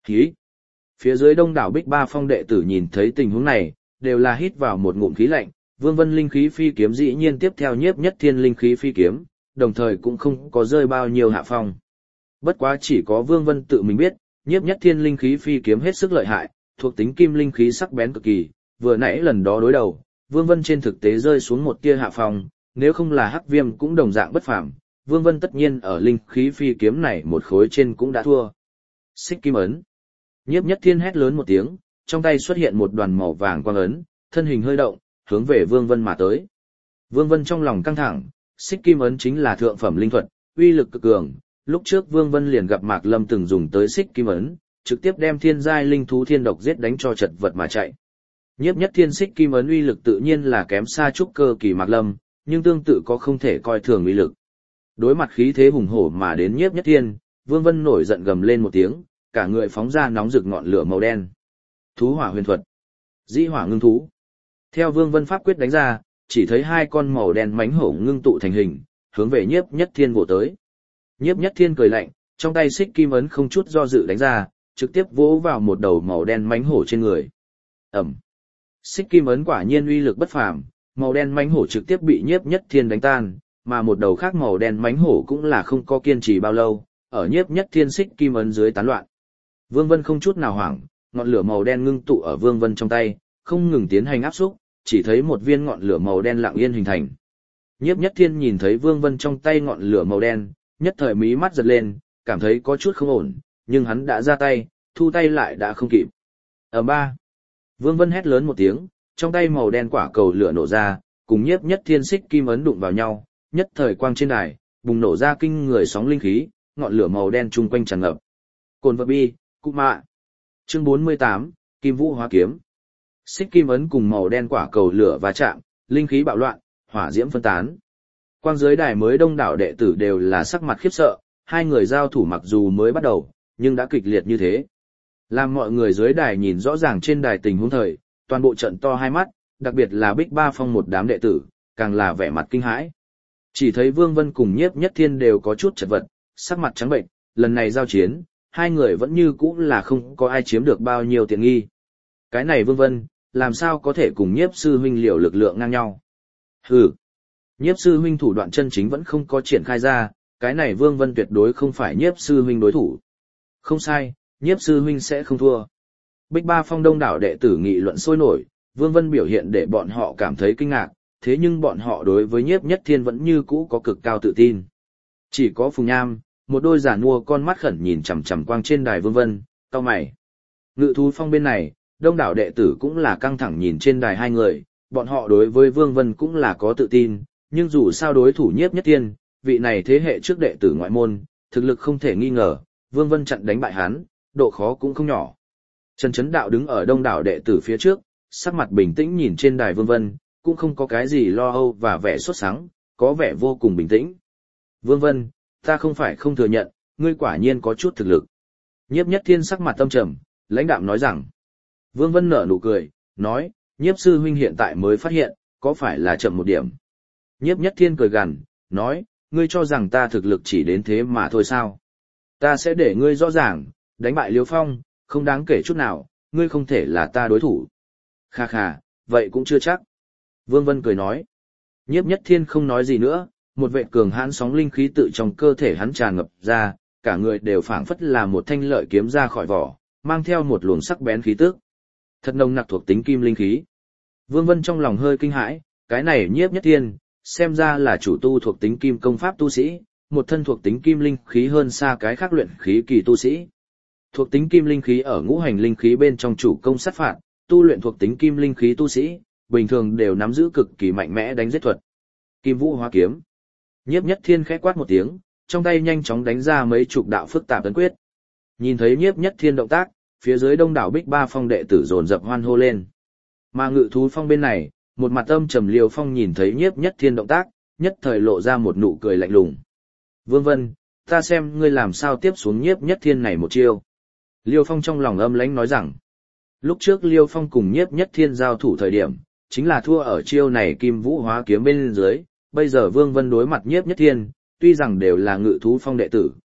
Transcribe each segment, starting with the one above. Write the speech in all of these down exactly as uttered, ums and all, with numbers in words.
Hí! Phía dưới đông đảo Bích Ba Phong đệ tử nhìn thấy tình huống này, đều là hít vào một ngụm khí lạnh, Vương Vân linh khí phi kiếm dĩ nhiên tiếp theo Nhiếp Nhất Thiên linh khí phi kiếm, đồng thời cũng không có rơi bao nhiêu hạ phong. Bất quá chỉ có Vương Vân tự mình biết, Nhiếp Nhất Thiên linh khí phi kiếm hết sức lợi hại, thuộc tính kim linh khí sắc bén cực kỳ, vừa nãy lần đó đối đầu, Vương Vân trên thực tế rơi xuống một tia hạ phong, nếu không là Hắc Viêm cũng đồng dạng bất phàm, Vương Vân tất nhiên ở linh khí phi kiếm này một khối trên cũng đã thua. Xích kim ấn. Nhiếp Nhất Thiên hét lớn một tiếng, trong tay xuất hiện một đoàn màu vàng quang ấn, thân hình hơi động, hướng về Vương Vân mà tới. Vương Vân trong lòng căng thẳng, xích kim ấn chính là thượng phẩm linh thuật, uy lực cực cường, lúc trước Vương Vân liền gặp Mạc Lâm từng dùng tới xích kim ấn, trực tiếp đem thiên giai linh thú thiên độc giết đánh cho chật vật mà chạy. Nhiếp Nhất Thiên xích kim ấn uy lực tự nhiên là kém xa trúc cơ kỳ Mạc Lâm, nhưng tương tự có không thể coi thường uy lực. Đối mặt khí thế hùng hổ mà đến Nhiếp Nhất Thiên, Vương Vân nổi giận gầm lên một tiếng, cả người phóng ra nóng rực ngọn lửa màu đen. Thú hỏa huyền thuật, dĩ hỏa ngưng thú. Theo Vương Vân pháp quyết đánh ra, chỉ thấy hai con màu đen mãnh hổ ngưng tụ thành hình, hướng về Nhiếp Nhất Thiên vồ tới. Nhiếp Nhất Thiên cười lạnh, trong tay xích kim ấn không chút do dự đánh ra, trực tiếp vỗ vào một đầu màu đen mãnh hổ trên người. Ầm. Xích kim ấn quả nhiên uy lực bất phàm, màu đen mãnh hổ trực tiếp bị Nhiếp Nhất Thiên đánh tan, mà một đầu khác màu đen mãnh hổ cũng là không có kiên trì bao lâu, ở Nhiếp Nhất Thiên xích kim ấn dưới tán loạn. Vương Vân không chút nào hoảng, ngọn lửa màu đen ngưng tụ ở Vương Vân trong tay, không ngừng tiến hành áp xúc, chỉ thấy một viên ngọn lửa màu đen lặng yên hình thành. Nhiếp Nhất Thiên nhìn thấy Vương Vân trong tay ngọn lửa màu đen, nhất thời mí mắt giật lên, cảm thấy có chút không ổn, nhưng hắn đã ra tay, thu tay lại đã không kịp. Ở ba, Vương Vân hét lớn một tiếng, trong tay màu đen quả cầu lửa nổ ra, cùng Nhiếp Nhất Thiên xích kim ấn đụng vào nhau, nhất thời quang trên đài, bùng nổ ra kinh người sóng linh khí, ngọn lửa màu đen chung quanh tràn ngập. Cồn vật bi, cụ mạ. Chương bốn mươi tám, Kim Vũ Hóa Kiếm. Xích kim ấn cùng màu đen quả cầu lửa va chạm, linh khí bạo loạn, hỏa diễm phân tán. Quang dưới đài mới đông đảo đệ tử đều là sắc mặt khiếp sợ, hai người giao thủ mặc dù mới bắt đầu, nhưng đã kịch liệt như thế. Làm mọi người dưới đài nhìn rõ ràng trên đài tình huống thời, toàn bộ trận to hai mắt, đặc biệt là Bích Ba Phong một đám đệ tử, càng là vẻ mặt kinh hãi. Chỉ thấy Vương Vân cùng Nhiếp Nhất Thiên đều có chút chật vật, sắc mặt trắng bệnh, lần này giao chiến, hai người vẫn như cũ là không có ai chiếm được bao nhiêu tiện nghi. Cái này Vương Vân, làm sao có thể cùng Nhiếp sư huynh liều lực lượng ngang nhau? Hừ, Nhiếp sư huynh thủ đoạn chân chính vẫn không có triển khai ra, cái này Vương Vân tuyệt đối không phải Nhiếp sư huynh đối thủ. Không sai, Nhiếp sư huynh sẽ không thua. Bích Ba Phong đông đảo đệ tử nghị luận sôi nổi, Vương Vân biểu hiện để bọn họ cảm thấy kinh ngạc, thế nhưng bọn họ đối với Nhiếp Nhất Thiên vẫn như cũ có cực cao tự tin. Chỉ có Phùng Nham, một đôi giả nua con mắt khẩn nhìn chằm chằm quang trên đài Vương Vân, cau mày. Ngự thú phong bên này, đông đảo đệ tử cũng là căng thẳng nhìn trên đài hai người, bọn họ đối với Vương Vân cũng là có tự tin, nhưng dù sao đối thủ Nhiếp Nhất Thiên, vị này thế hệ trước đệ tử ngoại môn, thực lực không thể nghi ngờ, Vương Vân chặn đánh bại hắn, độ khó cũng không nhỏ. Trần Chấn Đạo đứng ở đông đảo đệ tử phía trước, sắc mặt bình tĩnh nhìn trên đài Vương Vân, cũng không có cái gì lo âu và vẻ sốt sắng, có vẻ vô cùng bình tĩnh. Vương Vân, ta không phải không thừa nhận, ngươi quả nhiên có chút thực lực. Nhiếp Nhất Thiên sắc mặt tâm trầm, lãnh đạm nói rằng. Vương Vân nở nụ cười, nói, Nhiếp sư huynh hiện tại mới phát hiện, có phải là chậm một điểm. Nhiếp Nhất Thiên cười gằn, nói, ngươi cho rằng ta thực lực chỉ đến thế mà thôi sao? Ta sẽ để ngươi rõ ràng, đánh bại Liêu Phong, không đáng kể chút nào, ngươi không thể là ta đối thủ. Kha kha, vậy cũng chưa chắc. Vương Vân cười nói. Nhiếp Nhất Thiên không nói gì nữa, một vệ cường hãn sóng linh khí tự trong cơ thể hắn tràn ngập ra, cả người đều phảng phất là một thanh lợi kiếm ra khỏi vỏ, mang theo một luồng sắc bén khí tức. Thật nồng nặc thuộc tính kim linh khí. Vương Vân trong lòng hơi kinh hãi, cái này Nhiếp Nhất Thiên, xem ra là chủ tu thuộc tính kim công pháp tu sĩ, một thân thuộc tính kim linh khí hơn xa cái khác luyện khí kỳ tu sĩ. Thuộc tính kim linh khí ở ngũ hành linh khí bên trong chủ công sát phạt, tu luyện thuộc tính kim linh khí tu sĩ, bình thường đều nắm giữ cực kỳ mạnh mẽ đánh giết thuật. Kim Vũ Hóa Kiếm. Nhiếp Nhất Thiên khẽ quát một tiếng, trong tay nhanh chóng đánh ra mấy chục đạo phức tạp ấn quyết. Nhìn thấy Nhiếp Nhất Thiên động tác, phía dưới đông đảo Bích Ba Phong đệ tử dồn dập hoan hô lên. Mà Ngự thú phong bên này, một mặt âm trầm Liêu Phong nhìn thấy Nhiếp Nhất Thiên động tác, nhất thời lộ ra một nụ cười lạnh lùng. Vương Vân, ta xem ngươi làm sao tiếp xuống Nhiếp Nhất Thiên này một chiêu. Liêu Phong trong lòng âm lãnh nói rằng, lúc trước Liêu Phong cùng Nhiếp Nhất Thiên giao thủ thời điểm, chính là thua ở chiêu này Kim Vũ Hóa Kiếm bên dưới, bây giờ Vương Vân đối mặt Nhiếp Nhất Thiên, tuy rằng đều là Ngự thú phong đệ tử,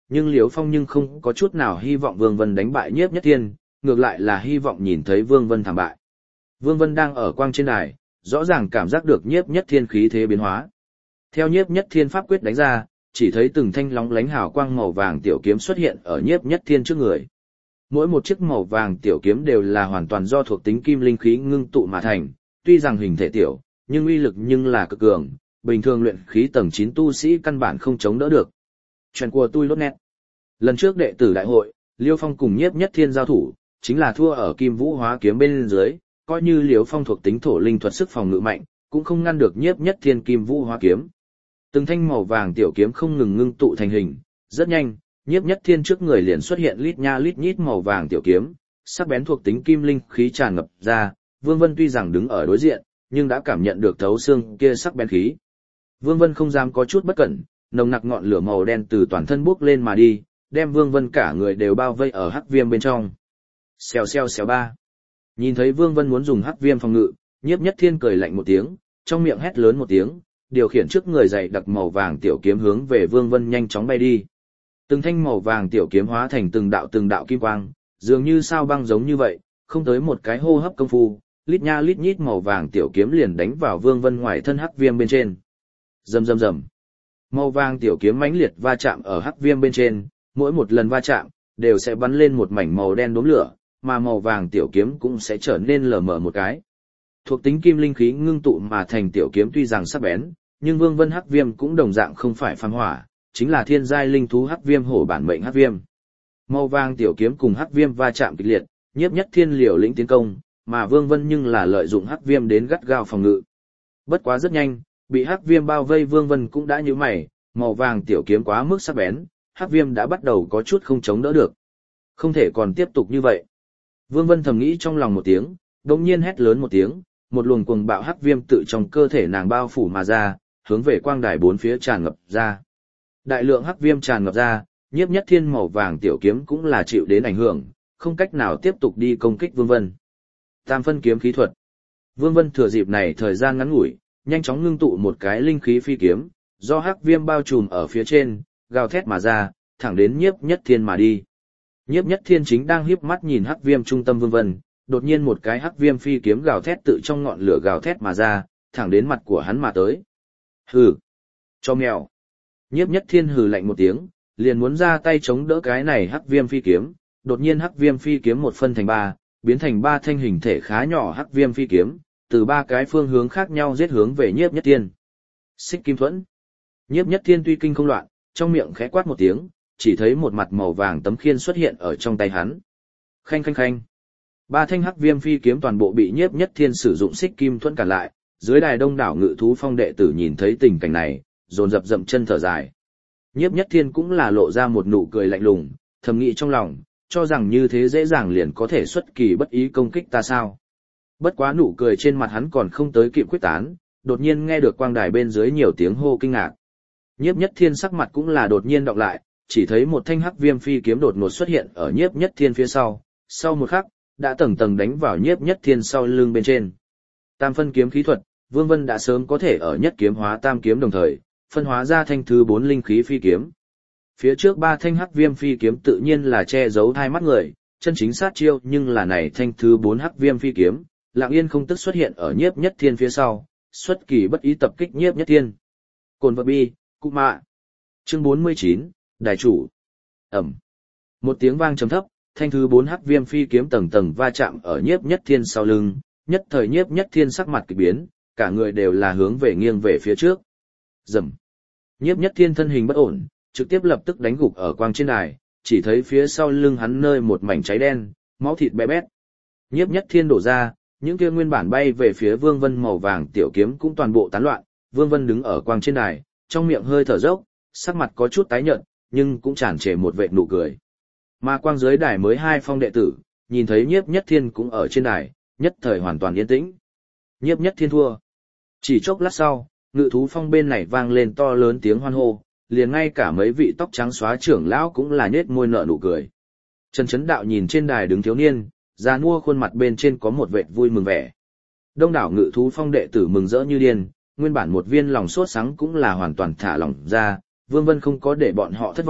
nhưng Liễu Phong nhưng không có chút nào hy vọng Vương Vân đánh bại Nhiếp Nhất Thiên, ngược lại là hy vọng nhìn thấy Vương Vân thảm bại. Vương Vân đang ở quang trên đài, rõ ràng cảm giác được Nhiếp Nhất Thiên khí thế biến hóa. Theo Nhiếp Nhất Thiên pháp quyết đánh ra, chỉ thấy từng thanh lóng lánh hào quang màu vàng tiểu kiếm xuất hiện ở Nhiếp Nhất Thiên trước người. Mỗi một chiếc màu vàng tiểu kiếm đều là hoàn toàn do thuộc tính kim linh khí ngưng tụ mà thành, tuy rằng hình thể tiểu, nhưng uy lực nhưng là cực cường, bình thường luyện khí tầng chín tu sĩ căn bản không chống đỡ được. Chuyện của tôi lốt nét. Lần trước đệ tử đại hội, Liêu Phong cùng Nhiếp Nhất Thiên giao thủ, chính là thua ở Kim Vũ Hóa kiếm bên dưới, coi như Liêu Phong thuộc tính thổ linh thuật sức phòng ngự mạnh, cũng không ngăn được Nhiếp Nhất Thiên Kim Vũ Hóa kiếm. Từng thanh màu vàng tiểu kiếm không ngừng ngưng tụ thành hình, rất nhanh, Nhiếp Nhất Thiên trước người liền xuất hiện lít nha lít nhít màu vàng tiểu kiếm, sắc bén thuộc tính kim linh khí tràn ngập ra, Vương Vân tuy rằng đứng ở đối diện, nhưng đã cảm nhận được thấu xương kia sắc bén khí. Vương Vân không dám có chút bất cẩn, nồng nặc ngọn lửa màu đen từ toàn thân bốc lên mà đi, đem Vương Vân cả người đều bao vây ở hắc viêm bên trong. Xèo xèo xèo ba. Nhìn thấy Vương Vân muốn dùng hắc viêm phòng ngự, Nhiếp Nhất Thiên cười lạnh một tiếng, trong miệng hét lớn một tiếng, điều khiển trước người dày đặc màu vàng tiểu kiếm hướng về Vương Vân nhanh chóng bay đi. Từng thanh màu vàng tiểu kiếm hóa thành từng đạo từng đạo kim quang, dường như sao băng giống như vậy, không tới một cái hô hấp công phu, lít nha lít nhít màu vàng tiểu kiếm liền đánh vào Vương Vân ngoài thân hắc viêm bên trên. Rầm rầm rầm. Màu vàng tiểu kiếm mãnh liệt va chạm ở hắc viêm bên trên, mỗi một lần va chạm đều sẽ bắn lên một mảnh màu đen đốm lửa, mà màu vàng tiểu kiếm cũng sẽ trở nên lờ mờ một cái. Thuộc tính kim linh khí ngưng tụ mà thành tiểu kiếm tuy rằng sắc bén, nhưng Vương Vân hắc viêm cũng đồng dạng không phải phàm hỏa, chính là thiên giai linh thú hắc viêm hổ bản mệnh hắc viêm. Màu vàng tiểu kiếm cùng hắc viêm va chạm kịch liệt, Nhiếp Nhất Thiên liều lĩnh tiến công, mà Vương Vân nhưng là lợi dụng hắc viêm đến gắt gao phòng ngự. Bất quá rất nhanh, bị hắc viêm bao vây Vương Vân cũng đã nhíu mày, màu vàng tiểu kiếm quá mức sắc bén, hắc viêm đã bắt đầu có chút không chống đỡ được. Không thể còn tiếp tục như vậy. Vương Vân thầm nghĩ trong lòng một tiếng, đột nhiên hét lớn một tiếng, một luồng cuồng bạo hắc viêm tự trong cơ thể nàng bao phủ mà ra, hướng về quang đài bốn phía tràn ngập ra. Đại lượng hắc viêm tràn ngập ra, Nhiếp Nhất Thiên màu vàng tiểu kiếm cũng là chịu đến ảnh hưởng, không cách nào tiếp tục đi công kích Vương Vân. Tam phân kiếm khí thuật. Vương Vân thừa dịp này thời gian ngắn ngủi, nhanh chóng ngưng tụ một cái linh khí phi kiếm, do hắc viêm bao trùm ở phía trên, gào thét mà ra, thẳng đến Nhiếp Nhất Thiên mà đi. Nhiếp Nhất Thiên chính đang híp mắt nhìn hắc viêm trung tâm Vương Vân, đột nhiên một cái hắc viêm phi kiếm gào thét tự trong ngọn lửa gào thét mà ra, thẳng đến mặt của hắn mà tới. Hừ, cho mèo. Nhiếp Nhất Thiên hừ lạnh một tiếng, liền muốn ra tay chống đỡ cái này hắc viêm phi kiếm, đột nhiên hắc viêm phi kiếm một phân thành ba, biến thành ba thanh hình thể khá nhỏ hắc viêm phi kiếm, từ ba cái phương hướng khác nhau giết hướng về Nhiếp Nhất Thiên. Xích Kim Thuẫn. Nhiếp Nhất Thiên tuy kinh không loạn, trong miệng khẽ quát một tiếng, chỉ thấy một mặt màu vàng tấm khiên xuất hiện ở trong tay hắn. Khanh khanh khanh. Ba thanh hắc viêm phi kiếm toàn bộ bị Nhiếp Nhất Thiên sử dụng Xích Kim Thuẫn cản lại, dưới đài đông đảo ngự thú phong đệ tử nhìn thấy tình cảnh này, dồn dập dậm chân thở dài. Nhiếp Nhất Thiên cũng là lộ ra một nụ cười lạnh lùng, thầm nghĩ trong lòng, cho rằng như thế dễ dàng liền có thể xuất kỳ bất ý công kích ta sao. Bất quá nụ cười trên mặt hắn còn không tới kịp quyết tán, đột nhiên nghe được quang đài bên dưới nhiều tiếng hô kinh ngạc. Nhiếp Nhất Thiên sắc mặt cũng là đột nhiên đọc lại, chỉ thấy một thanh hắc viêm phi kiếm đột ngột xuất hiện ở Nhiếp Nhất Thiên phía sau, sau một khắc, đã tầng tầng đánh vào Nhiếp Nhất Thiên sau lưng bên trên. Tam phân kiếm khí thuật, Vương Vân đã sớm có thể ở nhất kiếm hóa tam kiếm đồng thời, phân hóa ra thanh thứ bốn linh khí phi kiếm. Phía trước ba thanh hắc viêm phi kiếm tự nhiên là che giấu hai mắt người, chân chính sát chiêu, nhưng là này thanh thứ bốn hắc viêm phi kiếm, lặng yên không tức xuất hiện ở Nhiếp Nhất Thiên phía sau, xuất kỳ bất ý tập kích Nhiếp Nhất Thiên. Cồn vật bi, cụ mạ. Chương bốn mươi chín, Đại chủ. Ẩm. Một tiếng vang trầm thấp, thanh thứ bốn hắc viêm phi kiếm tầng tầng va chạm ở Nhiếp Nhất Thiên sau lưng, nhất thời Nhiếp Nhất Thiên sắc mặt kỳ biến, cả người đều là hướng về nghiêng về phía trước. Rầm. Nhiếp Nhất Thiên thân hình bất ổn, trực tiếp lập tức đánh gục ở quang trên đài, chỉ thấy phía sau lưng hắn nơi một mảnh cháy đen, máu thịt bé bét. Nhiếp Nhất Thiên đổ ra, những kia nguyên bản bay về phía Vương Vân màu vàng tiểu kiếm cũng toàn bộ tán loạn, Vương Vân đứng ở quang trên đài, trong miệng hơi thở dốc, sắc mặt có chút tái nhợt, nhưng cũng tràn trề một vệt nụ cười. Mà quang dưới đài mới hai phong đệ tử, nhìn thấy Nhiếp Nhất Thiên cũng ở trên đài, nhất thời hoàn toàn yên tĩnh. Nhiếp Nhất Thiên thua. Chỉ chốc lát sau, ngự thú phong bên này vang lên to lớn tiếng hoan hô, liền ngay cả mấy vị tóc trắng xóa trưởng lão cũng là nhếch môi nở nụ cười. Trần Chấn Đạo nhìn trên đài đứng thiếu niên, già nua khuôn mặt bên trên có một vệt vui mừng vẻ. Đông đảo ngự thú phong đệ tử mừng rỡ như điên, nguyên bản một viên lòng sốt sắng cũng là hoàn toàn thả lỏng ra, Vương Vân không có để bọn họ thất vọng,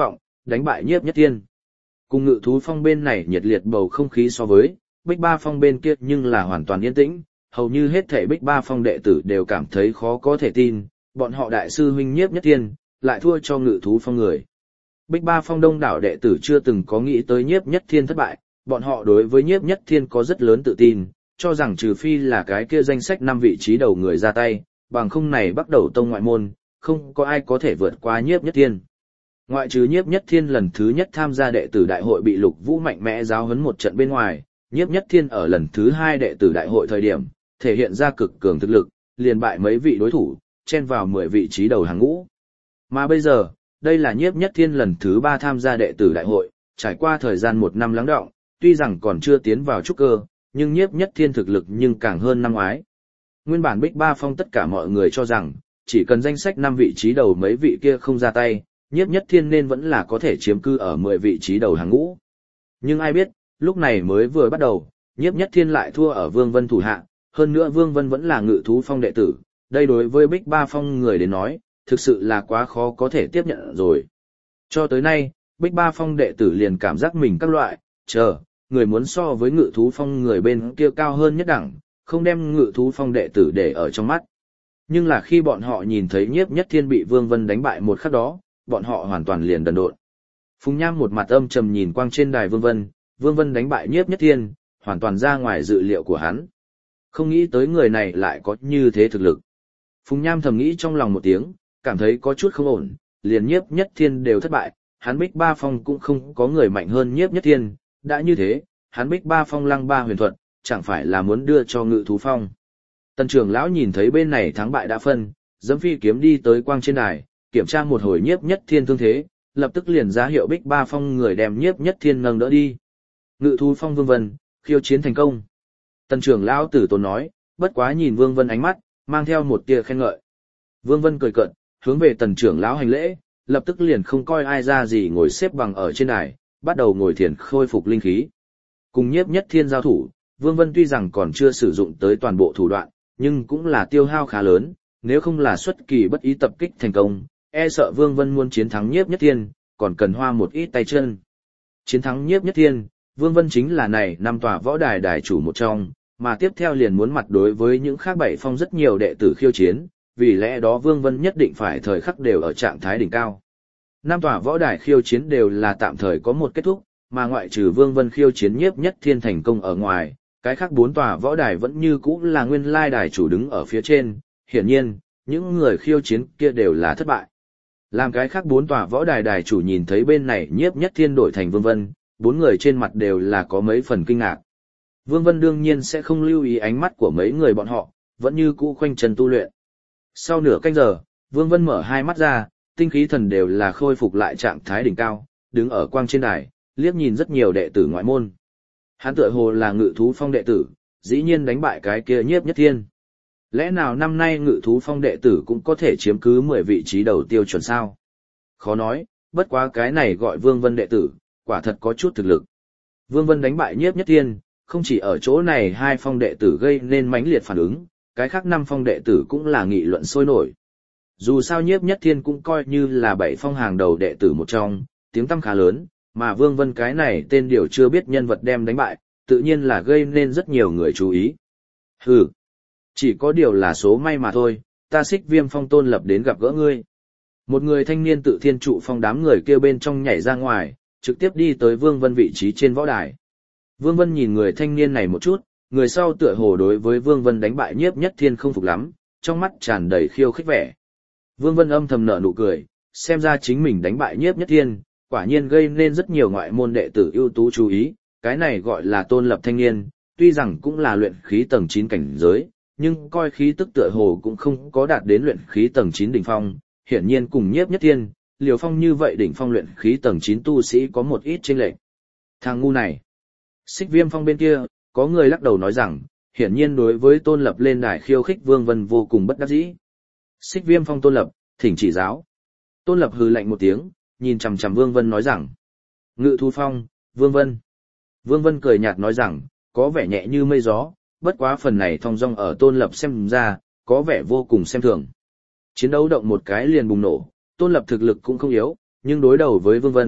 đánh bại Nhiếp Nhất Thiên. Cùng Ngự Thú Phong bên này nhiệt liệt bầu không khí so với, Bích Ba Phong bên kia nhưng là hoàn toàn yên tĩnh, hầu như hết thảy Bích Ba Phong đệ tử đều cảm thấy khó có thể tin, bọn họ đại sư huynh Nhiếp Nhất Thiên lại thua cho Ngự Thú Phong người. Bích Ba Phong đông đảo đệ tử chưa từng có nghĩ tới Nhiếp Nhất Thiên thất bại, bọn họ đối với Nhiếp Nhất Thiên có rất lớn tự tin, cho rằng trừ phi là cái kia danh sách năm vị trí đầu người ra tay, bằng không này bắt đầu tông ngoại môn, không có ai có thể vượt qua Nhiếp Nhất Thiên. Ngoại trừ Nhiếp Nhất Thiên lần thứ nhất tham gia đệ tử đại hội bị Lục Vũ mạnh mẽ giáo huấn một trận bên ngoài, Nhiếp Nhất Thiên ở lần thứ hai đệ tử đại hội thời điểm, thể hiện ra cực cường thực lực, liền bại mấy vị đối thủ, chen vào mười vị trí đầu hàng ngũ. Mà bây giờ, đây là Nhiếp Nhất Thiên lần thứ ba tham gia đệ tử đại hội, trải qua thời gian một năm lắng đọng, tuy rằng còn chưa tiến vào trúc cơ, nhưng Nhiếp Nhất Thiên thực lực nhưng càng hơn năm ngoái. Nguyên bản Bích Ba Phong tất cả mọi người cho rằng, chỉ cần danh sách năm vị trí đầu mấy vị kia không ra tay, Nhiếp Nhất Thiên nên vẫn là có thể chiếm cư ở mười vị trí đầu hàng ngũ. Nhưng ai biết, lúc này mới vừa bắt đầu, Nhiếp Nhất Thiên lại thua ở Vương Vân thủ hạ, hơn nữa Vương Vân vẫn là Ngự Thú Phong đệ tử, đây đối với Bích Ba Phong người đến nói, thực sự là quá khó có thể tiếp nhận rồi. Cho tới nay, Bích Ba Phong đệ tử liền cảm giác mình các loại, chờ, người muốn so với Ngự Thú Phong người bên kia cao hơn nhất đẳng, không đem Ngự Thú Phong đệ tử để ở trong mắt. Nhưng là khi bọn họ nhìn thấy Nhiếp Nhất Thiên bị Vương Vân đánh bại một khắc đó, bọn họ hoàn toàn liền đần độn. Phùng Nham một mặt âm trầm nhìn quang trên đài Vương Vân, Vương Vân đánh bại Nhiếp Nhất Thiên, hoàn toàn ra ngoài dự liệu của hắn. Không nghĩ tới người này lại có như thế thực lực. Phùng Nham thầm nghĩ trong lòng một tiếng, cảm thấy có chút không ổn, liền Nhiếp Nhất Thiên đều thất bại, hắn Bích Ba Phong cũng không có người mạnh hơn Nhiếp Nhất Thiên, đã như thế, hắn Bích Ba Phong lăng ba huyền thuật, chẳng phải là muốn đưa cho Ngự Thú Phong. Tần trưởng lão nhìn thấy bên này thắng bại đã phân, dẫm phi kiếm đi tới quang trên đài, kiểm tra một hồi Nhiếp Nhất Thiên thương thế, lập tức liền ra hiệu Bích Ba Phong người đem Nhiếp Nhất Thiên nâng đỡ đi. Ngự Thú Phong Vương Vân, khiêu chiến thành công. Tần trưởng lão tử tốn nói, bất quá nhìn Vương Vân ánh mắt, mang theo một tia khen ngợi. Vương Vân cười cợt, hướng về tần trưởng lão hành lễ, lập tức liền không coi ai ra gì ngồi xếp bằng ở trên đài, bắt đầu ngồi thiền khôi phục linh khí. Cùng Nhiếp Nhất Thiên giao thủ, Vương Vân tuy rằng còn chưa sử dụng tới toàn bộ thủ đoạn, nhưng cũng là tiêu hao khá lớn, nếu không là xuất kỳ bất ý tập kích thành công, e sợ Vương Vân muốn chiến thắng Nhiếp Nhất Thiên, còn cần hoa một ít tay chân. Chiến thắng Nhiếp Nhất Thiên, Vương Vân chính là này năm tòa võ đài đài chủ một trong, mà tiếp theo liền muốn mặt đối với những khác bảy phong rất nhiều đệ tử khiêu chiến, vì lẽ đó Vương Vân nhất định phải thời khắc đều ở trạng thái đỉnh cao. Năm tòa võ đài khiêu chiến đều là tạm thời có một kết thúc, mà ngoại trừ Vương Vân khiêu chiến Nhiếp Nhất Thiên thành công ở ngoài, cái khác bốn tòa võ đài vẫn như cũ là nguyên lai đài chủ đứng ở phía trên, hiển nhiên, những người khiêu chiến kia đều là thất bại. Làm cái khác bốn tòa võ đài đài chủ nhìn thấy bên này Nhiếp Nhất Thiên đổi thành Vương Vân, bốn người trên mặt đều là có mấy phần kinh ngạc. Vương Vân đương nhiên sẽ không lưu ý ánh mắt của mấy người bọn họ, vẫn như cũ khoanh chân tu luyện. Sau nửa canh giờ, Vương Vân mở hai mắt ra, tinh khí thần đều là khôi phục lại trạng thái đỉnh cao, đứng ở quang trên đài, liếc nhìn rất nhiều đệ tử ngoại môn. Hắn tựa hồ là Ngự Thú Phong đệ tử, dĩ nhiên đánh bại cái kia Nhiếp Nhất Thiên. Lẽ nào năm nay Ngự Thú Phong đệ tử cũng có thể chiếm cứ mười vị trí đầu tiêu chuẩn sao? Khó nói, bất quá cái này gọi Vương Vân đệ tử, quả thật có chút thực lực. Vương Vân đánh bại Nhiếp Nhất Thiên, không chỉ ở chỗ này hai phong đệ tử gây nên mãnh liệt phản ứng, cái khác năm phong đệ tử cũng là nghị luận sôi nổi. Dù sao Nhiếp Nhất Thiên cũng coi như là bảy phong hàng đầu đệ tử một trong, tiếng tăm khá lớn, mà Vương Vân cái này tên điều chưa biết nhân vật đem đánh bại, tự nhiên là gây nên rất nhiều người chú ý. Hừ, chỉ có điều là số may mà thôi, ta Xích Viêm Phong Tôn Lập đến gặp gỡ ngươi. Một người thanh niên tự thiên trụ phong đám người kêu bên trong nhảy ra ngoài, trực tiếp đi tới Vương Vân vị trí trên võ đài. Vương Vân nhìn người thanh niên này một chút, người sau tựa hồ đối với Vương Vân đánh bại Nhiếp Nhất Thiên không phục lắm, trong mắt tràn đầy khiêu khích vẻ. Vương Vân âm thầm nở nụ cười, xem ra chính mình đánh bại Nhiếp Nhất Thiên, quả nhiên gây nên rất nhiều ngoại môn đệ tử ưu tú chú ý, cái này gọi là Tôn Lập thanh niên, tuy rằng cũng là luyện khí tầng chín cảnh giới, nhưng coi khí tức tựa hồ cũng không có đạt đến luyện khí tầng chín đỉnh phong, hiển nhiên cùng Nhiếp Nhất Thiên, Liều Phong như vậy đỉnh phong luyện khí tầng chín tu sĩ có một ít chênh lệch. Thằng ngu này. Xích Viêm Phong bên kia, có người lắc đầu nói rằng, hiển nhiên đối với Tôn Lập lên đài khiêu khích Vương Vân vô cùng bất đắc dĩ. Xích Viêm Phong Tôn Lập, thỉnh chỉ giáo. Tôn Lập hừ lạnh một tiếng, nhìn chằm chằm Vương Vân nói rằng, Ngự Thú Phong, Vương Vân. Vương Vân cười nhạt nói rằng, có vẻ nhẹ như mây gió, bất quá phần này thong dong ở Tôn Lập xem ra, có vẻ vô cùng xem thường. Chiến đấu động một cái liền bùng nổ, Tôn Lập thực lực cũng không yếu, nhưng đối đầu với Vương Vân,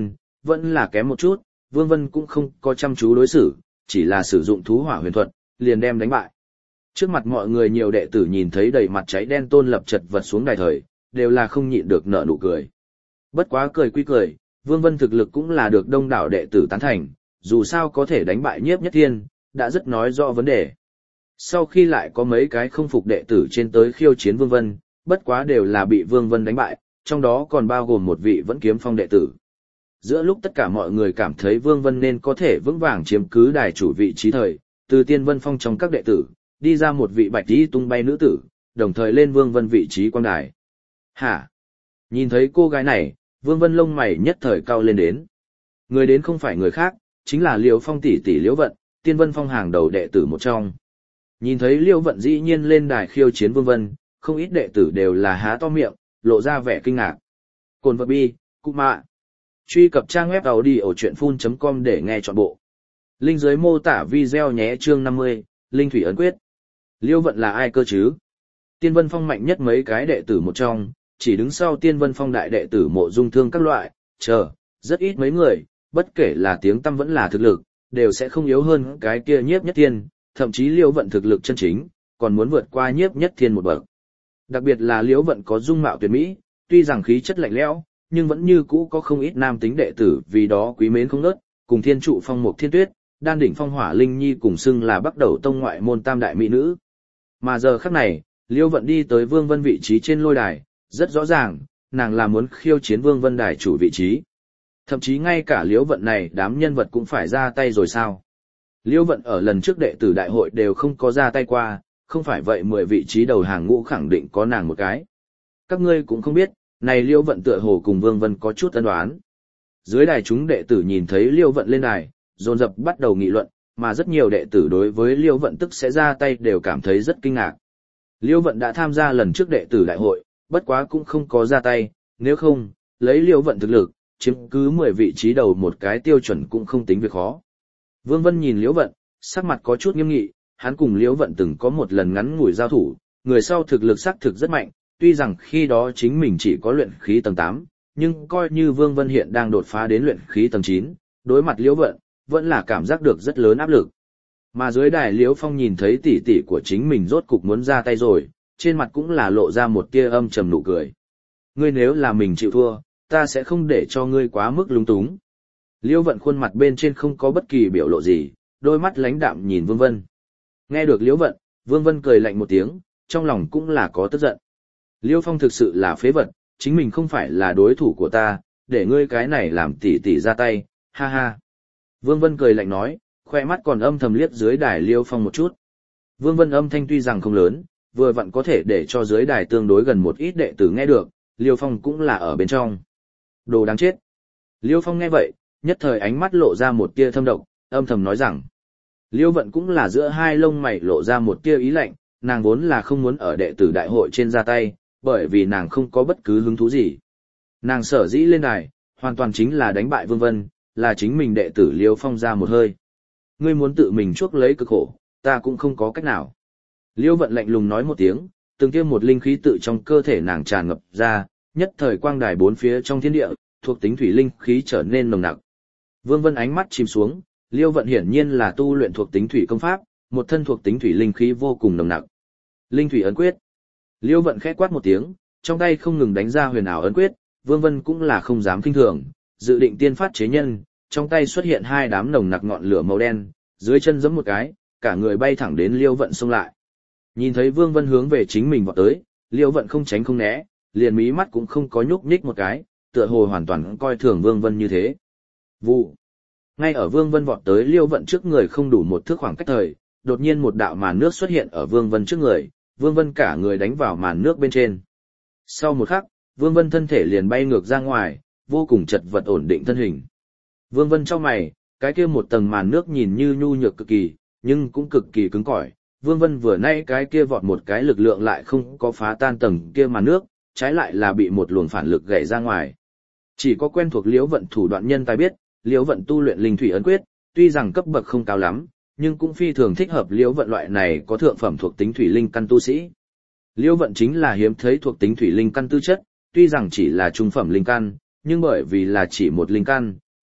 vẫn là kém một chút, Vương Vân cũng không có chăm chú đối xử, chỉ là sử dụng thú hỏa huyền thuật, liền đem đánh bại. Trước mặt mọi người nhiều đệ tử nhìn thấy đầy mặt cháy đen Tôn Lập chật vật xuống đài thời, đều là không nhịn được nở nụ cười. Bất quá cười quy cười, Vương Vân thực lực cũng là được đông đảo đệ tử tán thành, dù sao có thể đánh bại Nhiếp Nhất Thiên, đã rất nói rõ vấn đề. Sau khi lại có mấy cái không phục đệ tử trên tới khiêu chiến Vương Vân, bất quá đều là bị Vương Vân đánh bại, trong đó còn bao gồm một vị vẫn kiếm phong đệ tử. Giữa lúc tất cả mọi người cảm thấy Vương Vân nên có thể vững vàng chiếm cứ đài chủ vị trí thời, từ Tiên Vân Phong trong các đệ tử, đi ra một vị bạch y tung bay nữ tử, đồng thời lên Vương Vân vị trí quang đài. Hả? Nhìn thấy cô gái này, Vương Vân lông mày nhất thời cao lên đến. Người đến không phải người khác, chính là Liễu Phong tỷ tỷ Liễu Vận, Tiên Vân Phong hàng đầu đệ tử một trong. Nhìn thấy Liễu Vận dĩ nhiên lên đài khiêu chiến Vương Vân, không ít đệ tử đều là há to miệng, lộ ra vẻ kinh ngạc. Cồn vật bi, cụ mạ. Truy cập trang web audiochuyenphun chấm com để nghe trọn bộ. Link dưới mô tả video nhé. Chương năm mươi, Linh Thủy ấn quyết. Liễu Vận là ai cơ chứ? Tiên Vân Phong mạnh nhất mấy cái đệ tử một trong, chỉ đứng sau Tiên Vân Phong đại đệ tử Mộ Dung Thương các loại, chờ, rất ít mấy người, bất kể là tiếng tăm vẫn là thực lực, đều sẽ không yếu hơn cái kia Nhiếp Nhất Thiên, thậm chí Liễu Vận thực lực chân chính, còn muốn vượt qua Nhiếp Nhất Thiên một bậc. Đặc biệt là Liễu Vận có dung mạo tuyệt mỹ, tuy rằng khí chất lạnh lẽo, nhưng vẫn như cũ có không ít nam tính đệ tử vì đó quý mến không ngớt, cùng Thiên Trụ Phong Mục Thiên Tuyết, Đan Đỉnh Phong Hỏa Linh Nhi cùng xưng là bắt đầu tông ngoại môn tam đại mỹ nữ. Mà giờ khắc này, Liễu Vận đi tới Vương Vân vị trí trên lôi đài, rất rõ ràng, nàng là muốn khiêu chiến Vương Vân đài chủ vị trí. Thậm chí ngay cả Liễu Vận này đám nhân vật cũng phải ra tay rồi sao? Liễu Vận ở lần trước đệ tử đại hội đều không có ra tay qua, không phải vậy mười vị trí đầu hàng ngũ khẳng định có nàng một cái. Các ngươi cũng không biết, này Liễu Vận tựa hồ cùng Vương Vân có chút ân đoán. Dưới đài chúng đệ tử nhìn thấy Liễu Vận lên đài, dồn dập bắt đầu nghị luận, mà rất nhiều đệ tử đối với Liễu Vận tức sẽ ra tay đều cảm thấy rất kinh ngạc. Liễu Vận đã tham gia lần trước đệ tử đại hội, bất quá cũng không có ra tay, nếu không, lấy Liễu Vận thực lực, chiếm cứ mười vị trí đầu một cái tiêu chuẩn cũng không tính việc khó. Vương Vân nhìn Liễu Vận, sắc mặt có chút nghiêm nghị, hắn cùng Liễu Vận từng có một lần ngắn ngủi giao thủ, người sau thực lực xác thực rất mạnh, tuy rằng khi đó chính mình chỉ có luyện khí tầng tám, nhưng coi như Vương Vân hiện đang đột phá đến luyện khí tầng chín, đối mặt Liễu Vận, vẫn là cảm giác được rất lớn áp lực. Mà dưới đài Liễu Phong nhìn thấy tỷ tỷ của chính mình rốt cục muốn ra tay rồi, trên mặt cũng là lộ ra một tia âm trầm nụ cười. Ngươi nếu là mình chịu thua, ta sẽ không để cho ngươi quá mức lung túng. Liễu Vận khuôn mặt bên trên không có bất kỳ biểu lộ gì, đôi mắt lãnh đạm nhìn Vương Vân. Nghe được Liễu Vận, Vương Vân cười lạnh một tiếng, trong lòng cũng là có tức giận. Liễu Phong thực sự là phế vật, chính mình không phải là đối thủ của ta, để ngươi cái này làm tỉ tỉ ra tay, ha ha. Vương Vân cười lạnh nói, khoe mắt còn âm thầm liếc dưới đài Liễu Phong một chút. Vương Vân âm thanh tuy rằng không lớn, vừa vặn có thể để cho dưới đài tương đối gần một ít đệ tử nghe được, Liễu Phong cũng là ở bên trong. Đồ đáng chết. Liễu Phong nghe vậy, nhất thời ánh mắt lộ ra một tia thâm độc, âm thầm nói rằng. Liễu Vận cũng là giữa hai lông mày lộ ra một tia ý lạnh, nàng vốn là không muốn ở đệ tử đại hội trên ra tay, bởi vì nàng không có bất cứ hứng thú gì. Nàng sở dĩ lên đài, hoàn toàn chính là đánh bại Vương Vân, là chính mình đệ tử Liễu Phong ra một hơi. Ngươi muốn tự mình chuốc lấy cực khổ, ta cũng không có cách nào. Liễu Vận lạnh lùng nói một tiếng, từng tiêm một linh khí tự trong cơ thể nàng tràn ngập ra, nhất thời quang đài bốn phía trong thiên địa, thuộc tính thủy linh khí trở nên nồng nặc. Vương Vân ánh mắt chìm xuống, Liễu Vận hiển nhiên là tu luyện thuộc tính thủy công pháp, một thân thuộc tính thủy linh khí vô cùng nồng nặc. Linh thủy ấn quyết. Liễu Vận khẽ quát một tiếng, trong tay không ngừng đánh ra huyền ảo ấn quyết, Vương Vân cũng là không dám khinh thường, dự định tiên phát chế nhân, trong tay xuất hiện hai đám nồng nặc ngọn lửa màu đen, dưới chân giẫm một cái, cả người bay thẳng đến Liễu Vận xông lại. Nhìn thấy Vương Vân hướng về chính mình vọt tới, Liễu Vận không tránh không né, liền mí mắt cũng không có nhúc nhích một cái, tựa hồ hoàn toàn coi thường Vương Vân như thế. Vụ. Ngay ở Vương Vân vọt tới Liễu Vận trước người không đủ một thước khoảng cách thời, đột nhiên một đạo màn nước xuất hiện ở Vương Vân trước người, Vương Vân cả người đánh vào màn nước bên trên. Sau một khắc, Vương Vân thân thể liền bay ngược ra ngoài, vô cùng chật vật ổn định thân hình. Vương Vân chau mày, cái kia một tầng màn nước nhìn như nhu nhược cực kỳ, nhưng cũng cực kỳ cứng cỏi. Vương Vân vừa nay cái kia vọt một cái lực lượng lại không có phá tan tầng kia màn nước, trái lại là bị một luồng phản lực gãy ra ngoài. Chỉ có quen thuộc Liễu Vận thủ đoạn nhân tài biết, Liễu Vận tu luyện linh thủy ấn quyết, tuy rằng cấp bậc không cao lắm, nhưng cũng phi thường thích hợp Liễu Vận loại này có thượng phẩm thuộc tính thủy linh căn tu sĩ. Liễu Vận chính là hiếm thấy thuộc tính thủy linh căn tư chất, tuy rằng chỉ là trung phẩm linh căn, nhưng bởi vì là chỉ một linh căn,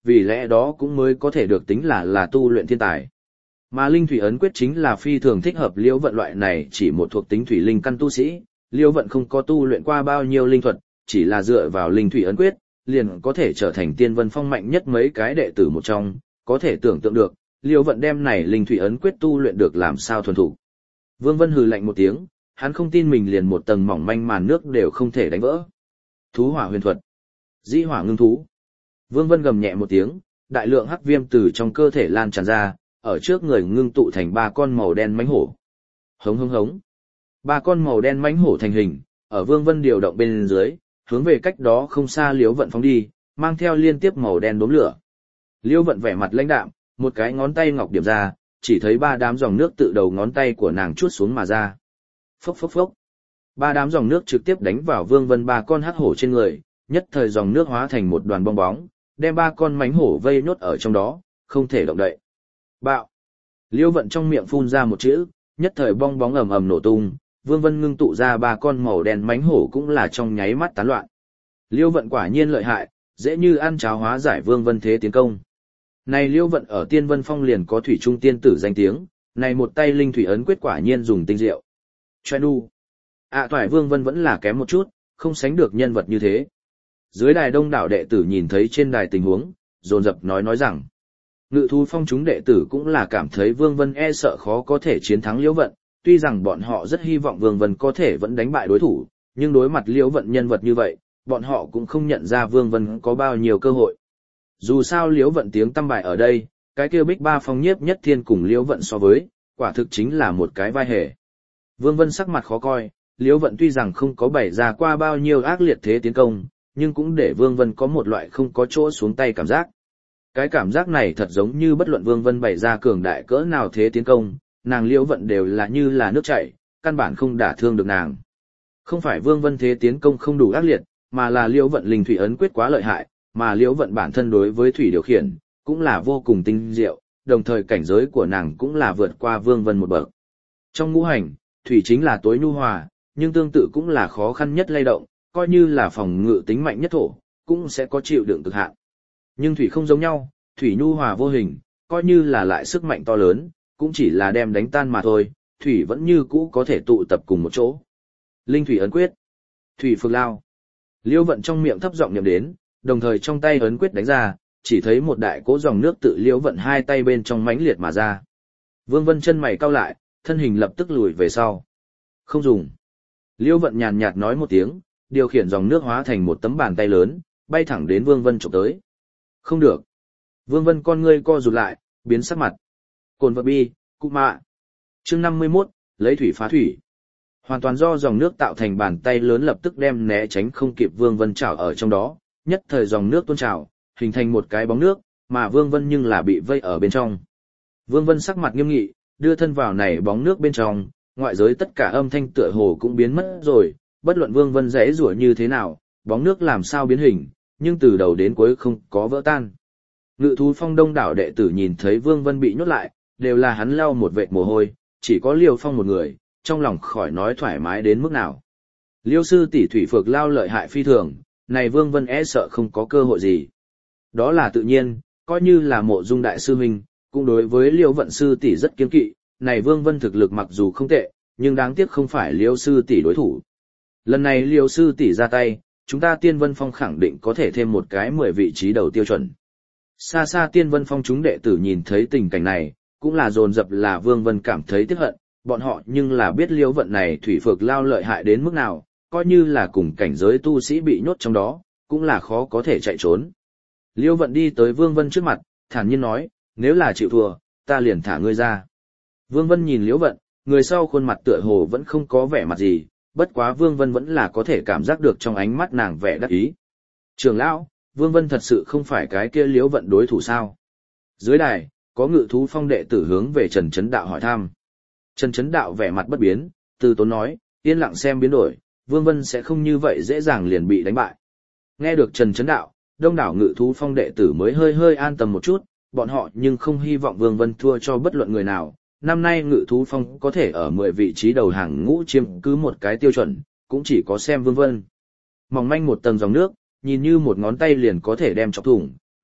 vì lẽ đó cũng mới có thể được tính là là tu luyện thiên tài. Mà linh thủy ấn quyết chính là phi thường thích hợp Liễu Vận loại này chỉ một thuộc tính thủy linh căn tu sĩ, Liễu Vận không có tu luyện qua bao nhiêu linh thuật, chỉ là dựa vào linh thủy ấn quyết, liền có thể trở thành Tiên Vân Phong mạnh nhất mấy cái đệ tử một trong, có thể tưởng tượng được, Liễu Vận đem này linh thủy ấn quyết tu luyện được làm sao thuần thủ. Vương Vân hừ lạnh một tiếng, hắn không tin mình liền một tầng mỏng manh màn nước đều không thể đánh vỡ. Thú hỏa huyền thuật, dĩ hỏa ngưng thú. Vương Vân gầm nhẹ một tiếng, đại lượng hắc viêm từ trong cơ thể lan tràn ra, ở trước người ngưng tụ thành ba con màu đen mãnh hổ. Hống hống hống. Ba con màu đen mãnh hổ thành hình, ở Vương Vân điều động bên dưới, hướng về cách đó không xa Liễu Vận phóng đi, mang theo liên tiếp màu đen đốm lửa. Liễu Vận vẻ mặt lãnh đạm, một cái ngón tay ngọc điểm ra, chỉ thấy ba đám dòng nước tự đầu ngón tay của nàng chuốt xuống mà ra. Phốc phốc phốc. Ba đám dòng nước trực tiếp đánh vào Vương Vân ba con hắc hổ trên người, nhất thời dòng nước hóa thành một đoàn bong bóng, đem ba con mãnh hổ vây nhốt ở trong đó, không thể động đậy. Bạo. Liễu Vận trong miệng phun ra một chữ, nhất thời bong bóng ầm ầm nổ tung, Vương Vân ngưng tụ ra ba con màu đen mãnh hổ cũng là trong nháy mắt tán loạn. Liễu Vận quả nhiên lợi hại, dễ như ăn cháo hóa giải Vương Vân thế tiến công. Này Liễu Vận ở Tiên Vân Phong liền có thủy trung tiên tử danh tiếng, này một tay linh thủy ấn quyết quả nhiên dùng tinh diệu. Choe nu. À toại Vương Vân vẫn là kém một chút, không sánh được nhân vật như thế. Dưới đài đông đảo đệ tử nhìn thấy trên đài tình huống, dồn dập nói nói rằng, Ngự Thú Phong chúng đệ tử cũng là cảm thấy Vương Vân e sợ khó có thể chiến thắng Liễu Vận, tuy rằng bọn họ rất hy vọng Vương Vân có thể vẫn đánh bại đối thủ, nhưng đối mặt Liễu Vận nhân vật như vậy, bọn họ cũng không nhận ra Vương Vân có bao nhiêu cơ hội. Dù sao Liễu Vận tiếng tăm bại ở đây, cái kia Bích Ba Phong Nhiếp Nhất Thiên cùng Liễu Vận so với, quả thực chính là một cái vai hề. Vương Vân sắc mặt khó coi, Liễu Vận tuy rằng không có bày ra qua bao nhiêu ác liệt thế tiến công, nhưng cũng để Vương Vân có một loại không có chỗ xuống tay cảm giác. Cái cảm giác này thật giống như bất luận Vương Vân bày ra cường đại cỡ nào thế tiến công, nàng Liễu Vận đều là như là nước chảy, căn bản không đả thương được nàng. Không phải Vương Vân thế tiến công không đủ ác liệt, mà là Liễu Vận linh thủy ấn quyết quá lợi hại, mà Liễu Vận bản thân đối với thủy điều khiển cũng là vô cùng tinh diệu, đồng thời cảnh giới của nàng cũng là vượt qua Vương Vân một bậc. Trong ngũ hành, thủy chính là tối nhu hòa, nhưng tương tự cũng là khó khăn nhất lay động, coi như là phòng ngự tính mạnh nhất thổ, cũng sẽ có chịu đựng cực hạn. Nhưng thủy không giống nhau, thủy nhu hòa vô hình, coi như là lại sức mạnh to lớn, cũng chỉ là đem đánh tan mà thôi, thủy vẫn như cũ có thể tụ tập cùng một chỗ. Linh thủy ấn quyết, thủy phược lao. Liễu Vận trong miệng thấp giọng niệm đến, đồng thời trong tay ấn quyết đánh ra, chỉ thấy một đại cỗ dòng nước tự Liễu Vận hai tay bên trong mãnh liệt mà ra. Vương Vân chân mày cau lại, thân hình lập tức lùi về sau. Không dùng. Liễu Vận nhàn nhạt nói một tiếng, điều khiển dòng nước hóa thành một tấm bàn tay lớn, bay thẳng đến Vương Vân chụp tới. Không được. Vương Vân con ngươi co rụt lại, biến sắc mặt. Cồn vật bi, cụ mạ. Chương năm mươi mốt, lấy thủy phá thủy. Hoàn toàn do dòng nước tạo thành bàn tay lớn lập tức đem né tránh không kịp Vương Vân trảo ở trong đó, nhất thời dòng nước tuôn trào, hình thành một cái bóng nước, mà Vương Vân nhưng là bị vây ở bên trong. Vương Vân sắc mặt nghiêm nghị, đưa thân vào này bóng nước bên trong, ngoại giới tất cả âm thanh tựa hồ cũng biến mất rồi, bất luận Vương Vân rẽ rủa như thế nào, bóng nước làm sao biến hình, nhưng từ đầu đến cuối không có vỡ tan. Ngự Thú Phong đông đảo đệ tử nhìn thấy Vương Vân bị nhốt lại, đều là hắn lau một vệt mồ hôi, chỉ có Liêu Phong một người, trong lòng khỏi nói thoải mái đến mức nào. Liêu sư tỷ thủy phược lao lợi hại phi thường, này Vương Vân e sợ không có cơ hội gì. Đó là tự nhiên, coi như là Mộ Dung đại sư huynh, cũng đối với Liêu Vận sư tỷ rất kiêng kỵ, này Vương Vân thực lực mặc dù không tệ, nhưng đáng tiếc không phải Liêu sư tỷ đối thủ. Lần này Liêu sư tỷ ra tay, chúng ta Tiên Vân Phong khẳng định có thể thêm một cái mười vị trí đầu tiêu chuẩn. Xa xa Tiên Vân Phong chúng đệ tử nhìn thấy tình cảnh này, cũng là dồn dập là Vương Vân cảm thấy tiếc hận, bọn họ nhưng là biết Liêu Vận này thủy phược lao lợi hại đến mức nào, coi như là cùng cảnh giới tu sĩ bị nhốt trong đó, cũng là khó có thể chạy trốn. Liêu Vận đi tới Vương Vân trước mặt, thản nhiên nói, nếu là chịu thua, ta liền thả ngươi ra. Vương Vân nhìn Liêu Vận, người sau khuôn mặt tựa hồ vẫn không có vẻ mặt gì, bất quá Vương Vân vẫn là có thể cảm giác được trong ánh mắt nàng vẻ đắc ý. Trưởng lão, Vương Vân thật sự không phải cái kia Liêu Vận đối thủ sao? Dưới đài, có Ngự Thú Phong đệ tử hướng về Trần Chấn Đạo hỏi thăm. Trần Chấn Đạo vẻ mặt bất biến, từ tốn nói, yên lặng xem biến đổi, Vương Vân sẽ không như vậy dễ dàng liền bị đánh bại. Nghe được Trần Chấn Đạo, đông đảo Ngự Thú Phong đệ tử mới hơi hơi an tâm một chút, bọn họ nhưng không hy vọng Vương Vân thua cho bất luận người nào. Năm nay Ngự Thú Phong có thể ở mười vị trí đầu hàng ngũ chiếm cứ một cái tiêu chuẩn, cũng chỉ có xem Vương Vân. Mỏng manh một tầng dòng nước, nhìn như một ngón tay liền có thể đem chọc thủng,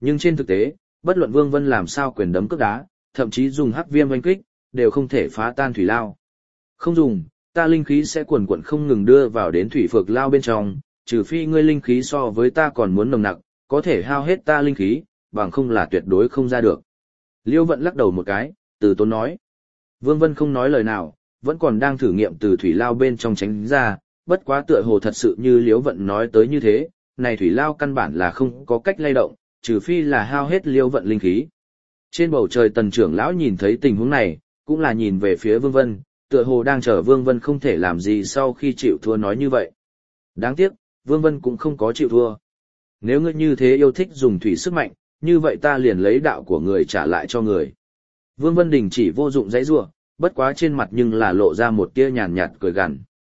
Nhưng trên thực tế, bất luận Vương Vân làm sao quyền đấm cước đá, thậm chí dùng hắc viêm oanh kích, đều không thể phá tan thủy lao. Không dùng, ta linh khí sẽ quần quần không ngừng đưa vào đến thủy phược lao bên trong, trừ phi ngươi linh khí so với ta còn muốn nồng nặc, có thể hao hết ta linh khí, bằng không là tuyệt đối không ra được. Liêu Vận lắc đầu một cái, từ tốn nói. Vương Vân không nói lời nào, vẫn còn đang thử nghiệm từ thủy lao bên trong tránh ra, bất quá tựa hồ thật sự như Liêu Vận nói tới như thế, này thủy lao căn bản là không có cách lay động, trừ phi là hao hết Liêu Vận linh khí. Trên bầu trời Tần trưởng lão nhìn thấy tình huống này, cũng là nhìn về phía Vương Vân, tựa hồ đang chờ Vương Vân không thể làm gì sau khi chịu thua nói như vậy. Đáng tiếc, Vương Vân cũng không có chịu thua. Nếu ngươi như thế yêu thích dùng thủy sức mạnh, như vậy ta liền lấy đạo của người trả lại cho người. Vương Vân Đình chỉ vô dụng dãy rủa, bất quá trên mặt nhưng là lộ ra một tia nhàn nhạt cười gằn.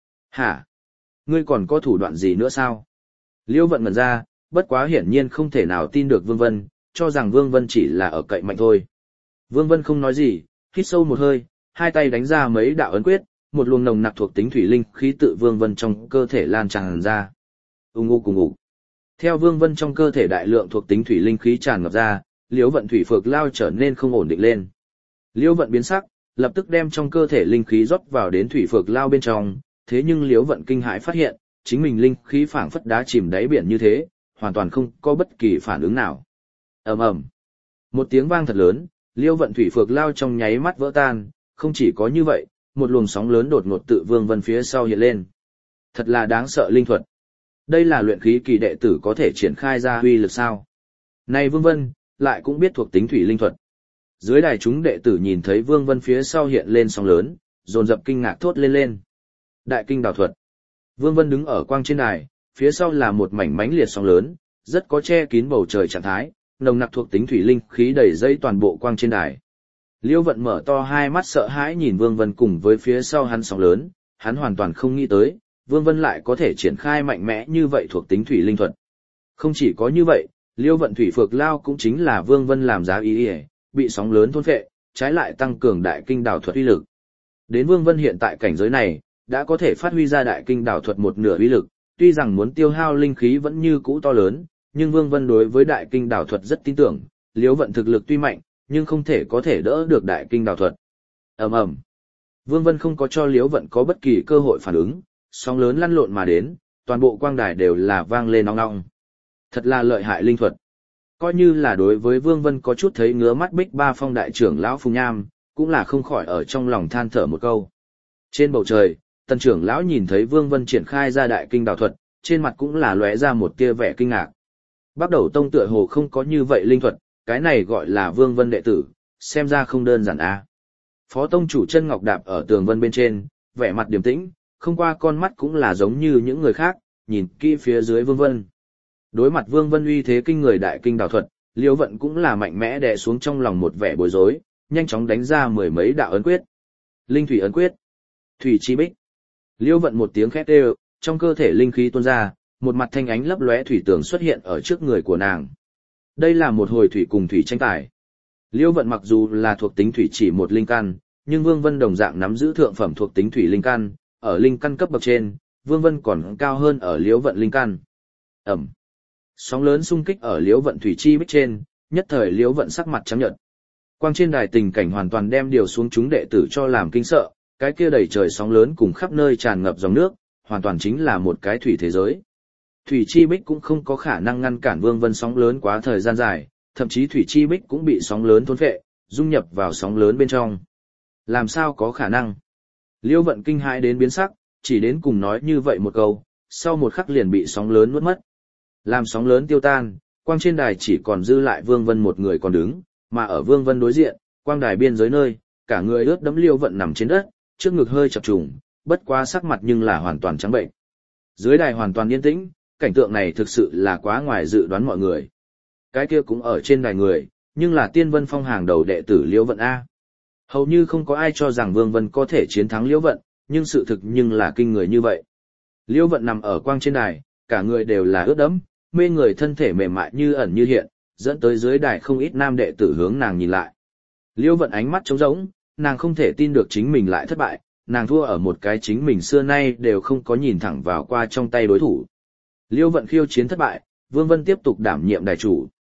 Hả? Ngươi còn có thủ đoạn gì nữa sao? Liêu Vận ngẩn ra, bất quá hiển nhiên không thể nào tin được Vương Vân, cho rằng Vương Vân chỉ là ở cậy mạnh thôi. Vương Vân không nói gì, hít sâu một hơi, hai tay đánh ra mấy đạo ấn quyết, một luồng nồng nặc thuộc tính thủy linh khí tự Vương Vân trong cơ thể lan tràn ra. Ùng ục cùng ục. Theo Vương Vân trong cơ thể đại lượng thuộc tính thủy linh khí tràn ngập ra, Liễu Vận thủy phược lao trở nên không ổn định lên. Liễu Vận biến sắc, lập tức đem trong cơ thể linh khí rót vào đến thủy phược lao bên trong, thế nhưng Liễu Vận kinh hãi phát hiện, chính mình linh khí phảng phất đá chìm đáy biển như thế, hoàn toàn không có bất kỳ phản ứng nào. Ầm ầm. Một tiếng vang thật lớn, Liễu Vận thủy phược lao trong nháy mắt vỡ tan, không chỉ có như vậy, một luồng sóng lớn đột ngột tự Vương Vân phía sau hiện lên. Thật là đáng sợ linh thuật. Đây là luyện khí kỳ đệ tử có thể triển khai ra uy lực sao? Này Vương Vân, lại cũng biết thuộc tính thủy linh thuật. Dưới đài chúng đệ tử nhìn thấy Vương Vân phía sau hiện lên sóng lớn, dồn dập kinh ngạc thốt lên lên. Đại kinh đào thuật. Vương Vân đứng ở quang trên đài, phía sau là một mảnh mánh liệt sóng lớn, rất có che kín bầu trời trạng thái, nồng nặc thuộc tính thủy linh khí đầy dây toàn bộ quang trên đài. Liêu Vận mở to hai mắt sợ hãi nhìn Vương Vân cùng với phía sau hắn sóng lớn, hắn hoàn toàn không nghĩ tới, Vương Vân lại có thể triển khai mạnh mẽ như vậy thuộc tính thủy linh thuật. Không chỉ có như vậy, Liêu Vận thủy phược lao cũng chính là Vương Vân làm giá ý ý, bị sóng lớn thôn phệ, trái lại tăng cường đại kinh đào thuật uy lực. Đến Vương Vân hiện tại cảnh giới này, đã có thể phát huy ra đại kinh đào thuật một nửa uy lực, tuy rằng muốn tiêu hao linh khí vẫn như cũ to lớn, nhưng Vương Vân đối với đại kinh đào thuật rất tin tưởng, Liêu Vận thực lực tuy mạnh, nhưng không thể có thể đỡ được đại kinh đào thuật. Ầm ầm. Vương Vân không có cho Liêu Vận có bất kỳ cơ hội phản ứng, sóng lớn lăn lộn mà đến, toàn bộ quang đài đều là vang lên ong ong. Thật là lợi hại linh thuật. Coi như là đối với Vương Vân có chút thấy ngứa mắt Bích Ba Phong đại trưởng lão Phùng Nham, cũng là không khỏi ở trong lòng than thở một câu. Trên bầu trời, Tần trưởng lão nhìn thấy Vương Vân triển khai ra đại kinh đào thuật, trên mặt cũng là lóe ra một tia vẻ kinh ngạc. Bắt đầu tông tựa hồ không có như vậy linh thuật, cái này gọi là Vương Vân đệ tử, xem ra không đơn giản a. Phó tông chủ chân ngọc đạp ở tường vân bên trên, vẻ mặt điềm tĩnh, không qua con mắt cũng là giống như những người khác, nhìn kỹ phía dưới Vương Vân. Đối mặt Vương Vân uy thế kinh người đại kinh đào thuật, Liêu Vận cũng là mạnh mẽ đè xuống trong lòng một vẻ bối rối, nhanh chóng đánh ra mười mấy đạo ấn quyết. Linh thủy ấn quyết, thủy chi bích. Liêu Vận một tiếng khét đều, trong cơ thể linh khí tuôn ra, một mặt thanh ánh lấp lóe thủy tường xuất hiện ở trước người của nàng. Đây là một hồi thủy cùng thủy tranh tài. Liêu Vận mặc dù là thuộc tính thủy chỉ một linh căn, nhưng Vương Vân đồng dạng nắm giữ thượng phẩm thuộc tính thủy linh căn, ở linh căn cấp bậc trên, Vương Vân còn cao hơn ở Liễu Vận linh căn. Ẩm. Sóng lớn xung kích ở Liễu Vận thủy chi bích trên, nhất thời Liễu Vận sắc mặt trắng nhợt. Quang trên đài tình cảnh hoàn toàn đem điều xuống chúng đệ tử cho làm kinh sợ, cái kia đầy trời sóng lớn cùng khắp nơi tràn ngập dòng nước, hoàn toàn chính là một cái thủy thế giới. Thủy chi bích cũng không có khả năng ngăn cản Vương Vân sóng lớn quá thời gian dài, thậm chí thủy chi bích cũng bị sóng lớn thôn phệ, dung nhập vào sóng lớn bên trong. Làm sao có khả năng? Liêu Vận kinh hãi đến biến sắc, chỉ đến cùng nói như vậy một câu, sau một khắc liền bị sóng lớn nuốt mất. Làm sóng lớn tiêu tan, quang trên đài chỉ còn dư lại Vương Vân một người còn đứng, mà ở Vương Vân đối diện, quang đài biên giới nơi, cả người ướt đẫm Liêu Vận nằm trên đất, trước ngực hơi chập trùng, bất quá sắc mặt nhưng là hoàn toàn trắng bệnh. Dưới đài hoàn toàn yên tĩnh, cảnh tượng này thực sự là quá ngoài dự đoán mọi người. Cái kia cũng ở trên đài người, nhưng là Tiên Vân Phong hàng đầu đệ tử Liêu Vận A. Hầu như không có ai cho rằng Vương Vân có thể chiến thắng Liễu Vận, nhưng sự thực nhưng là kinh người như vậy. Liễu Vận nằm ở quang trên đài, cả người đều là ướt đẫm, mê người thân thể mềm mại như ẩn như hiện, dẫn tới dưới đài không ít nam đệ tử hướng nàng nhìn lại. Liễu Vận ánh mắt trống rỗng, nàng không thể tin được chính mình lại thất bại, nàng thua ở một cái chính mình xưa nay đều không có nhìn thẳng vào qua trong tay đối thủ. Liễu Vận khiêu chiến thất bại, Vương Vân tiếp tục đảm nhiệm đài chủ.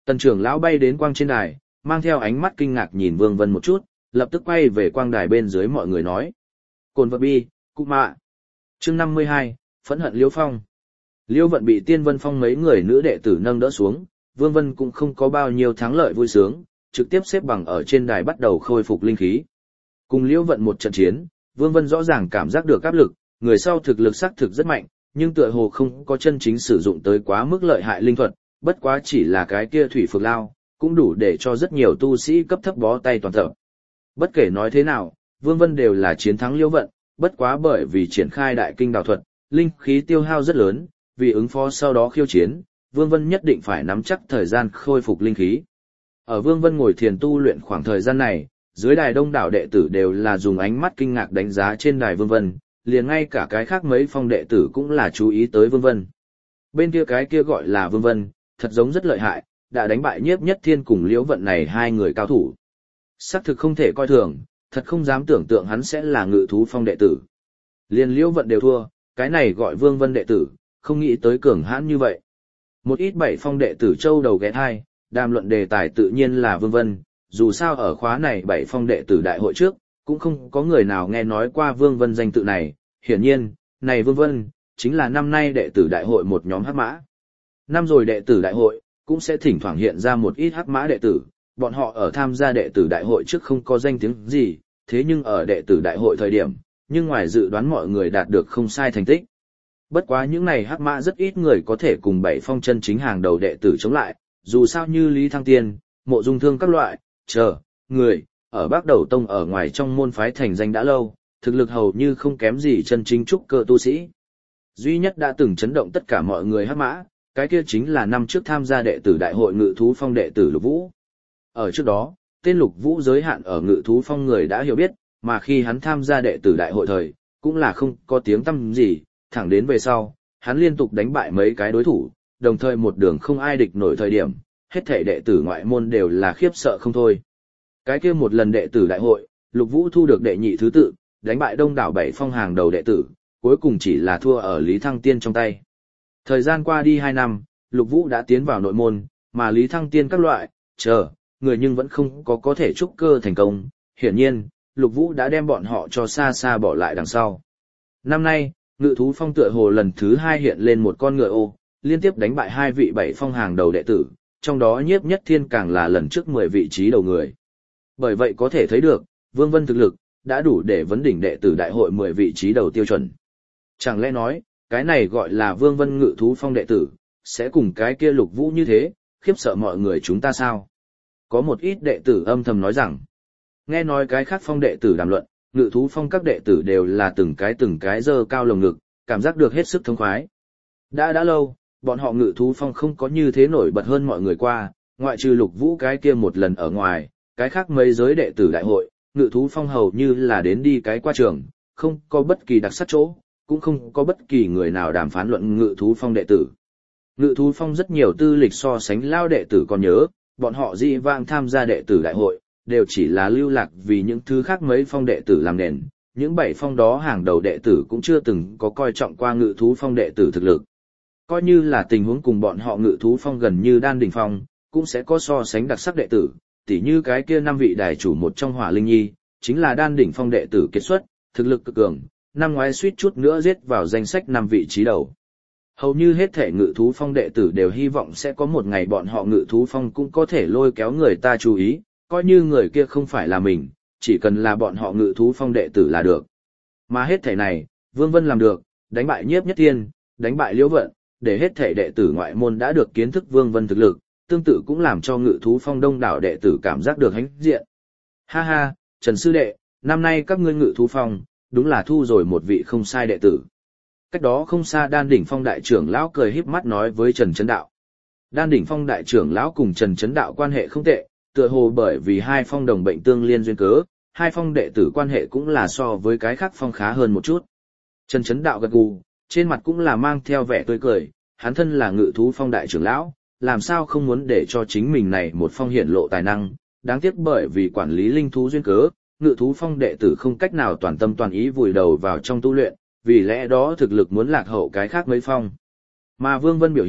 Tần trưởng lão bay đến quang trên đài, mang theo ánh mắt kinh ngạc nhìn Vương Vân một chút, lập tức quay về quang đài bên dưới mọi người nói. Cồn vật bi, cụ mạ. Chương năm mươi hai, phẫn hận Liễu Phong. Liễu Vận bị Tiên Vân Phong mấy người nữ đệ tử nâng đỡ xuống, Vương Vân cũng không có bao nhiêu thắng lợi vui sướng, trực tiếp xếp bằng ở trên đài bắt đầu khôi phục linh khí. Cùng Liễu Vận một trận chiến, Vương Vân rõ ràng cảm giác được áp lực, người sau thực lực xác thực rất mạnh, nhưng tựa hồ không có chân chính sử dụng tới quá mức lợi hại linh thuật, bất quá chỉ là cái kia thủy phược lao, cũng đủ để cho rất nhiều tu sĩ cấp thấp bó tay toàn tập. Bất kể nói thế nào, Vương Vân đều là chiến thắng Liễu Vận, bất quá bởi vì triển khai đại kinh đào thuật, linh khí tiêu hao rất lớn, vì ứng phó sau đó khiêu chiến, Vương Vân nhất định phải nắm chắc thời gian khôi phục linh khí. Ở Vương Vân ngồi thiền tu luyện khoảng thời gian này, dưới đài đông đảo đệ tử đều là dùng ánh mắt kinh ngạc đánh giá trên đài Vương Vân, liền ngay cả cái khác mấy phong đệ tử cũng là chú ý tới Vương Vân. Bên kia cái kia gọi là Vương Vân, thật giống rất lợi hại, đã đánh bại Nhiếp Nhất Thiên cùng Liễu Vận này hai người cao thủ. Xác thực không thể coi thường, thật không dám tưởng tượng hắn sẽ là Ngự Thú Phong đệ tử. Liền Liễu Vận đều thua, cái này gọi Vương Vân đệ tử, không nghĩ tới cường hãn như vậy. Một ít bảy phong đệ tử châu đầu ghé thai, đàm luận đề tài tự nhiên là Vương Vân, dù sao ở khóa này bảy phong đệ tử đại hội trước, cũng không có người nào nghe nói qua Vương Vân danh tự này, hiển nhiên, này Vương Vân, chính là năm nay đệ tử đại hội một nhóm hắc mã. Năm rồi đệ tử đại hội, cũng sẽ thỉnh thoảng hiện ra một ít hắc mã đệ tử, bọn họ ở tham gia đệ tử đại hội trước không có danh tiếng gì, thế nhưng ở đệ tử đại hội thời điểm, nhưng ngoài dự đoán mọi người đạt được không sai thành tích. Bất quá những này hắc mã rất ít người có thể cùng bảy phong chân chính hàng đầu đệ tử chống lại, dù sao như Lý Thăng Tiên, Mộ Dung Thương các loại, chờ, người, ở Bắc Đầu Tông ở ngoài trong môn phái thành danh đã lâu, thực lực hầu như không kém gì chân chính trúc cơ tu sĩ. Duy nhất đã từng chấn động tất cả mọi người hắc mã, cái kia chính là năm trước tham gia đệ tử đại hội Ngự Thú Phong đệ tử Lục Vũ. Ở trước đó, tên Lục Vũ giới hạn ở Ngự Thú Phong người đã hiểu biết, mà khi hắn tham gia đệ tử đại hội thời, cũng là không có tiếng tăm gì, thẳng đến về sau, hắn liên tục đánh bại mấy cái đối thủ, đồng thời một đường không ai địch nổi thời điểm, hết thảy đệ tử ngoại môn đều là khiếp sợ không thôi. Cái kia một lần đệ tử đại hội, Lục Vũ thu được đệ nhị thứ tự, đánh bại đông đảo bảy phong hàng đầu đệ tử, cuối cùng chỉ là thua ở Lý Thăng Tiên trong tay. Thời gian qua đi hai năm, Lục Vũ đã tiến vào nội môn, mà Lý Thăng Tiên các loại, chờ, người nhưng vẫn không có có thể trúc cơ thành công, hiển nhiên, Lục Vũ đã đem bọn họ cho xa xa bỏ lại đằng sau. Năm nay, Ngự Thú Phong tựa hồ lần thứ hai hiện lên một con ngựa ô, liên tiếp đánh bại hai vị bảy phong hàng đầu đệ tử, trong đó Nhiếp Nhất Thiên càng là lần trước mười vị trí đầu người. Bởi vậy có thể thấy được, Vương Vân thực lực, đã đủ để vấn đỉnh đệ tử đại hội mười vị trí đầu tiêu chuẩn. Chẳng lẽ nói, cái này gọi là Vương Vân Ngự Thú Phong đệ tử, sẽ cùng cái kia Lục Vũ như thế, khiếp sợ mọi người chúng ta sao? Có một ít đệ tử âm thầm nói rằng, nghe nói cái khác phong đệ tử đàm luận, Ngự Thú Phong các đệ tử đều là từng cái từng cái dơ cao lồng ngực, cảm giác được hết sức thông khoái. Đã đã lâu, bọn họ Ngự Thú Phong không có như thế nổi bật hơn mọi người qua, ngoại trừ Lục Vũ cái kia một lần ở ngoài, cái khác mấy giới đệ tử đại hội, Ngự Thú Phong hầu như là đến đi cái qua trường, không có bất kỳ đặc sắc chỗ, cũng không có bất kỳ người nào đàm phán luận Ngự Thú Phong đệ tử. Ngự Thú Phong rất nhiều tư lịch so sánh lao đệ tử còn nhớ, bọn họ dị vãng tham gia đệ tử đại hội, đều chỉ là lưu lạc vì những thứ khác mấy phong đệ tử làm nền, những bảy phong đó hàng đầu đệ tử cũng chưa từng có coi trọng qua Ngự Thú Phong đệ tử thực lực. Coi như là tình huống cùng bọn họ Ngự Thú Phong gần như Đan Đỉnh Phong, cũng sẽ có so sánh đặc sắc đệ tử, tỉ như cái kia năm vị đài chủ một trong Hỏa Linh Nhi, chính là Đan Đỉnh Phong đệ tử kiệt xuất, thực lực cực cường, năm ngoái suýt chút nữa giết vào danh sách năm vị trí đầu. Hầu như hết thể Ngự Thú Phong đệ tử đều hy vọng sẽ có một ngày bọn họ Ngự Thú Phong cũng có thể lôi kéo người ta chú ý, coi như người kia không phải là mình, chỉ cần là bọn họ Ngự Thú Phong đệ tử là được. Mà hết thể này, Vương Vân làm được, đánh bại Nhiếp Nhất Thiên, đánh bại Liễu Vận, để hết thể đệ tử ngoại môn đã được kiến thức Vương Vân thực lực, tương tự cũng làm cho Ngự Thú Phong đông đảo đệ tử cảm giác được hãnh diện. Ha ha, Trần sư đệ, năm nay các ngươi Ngự Thú Phong, đúng là thu rồi một vị không sai đệ tử. Cách đó không xa Đan Đỉnh Phong đại trưởng lão cười híp mắt nói với Trần Chấn Đạo. Đan Đỉnh Phong đại trưởng lão cùng Trần Chấn Đạo quan hệ không tệ, tựa hồ bởi vì hai phong đồng bệnh tương liên duyên cớ, hai phong đệ tử quan hệ cũng là so với cái khác phong khá hơn một chút. Trần Chấn Đạo gật gù, trên mặt cũng là mang theo vẻ tươi cười, hắn thân là Ngự Thú Phong đại trưởng lão, làm sao không muốn để cho chính mình này một phong hiển lộ tài năng, đáng tiếc bởi vì quản lý linh thú duyên cớ, Ngự Thú Phong đệ tử không cách nào toàn tâm toàn ý vùi đầu vào trong tu luyện, vì lẽ đó thực lực muốn lạc hậu cái khác mấy phong. Mà Vương Vân biểu hiện,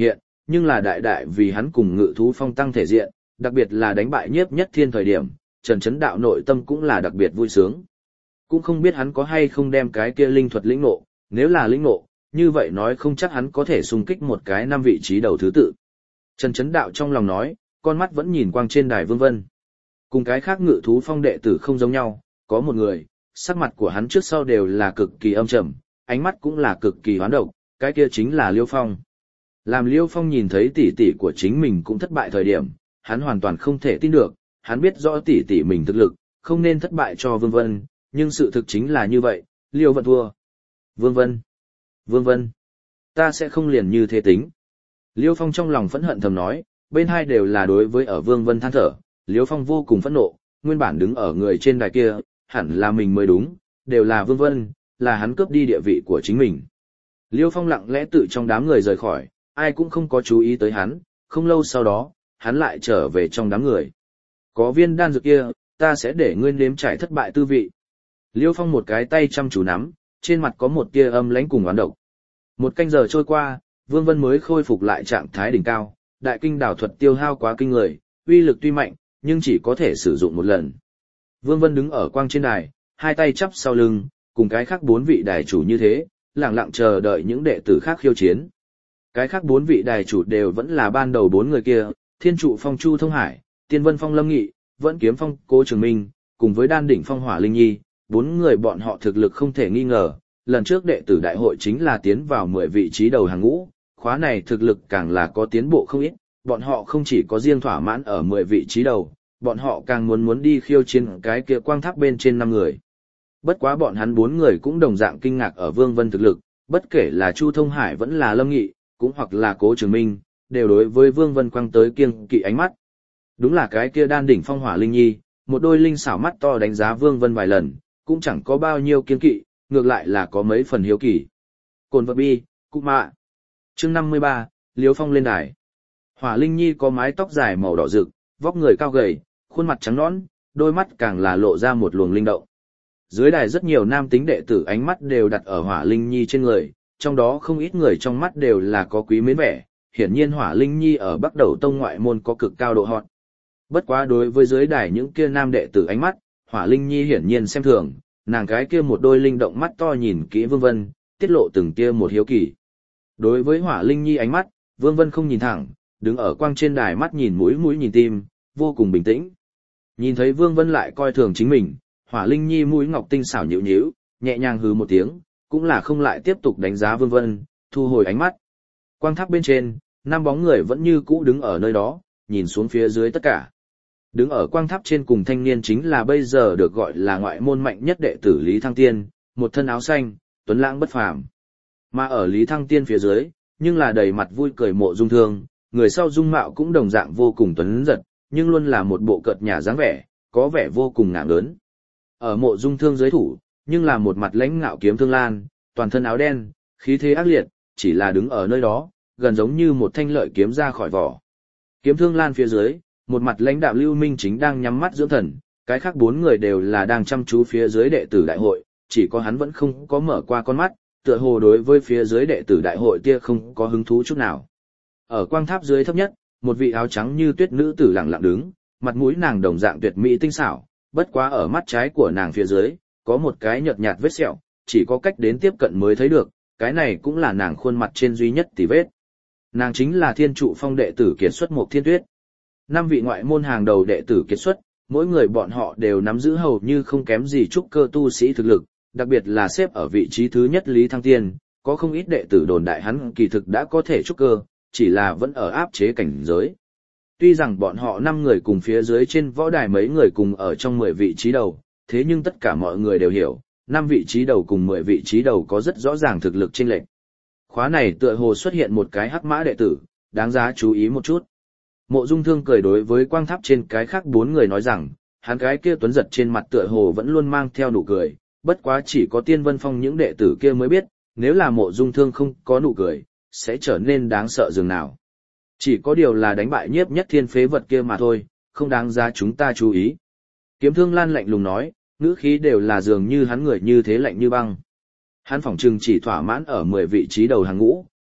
nhưng là đại đại vì hắn cùng Ngự thú phong tăng thể diện, đặc biệt là đánh bại Nhiếp Nhất Thiên thời điểm, Trần Chấn Đạo nội tâm cũng là đặc biệt vui sướng. Cũng không biết hắn có hay không đem cái kia linh thuật lĩnh ngộ, nếu là lĩnh ngộ, như vậy nói không chắc hắn có thể xung kích một cái năm vị trí đầu thứ tự. Trần Chấn Đạo trong lòng nói, con mắt vẫn nhìn quang trên đài Vương Vân. Cùng cái khác Ngự thú phong đệ tử không giống nhau, có một người, sắc mặt của hắn trước sau đều là cực kỳ âm trầm, ánh mắt cũng là cực kỳ hoán độc, cái kia chính là Liêu Phong. Làm Liêu Phong nhìn thấy tỷ tỷ của chính mình cũng thất bại thời điểm, hắn hoàn toàn không thể tin được, hắn biết rõ tỷ tỷ mình thực lực, không nên thất bại cho Vương Vân, nhưng sự thực chính là như vậy, Liêu Vận thua. Vương Vân, Vương Vân, ta sẽ không liền như thế tính. Liêu Phong trong lòng phẫn hận thầm nói, bên hai đều là đối với ở Vương Vân than thở, Liêu Phong vô cùng phẫn nộ, nguyên bản đứng ở người trên đài kia, hẳn là mình mới đúng, đều là Vương Vân, là hắn cướp đi địa vị của chính mình. Liêu Phong lặng lẽ tự trong đám người rời khỏi, ai cũng không có chú ý tới hắn, không lâu sau đó, hắn lại trở về trong đám người. Có viên đan dược kia, ta sẽ để ngươi nếm trải thất bại tư vị. Liêu Phong một cái tay chăm chú nắm, trên mặt có một tia âm lãnh cùng oán độc. Một canh giờ trôi qua, Vương Vân mới khôi phục lại trạng thái đỉnh cao, đại kinh đảo thuật tiêu hao quá kinh người, uy lực tuy mạnh, nhưng chỉ có thể sử dụng một lần. Vương Vân đứng ở quang trên đài, hai tay chắp sau lưng, cùng cái khác bốn vị đài chủ như thế, lặng lặng chờ đợi những đệ tử khác khiêu chiến. Cái khác bốn vị đài chủ đều vẫn là ban đầu bốn người kia, Thiên Trụ Phong Chu Thông Hải, Tiên Vân Phong Lâm Nghị, Vẫn Kiếm Phong Cố Trường Minh, cùng với Đan Đỉnh Phong Hỏa Linh Nhi, bốn người bọn họ thực lực không thể nghi ngờ, lần trước đệ tử đại hội chính là tiến vào mười vị trí đầu hàng ngũ, khóa này thực lực càng là có tiến bộ không ít, bọn họ không chỉ có riêng thỏa mãn ở mười vị trí đầu, bọn họ càng muốn muốn đi khiêu chiến cái kia quang tháp bên trên năm người. Bất quá bọn hắn bốn người cũng đồng dạng kinh ngạc ở Vương Vân thực lực, bất kể là Chu Thông Hải vẫn là Lâm Nghị, cũng hoặc là Cố Trường Minh, đều đối với Vương Vân quăng tới kiêng kỵ ánh mắt. Đúng là cái kia Đan Đỉnh Phong Hỏa Linh Nhi, một đôi linh xảo mắt to đánh giá Vương Vân vài lần, cũng chẳng có bao nhiêu kiêng kỵ, ngược lại là có mấy phần hiếu kỳ. Cồn vật bi, cụ mạ. Chương năm mươi ba, Liêu Phong lên đài. Hỏa Linh Nhi có mái tóc dài màu đỏ rực, vóc người cao gầy, khuôn mặt trắng nõn, đôi mắt càng là lộ ra một luồng linh động. Dưới đài rất nhiều nam tính đệ tử ánh mắt đều đặt ở Hỏa Linh Nhi trên người, trong đó không ít người trong mắt đều là có quý mến vẻ, hiển nhiên Hỏa Linh Nhi ở Bắc Đầu Tông ngoại môn có cực cao độ hot. Bất quá đối với dưới đài những kia nam đệ tử ánh mắt, Hỏa Linh Nhi hiển nhiên xem thường, nàng cái kia một đôi linh động mắt to nhìn kỹ Vương Vân, tiết lộ từng kia một hiếu kỳ. Đối với Hỏa Linh Nhi ánh mắt, Vương Vân không nhìn thẳng, đứng ở quang trên đài mắt nhìn mũi mũi nhìn tim, vô cùng bình tĩnh. Nhìn thấy Vương Vân lại coi thường chính mình, Hỏa Linh Nhi mũi ngọc tinh xảo nhíu nhíu, nhẹ nhàng hừ một tiếng, cũng là không lại tiếp tục đánh giá Vương Vân, thu hồi ánh mắt. Quang tháp bên trên, năm bóng người vẫn như cũ đứng ở nơi đó, nhìn xuống phía dưới tất cả. Đứng ở quang tháp trên cùng thanh niên chính là bây giờ được gọi là ngoại môn mạnh nhất đệ tử Lý Thăng Tiên, một thân áo xanh, tuấn lãng bất phàm. Mà ở Lý Thăng Tiên phía dưới, nhưng là đầy mặt vui cười Mộ Dung Thương, người sau dung mạo cũng đồng dạng vô cùng tuấn giật, nhưng luôn là một bộ cợt nhả dáng vẻ, có vẻ vô cùng ngạo lớn. Ở Mộ Dung Thương dưới thủ, nhưng là một mặt lãnh ngạo Kiếm Thương Lan, toàn thân áo đen, khí thế ác liệt, chỉ là đứng ở nơi đó, gần giống như một thanh lợi kiếm ra khỏi vỏ. Kiếm Thương Lan phía dưới, một mặt lãnh đạo Lưu Minh chính đang nhắm mắt dưỡng thần, cái khác bốn người đều là đang chăm chú phía dưới đệ tử đại hội, chỉ có hắn vẫn không có mở qua con mắt, tựa hồ đối với phía dưới đệ tử đại hội kia không có hứng thú chút nào. Ở quang tháp dưới thấp nhất, một vị áo trắng như tuyết nữ tử lặng lặng đứng, mặt mũi nàng đồng dạng tuyệt mỹ tinh xảo, bất quá ở mắt trái của nàng phía dưới, có một cái nhợt nhạt vết sẹo, chỉ có cách đến tiếp cận mới thấy được, cái này cũng là nàng khuôn mặt trên duy nhất tỉ vết. Nàng chính là Thiên Trụ Phong đệ tử kiệt xuất Mộc Thiên Tuyết. Năm vị ngoại môn hàng đầu đệ tử kiệt xuất, mỗi người bọn họ đều nắm giữ hầu như không kém gì trúc cơ tu sĩ thực lực, đặc biệt là xếp ở vị trí thứ nhất Lý Thăng Tiên, có không ít đệ tử đồn đại hắn kỳ thực đã có thể trúc cơ, chỉ là vẫn ở áp chế cảnh giới. Tuy rằng bọn họ năm người cùng phía dưới trên võ đài mấy người cùng ở trong mười vị trí đầu, thế nhưng tất cả mọi người đều hiểu, năm vị trí đầu cùng mười vị trí đầu có rất rõ ràng thực lực chênh lệch. Khóa này tựa hồ xuất hiện một cái hắc mã đệ tử, đáng giá chú ý một chút. Mộ Dung Thương cười đối với quang tháp trên cái khác bốn người nói rằng, hắn cái kia tuấn giật trên mặt tựa hồ vẫn luôn mang theo nụ cười, bất quá chỉ có Tiên Vân Phong những đệ tử kia mới biết, nếu là Mộ Dung Thương không có nụ cười, sẽ trở nên đáng sợ dường nào. Chỉ có điều là đánh bại Nhiếp Nhất Thiên phế vật kia mà thôi, không đáng giá chúng ta chú ý. Kiếm Thương Lan lạnh lùng nói, ngữ khí đều là dường như hắn người như thế lạnh như băng. Hắn phỏng chừng chỉ thỏa mãn ở mười vị trí đầu hàng ngũ,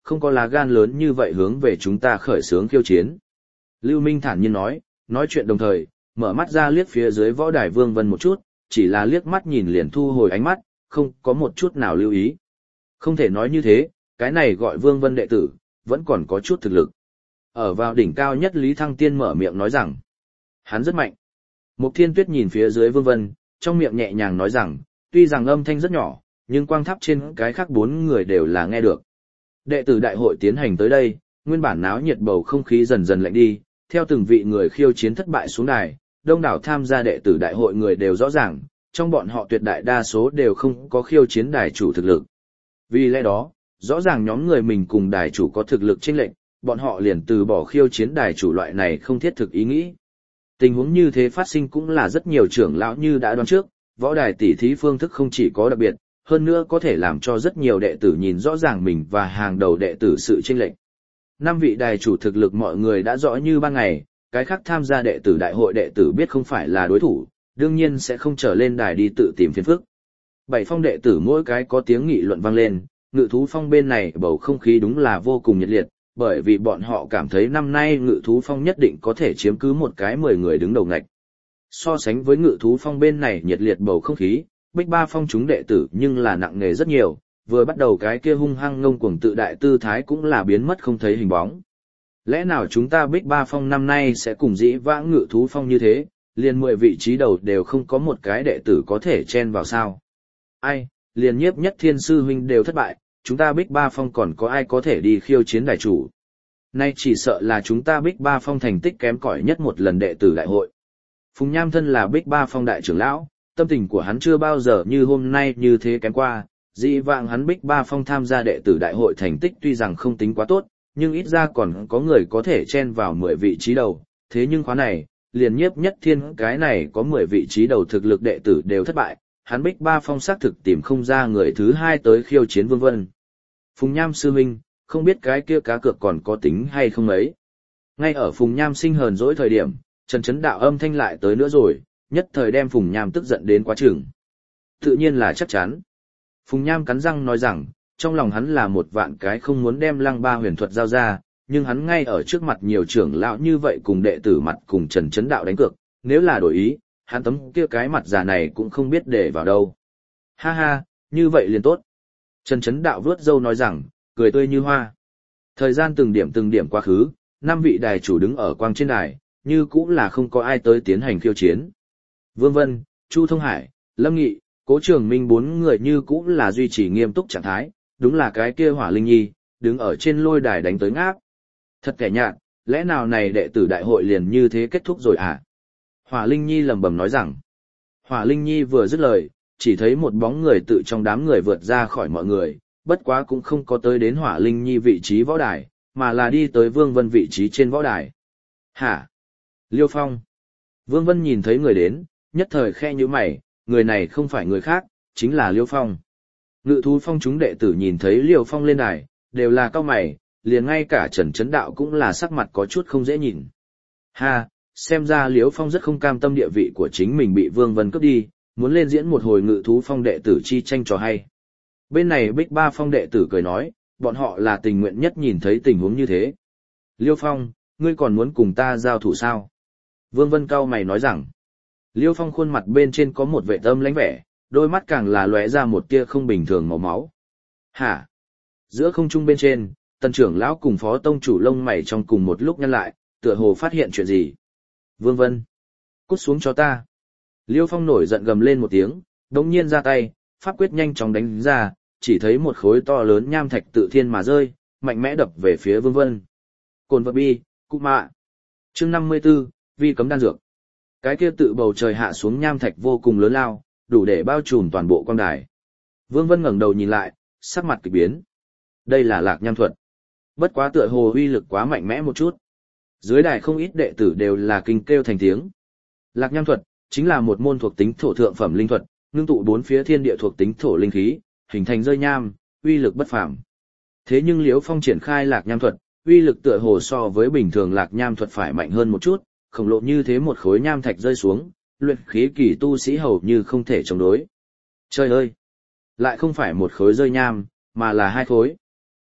không có lá gan lớn như vậy hướng về chúng ta khởi xướng khiêu chiến. Lưu Minh thản nhiên nói, nói chuyện đồng thời, mở mắt ra liếc phía dưới võ đài Vương Vân một chút, chỉ là liếc mắt nhìn liền thu hồi ánh mắt, không có một chút nào lưu ý. Không thể nói như thế, cái này gọi Vương Vân đệ tử, vẫn còn có chút thực lực. Ở vào đỉnh cao nhất Lý Thăng Tiên mở miệng nói rằng, hắn rất mạnh. Mục Thiên Tuyết nhìn phía dưới Vương Vân, trong miệng nhẹ nhàng nói rằng, tuy rằng âm thanh rất nhỏ, nhưng quang tháp trên cái khác bốn người đều là nghe được. Đệ tử đại hội tiến hành tới đây, nguyên bản náo nhiệt bầu không khí dần dần lạnh đi, theo từng vị người khiêu chiến thất bại xuống đài, đông đảo tham gia đệ tử đại hội người đều rõ ràng, trong bọn họ tuyệt đại đa số đều không có khiêu chiến đài chủ thực lực. Vì lẽ đó, rõ ràng nhóm người mình cùng đài chủ có thực lực chênh lệch, bọn họ liền từ bỏ khiêu chiến đài chủ loại này không thiết thực ý nghĩ. Tình huống như thế phát sinh cũng là rất nhiều trưởng lão như đã đoán trước, võ đài tỉ thí phương thức không chỉ có đặc biệt, hơn nữa có thể làm cho rất nhiều đệ tử nhìn rõ ràng mình và hàng đầu đệ tử sự chênh lệch. Năm vị đài chủ thực lực mọi người đã rõ như ban ngày, cái khác tham gia đệ tử đại hội đệ tử biết không phải là đối thủ, đương nhiên sẽ không trở lên đài đi tự tìm phiền phức. Bảy phong đệ tử mỗi cái có tiếng nghị luận vang lên, Ngự thú phong bên này bầu không khí đúng là vô cùng nhiệt liệt, bởi vì bọn họ cảm thấy năm nay Ngự thú phong nhất định có thể chiếm cứ một cái mười người đứng đầu ngạch. So sánh với Ngự thú phong bên này nhiệt liệt bầu không khí, Bích Ba phong chúng đệ tử nhưng là nặng nề rất nhiều, vừa bắt đầu cái kia hung hăng ngông cuồng tự đại tư thái cũng là biến mất không thấy hình bóng. Lẽ nào chúng ta Bích Ba phong năm nay sẽ cùng dĩ vãng Ngự thú phong như thế, liền mười vị trí đầu đều không có một cái đệ tử có thể chen vào sao? Ai, liền Nhiếp Nhất Thiên sư huynh đều thất bại, chúng ta Bích Ba phong còn có ai có thể đi khiêu chiến đài chủ? Nay chỉ sợ là chúng ta Bích Ba phong thành tích kém cỏi nhất một lần đệ tử đại hội. Phùng Nham thân là Bích Ba phong đại trưởng lão, tâm tình của hắn chưa bao giờ như hôm nay như thế kém qua, dĩ vãng hắn Bích Ba phong tham gia đệ tử đại hội thành tích tuy rằng không tính quá tốt, nhưng ít ra còn có người có thể chen vào mười vị trí đầu, thế nhưng khóa này, liền Nhiếp Nhất Thiên cái này có mười vị trí đầu thực lực đệ tử đều thất bại, hắn Bích Ba phong xác thực tìm không ra người thứ hai tới khiêu chiến Vương Vân. Phùng Nham sư huynh, không biết cái kia cá cược còn có tính hay không ấy. Ngay ở Phùng Nham sinh hờn dỗi thời điểm, Trần Chấn Đạo âm thanh lại tới nữa rồi, nhất thời đem Phùng Nham tức giận đến quá chừng. Tự nhiên là chắc chắn. Phùng Nham cắn răng nói rằng, trong lòng hắn là một vạn cái không muốn đem Lăng Ba huyền thuật giao ra, nhưng hắn ngay ở trước mặt nhiều trưởng lão như vậy cùng đệ tử mặt cùng Trần Chấn Đạo đánh cược, nếu là đổi ý, hắn tấm kia cái mặt già này cũng không biết để vào đâu. Ha ha, như vậy liền tốt. Trần Chấn Đạo vuốt râu nói rằng, cười tươi như hoa. Thời gian từng điểm từng điểm quá khứ, năm vị đài chủ đứng ở quang trên đài, như cũng là không có ai tới tiến hành khiêu chiến. Vương Vân, Chu Thông Hải, Lâm Nghị, Cố Trường Minh bốn người như cũng là duy trì nghiêm túc trạng thái, đúng là cái kia Hỏa Linh Nhi, đứng ở trên lôi đài đánh tới ngáp. Thật kẻ nhạt, lẽ nào này đệ tử đại hội liền như thế kết thúc rồi à? Hỏa Linh Nhi lẩm bẩm nói rằng. Hỏa Linh Nhi vừa dứt lời, chỉ thấy một bóng người tự trong đám người vượt ra khỏi mọi người, bất quá cũng không có tới đến Hỏa Linh Nhi vị trí võ đài, mà là đi tới Vương Vân vị trí trên võ đài. Hả? Liêu Phong. Vương Vân nhìn thấy người đến, nhất thời khe nhíu mày, người này không phải người khác, chính là Liêu Phong. Ngự thú phong chúng đệ tử nhìn thấy Liêu Phong lên đài, đều là cau mày, liền ngay cả Trần Chấn Đạo cũng là sắc mặt có chút không dễ nhìn. Ha, xem ra Liêu Phong rất không cam tâm địa vị của chính mình bị Vương Vân cướp đi, muốn lên diễn một hồi ngự thú phong đệ tử chi tranh trò hay. Bên này Bích Ba phong đệ tử cười nói, bọn họ là tình nguyện nhất nhìn thấy tình huống như thế. Liêu Phong, ngươi còn muốn cùng ta giao thủ sao? Vương Vân cau mày nói rằng. Liêu Phong khuôn mặt bên trên có một vẻ tâm lãnh vẻ, đôi mắt càng là lóe ra một tia không bình thường màu máu. Hả? Giữa không trung bên trên, tần trưởng lão cùng phó tông chủ lông mày trong cùng một lúc nhăn lại, tựa hồ phát hiện chuyện gì. Vương Vân, cút xuống cho ta. Liêu Phong nổi giận gầm lên một tiếng, đống nhiên ra tay, pháp quyết nhanh chóng đánh ra, chỉ thấy một khối to lớn nham thạch tự thiên mà rơi, mạnh mẽ đập về phía Vương Vân. Cồn vật bi, cụ mạ. Chương năm mươi 54, vi cấm đan dược. Cái kia tự bầu trời hạ xuống nham thạch vô cùng lớn lao, đủ để bao trùm toàn bộ quang đài. Vương Vân ngẩng đầu nhìn lại, sắc mặt kỳ biến. Đây là lạc nham thuật. Bất quá tựa hồ uy lực quá mạnh mẽ một chút. Dưới đài không ít đệ tử đều là kinh kêu thành tiếng. Lạc nham thuật chính là một môn thuộc tính thổ thượng phẩm linh thuật, ngưng tụ bốn phía thiên địa thuộc tính thổ linh khí, hình thành rơi nham, uy lực bất phàm. Thế nhưng Liễu Phong triển khai lạc nham thuật, uy lực tựa hồ so với bình thường lạc nham thuật phải mạnh hơn một chút, khổng lồ như thế một khối nham thạch rơi xuống, luyện khí kỳ tu sĩ hầu như không thể chống đối. Trời ơi! Lại không phải một khối rơi nham, mà là hai khối.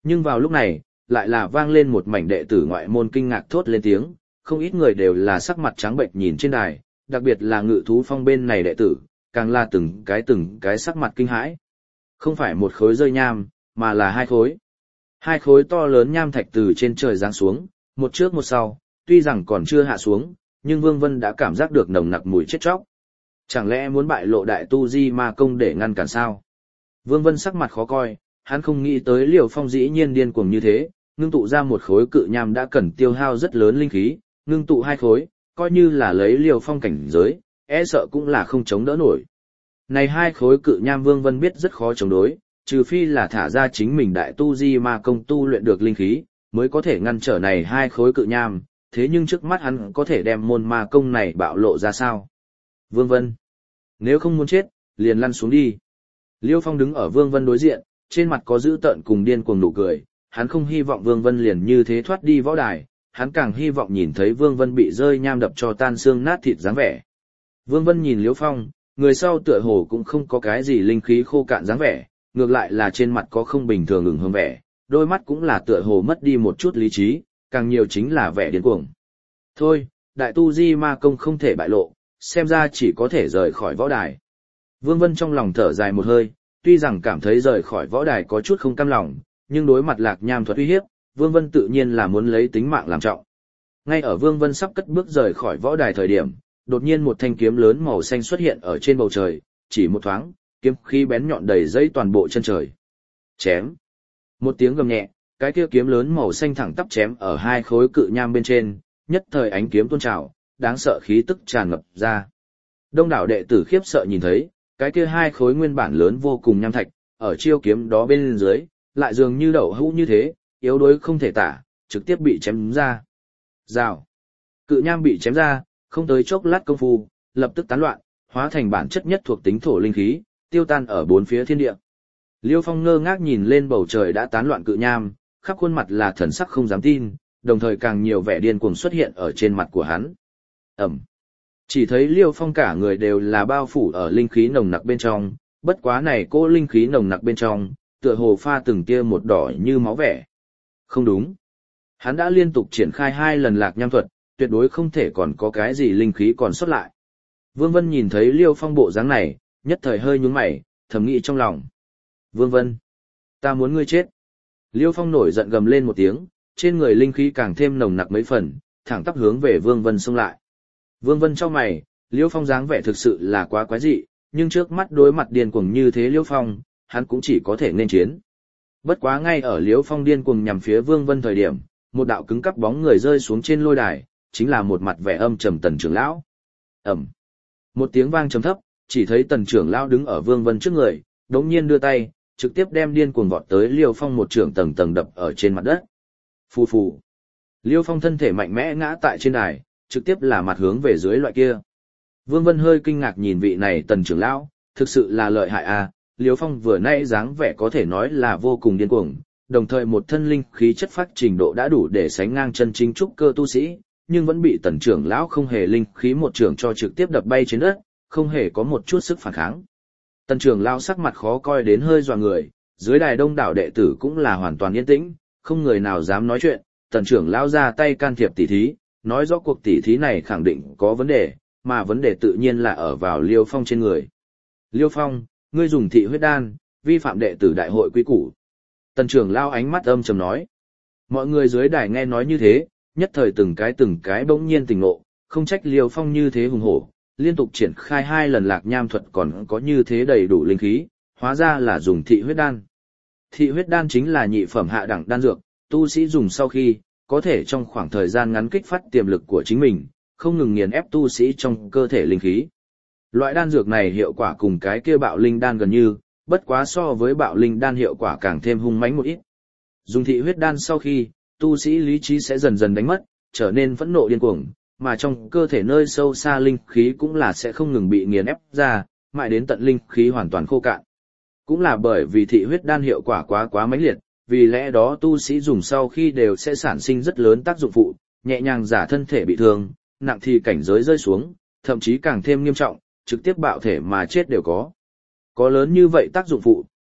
Nhưng vào lúc này, lại là vang lên một mảnh đệ tử ngoại môn kinh ngạc thốt lên tiếng, không ít người đều là sắc mặt trắng bệnh nhìn trên đài, đặc biệt là Ngự thú phong bên này đệ tử, càng là từng cái từng cái sắc mặt kinh hãi. Không phải một khối rơi nham, mà là hai khối. Hai khối to lớn nham thạch từ trên trời giáng xuống, một trước một sau, tuy rằng còn chưa hạ xuống, nhưng Vương Vân đã cảm giác được nồng nặc mùi chết chóc. Chẳng lẽ muốn bại lộ đại tu di ma công để ngăn cản sao? Vương Vân sắc mặt khó coi, hắn không nghĩ tới Liêu Phong dĩ nhiên điên cuồng như thế, ngưng tụ ra một khối cự nham đã cần tiêu hao rất lớn linh khí, ngưng tụ hai khối, coi như là lấy Liêu Phong cảnh giới, e sợ cũng là không chống đỡ nổi. Này hai khối cự nham Vương Vân biết rất khó chống đối, trừ phi là thả ra chính mình đại tu di ma công tu luyện được linh khí, mới có thể ngăn trở này hai khối cự nham, thế nhưng trước mắt hắn có thể đem môn ma công này bạo lộ ra sao? Vương Vân, nếu không muốn chết, liền lăn xuống đi. Liêu Phong đứng ở Vương Vân đối diện, trên mặt có dữ tợn cùng điên cuồng nụ cười, hắn không hy vọng Vương Vân liền như thế thoát đi võ đài, hắn càng hy vọng nhìn thấy Vương Vân bị rơi nham đập cho tan xương nát thịt dáng vẻ. Vương Vân nhìn Liêu Phong, người sau tựa hồ cũng không có cái gì linh khí khô cạn dáng vẻ, ngược lại là trên mặt có không bình thường ửng hương vẻ, đôi mắt cũng là tựa hồ mất đi một chút lý trí, càng nhiều chính là vẻ điên cuồng. Thôi, đại tu di ma công không thể bại lộ, xem ra chỉ có thể rời khỏi võ đài. Vương Vân trong lòng thở dài một hơi, tuy rằng cảm thấy rời khỏi võ đài có chút không cam lòng, nhưng đối mặt Lạc Nham thuật uy hiếp, Vương Vân tự nhiên là muốn lấy tính mạng làm trọng. Ngay ở Vương Vân sắp cất bước rời khỏi võ đài thời điểm, đột nhiên một thanh kiếm lớn màu xanh xuất hiện ở trên bầu trời, chỉ một thoáng, kiếm khí bén nhọn đầy dẫy toàn bộ chân trời. Chém. Một tiếng gầm nhẹ, cái kia kiếm lớn màu xanh thẳng tắp chém ở hai khối cự nham bên trên, nhất thời ánh kiếm tuôn trào, đáng sợ khí tức tràn ngập ra. Đông đảo đệ tử khiếp sợ nhìn thấy, cái kia hai khối nguyên bản lớn vô cùng nham thạch, ở chiêu kiếm đó bên dưới, lại dường như đậu hũ như thế, yếu đuối không thể tả, trực tiếp bị chém ra. Rào. Cự nham bị chém ra, không tới chốc lát công phu, lập tức tán loạn, hóa thành bản chất nhất thuộc tính thổ linh khí, tiêu tan ở bốn phía thiên địa. Liêu Phong ngơ ngác nhìn lên bầu trời đã tán loạn cự nham, khắp khuôn mặt là thần sắc không dám tin, đồng thời càng nhiều vẻ điên cuồng xuất hiện ở trên mặt của hắn. Ẩm. Chỉ thấy Liêu Phong cả người đều là bao phủ ở linh khí nồng nặc bên trong, bất quá này cô linh khí nồng nặc bên trong, tựa hồ pha từng tia một đỏ như máu vẻ. Không đúng. Hắn đã liên tục triển khai hai lần Lạc Nham thuật, tuyệt đối không thể còn có cái gì linh khí còn sót lại. Vương Vân nhìn thấy Liêu Phong bộ dáng này, nhất thời hơi nhướng mày, thầm nghĩ trong lòng. Vương Vân, ta muốn ngươi chết. Liêu Phong nổi giận gầm lên một tiếng, trên người linh khí càng thêm nồng nặc mấy phần, thẳng tắp hướng về Vương Vân xông lại. Vương Vân cho mày, Liêu Phong dáng vẻ thực sự là quá quái dị, nhưng trước mắt đối mặt điên cuồng như thế Liêu Phong, hắn cũng chỉ có thể nên chiến. Bất quá ngay ở Liêu Phong điên cuồng nhằm phía Vương Vân thời điểm, một đạo cứng cắp bóng người rơi xuống trên lôi đài, chính là một mặt vẻ âm trầm Tần trưởng lão. Ầm. Một tiếng vang trầm thấp, chỉ thấy Tần trưởng lão đứng ở Vương Vân trước người, đống nhiên đưa tay, trực tiếp đem điên cuồng vọt tới Liêu Phong một trường tầng tầng đập ở trên mặt đất. Phù phù. Liêu Phong thân thể mạnh mẽ ngã tại trên đài, trực tiếp là mặt hướng về dưới loại kia. Vương Vân hơi kinh ngạc nhìn vị này Tần trưởng lão, thực sự là lợi hại à, Liêu Phong vừa nãy dáng vẻ có thể nói là vô cùng điên cuồng, đồng thời một thân linh khí chất phát trình độ đã đủ để sánh ngang chân chính trúc cơ tu sĩ, nhưng vẫn bị Tần trưởng lão không hề linh khí một trường cho trực tiếp đập bay trên đất, không hề có một chút sức phản kháng. Tần trưởng lão sắc mặt khó coi đến hơi dọa người, dưới đài đông đảo đệ tử cũng là hoàn toàn yên tĩnh, không người nào dám nói chuyện. Tần trưởng lão ra tay can thiệp tỉ thí, nói rõ cuộc tỉ thí này khẳng định có vấn đề, mà vấn đề tự nhiên là ở vào Liêu Phong trên người. Liêu Phong, ngươi dùng thị huyết đan, vi phạm đệ tử đại hội quy củ. Tần trưởng lão ánh mắt âm trầm nói. Mọi người dưới đài nghe nói như thế, nhất thời từng cái từng cái bỗng nhiên tỉnh ngộ, không trách Liêu Phong như thế hùng hổ, liên tục triển khai hai lần Lạc Nham thuật còn có như thế đầy đủ linh khí, hóa ra là dùng thị huyết đan. Thị huyết đan chính là nhị phẩm hạ đẳng đan dược, tu sĩ dùng sau khi, có thể trong khoảng thời gian ngắn kích phát tiềm lực của chính mình, không ngừng nghiền ép tu sĩ trong cơ thể linh khí. Loại đan dược này hiệu quả cùng cái kia bạo linh đan gần như, bất quá so với bạo linh đan hiệu quả càng thêm hung mãnh một ít. Dùng thị huyết đan sau khi, tu sĩ lý trí sẽ dần dần đánh mất, trở nên phẫn nộ điên cuồng, mà trong cơ thể nơi sâu xa linh khí cũng là sẽ không ngừng bị nghiền ép ra, mãi đến tận linh khí hoàn toàn khô cạn. Cũng là bởi vì thị huyết đan hiệu quả quá quá mãnh liệt, vì lẽ đó tu sĩ dùng sau khi đều sẽ sản sinh rất lớn tác dụng phụ, nhẹ nhàng giả thân thể bị thương, nặng thì cảnh giới rơi xuống, thậm chí càng thêm nghiêm trọng, trực tiếp bạo thể mà chết đều có. Có lớn như vậy tác dụng phụ,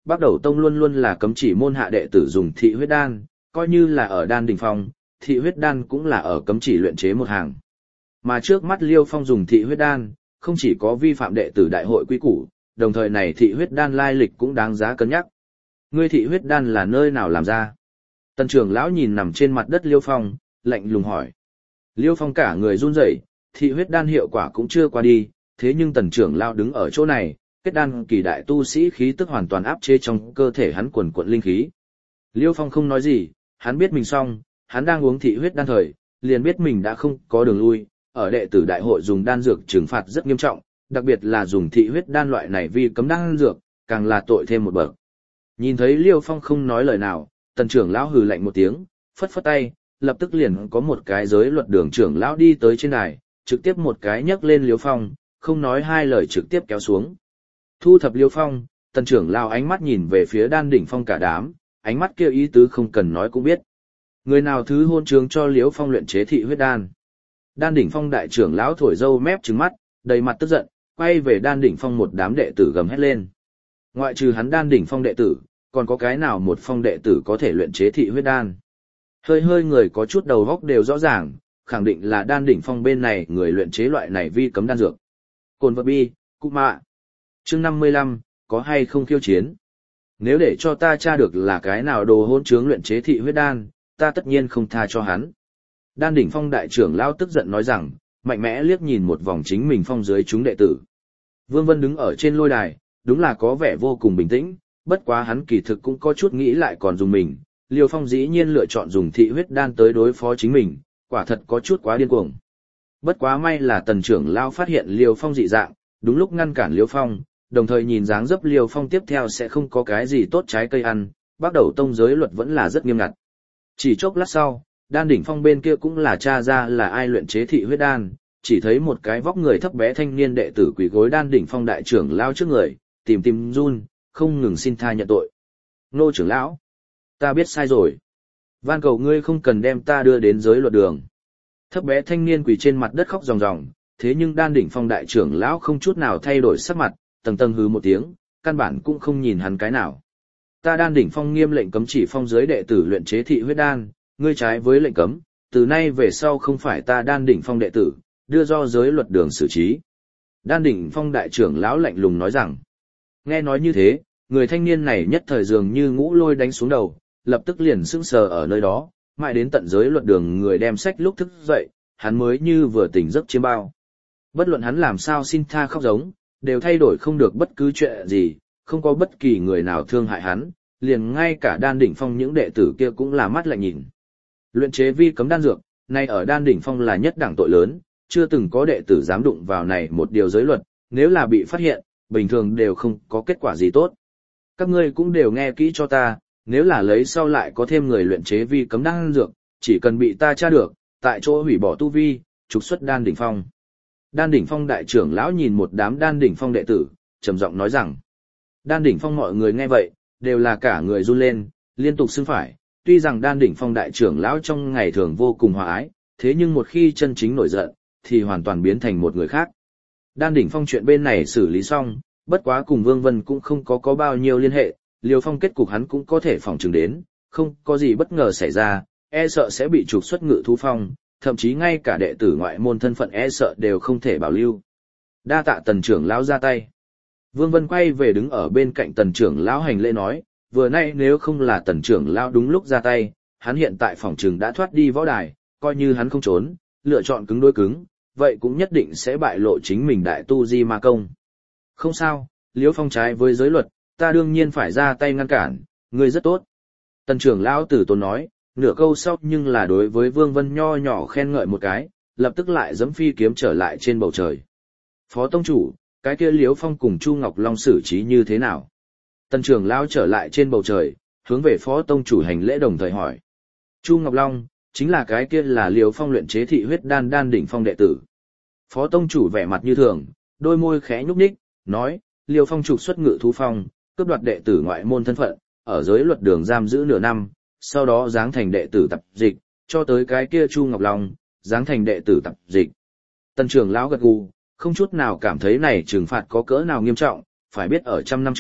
Bắc Đầu Tông luôn luôn là cấm chỉ môn hạ đệ tử dùng thị huyết đan, coi như là ở đan đỉnh phong, thị huyết đan cũng là ở cấm chỉ luyện chế một hàng. Mà trước mắt Liêu Phong dùng thị huyết đan, không chỉ có vi phạm đệ tử đại hội quy củ, đồng thời này thị huyết đan lai lịch cũng đáng giá cân nhắc. Ngươi thị huyết đan là nơi nào làm ra? Tần trưởng lão nhìn nằm trên mặt đất Liêu Phong, lạnh lùng hỏi. Liêu Phong cả người run rẩy, thị huyết đan hiệu quả cũng chưa qua đi, thế nhưng tần trưởng lão đứng ở chỗ này, kết đan kỳ đại tu sĩ khí tức hoàn toàn áp chế trong cơ thể hắn quần quận linh khí. Liêu Phong không nói gì, hắn biết mình xong, hắn đang uống thị huyết đan thời, liền biết mình đã không có đường lui, ở đệ tử đại hội dùng đan dược trừng phạt rất nghiêm trọng, đặc biệt là dùng thị huyết đan loại này vì cấm đan dược, càng là tội thêm một bậc. Nhìn thấy Liêu Phong không nói lời nào, tần trưởng lão hừ lạnh một tiếng, phất phất tay, lập tức liền có một cái giới luật đường trưởng lão đi tới trên đài, trực tiếp một cái nhấc lên Liêu Phong, không nói hai lời trực tiếp kéo xuống. Thu thập Liêu Phong, tần trưởng lão ánh mắt nhìn về phía đan đỉnh phong cả đám, ánh mắt kia ý tứ không cần nói cũng biết. Người nào thứ hôn trướng cho Liêu Phong luyện chế thị huyết đan? Đan đỉnh phong đại trưởng lão thổi dâu mép trừng mắt, đầy mặt tức giận, quay về đan đỉnh phong một đám đệ tử gầm hét lên. Ngoại trừ hắn đan đỉnh phong đệ tử, còn có cái nào một phong đệ tử có thể luyện chế thị huyết đan? Hơi hơi người có chút đầu góc đều rõ ràng, khẳng định là đan đỉnh phong bên này người luyện chế loại này vi cấm đan dược. Cồn vật bi, cụ mạ. Chương năm mươi lăm, có hay không khiêu chiến? Nếu để cho ta tra được là cái nào đồ hôn trướng luyện chế thị huyết đan, ta tất nhiên không tha cho hắn. Đan đỉnh phong đại trưởng lao tức giận nói rằng, mạnh mẽ liếc nhìn một vòng chính mình phong dưới chúng đệ tử. Vương Vân đứng ở trên lôi đài, đúng là có vẻ vô cùng bình tĩnh, bất quá hắn kỳ thực cũng có chút nghĩ lại còn dùng mình. Liêu Phong dĩ nhiên lựa chọn dùng thị huyết đan tới đối phó chính mình, quả thật có chút quá điên cuồng. Bất quá may là tần trưởng lao phát hiện Liêu Phong dị dạng, đúng lúc ngăn cản Liêu Phong, đồng thời nhìn dáng dấp Liêu Phong tiếp theo sẽ không có cái gì tốt trái cây ăn, Bắc Đầu Tông giới luật vẫn là rất nghiêm ngặt. Chỉ chốc lát sau, đan đỉnh phong bên kia cũng là tra ra là ai luyện chế thị huyết đan, chỉ thấy một cái vóc người thấp bé thanh niên đệ tử quỳ gối đan đỉnh phong đại trưởng lao trước người, tìm tìm run, không ngừng xin tha nhận tội. Nô trưởng lão, ta biết sai rồi. Van cầu ngươi không cần đem ta đưa đến giới luật đường. Thấp bé thanh niên quỳ trên mặt đất khóc ròng ròng, thế nhưng đan đỉnh phong đại trưởng lão không chút nào thay đổi sắc mặt, tầng tầng hứ một tiếng, căn bản cũng không nhìn hắn cái nào. Ta đan đỉnh phong nghiêm lệnh cấm chỉ phong giới đệ tử luyện chế thị huyết đan, ngươi trái với lệnh cấm, từ nay về sau không phải ta đan đỉnh phong đệ tử, đưa do giới luật đường xử trí. Đan đỉnh phong đại trưởng lão lạnh lùng nói rằng, nghe nói như thế, người thanh niên này nhất thời dường như ngũ lôi đánh xuống đầu, lập tức liền sững sờ ở nơi đó, mãi đến tận giới luật đường người đem sách lúc thức dậy, hắn mới như vừa tỉnh giấc chiêm bao. Bất luận hắn làm sao xin tha khóc giống, đều thay đổi không được bất cứ chuyện gì, không có bất kỳ người nào thương hại hắn, liền ngay cả đan đỉnh phong những đệ tử kia cũng là mắt lạnh nhìn. Luyện chế vi cấm đan dược, nay ở đan đỉnh phong là nhất đẳng tội lớn, chưa từng có đệ tử dám đụng vào này một điều giới luật, nếu là bị phát hiện, bình thường đều không có kết quả gì tốt. Các ngươi cũng đều nghe kỹ cho ta, nếu là lấy sau lại có thêm người luyện chế vi cấm đan dược, chỉ cần bị ta tra được, tại chỗ hủy bỏ tu vi, trục xuất đan đỉnh phong. Đan đỉnh phong đại trưởng lão nhìn một đám đan đỉnh phong đệ tử, trầm giọng nói rằng, đan đỉnh phong mọi người nghe vậy, đều là cả người run lên, liên tục xưng phải. Tuy rằng đan đỉnh phong đại trưởng lão trong ngày thường vô cùng hòa ái, thế nhưng một khi chân chính nổi giận, thì hoàn toàn biến thành một người khác. Đan đỉnh phong chuyện bên này xử lý xong, bất quá cùng Vương Vân cũng không có có bao nhiêu liên hệ, Liêu Phong kết cục hắn cũng có thể phòng chừng đến, không có gì bất ngờ xảy ra, e sợ sẽ bị trục xuất ngự thú phong, thậm chí ngay cả đệ tử ngoại môn thân phận e sợ đều không thể bảo lưu. Đa tạ tần trưởng lão ra tay. Vương Vân quay về đứng ở bên cạnh tần trưởng lão hành lễ nói, vừa nay nếu không là tần trưởng lão đúng lúc ra tay, hắn hiện tại phòng trường đã thoát đi võ đài, coi như hắn không trốn, lựa chọn cứng đối cứng, vậy cũng nhất định sẽ bại lộ chính mình đại tu di ma công. Không sao, Liễu Phong trái với giới luật, ta đương nhiên phải ra tay ngăn cản, ngươi rất tốt. Tần trưởng lão tử tốn nói, nửa câu sau nhưng là đối với Vương Vân nho nhỏ khen ngợi một cái, lập tức lại giẫm phi kiếm trở lại trên bầu trời. Phó tông chủ, cái kia Liễu Phong cùng Chu Ngọc Long xử trí như thế nào? Tần trưởng lão trở lại trên bầu trời, hướng về phó tông chủ hành lễ đồng thời hỏi. Chu Ngọc Long, chính là cái kia là Liễu Phong luyện chế thị huyết đan đan đỉnh phong đệ tử. Phó tông chủ vẻ mặt như thường, đôi môi khẽ nhúc nhích, nói, Liễu Phong trục xuất ngự thú phong, cướp đoạt đệ tử ngoại môn thân phận, ở giới luật đường giam giữ nửa năm, sau đó giáng thành đệ tử tập dịch, cho tới cái kia Chu Ngọc Long, giáng thành đệ tử tập dịch. Tần trưởng lão gật gù, không chút nào cảm thấy này trừng phạt có cỡ nào nghiêm trọng, phải biết ở trăm năm trước,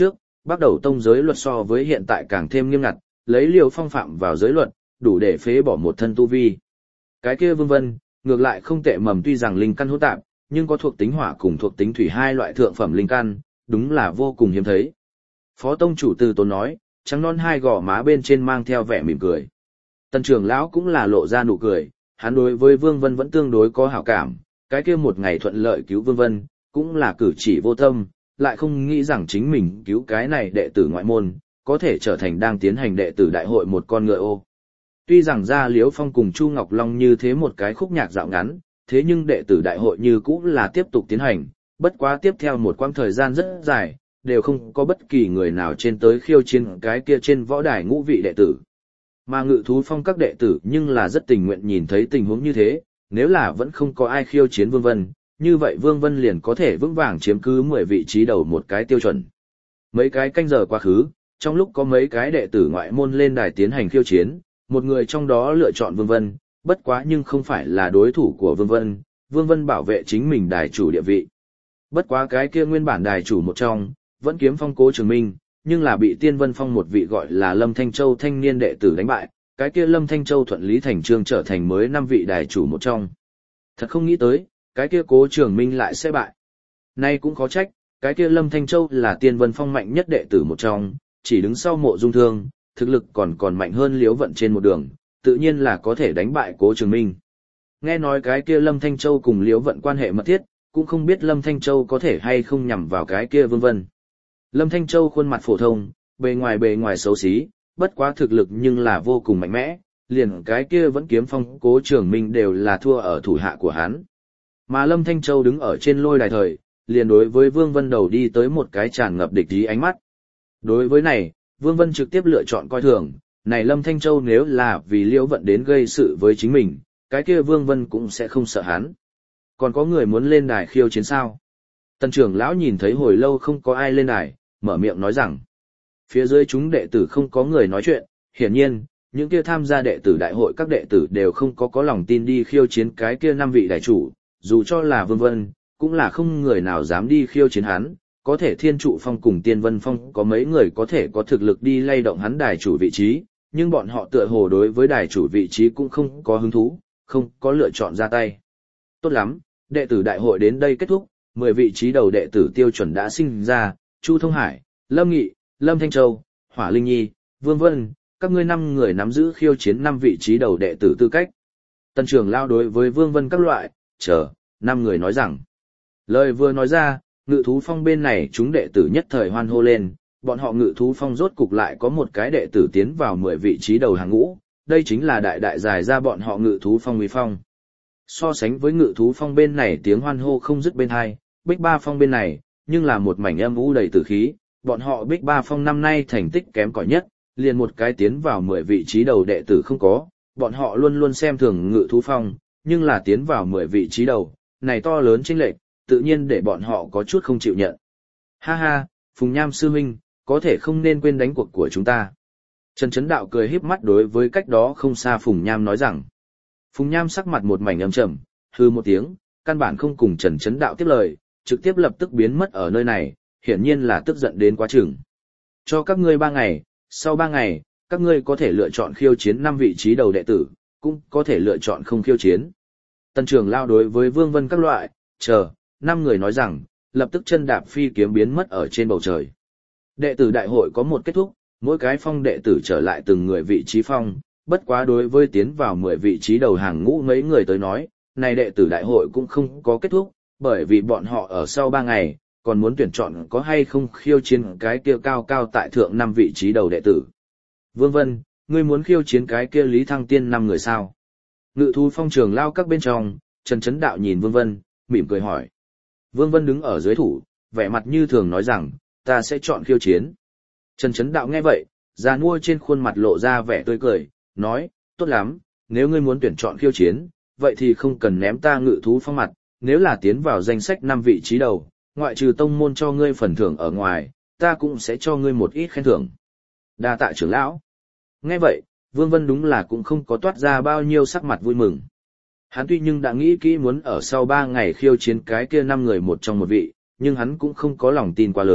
bắt đầu tông giới luật so với hiện tại càng thêm nghiêm ngặt, lấy Liêu Phong phạm vào giới luật, đủ để phế bỏ một thân tu vi. Cái kia Vương Vân, ngược lại không tệ mầm tuy rằng linh căn hỗn tạp, nhưng có thuộc tính hỏa cùng thuộc tính thủy hai loại thượng phẩm linh căn, đúng là vô cùng hiếm thấy. Phó tông chủ Từ Tốn nói, trắng non hai gò má bên trên mang theo vẻ mỉm cười. Tần trưởng lão cũng là lộ ra nụ cười, hắn đối với Vương Vân vẫn tương đối có hảo cảm, cái kia một ngày thuận lợi cứu Vương Vân, cũng là cử chỉ vô tâm, lại không nghĩ rằng chính mình cứu cái này đệ tử ngoại môn, có thể trở thành đang tiến hành đệ tử đại hội một con ngựa ô. Tuy rằng ra Liễu Phong cùng Chu Ngọc Long như thế một cái khúc nhạc dạo ngắn, thế nhưng đệ tử đại hội như cũng là tiếp tục tiến hành, bất quá tiếp theo một quãng thời gian rất dài, đều không có bất kỳ người nào trên tới khiêu chiến cái kia trên võ đài ngũ vị đệ tử. Mà Ngự Thú Phong các đệ tử nhưng là rất tình nguyện nhìn thấy tình huống như thế, nếu là vẫn không có ai khiêu chiến Vương Vân, như vậy Vương Vân liền có thể vững vàng chiếm cứ mười vị trí đầu một cái tiêu chuẩn. Mấy cái canh giờ quá khứ, trong lúc có mấy cái đệ tử ngoại môn lên đài tiến hành khiêu chiến, một người trong đó lựa chọn Vương Vân, bất quá nhưng không phải là đối thủ của Vương Vân, Vương Vân bảo vệ chính mình đài chủ địa vị. Bất quá cái kia nguyên bản đài chủ một trong, vẫn kiếm phong Cố Trường Minh, nhưng là bị Tiên Vân Phong một vị gọi là Lâm Thanh Châu thanh niên đệ tử đánh bại, cái kia Lâm Thanh Châu thuận lý thành trương trở thành mới năm vị đài chủ một trong. Thật không nghĩ tới, cái kia Cố Trường Minh lại sẽ bại. Nay cũng khó trách, cái kia Lâm Thanh Châu là Tiên Vân Phong mạnh nhất đệ tử một trong, chỉ đứng sau Mộ Dung Thương, thực lực còn còn mạnh hơn Liễu Vận trên một đường, tự nhiên là có thể đánh bại Cố Trường Minh. Nghe nói cái kia Lâm Thanh Châu cùng Liễu Vận quan hệ mật thiết, cũng không biết Lâm Thanh Châu có thể hay không nhằm vào cái kia Vương Vân. Lâm Thanh Châu khuôn mặt phổ thông, bề ngoài bề ngoài xấu xí, bất quá thực lực nhưng là vô cùng mạnh mẽ, liền cái kia vẫn kiếm phong Cố Trường Minh đều là thua ở thủ hạ của hắn. Mà Lâm Thanh Châu đứng ở trên lôi đài thời, liền đối với Vương Vân đầu đi tới một cái tràn ngập địch ý ánh mắt. Đối với này, Vương Vân trực tiếp lựa chọn coi thường, này Lâm Thanh Châu nếu là vì Liễu Vận đến gây sự với chính mình, cái kia Vương Vân cũng sẽ không sợ hắn. Còn có người muốn lên đài khiêu chiến sao? Tần trưởng lão nhìn thấy hồi lâu không có ai lên đài, mở miệng nói rằng. Phía dưới chúng đệ tử không có người nói chuyện, hiển nhiên, những kia tham gia đệ tử đại hội các đệ tử đều không có có lòng tin đi khiêu chiến cái kia năm vị đại chủ, dù cho là Vương Vân, cũng là không người nào dám đi khiêu chiến hắn, có thể Thiên Trụ Phong cùng Tiên Vân Phong có mấy người có thể có thực lực đi lay động hắn đài chủ vị trí, nhưng bọn họ tựa hồ đối với đài chủ vị trí cũng không có hứng thú, không có lựa chọn ra tay. Tốt lắm, đệ tử đại hội đến đây kết thúc, mười vị trí đầu đệ tử tiêu chuẩn đã sinh ra, Chu Thông Hải, Lâm Nghị, Lâm Thanh Châu, Hỏa Linh Nhi, Vương Vân, các ngươi năm người nắm giữ khiêu chiến năm vị trí đầu đệ tử tư cách. Tần trưởng lao đối với Vương Vân các loại, chờ, năm người nói rằng. Lời vừa nói ra, Ngự Thú Phong bên này chúng đệ tử nhất thời hoan hô lên, bọn họ Ngự Thú Phong rốt cục lại có một cái đệ tử tiến vào mười vị trí đầu hàng ngũ, đây chính là đại đại giải ra bọn họ Ngự Thú Phong uy phong. So sánh với Ngự Thú Phong bên này tiếng hoan hô không dứt bên hai, Bích Ba Phong bên này, nhưng là một mảnh âm u đầy tử khí, bọn họ Bích Ba Phong năm nay thành tích kém cỏi nhất, liền một cái tiến vào mười vị trí đầu đệ tử không có, bọn họ luôn luôn xem thường Ngự Thú Phong, nhưng là tiến vào mười vị trí đầu, này to lớn chênh lệch, tự nhiên để bọn họ có chút không chịu nhận. Ha ha, Phùng Nham sư huynh, có thể không nên quên đánh cuộc của chúng ta. Trần Chấn Đạo cười híp mắt đối với cách đó không xa Phùng Nham nói rằng. Phùng Nham sắc mặt một mảnh âm trầm, hư một tiếng, căn bản không cùng Trần Chấn Đạo tiếp lời, trực tiếp lập tức biến mất ở nơi này, hiển nhiên là tức giận đến quá chừng. Cho các ngươi ba ngày, sau ba ngày, các ngươi có thể lựa chọn khiêu chiến năm vị trí đầu đệ tử, cũng có thể lựa chọn không khiêu chiến. Tần trưởng lao đối với Vương Vân các loại, chờ, năm người nói rằng, lập tức chân đạp phi kiếm biến mất ở trên bầu trời. Đệ tử đại hội có một kết thúc, mỗi cái phong đệ tử trở lại từng người vị trí phong, bất quá đối với tiến vào mười vị trí đầu hàng ngũ mấy người tới nói, này đệ tử đại hội cũng không có kết thúc, bởi vì bọn họ ở sau ba ngày, còn muốn tuyển chọn có hay không khiêu chiến cái kia cao cao tại thượng năm vị trí đầu đệ tử. Vương Vân, ngươi muốn khiêu chiến cái kia Lý Thăng Tiên năm người sao? Ngự Thú Phong trường lao các bên trong, Trần Chấn Đạo nhìn Vương Vân, mỉm cười hỏi. Vương Vân đứng ở dưới thủ, vẻ mặt như thường nói rằng, ta sẽ chọn khiêu chiến. Trần Chấn Đạo nghe vậy, già nua trên khuôn mặt lộ ra vẻ tươi cười, nói, tốt lắm, nếu ngươi muốn tuyển chọn khiêu chiến, vậy thì không cần ném ta Ngự Thú Phong mặt, nếu là tiến vào danh sách năm vị trí đầu, ngoại trừ tông môn cho ngươi phần thưởng ở ngoài, ta cũng sẽ cho ngươi một ít khen thưởng. Đa tạ trưởng lão. Nghe vậy, Vương Vân đúng là cũng không có toát ra bao nhiêu sắc mặt vui mừng. Hắn tuy nhưng đã nghĩ kỹ muốn ở sau ba ngày khiêu chiến cái kia năm người một trong một vị, nhưng hắn cũng không có lòng tin quá lớn,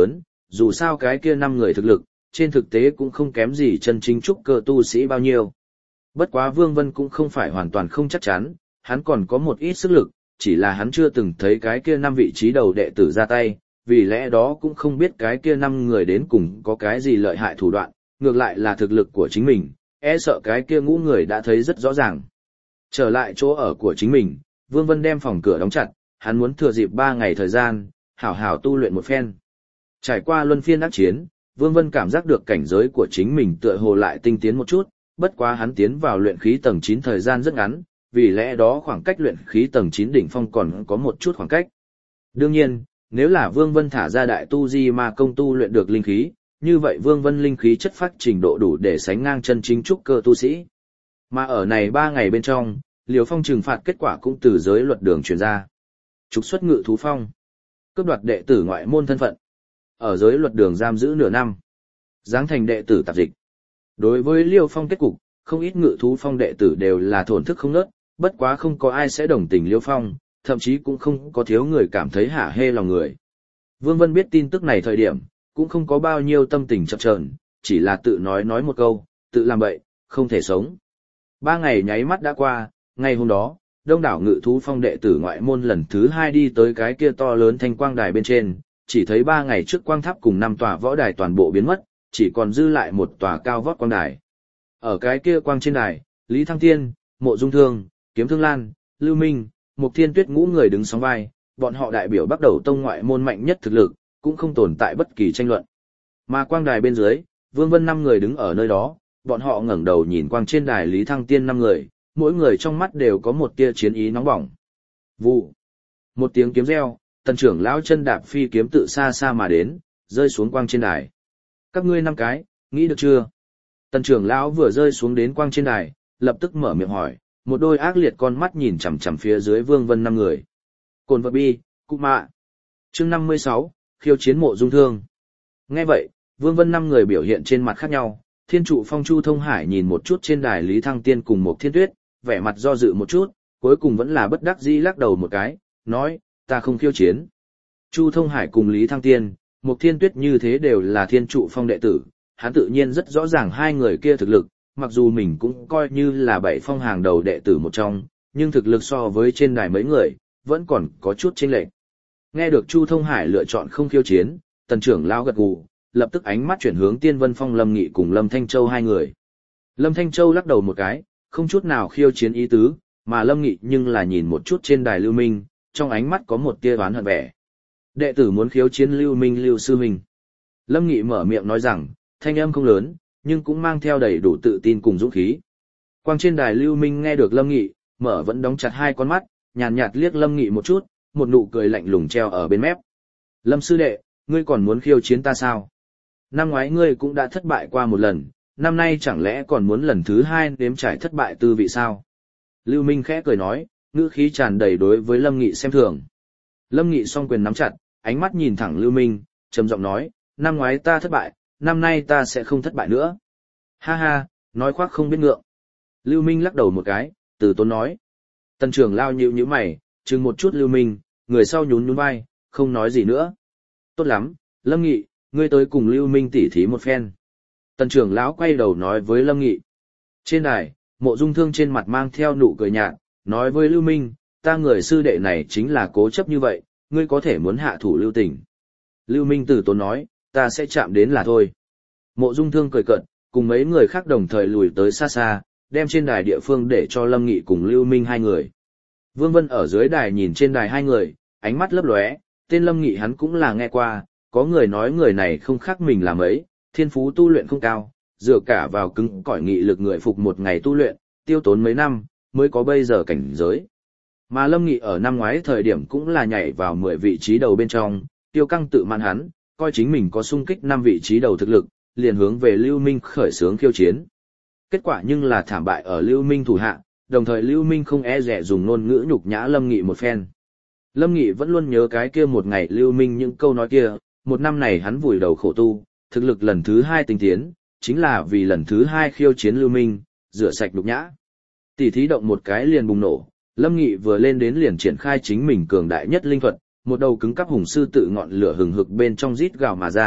dù sao cái kia năm người thực lực, trên thực tế cũng không kém gì chân chính trúc cơ tu sĩ bao nhiêu. Bất quá Vương Vân cũng không phải hoàn toàn không chắc chắn, hắn còn có một ít sức lực, chỉ là hắn chưa từng thấy cái kia năm vị trí đầu đệ tử ra tay, vì lẽ đó cũng không biết cái kia năm người đến cùng có cái gì lợi hại thủ đoạn, ngược lại là thực lực của chính mình, e sợ cái kia ngũ người đã thấy rất rõ ràng. Trở lại chỗ ở của chính mình, Vương Vân đem phòng cửa đóng chặt, hắn muốn thừa dịp ba ngày thời gian, hảo hảo tu luyện một phen. Trải qua luân phiên ác chiến, Vương Vân cảm giác được cảnh giới của chính mình tựa hồ lại tinh tiến một chút, bất quá hắn tiến vào luyện khí tầng chín thời gian rất ngắn, vì lẽ đó khoảng cách luyện khí tầng chín đỉnh phong còn có một chút khoảng cách. Đương nhiên, nếu là Vương Vân thả ra đại tu di ma công tu luyện được linh khí, như vậy Vương Vân linh khí chất phát trình độ đủ để sánh ngang chân chính trúc cơ tu sĩ. Mà ở này ba ngày bên trong, Liều Phong trừng phạt kết quả cũng từ giới luật đường truyền ra. Trục xuất Ngự Thú Phong, cướp đoạt đệ tử ngoại môn thân phận, ở giới luật đường giam giữ nửa năm, giáng thành đệ tử tạp dịch. Đối với Liêu Phong kết cục, không ít Ngự Thú Phong đệ tử đều là thổn thức không nớt, bất quá không có ai sẽ đồng tình Liêu Phong, thậm chí cũng không có thiếu người cảm thấy hả hê lòng người. Vương Vân biết tin tức này thời điểm, cũng không có bao nhiêu tâm tình chập chờn, chỉ là tự nói nói một câu, tự làm bậy, không thể sống. Ba ngày nháy mắt đã qua, ngày hôm đó, đông đảo Ngự Thú Phong đệ tử ngoại môn lần thứ hai đi tới cái kia to lớn thanh quang đài bên trên, chỉ thấy ba ngày trước quang tháp cùng năm tòa võ đài toàn bộ biến mất, chỉ còn dư lại một tòa cao vót quang đài. Ở cái kia quang trên đài, Lý Thăng Tiên, Mộ Dung Thương, Kiếm Thương Lan, Lưu Minh, Mục Thiên Tuyết ngũ người đứng sóng vai, bọn họ đại biểu bắt đầu tông ngoại môn mạnh nhất thực lực, cũng không tồn tại bất kỳ tranh luận. Mà quang đài bên dưới, Vương Vân năm người đứng ở nơi đó, bọn họ ngẩng đầu nhìn quang trên đài Lý Thăng Tiên năm người, mỗi người trong mắt đều có một tia chiến ý nóng bỏng. Vụ. Một tiếng kiếm reo, tần trưởng lão chân đạp phi kiếm tự xa xa mà đến, rơi xuống quang trên đài. Các ngươi năm cái, nghĩ được chưa? Tần trưởng lão vừa rơi xuống đến quang trên đài, lập tức mở miệng hỏi, một đôi ác liệt con mắt nhìn chằm chằm phía dưới Vương Vân năm người. Cồn vật bi, cụ mạ. Chương năm mươi sáu, khiêu chiến Mộ Dung Thương. Nghe vậy, Vương Vân năm người biểu hiện trên mặt khác nhau, Thiên Trụ Phong Chu Thông Hải nhìn một chút trên đài Lý Thăng Tiên cùng một Thiên Tuyết, vẻ mặt do dự một chút, cuối cùng vẫn là bất đắc dĩ lắc đầu một cái, nói, ta không khiêu chiến. Chu Thông Hải cùng Lý Thăng Tiên, một Thiên Tuyết như thế đều là Thiên Trụ Phong đệ tử, hắn tự nhiên rất rõ ràng hai người kia thực lực, mặc dù mình cũng coi như là bảy phong hàng đầu đệ tử một trong, nhưng thực lực so với trên đài mấy người, vẫn còn có chút chênh lệch. Nghe được Chu Thông Hải lựa chọn không khiêu chiến, tần trưởng lão gật gù, lập tức ánh mắt chuyển hướng Tiên Vân Phong Lâm Nghị cùng Lâm Thanh Châu hai người. Lâm Thanh Châu lắc đầu một cái, không chút nào khiêu chiến ý tứ, mà Lâm Nghị nhưng là nhìn một chút trên đài Lưu Minh, trong ánh mắt có một tia oán hận vẻ. Đệ tử muốn khiêu chiến Lưu Minh Lưu sư huynh. Lâm Nghị mở miệng nói rằng, thanh âm không lớn, nhưng cũng mang theo đầy đủ tự tin cùng dũng khí. Quang trên đài Lưu Minh nghe được Lâm Nghị, mở vẫn đóng chặt hai con mắt, nhàn nhạt, nhạt liếc Lâm Nghị một chút, một nụ cười lạnh lùng treo ở bên mép. Lâm sư đệ, ngươi còn muốn khiêu chiến ta sao? Năm ngoái ngươi cũng đã thất bại qua một lần, năm nay chẳng lẽ còn muốn lần thứ hai nếm trải thất bại tư vị sao? Lưu Minh khẽ cười nói, ngữ khí tràn đầy đối với Lâm Nghị xem thường. Lâm Nghị song quyền nắm chặt, ánh mắt nhìn thẳng Lưu Minh, trầm giọng nói, năm ngoái ta thất bại, năm nay ta sẽ không thất bại nữa. Ha ha, nói khoác không biết ngượng. Lưu Minh lắc đầu một cái, từ tốn nói. Tần trưởng lao nhíu nhíu mày, chừng một chút Lưu Minh, người sau nhún nhún vai, không nói gì nữa. Tốt lắm, Lâm Nghị, ngươi tới cùng Lưu Minh tỉ thí một phen. Tần trưởng lão quay đầu nói với Lâm Nghị. Trên đài, Mộ Dung Thương trên mặt mang theo nụ cười nhạt, nói với Lưu Minh, ta người sư đệ này chính là cố chấp như vậy, ngươi có thể muốn hạ thủ lưu tình. Lưu Minh từ tốn nói, ta sẽ chạm đến là thôi. Mộ Dung Thương cười cợt, cùng mấy người khác đồng thời lùi tới xa xa, đem trên đài địa phương để cho Lâm Nghị cùng Lưu Minh hai người. Vương Vân ở dưới đài nhìn trên đài hai người, ánh mắt lấp lóe, tên Lâm Nghị hắn cũng là nghe qua, có người nói người này không khác mình làm ấy, thiên phú tu luyện không cao, dựa cả vào cứng cỏi nghị lực người phục một ngày tu luyện, tiêu tốn mấy năm, mới có bây giờ cảnh giới. Mà Lâm Nghị ở năm ngoái thời điểm cũng là nhảy vào mười vị trí đầu bên trong, tiêu căng tự man hắn, coi chính mình có sung kích năm vị trí đầu thực lực, liền hướng về Lưu Minh khởi xướng khiêu chiến. Kết quả nhưng là thảm bại ở Lưu Minh thủ hạ, đồng thời Lưu Minh không e dè dùng ngôn ngữ nhục nhã Lâm Nghị một phen. Lâm Nghị vẫn luôn nhớ cái kia một ngày Lưu Minh những câu nói kia, một năm này hắn vùi đầu khổ tu, thực lực lần thứ hai tinh tiến, chính là vì lần thứ hai khiêu chiến Lưu Minh, rửa sạch nhục nhã. Tỷ thí động một cái liền bùng nổ, Lâm Nghị vừa lên đến liền triển khai chính mình cường đại nhất linh thuật, một đầu cứng cắp hùng sư tự ngọn lửa hừng hực bên trong rít gào mà ra,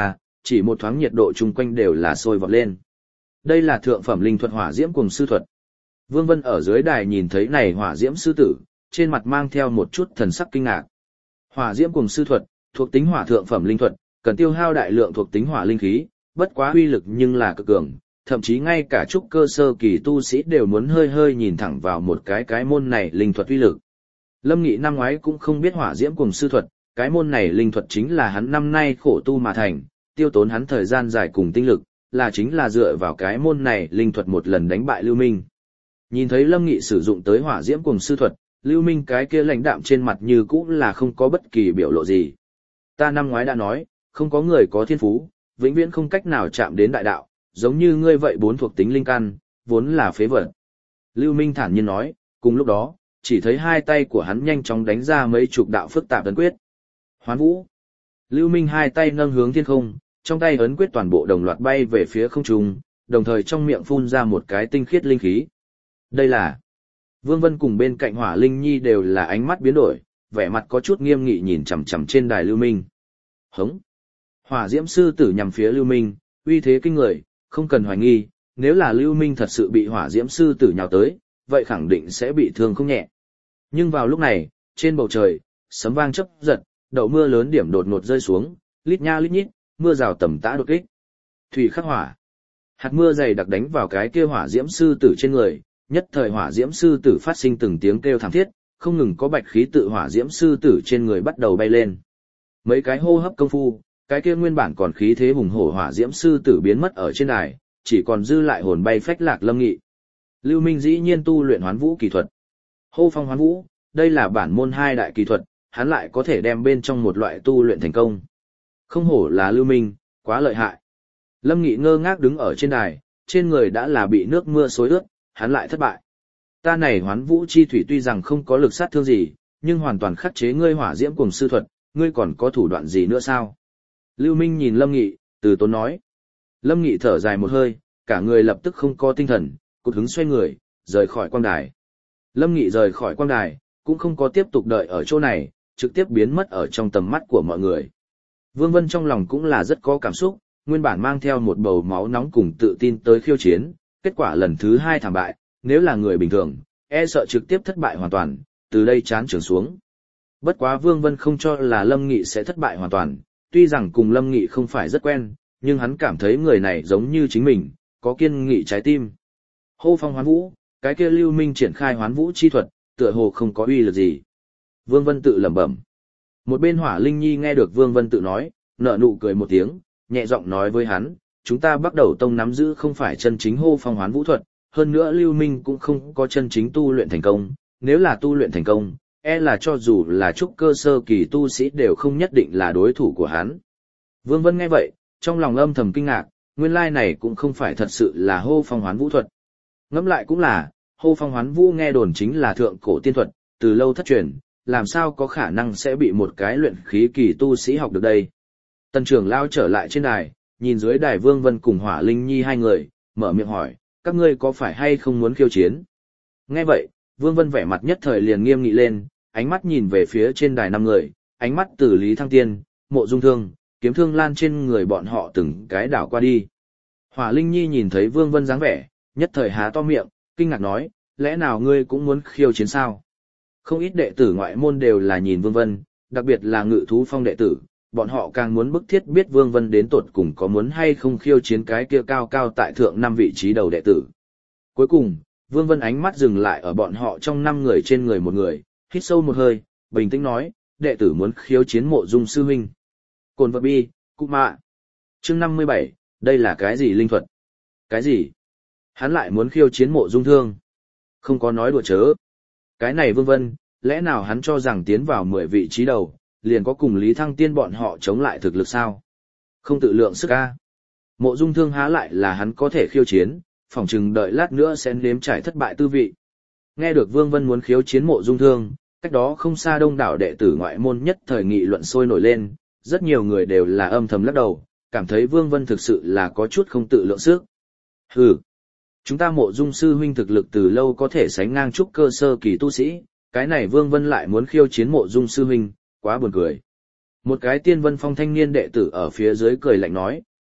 chỉ một thoáng nhiệt độ chung quanh đều là sôi vọt lên. Đây là thượng phẩm linh thuật hỏa diễm cuồng sư thuật. Vương Vân ở dưới đài nhìn thấy này hỏa diễm sư tử, trên mặt mang theo một chút thần sắc kinh ngạc. Hỏa diễm cuồng sư thuật, thuộc tính hỏa thượng phẩm linh thuật, cần tiêu hao đại lượng thuộc tính hỏa linh khí, bất quá uy lực nhưng là cực cường, thậm chí ngay cả trúc cơ sơ kỳ tu sĩ đều muốn hơi hơi nhìn thẳng vào một cái cái môn này linh thuật uy lực. Lâm Nghị năm ngoái cũng không biết hỏa diễm cuồng sư thuật, cái môn này linh thuật chính là hắn năm nay khổ tu mà thành, tiêu tốn hắn thời gian dài cùng tinh lực, là chính là dựa vào cái môn này linh thuật một lần đánh bại Lưu Minh. Nhìn thấy Lâm Nghị sử dụng tới hỏa diễm cuồng sư thuật, Lưu Minh cái kia lãnh đạm trên mặt như cũng là không có bất kỳ biểu lộ gì. Ta năm ngoái đã nói, không có người có thiên phú, vĩnh viễn không cách nào chạm đến đại đạo, giống như ngươi vậy bốn thuộc tính linh căn, vốn là phế vật. Lưu Minh thản nhiên nói, cùng lúc đó, chỉ thấy hai tay của hắn nhanh chóng đánh ra mấy chục đạo phức tạp ấn quyết. Hoán Vũ. Lưu Minh hai tay nâng hướng thiên không, trong tay ấn quyết toàn bộ đồng loạt bay về phía không trung, đồng thời trong miệng phun ra một cái tinh khiết linh khí. Đây là... Vương Vân cùng bên cạnh Hỏa Linh Nhi đều là ánh mắt biến đổi, vẻ mặt có chút nghiêm nghị nhìn chằm chằm trên đài Lưu Minh. Hống. Hỏa Diễm sư tử nhằm phía Lưu Minh, uy thế kinh người, không cần hoài nghi, nếu là Lưu Minh thật sự bị Hỏa Diễm sư tử nhào tới, vậy khẳng định sẽ bị thương không nhẹ. Nhưng vào lúc này, trên bầu trời, sấm vang chớp giật, đậu mưa lớn điểm đột ngột rơi xuống, lít nha lít nhít, mưa rào tầm tã đột kích. Thủy khắc hỏa. Hạt mưa dày đặc đánh vào cái kia Hỏa Diễm sư tử trên người, nhất thời Hỏa Diễm sư tử phát sinh từng tiếng kêu thảm thiết, không ngừng có bạch khí tự Hỏa Diễm sư tử trên người bắt đầu bay lên. Mấy cái hô hấp công phu, cái kia nguyên bản còn khí thế hùng hổ Hỏa Diễm sư tử biến mất ở trên đài, chỉ còn dư lại hồn bay phách lạc Lâm Nghị. Lưu Minh dĩ nhiên tu luyện Hoán Vũ kỳ thuật. Hô phong hoán vũ, đây là bản môn hai đại kỳ thuật, hắn lại có thể đem bên trong một loại tu luyện thành công. Không hổ là Lưu Minh, quá lợi hại. Lâm Nghị ngơ ngác đứng ở trên đài, trên người đã là bị nước mưa xối ướt, hắn lại thất bại. Ta này Hoán Vũ chi thủy tuy rằng không có lực sát thương gì, nhưng hoàn toàn khắc chế ngươi hỏa diễm cuồng sư thuật, ngươi còn có thủ đoạn gì nữa sao? Lưu Minh nhìn Lâm Nghị, từ tốn nói. Lâm Nghị thở dài một hơi, cả người lập tức không có tinh thần, cụt hứng xoay người, rời khỏi quang đài. Lâm Nghị rời khỏi quang đài, cũng không có tiếp tục đợi ở chỗ này, trực tiếp biến mất ở trong tầm mắt của mọi người. Vương Vân trong lòng cũng là rất có cảm xúc, nguyên bản mang theo một bầu máu nóng cùng tự tin tới khiêu chiến, kết quả lần thứ hai thảm bại, nếu là người bình thường, e sợ trực tiếp thất bại hoàn toàn, từ đây chán trường xuống. Bất quá Vương Vân không cho là Lâm Nghị sẽ thất bại hoàn toàn, tuy rằng cùng Lâm Nghị không phải rất quen, nhưng hắn cảm thấy người này giống như chính mình, có kiên nghị trái tim. Hô phong hoán vũ, cái kia Lưu Minh triển khai hoán vũ chi thuật, tựa hồ không có uy lực gì. Vương Vân tự lẩm bẩm. Một bên Hỏa Linh Nhi nghe được Vương Vân tự nói, nở nụ cười một tiếng, nhẹ giọng nói với hắn, chúng ta bắt đầu tông nắm giữ không phải chân chính hô phong hoán vũ thuật, hơn nữa Lưu Minh cũng không có chân chính tu luyện thành công, nếu là tu luyện thành công, e là cho dù là trúc cơ sơ kỳ tu sĩ đều không nhất định là đối thủ của hắn. Vương Vân nghe vậy, trong lòng âm thầm kinh ngạc, nguyên lai này cũng không phải thật sự là hô phong hoán vũ thuật. Ngẫm lại cũng là, hô phong hoán vũ nghe đồn chính là thượng cổ tiên thuật, từ lâu thất truyền, làm sao có khả năng sẽ bị một cái luyện khí kỳ tu sĩ học được đây. Tần trưởng lao trở lại trên đài, nhìn dưới đài Vương Vân cùng Hỏa Linh Nhi hai người, mở miệng hỏi, các ngươi có phải hay không muốn khiêu chiến? Nghe vậy, Vương Vân vẻ mặt nhất thời liền nghiêm nghị lên, ánh mắt nhìn về phía trên đài năm người, ánh mắt từ Lý Thăng Tiên, Mộ Dung Thương, Kiếm Thương Lan trên người bọn họ từng cái đảo qua đi. Hỏa Linh Nhi nhìn thấy Vương Vân dáng vẻ, nhất thời há to miệng, kinh ngạc nói, lẽ nào ngươi cũng muốn khiêu chiến sao? Không ít đệ tử ngoại môn đều là nhìn Vương Vân, đặc biệt là Ngự Thú Phong đệ tử, bọn họ càng muốn bức thiết biết Vương Vân đến tột cùng có muốn hay không khiêu chiến cái kia cao cao tại thượng năm vị trí đầu đệ tử. Cuối cùng, Vương Vân ánh mắt dừng lại ở bọn họ trong năm người trên người một người, hít sâu một hơi, bình tĩnh nói, đệ tử muốn khiêu chiến Mộ Dung sư huynh. Cồn vật bi, cụ mạ. Chương năm mươi bảy, đây là cái gì linh thuật? Cái gì? Hắn lại muốn khiêu chiến Mộ Dung Thương. Không có nói đùa chớ. Cái này Vương Vân, lẽ nào hắn cho rằng tiến vào mười vị trí đầu, liền có cùng Lý Thăng Tiên bọn họ chống lại thực lực sao? Không tự lượng sức a. Mộ Dung Thương há lại là hắn có thể khiêu chiến, phỏng chừng đợi lát nữa sẽ nếm trải thất bại tư vị. Nghe được Vương Vân muốn khiêu chiến Mộ Dung Thương, cách đó không xa đông đảo đệ tử ngoại môn nhất thời nghị luận sôi nổi lên, rất nhiều người đều là âm thầm lắc đầu, cảm thấy Vương Vân thực sự là có chút không tự lượng sức. Hừ, chúng ta Mộ Dung sư huynh thực lực từ lâu có thể sánh ngang trúc cơ sơ kỳ tu sĩ, cái này Vương Vân lại muốn khiêu chiến Mộ Dung sư huynh, quá buồn cười. Một cái Tiên Vân Phong thanh niên đệ tử ở phía dưới cười lạnh nói,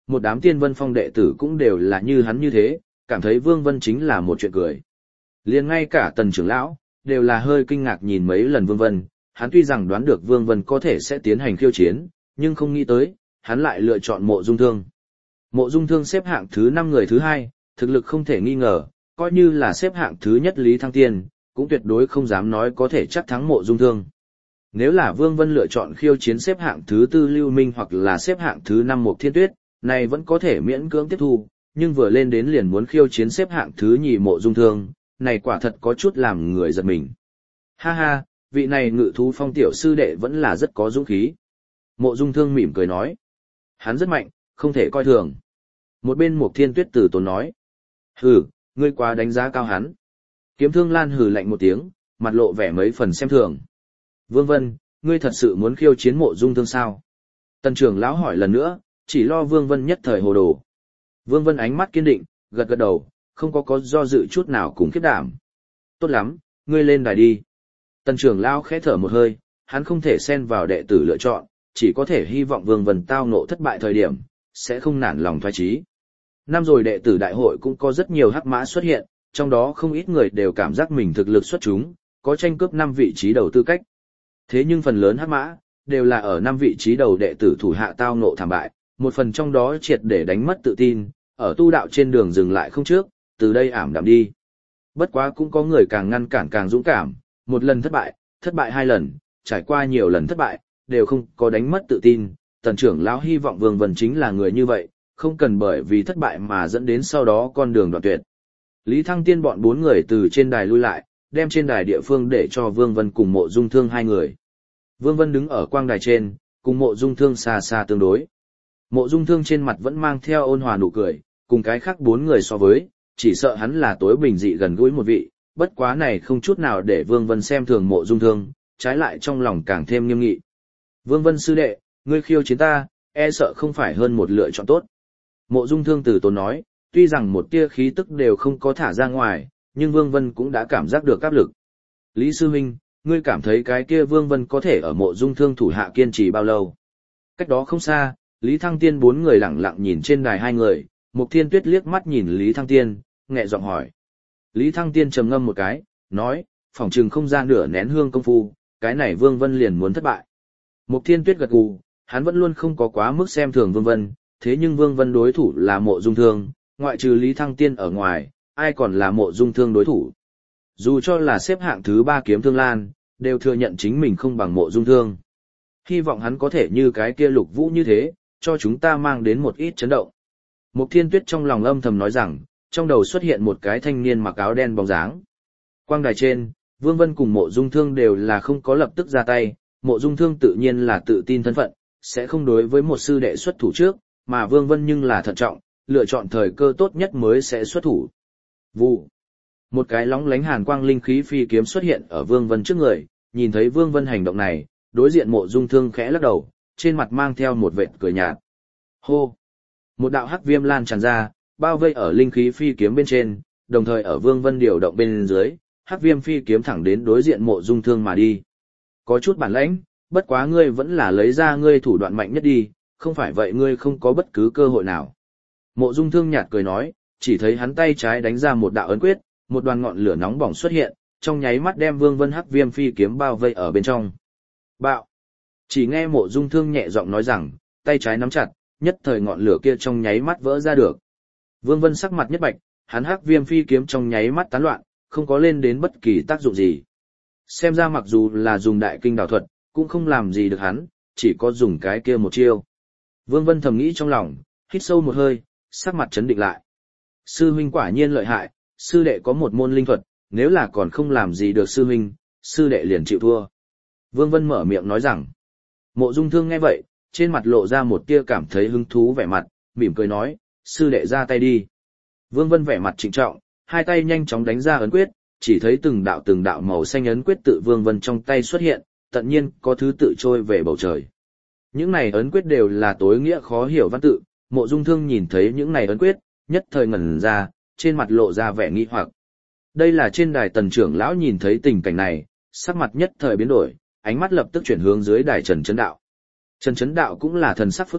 một đám tiên vân phong đệ tử cũng đều là như hắn như thế, cảm thấy Vương Vân chính là một chuyện cười. Liền ngay cả Tần trưởng lão, đều là hơi kinh ngạc nhìn mấy lần Vương Vân, hắn tuy rằng đoán được Vương Vân có thể sẽ tiến hành khiêu chiến, nhưng không nghĩ tới, hắn lại lựa chọn Mộ Dung Thương. Mộ Dung Thương xếp hạng thứ năm người thứ hai, thực lực không thể nghi ngờ, coi như là xếp hạng thứ nhất Lý Thăng Tiên, cũng tuyệt đối không dám nói có thể chắc thắng Mộ Dung Thương. Nếu là Vương Vân lựa chọn khiêu chiến xếp hạng thứ tư Lưu Minh hoặc là xếp hạng thứ năm Mộc Thiên Tuyết, này vẫn có thể miễn cưỡng tiếp thu, nhưng vừa lên đến liền muốn khiêu chiến xếp hạng thứ nhì Mộ Dung Thương, này quả thật có chút làm người giật mình. Ha ha, vị này Ngự Thú Phong tiểu sư đệ vẫn là rất có dũng khí. Mộ Dung Thương mỉm cười nói. Hắn rất mạnh, không thể coi thường. Một bên Mộc Thiên Tuyết từ tốn nói. Hừ, ngươi quá đánh giá cao hắn. Kiếm Thương Lan hừ lạnh một tiếng, mặt lộ vẻ mấy phần xem thường. Vương Vân, ngươi thật sự muốn khiêu chiến Mộ Dung Thương sao? Tần trưởng lão hỏi lần nữa, chỉ lo Vương Vân nhất thời hồ đồ. Vương Vân ánh mắt kiên định, gật gật đầu, không có có do dự chút nào cùng khiếp đảm. Tốt lắm, ngươi lên đài đi. Tần trưởng lão khẽ thở một hơi, hắn không thể xen vào đệ tử lựa chọn, chỉ có thể hy vọng Vương Vân tao ngộ thất bại thời điểm, sẽ không nản lòng thoái chí. Năm rồi đệ tử đại hội cũng có rất nhiều hắc mã xuất hiện, trong đó không ít người đều cảm giác mình thực lực xuất chúng, có tranh cướp năm vị trí đầu tư cách. Thế nhưng phần lớn hắc mã, đều là ở năm vị trí đầu đệ tử thủ hạ tao ngộ thảm bại, một phần trong đó triệt để đánh mất tự tin, ở tu đạo trên đường dừng lại không trước, từ đây ảm đạm đi. Bất quá cũng có người càng ngăn cản càng dũng cảm, một lần thất bại, thất bại hai lần, trải qua nhiều lần thất bại, đều không có đánh mất tự tin. Tần trưởng lão hy vọng Vương Vân chính là người như vậy, không cần bởi vì thất bại mà dẫn đến sau đó con đường đoạn tuyệt. Lý Thăng Tiên bọn bốn người từ trên đài lui lại, đem trên đài địa phương để cho Vương Vân cùng Mộ Dung Thương hai người. Vương Vân đứng ở quang đài trên, cùng Mộ Dung Thương xa xa tương đối. Mộ Dung Thương trên mặt vẫn mang theo ôn hòa nụ cười, cùng cái khác bốn người so với, chỉ sợ hắn là tối bình dị gần gũi một vị, bất quá này không chút nào để Vương Vân xem thường Mộ Dung Thương, trái lại trong lòng càng thêm nghiêm nghị. Vương Vân sư đệ, ngươi khiêu chiến ta, e sợ không phải hơn một lựa chọn tốt. Mộ Dung Thương từ tốn nói, tuy rằng một tia khí tức đều không có thả ra ngoài, nhưng Vương Vân cũng đã cảm giác được áp lực. Lý sư huynh, ngươi cảm thấy cái kia Vương Vân có thể ở Mộ Dung Thương thủ hạ kiên trì bao lâu? Cách đó không xa, Lý Thăng Tiên bốn người lặng lặng nhìn trên đài hai người, Mộc Thiên Tuyết liếc mắt nhìn Lý Thăng Tiên, nhẹ giọng hỏi. Lý Thăng Tiên trầm ngâm một cái, nói, phỏng chừng không ra nửa nén hương công phu, cái này Vương Vân liền muốn thất bại. Mộc Thiên Tuyết gật gù, hắn vẫn luôn không có quá mức xem thường Vương Vân, thế nhưng Vương Vân đối thủ là Mộ Dung Thương, ngoại trừ Lý Thăng Tiên ở ngoài, ai còn là Mộ Dung Thương đối thủ. Dù cho là xếp hạng thứ ba Kiếm Thương Lan, đều thừa nhận chính mình không bằng Mộ Dung Thương. Hy vọng hắn có thể như cái kia Lục Vũ như thế, cho chúng ta mang đến một ít chấn động. Mộc Thiên Tuyết trong lòng âm thầm nói rằng, trong đầu xuất hiện một cái thanh niên mặc áo đen bóng dáng. Quang đài trên, Vương Vân cùng Mộ Dung Thương đều là không có lập tức ra tay, Mộ Dung Thương tự nhiên là tự tin thân phận, sẽ không đối với một sư đệ xuất thủ trước, mà Vương Vân nhưng là thận trọng, lựa chọn thời cơ tốt nhất mới sẽ xuất thủ. Vụ. Một cái lóng lánh hàn quang linh khí phi kiếm xuất hiện ở Vương Vân trước người, nhìn thấy Vương Vân hành động này, đối diện Mộ Dung Thương khẽ lắc đầu, trên mặt mang theo một vệt cười nhạt. Hô. Một đạo hắc viêm lan tràn ra, bao vây ở linh khí phi kiếm bên trên, đồng thời ở Vương Vân điều động bên dưới, hắc viêm phi kiếm thẳng đến đối diện Mộ Dung Thương mà đi. Có chút bản lãnh, bất quá ngươi vẫn là lấy ra ngươi thủ đoạn mạnh nhất đi, không phải vậy ngươi không có bất cứ cơ hội nào. Mộ Dung Thương nhạt cười nói, chỉ thấy hắn tay trái đánh ra một đạo ấn quyết, một đoàn ngọn lửa nóng bỏng xuất hiện, trong nháy mắt đem Vương Vân hắc viêm phi kiếm bao vây ở bên trong. Bạo! Chỉ nghe Mộ Dung Thương nhẹ giọng nói rằng, tay trái nắm chặt, nhất thời ngọn lửa kia trong nháy mắt vỡ ra được. Vương Vân sắc mặt nhất bạch, hắn hắc viêm phi kiếm trong nháy mắt tán loạn, không có lên đến bất kỳ tác dụng gì. Xem ra mặc dù là dùng đại kinh đào thuật, cũng không làm gì được hắn, chỉ có dùng cái kia một chiêu. Vương Vân thầm nghĩ trong lòng, hít sâu một hơi, sắc mặt trấn định lại. Sư huynh quả nhiên lợi hại, sư đệ có một môn linh thuật, nếu là còn không làm gì được sư huynh, sư đệ liền chịu thua. Vương Vân mở miệng nói rằng. Mộ Dung Thương nghe vậy, trên mặt lộ ra một tia cảm thấy hứng thú vẻ mặt, mỉm cười nói, sư đệ ra tay đi. Vương Vân vẻ mặt trịnh trọng, hai tay nhanh chóng đánh ra ấn quyết, chỉ thấy từng đạo từng đạo màu xanh ấn quyết tự Vương Vân trong tay xuất hiện, tự nhiên có thứ tự trôi về bầu trời. Những này ấn quyết đều là tối nghĩa khó hiểu văn tự, Mộ Dung Thương nhìn thấy những này ấn quyết, nhất thời ngẩn ra, trên mặt lộ ra vẻ nghi hoặc. Đây là trên đài Tần trưởng lão nhìn thấy tình cảnh này, sắc mặt nhất thời biến đổi, ánh mắt lập tức chuyển hướng dưới đài Trần Chấn Đạo. Trần Chấn Đạo cũng là thần sắc phức tạp,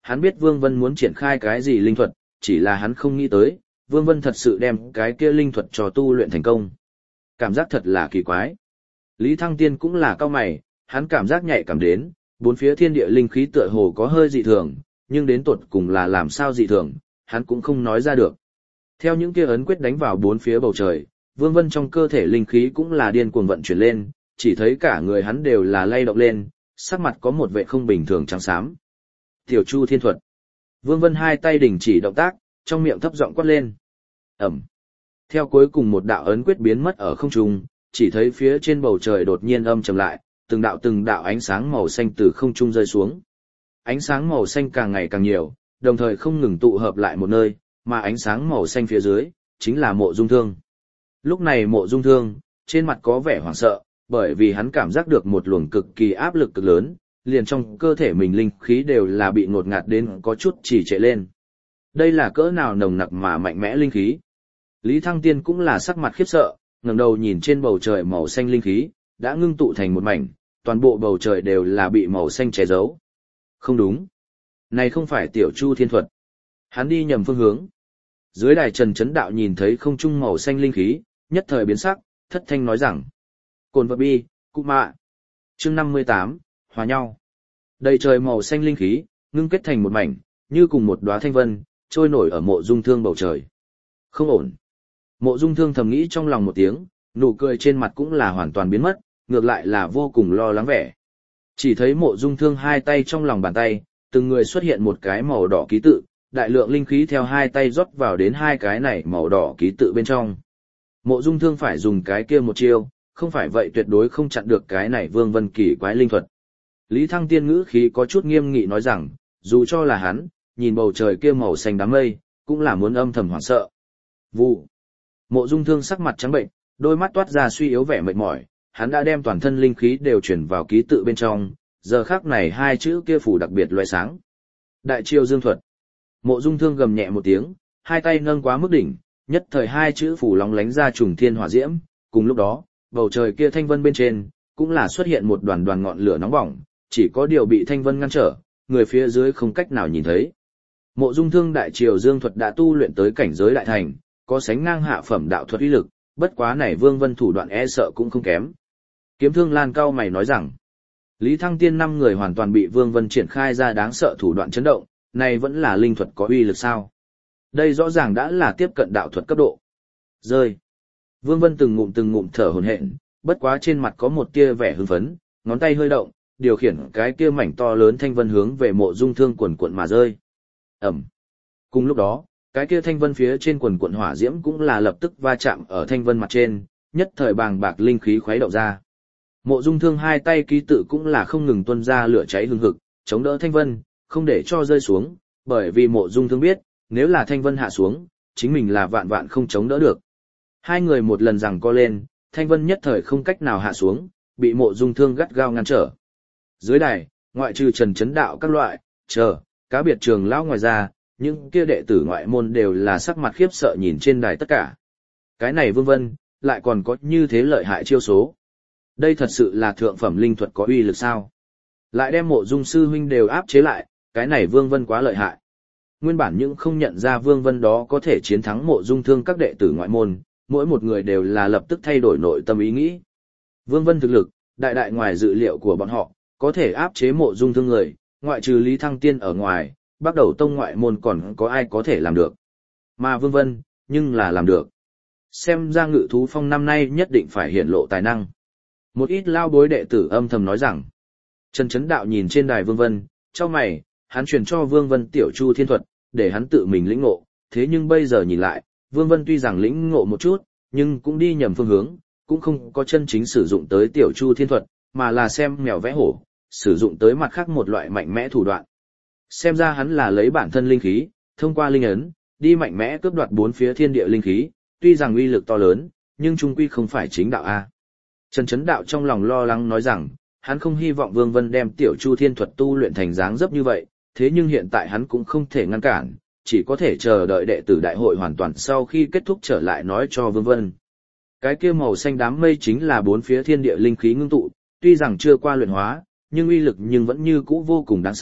hắn biết Vương Vân muốn triển khai cái gì linh thuật, chỉ là hắn không nghĩ tới, Vương Vân thật sự đem cái kia linh thuật cho tu luyện thành công. Cảm giác thật là kỳ quái. Lý Thăng Tiên cũng là cao mày, hắn cảm giác nhạy cảm đến, bốn phía thiên địa linh khí tựa hồ có hơi dị thường, nhưng đến tột cùng là làm sao dị thường, hắn cũng không nói ra được. Theo những kia ấn quyết đánh vào bốn phía bầu trời, Vương Vân trong cơ thể linh khí cũng là điên cuồng vận chuyển lên, chỉ thấy cả người hắn đều là lay động lên, sắc mặt có một vẻ không bình thường trắng xám. Tiểu Chu Thiên Thuật. Vương Vân hai tay đình chỉ động tác, trong miệng thấp giọng quát lên. Ẩm. Theo cuối cùng một đạo ấn quyết biến mất ở không trung, chỉ thấy phía trên bầu trời đột nhiên âm trầm lại, từng đạo từng đạo ánh sáng màu xanh từ không trung rơi xuống. Ánh sáng màu xanh càng ngày càng nhiều, đồng thời không ngừng tụ hợp lại một nơi, mà ánh sáng màu xanh phía dưới chính là Mộ Dung Thương. Lúc này Mộ Dung Thương trên mặt có vẻ hoảng sợ, bởi vì hắn cảm giác được một luồng cực kỳ áp lực cực lớn, liền trong cơ thể mình linh khí đều là bị ngột ngạt đến có chút trì trệ lên. Đây là cỡ nào nồng nặc mà mạnh mẽ linh khí. Lý Thăng Tiên cũng là sắc mặt khiếp sợ, ngẩng đầu nhìn trên bầu trời màu xanh linh khí, đã ngưng tụ thành một mảnh, toàn bộ bầu trời đều là bị màu xanh che giấu. Không đúng. Này không phải Tiểu Chu Thiên Thuật. Hắn đi nhầm phương hướng. Dưới đài Trần Chấn Đạo nhìn thấy không trung màu xanh linh khí, nhất thời biến sắc, thất thanh nói rằng. Cồn vật bi, cụ mạ. Chương năm mươi tám, hòa nhau. Đầy trời màu xanh linh khí, ngưng kết thành một mảnh, như cùng một đóa thanh vân, trôi nổi ở Mộ Dung Thương bầu trời. Không ổn. Mộ Dung Thương thầm nghĩ trong lòng một tiếng, nụ cười trên mặt cũng là hoàn toàn biến mất, ngược lại là vô cùng lo lắng vẻ. Chỉ thấy Mộ Dung Thương hai tay trong lòng bàn tay, từng người xuất hiện một cái màu đỏ ký tự, đại lượng linh khí theo hai tay rót vào đến hai cái này màu đỏ ký tự bên trong. Mộ Dung Thương phải dùng cái kia một chiêu, không phải vậy tuyệt đối không chặn được cái này Vương Vân kỳ quái linh thuật. Lý Thăng Tiên ngữ khí có chút nghiêm nghị nói rằng, dù cho là hắn, nhìn bầu trời kia màu xanh đám mây, cũng là muốn âm thầm hoảng sợ. Vụ. Mộ Dung Thương sắc mặt trắng bệnh, đôi mắt toát ra suy yếu vẻ mệt mỏi, hắn đã đem toàn thân linh khí đều chuyển vào ký tự bên trong, giờ khắc này hai chữ kia phủ đặc biệt loại sáng. Đại Chiêu Dương Thuật. Mộ Dung Thương gầm nhẹ một tiếng, hai tay nâng quá mức đỉnh, nhất thời hai chữ phủ lóng lánh ra trùng thiên hỏa diễm, cùng lúc đó, bầu trời kia thanh vân bên trên, cũng là xuất hiện một đoàn đoàn ngọn lửa nóng bỏng, chỉ có điều bị thanh vân ngăn trở, người phía dưới không cách nào nhìn thấy. Mộ Dung Thương Đại Triều Dương Thuật đã tu luyện tới cảnh giới đại thành, có sánh ngang hạ phẩm đạo thuật uy lực, bất quá này Vương Vân thủ đoạn e sợ cũng không kém. Kiếm Thương Lan cao mày nói rằng, Lý Thăng Tiên năm người hoàn toàn bị Vương Vân triển khai ra đáng sợ thủ đoạn chấn động, này vẫn là linh thuật có uy lực sao? Đây rõ ràng đã là tiếp cận đạo thuật cấp độ. Rơi. Vương Vân từng ngụm từng ngụm thở hổn hển, bất quá trên mặt có một tia vẻ hưng phấn, ngón tay hơi động, điều khiển cái kia mảnh to lớn thanh vân hướng về Mộ Dung Thương quần cuộn mà rơi. Ầm. Cùng lúc đó, cái kia thanh vân phía trên quần cuộn hỏa diễm cũng là lập tức va chạm ở thanh vân mặt trên, nhất thời bàng bạc linh khí khuấy động ra. Mộ Dung Thương hai tay ký tự cũng là không ngừng tuôn ra lửa cháy hừng hực, chống đỡ thanh vân, không để cho rơi xuống, bởi vì Mộ Dung Thương biết, nếu là thanh vân hạ xuống, chính mình là vạn vạn không chống đỡ được. Hai người một lần giằng co lên, thanh vân nhất thời không cách nào hạ xuống, bị Mộ Dung Thương gắt gao ngăn trở. Dưới đài, ngoại trừ Trần Chấn Đạo các loại, chờ, cá biệt trường lão ngoài ra, những kia đệ tử ngoại môn đều là sắc mặt khiếp sợ nhìn trên đài tất cả. Cái này Vương Vân, lại còn có như thế lợi hại chiêu số. Đây thật sự là thượng phẩm linh thuật có uy lực sao? Lại đem Mộ Dung sư huynh đều áp chế lại, cái này Vương Vân quá lợi hại. Nguyên bản những không nhận ra Vương Vân đó có thể chiến thắng Mộ Dung Thương các đệ tử ngoại môn, mỗi một người đều là lập tức thay đổi nội tâm ý nghĩ. Vương Vân thực lực, đại đại ngoài dự liệu của bọn họ, có thể áp chế Mộ Dung Thương người, ngoại trừ Lý Thăng Tiên ở ngoài, bắt đầu tông ngoại môn còn có ai có thể làm được. Mà Vương Vân, nhưng là làm được. Xem ra Ngự Thú Phong năm nay nhất định phải hiển lộ tài năng. Một ít lao bối đệ tử âm thầm nói rằng, Trần Chấn Đạo nhìn trên đài Vương Vân, cho mày, hắn truyền cho Vương Vân Tiểu Chu Thiên Thuật, để hắn tự mình lĩnh ngộ, thế nhưng bây giờ nhìn lại, Vương Vân tuy rằng lĩnh ngộ một chút, nhưng cũng đi nhầm phương hướng, cũng không có chân chính sử dụng tới Tiểu Chu Thiên Thuật, mà là xem mèo vẽ hổ, sử dụng tới mặt khác một loại mạnh mẽ thủ đoạn. Xem ra hắn là lấy bản thân linh khí, thông qua linh ấn, đi mạnh mẽ cướp đoạt bốn phía thiên địa linh khí, tuy rằng uy lực to lớn, nhưng chung quy không phải chính đạo a. Trần Chấn Đạo trong lòng lo lắng nói rằng, hắn không hy vọng Vương Vân đem Tiểu Chu Thiên Thuật tu luyện thành dáng dấp như vậy, thế nhưng hiện tại hắn cũng không thể ngăn cản, chỉ có thể chờ đợi đệ tử đại hội hoàn toàn sau khi kết thúc trở lại nói cho Vương Vân. Cái kia màu xanh đám mây chính là bốn phía thiên địa linh khí ngưng tụ, tuy rằng chưa qua luyện hóa, nhưng uy lực nhưng vẫn như cũ vô cùng đáng sợ,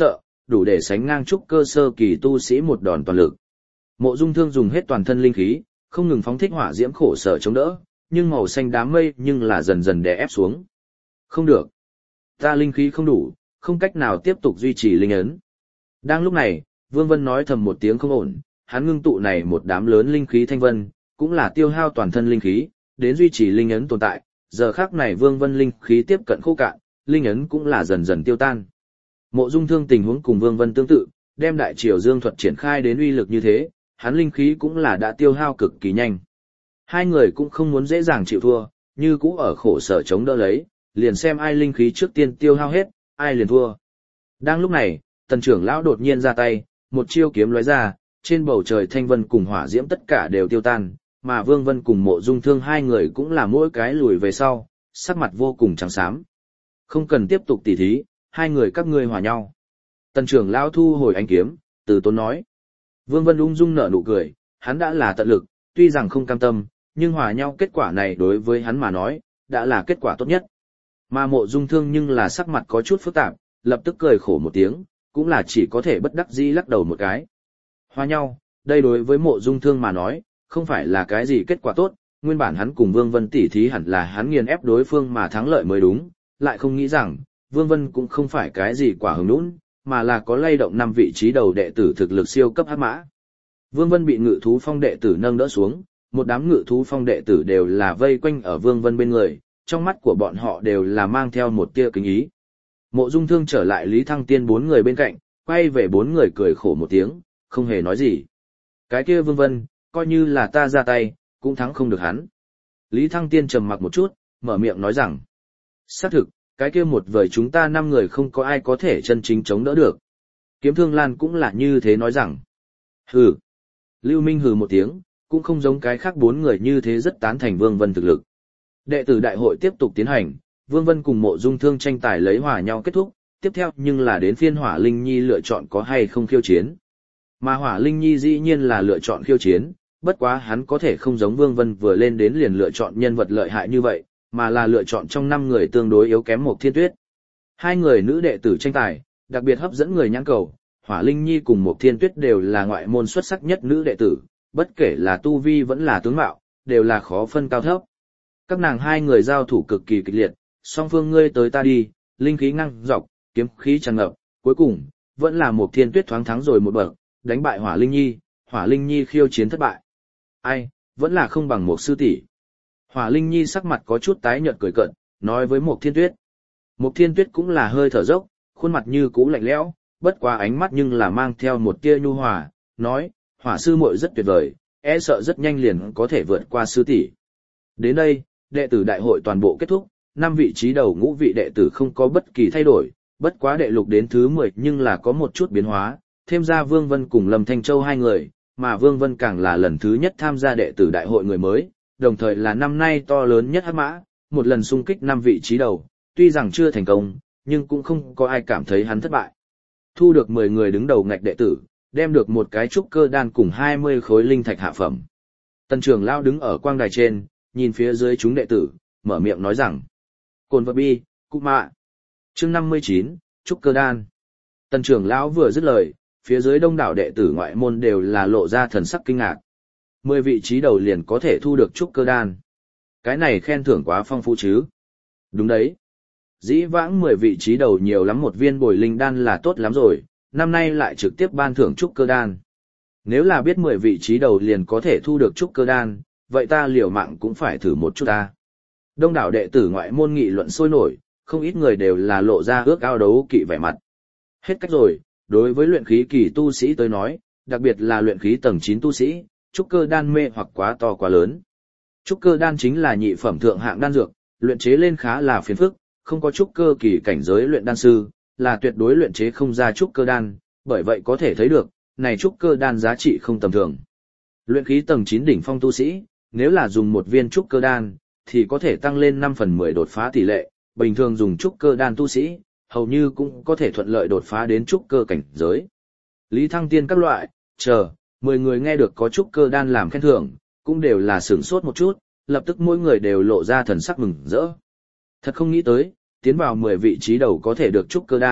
đủ để sánh ngang trúc cơ sơ kỳ tu sĩ một đòn toàn lực. Mộ Dung Thương dùng hết toàn thân linh khí, không ngừng phóng thích hỏa diễm khổ sở chống đỡ, nhưng màu xanh đám mây nhưng là dần dần đè ép xuống. Không được. Ta linh khí không đủ, không cách nào tiếp tục duy trì linh ấn. Đang lúc này, Vương Vân nói thầm một tiếng không ổn, hắn ngưng tụ này một đám lớn linh khí thanh vân, cũng là tiêu hao toàn thân linh khí, đến duy trì linh ấn tồn tại. Giờ khắc này Vương Vân linh khí tiếp cận khô cạn, linh ấn cũng là dần dần tiêu tan. Mộ Dung Thương tình huống cùng Vương Vân tương tự, đem đại triều dương thuật triển khai đến uy lực như thế, hắn linh khí cũng là đã tiêu hao cực kỳ nhanh. Hai người cũng không muốn dễ dàng chịu thua, như cũ ở khổ sở chống đỡ lấy, liền xem ai linh khí trước tiên tiêu hao hết, ai liền thua. Đang lúc này, Tần trưởng lão đột nhiên ra tay, một chiêu kiếm lóe ra, trên bầu trời thanh vân cùng hỏa diễm tất cả đều tiêu tan, mà Vương Vân cùng Mộ Dung Thương hai người cũng là mỗi cái lùi về sau, sắc mặt vô cùng trắng xám. Không cần tiếp tục tỉ thí, hai người các ngươi hòa nhau. Tần trưởng lão thu hồi ánh kiếm, từ tốn nói. Vương Vân ung dung nở nụ cười, hắn đã là tận lực, tuy rằng không cam tâm, nhưng hòa nhau kết quả này đối với hắn mà nói, đã là kết quả tốt nhất. Mà Mộ Dung Thương nhưng là sắc mặt có chút phức tạp, lập tức cười khổ một tiếng, cũng là chỉ có thể bất đắc dĩ lắc đầu một cái. Hòa nhau, đây đối với Mộ Dung Thương mà nói, không phải là cái gì kết quả tốt, nguyên bản hắn cùng Vương Vân tỉ thí hẳn là hắn nghiền ép đối phương mà thắng lợi mới đúng, lại không nghĩ rằng, Vương Vân cũng không phải cái gì quả hứng nũn, mà là có lay động năm vị trí đầu đệ tử thực lực siêu cấp hắc mã. Vương Vân bị Ngự Thú Phong đệ tử nâng đỡ xuống, một đám Ngự Thú Phong đệ tử đều là vây quanh ở Vương Vân bên người, trong mắt của bọn họ đều là mang theo một tia kính ý. Mộ Dung Thương trở lại Lý Thăng Tiên bốn người bên cạnh, quay về bốn người cười khổ một tiếng, không hề nói gì. Cái kia Vương Vân, coi như là ta ra tay, cũng thắng không được hắn. Lý Thăng Tiên trầm mặc một chút, mở miệng nói rằng, xác thực, cái kia một vời chúng ta năm người không có ai có thể chân chính chống đỡ được. Kiếm Thương Lan cũng là như thế nói rằng, hừ. Lưu Minh hừ một tiếng, cũng không giống cái khác bốn người như thế rất tán thành Vương Vân thực lực. Đệ tử đại hội tiếp tục tiến hành, Vương Vân cùng Mộ Dung Thương tranh tài lấy hòa nhau kết thúc, tiếp theo nhưng là đến phiên Hỏa Linh Nhi lựa chọn có hay không khiêu chiến. Mà Hỏa Linh Nhi dĩ nhiên là lựa chọn khiêu chiến, bất quá hắn có thể không giống Vương Vân vừa lên đến liền lựa chọn nhân vật lợi hại như vậy, mà là lựa chọn trong năm người tương đối yếu kém Mộc Thiên Tuyết. Hai người nữ đệ tử tranh tài, đặc biệt hấp dẫn người nhãn cầu, Hỏa Linh Nhi cùng Mộc Thiên Tuyết đều là ngoại môn xuất sắc nhất nữ đệ tử, bất kể là tu vi vẫn là tướng mạo, đều là khó phân cao thấp. Các nàng hai người giao thủ cực kỳ kịch liệt, song phương ngươi tới ta đi, linh khí ngang dọc, kiếm khí tràn ngập, cuối cùng vẫn là Mộc Thiên Tuyết thoáng thắng rồi một bậc, đánh bại Hỏa Linh Nhi, Hỏa Linh Nhi khiêu chiến thất bại. Ai, vẫn là không bằng một sư tỷ. Hỏa Linh Nhi sắc mặt có chút tái nhợt cười cợt, nói với Mộc Thiên Tuyết. Mộc Thiên Tuyết cũng là hơi thở dốc, khuôn mặt như cũ lạnh lẽo, bất quá ánh mắt nhưng là mang theo một tia nhu hòa, nói, Hỏa sư muội rất tuyệt vời, e sợ rất nhanh liền có thể vượt qua sư tỷ. Đến đây, đệ tử đại hội toàn bộ kết thúc, năm vị trí đầu ngũ vị đệ tử không có bất kỳ thay đổi, bất quá đệ lục đến thứ mười nhưng là có một chút biến hóa, thêm ra Vương Vân cùng Lâm Thanh Châu hai người, mà Vương Vân càng là lần thứ nhất tham gia đệ tử đại hội người mới, đồng thời là năm nay to lớn nhất hắc mã, một lần xung kích năm vị trí đầu, tuy rằng chưa thành công, nhưng cũng không có ai cảm thấy hắn thất bại. Thu được mười người đứng đầu ngạch đệ tử, đem được một cái trúc cơ đan cùng hai mươi khối linh thạch hạ phẩm. Tần trưởng lão đứng ở quang đài trên, nhìn phía dưới chúng đệ tử, mở miệng nói rằng: "Cồn vật bi, cụ mạ." Chương năm mươi chín, trúc cơ đan. Tần trưởng lão vừa dứt lời, phía dưới đông đảo đệ tử ngoại môn đều là lộ ra thần sắc kinh ngạc. Mười vị trí đầu liền có thể thu được trúc cơ đan. Cái này khen thưởng quá phong phú chứ? Đúng đấy. Dĩ vãng mười vị trí đầu nhiều lắm một viên bồi linh đan là tốt lắm rồi, năm nay lại trực tiếp ban thưởng trúc cơ đan. Nếu là biết mười vị trí đầu liền có thể thu được trúc cơ đan, vậy ta liều mạng cũng phải thử một chút ta. Đông đảo đệ tử ngoại môn nghị luận sôi nổi, không ít người đều là lộ ra ước ao đấu kỵ vẻ mặt. Hết cách rồi, đối với luyện khí kỳ tu sĩ tới nói, đặc biệt là luyện khí tầng chín tu sĩ, trúc cơ đan mê hoặc quá to quá lớn. Trúc cơ đan chính là nhị phẩm thượng hạng đan dược, luyện chế lên khá là phiền phức, không có trúc cơ kỳ cảnh giới luyện đan sư, là tuyệt đối luyện chế không ra trúc cơ đan, bởi vậy có thể thấy được, này trúc cơ đan giá trị không tầm thường. Luyện khí tầng chín đỉnh phong tu sĩ, nếu là dùng một viên trúc cơ đan, thì có thể tăng lên năm phần mười đột phá tỷ lệ, bình thường dùng trúc cơ đan tu sĩ, hầu như cũng có thể thuận lợi đột phá đến trúc cơ cảnh giới. Lý Thăng Tiên các loại, chờ, mười người nghe được có trúc cơ đan làm khen thưởng, cũng đều là sửng sốt một chút, lập tức mỗi người đều lộ ra thần sắc mừng rỡ. Thật không nghĩ tới, tiến vào mười vị trí đầu có thể được trúc cơ đan,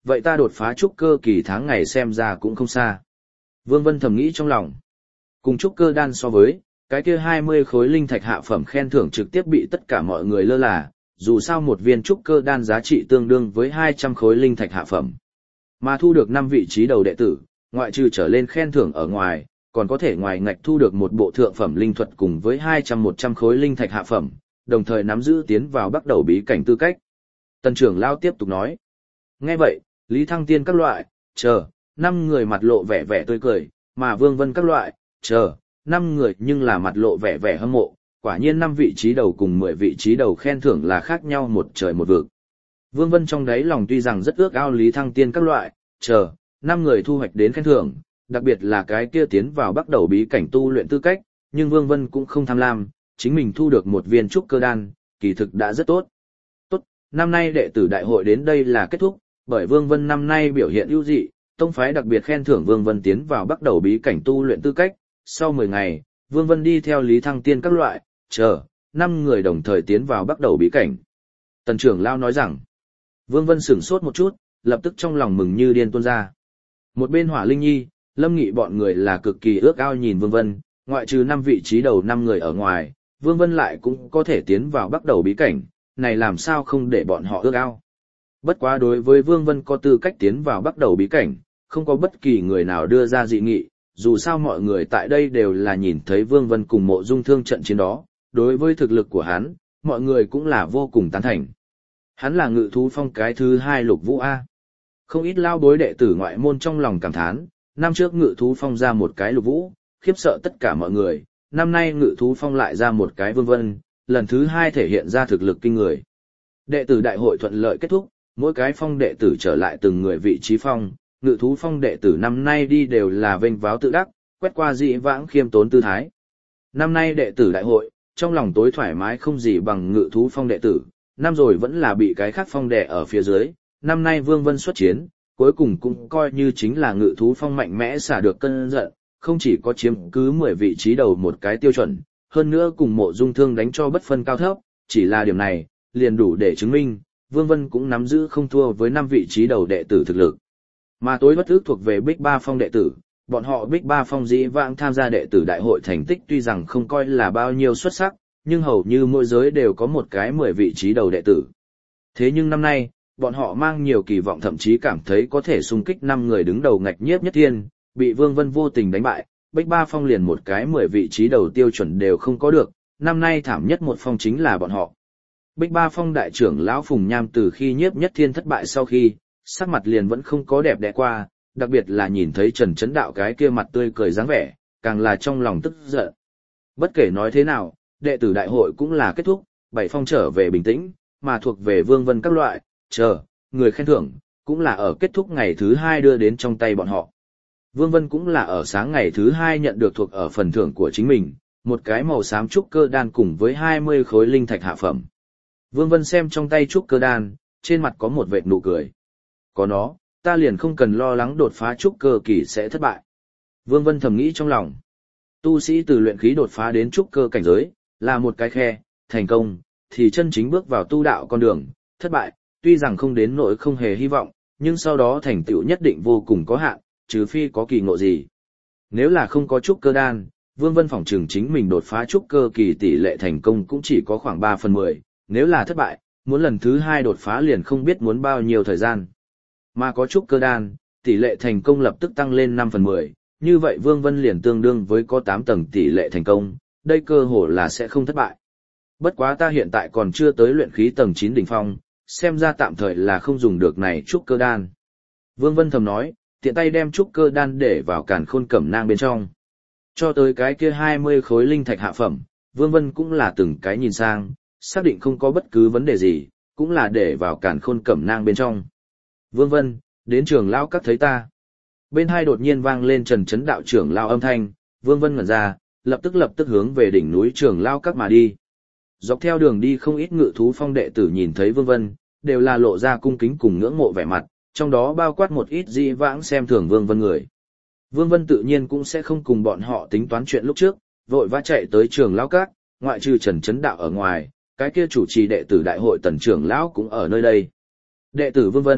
vậy ta đột phá trúc cơ kỳ tháng ngày xem ra cũng không xa. Vương Vân thầm nghĩ trong lòng. Cùng trúc cơ đan so với, cái kia hai mươi khối linh thạch hạ phẩm khen thưởng trực tiếp bị tất cả mọi người lơ là, dù sao một viên trúc cơ đan giá trị tương đương với hai trăm khối linh thạch hạ phẩm. Mà thu được năm vị trí đầu đệ tử, ngoại trừ trở lên khen thưởng ở ngoài, còn có thể ngoài ngạch thu được một bộ thượng phẩm linh thuật cùng với hai trăm một trăm khối linh thạch hạ phẩm, đồng thời nắm giữ tiến vào bắt đầu bí cảnh tư cách. Tần trưởng lão tiếp tục nói. Nghe vậy, Lý Thăng Tiên các loại, chờ, năm người mặt lộ vẻ vẻ tươi cười, mà Vương Vân các loại, chờ, năm người nhưng là mặt lộ vẻ vẻ hâm mộ, quả nhiên năm vị trí đầu cùng mười vị trí đầu khen thưởng là khác nhau một trời một vực. Vương Vân trong đáy lòng tuy rằng rất ước ao Lý Thăng Tiên các loại, chờ, năm người thu hoạch đến khen thưởng, đặc biệt là cái kia tiến vào bắt đầu bí cảnh tu luyện tư cách, nhưng Vương Vân cũng không tham lam, chính mình thu được một viên trúc cơ đan, kỳ thực đã rất tốt. Tốt, năm nay đệ tử đại hội đến đây là kết thúc, bởi Vương Vân năm nay biểu hiện ưu dị, tông phái đặc biệt khen thưởng Vương Vân tiến vào bắt đầu bí cảnh tu luyện tư cách, sau mười ngày, Vương Vân đi theo Lý Thăng Tiên các loại, chờ, năm người đồng thời tiến vào bắt đầu bí cảnh. Tần trưởng lão nói rằng, Vương Vân sửng sốt một chút, lập tức trong lòng mừng như điên tuôn ra. Một bên Hỏa Linh Nhi, Lâm Nghị bọn người là cực kỳ ước ao nhìn Vương Vân, ngoại trừ năm vị trí đầu năm người ở ngoài, Vương Vân lại cũng có thể tiến vào bắt đầu bí cảnh, này làm sao không để bọn họ ước ao. Bất quá đối với Vương Vân có tư cách tiến vào bắt đầu bí cảnh, không có bất kỳ người nào đưa ra dị nghị, dù sao mọi người tại đây đều là nhìn thấy Vương Vân cùng Mộ Dung Thương trận chiến đó, đối với thực lực của hắn, mọi người cũng là vô cùng tán thành. Hắn là Ngự Thú Phong cái thứ hai Lục Vũ A. Không ít lao bối đệ tử ngoại môn trong lòng cảm thán, năm trước Ngự Thú Phong ra một cái Lục Vũ, khiếp sợ tất cả mọi người, năm nay Ngự Thú Phong lại ra một cái Vương Vân, lần thứ hai thể hiện ra thực lực kinh người. Đệ tử đại hội thuận lợi kết thúc, mỗi cái phong đệ tử trở lại từng người vị trí phong, Ngự Thú Phong đệ tử năm nay đi đều là vênh váo tự đắc, quét qua dị vãng khiêm tốn tư thái. Năm nay đệ tử đại hội, trong lòng tối thoải mái không gì bằng Ngự Thú Phong đệ tử, năm rồi vẫn là bị cái khác phong đè ở phía dưới, năm nay Vương Vân xuất chiến, cuối cùng cũng coi như chính là Ngự Thú Phong mạnh mẽ xả được cơn giận, không chỉ có chiếm cứ mười vị trí đầu một cái tiêu chuẩn, hơn nữa cùng Mộ Dung Thương đánh cho bất phân cao thấp, chỉ là điểm này, liền đủ để chứng minh, Vương Vân cũng nắm giữ không thua với năm vị trí đầu đệ tử thực lực. Mà tối bất ức thuộc về Bích Ba Phong đệ tử, bọn họ Bích Ba Phong dĩ vãng tham gia đệ tử đại hội thành tích tuy rằng không coi là bao nhiêu xuất sắc, nhưng hầu như mỗi giới đều có một cái mười vị trí đầu đệ tử. Thế nhưng năm nay, bọn họ mang nhiều kỳ vọng thậm chí cảm thấy có thể xung kích năm người đứng đầu ngạch nhiếp nhất thiên, bị Vương Vân vô tình đánh bại, Bích Ba Phong liền một cái mười vị trí đầu tiêu chuẩn đều không có được, năm nay thảm nhất một phong chính là bọn họ. Bích Ba Phong đại trưởng lão Phùng Nham từ khi nhiếp nhất thiên thất bại sau khi, sắc mặt liền vẫn không có đẹp đẽ qua, đặc biệt là nhìn thấy Trần Chấn Đạo cái kia mặt tươi cười dáng vẻ, càng là trong lòng tức giận. Bất kể nói thế nào, đệ tử đại hội cũng là kết thúc, bảy phong trở về bình tĩnh, mà thuộc về Vương Vân các loại, chờ, người khen thưởng, cũng là ở kết thúc ngày thứ hai đưa đến trong tay bọn họ. Vương Vân cũng là ở sáng ngày thứ hai nhận được thuộc ở phần thưởng của chính mình, một cái màu xám trúc cơ đan cùng với hai mươi khối linh thạch hạ phẩm. Vương Vân xem trong tay trúc cơ đan, trên mặt có một vệt nụ cười. Có nó, ta liền không cần lo lắng đột phá trúc cơ kỳ sẽ thất bại. Vương Vân thầm nghĩ trong lòng. Tu sĩ từ luyện khí đột phá đến trúc cơ cảnh giới, là một cái khe, thành công, thì chân chính bước vào tu đạo con đường, thất bại, tuy rằng không đến nỗi không hề hy vọng, nhưng sau đó thành tựu nhất định vô cùng có hạn, trừ phi có kỳ ngộ gì. Nếu là không có trúc cơ đan, Vương Vân phỏng chừng chính mình đột phá trúc cơ kỳ tỷ lệ thành công cũng chỉ có khoảng ba phần mười, nếu là thất bại, muốn lần thứ hai đột phá liền không biết muốn bao nhiêu thời gian. Mà có trúc cơ đan, tỷ lệ thành công lập tức tăng lên năm phần mười, như vậy Vương Vân liền tương đương với có tám tầng tỷ lệ thành công, đây cơ hồ là sẽ không thất bại. Bất quá ta hiện tại còn chưa tới luyện khí tầng chín đỉnh phong, xem ra tạm thời là không dùng được này trúc cơ đan. Vương Vân thầm nói, tiện tay đem trúc cơ đan để vào càn khôn cẩm nang bên trong. Cho tới cái kia hai mươi khối linh thạch hạ phẩm, Vương Vân cũng là từng cái nhìn sang, xác định không có bất cứ vấn đề gì, cũng là để vào càn khôn cẩm nang bên trong. Vương Vân, đến trường lão các thấy ta. Bên hai đột nhiên vang lên Trần Chấn Đạo trưởng lão âm thanh, Vương Vân ngẩn ra, lập tức lập tức hướng về đỉnh núi trường lão các mà đi. Dọc theo đường đi không ít Ngự Thú Phong đệ tử nhìn thấy Vương Vân, đều là lộ ra cung kính cùng ngưỡng mộ vẻ mặt, trong đó bao quát một ít dĩ vãng xem thường Vương Vân người. Vương Vân tự nhiên cũng sẽ không cùng bọn họ tính toán chuyện lúc trước, vội vã chạy tới trường lão các, ngoại trừ Trần Chấn Đạo ở ngoài, cái kia chủ trì đệ tử đại hội Tần trưởng lão cũng ở nơi đây. Đệ tử Vương Vân,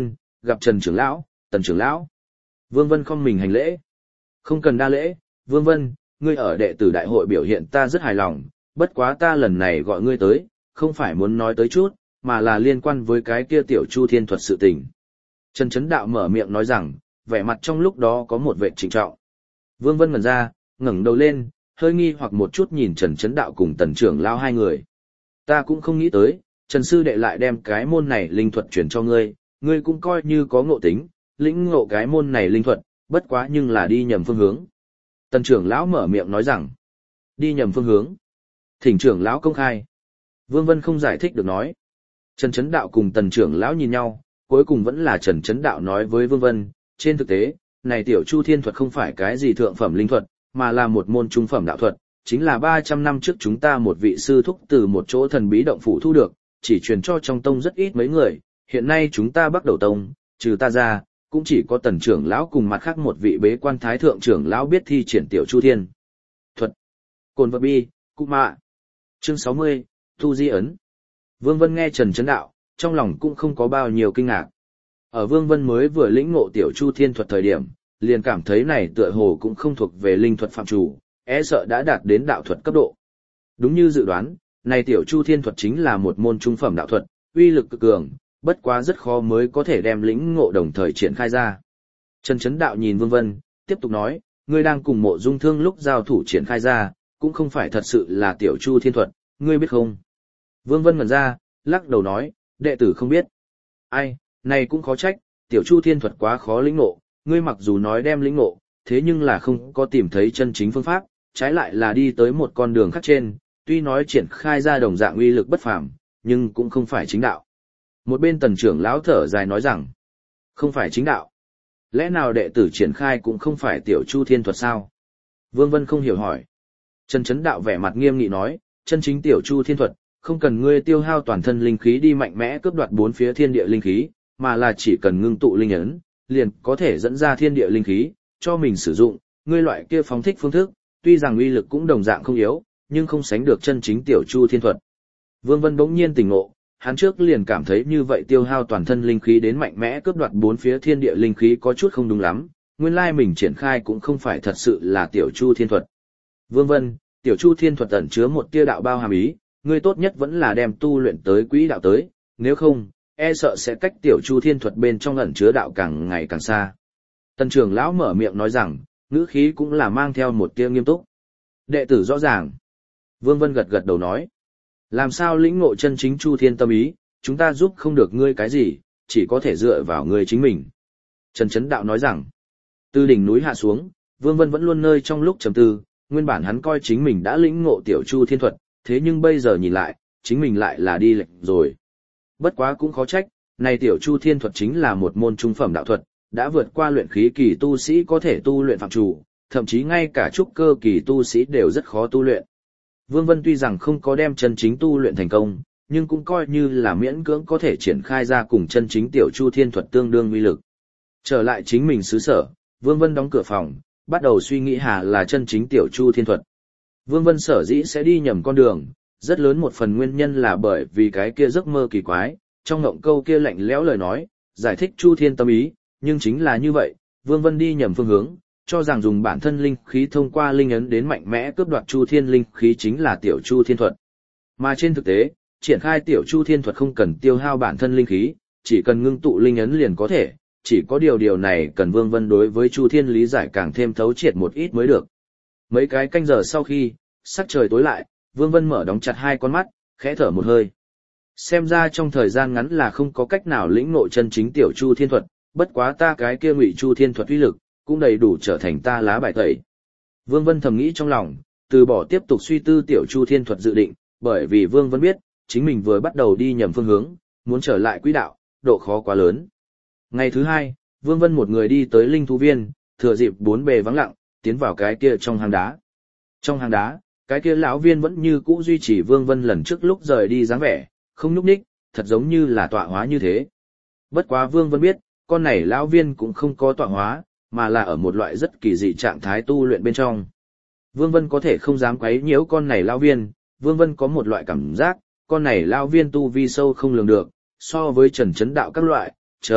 gặp Trần trưởng lão, Tần trưởng lão. Vương Vân không mình hành lễ. Không cần đa lễ, Vương Vân, ngươi ở đệ tử đại hội biểu hiện ta rất hài lòng, bất quá ta lần này gọi ngươi tới, không phải muốn nói tới chút, mà là liên quan với cái kia tiểu Chu Thiên thuật sự tình. Trần Chấn Đạo mở miệng nói rằng, vẻ mặt trong lúc đó có một vẻ trịnh trọng. Vương Vân ngẩn ra, ngẩng đầu lên, hơi nghi hoặc một chút nhìn Trần Chấn Đạo cùng Tần trưởng lão hai người. Ta cũng không nghĩ tới, Trần sư đệ lại đem cái môn này linh thuật truyền cho ngươi, ngươi cũng coi như có ngộ tính, lĩnh ngộ cái môn này linh thuật, bất quá nhưng là đi nhầm phương hướng. Tần trưởng lão mở miệng nói rằng, đi nhầm phương hướng. Thỉnh trưởng lão công khai. Vương Vân không giải thích được nói. Trần Chấn Đạo cùng Tần trưởng lão nhìn nhau, cuối cùng vẫn là Trần Chấn Đạo nói với Vương Vân, trên thực tế, này tiểu Chu Thiên thuật không phải cái gì thượng phẩm linh thuật, mà là một môn trung phẩm đạo thuật, chính là ba trăm năm trước chúng ta một vị sư thúc từ một chỗ thần bí động phủ thu được, chỉ truyền cho trong tông rất ít mấy người, hiện nay chúng ta bắt đầu tông, trừ ta ra, cũng chỉ có Tần trưởng lão cùng mặt khác một vị bế quan thái thượng trưởng lão biết thi triển tiểu Chu Thiên thuật. Cồn vật bi, cụ mạ. Chương sáu mươi, Thu Di ấn. Vương Vân nghe Trần Chấn Đạo, trong lòng cũng không có bao nhiêu kinh ngạc. Ở Vương Vân mới vừa lĩnh ngộ tiểu Chu Thiên thuật thời điểm, liền cảm thấy này tựa hồ cũng không thuộc về linh thuật phạm chủ, e sợ đã đạt đến đạo thuật cấp độ. Đúng như dự đoán, này tiểu Chu Thiên thuật chính là một môn trung phẩm đạo thuật, uy lực cực cường, bất quá rất khó mới có thể đem lĩnh ngộ đồng thời triển khai ra. Trần Chấn Đạo nhìn Vương Vân, tiếp tục nói, ngươi đang cùng Mộ Dung Thương lúc giao thủ triển khai ra, cũng không phải thật sự là tiểu Chu Thiên thuật, ngươi biết không? Vương Vân ngẩn ra, lắc đầu nói, đệ tử không biết. Ai, này cũng khó trách, tiểu Chu Thiên thuật quá khó lĩnh ngộ, ngươi mặc dù nói đem lĩnh ngộ, thế nhưng là không có tìm thấy chân chính phương pháp, trái lại là đi tới một con đường khác trên, tuy nói triển khai ra đồng dạng uy lực bất phàm, nhưng cũng không phải chính đạo. Một bên Tần trưởng lão thở dài nói rằng, không phải chính đạo. Lẽ nào đệ tử triển khai cũng không phải tiểu Chu Thiên thuật sao? Vương Vân không hiểu hỏi. Trần Chấn Đạo vẻ mặt nghiêm nghị nói, chân chính tiểu Chu Thiên thuật, không cần ngươi tiêu hao toàn thân linh khí đi mạnh mẽ cướp đoạt bốn phía thiên địa linh khí, mà là chỉ cần ngưng tụ linh ấn, liền có thể dẫn ra thiên địa linh khí, cho mình sử dụng, ngươi loại kia phóng thích phương thức, tuy rằng uy lực cũng đồng dạng không yếu, nhưng không sánh được chân chính tiểu Chu Thiên thuật. Vương Vân bỗng nhiên tỉnh ngộ, hắn trước liền cảm thấy như vậy tiêu hao toàn thân linh khí đến mạnh mẽ cướp đoạt bốn phía thiên địa linh khí có chút không đúng lắm, nguyên lai mình triển khai cũng không phải thật sự là tiểu Chu Thiên thuật. Vương Vân, tiểu Chu Thiên thuật ẩn chứa một tia đạo bao hàm ý, ngươi tốt nhất vẫn là đem tu luyện tới quỹ đạo tới, nếu không, e sợ sẽ cách tiểu Chu Thiên thuật bên trong ẩn chứa đạo càng ngày càng xa. Tần trưởng lão mở miệng nói rằng, ngữ khí cũng là mang theo một tia nghiêm túc. Đệ tử rõ ràng. Vương Vân gật gật đầu nói. Làm sao lĩnh ngộ chân chính Chu Thiên tâm ý, chúng ta giúp không được ngươi cái gì, chỉ có thể dựa vào ngươi chính mình. Trần Chấn Đạo nói rằng, từ đỉnh núi hạ xuống, Vương Vân vẫn luôn nơi trong lúc trầm tư, nguyên bản hắn coi chính mình đã lĩnh ngộ tiểu Chu Thiên thuật, thế nhưng bây giờ nhìn lại, chính mình lại là đi lệch rồi. Bất quá cũng khó trách, này tiểu Chu Thiên thuật chính là một môn trung phẩm đạo thuật, đã vượt qua luyện khí kỳ tu sĩ có thể tu luyện phạm chủ, thậm chí ngay cả trúc cơ kỳ tu sĩ đều rất khó tu luyện. Vương Vân tuy rằng không có đem chân chính tu luyện thành công, nhưng cũng coi như là miễn cưỡng có thể triển khai ra cùng chân chính tiểu Chu Thiên thuật tương đương uy lực. Trở lại chính mình xứ sở, Vương Vân đóng cửa phòng, bắt đầu suy nghĩ hà là chân chính tiểu Chu Thiên thuật. Vương Vân sở dĩ sẽ đi nhầm con đường, rất lớn một phần nguyên nhân là bởi vì cái kia giấc mơ kỳ quái, trong ngộng câu kia lạnh lẽo lời nói, giải thích Chu Thiên tâm ý, nhưng chính là như vậy, Vương Vân đi nhầm phương hướng, cho rằng dùng bản thân linh khí thông qua linh ấn đến mạnh mẽ cướp đoạt Chu Thiên linh khí chính là tiểu Chu Thiên thuật. Mà trên thực tế, triển khai tiểu Chu Thiên thuật không cần tiêu hao bản thân linh khí, chỉ cần ngưng tụ linh ấn liền có thể, chỉ có điều điều này cần Vương Vân đối với Chu Thiên lý giải càng thêm thấu triệt một ít mới được. Mấy cái canh giờ sau khi, sắc trời tối lại, Vương Vân mở đóng chặt hai con mắt, khẽ thở một hơi. Xem ra trong thời gian ngắn là không có cách nào lĩnh ngộ chân chính tiểu Chu Thiên thuật, bất quá ta cái kia Ngụy Chu Thiên thuật uy lực, cũng đầy đủ trở thành ta lá bài tẩy. Vương Vân thầm nghĩ trong lòng, từ bỏ tiếp tục suy tư tiểu Chu Thiên thuật dự định, bởi vì Vương Vân biết, chính mình vừa bắt đầu đi nhầm phương hướng, muốn trở lại quỹ đạo, độ khó quá lớn. Ngày thứ hai, Vương Vân một người đi tới linh thú viên, thừa dịp bốn bề vắng lặng, tiến vào cái kia trong hang đá. Trong hang đá, cái kia lão viên vẫn như cũ duy trì Vương Vân lần trước lúc rời đi dáng vẻ, không nhúc nhích, thật giống như là tọa hóa như thế. Bất quá Vương Vân biết, con này lão viên cũng không có tọa hóa, mà là ở một loại rất kỳ dị trạng thái tu luyện bên trong. Vương Vân có thể không dám quấy nhiễu con này lão viên, Vương Vân có một loại cảm giác, con này lão viên tu vi sâu không lường được, so với Trần Chấn Đạo các loại, chờ,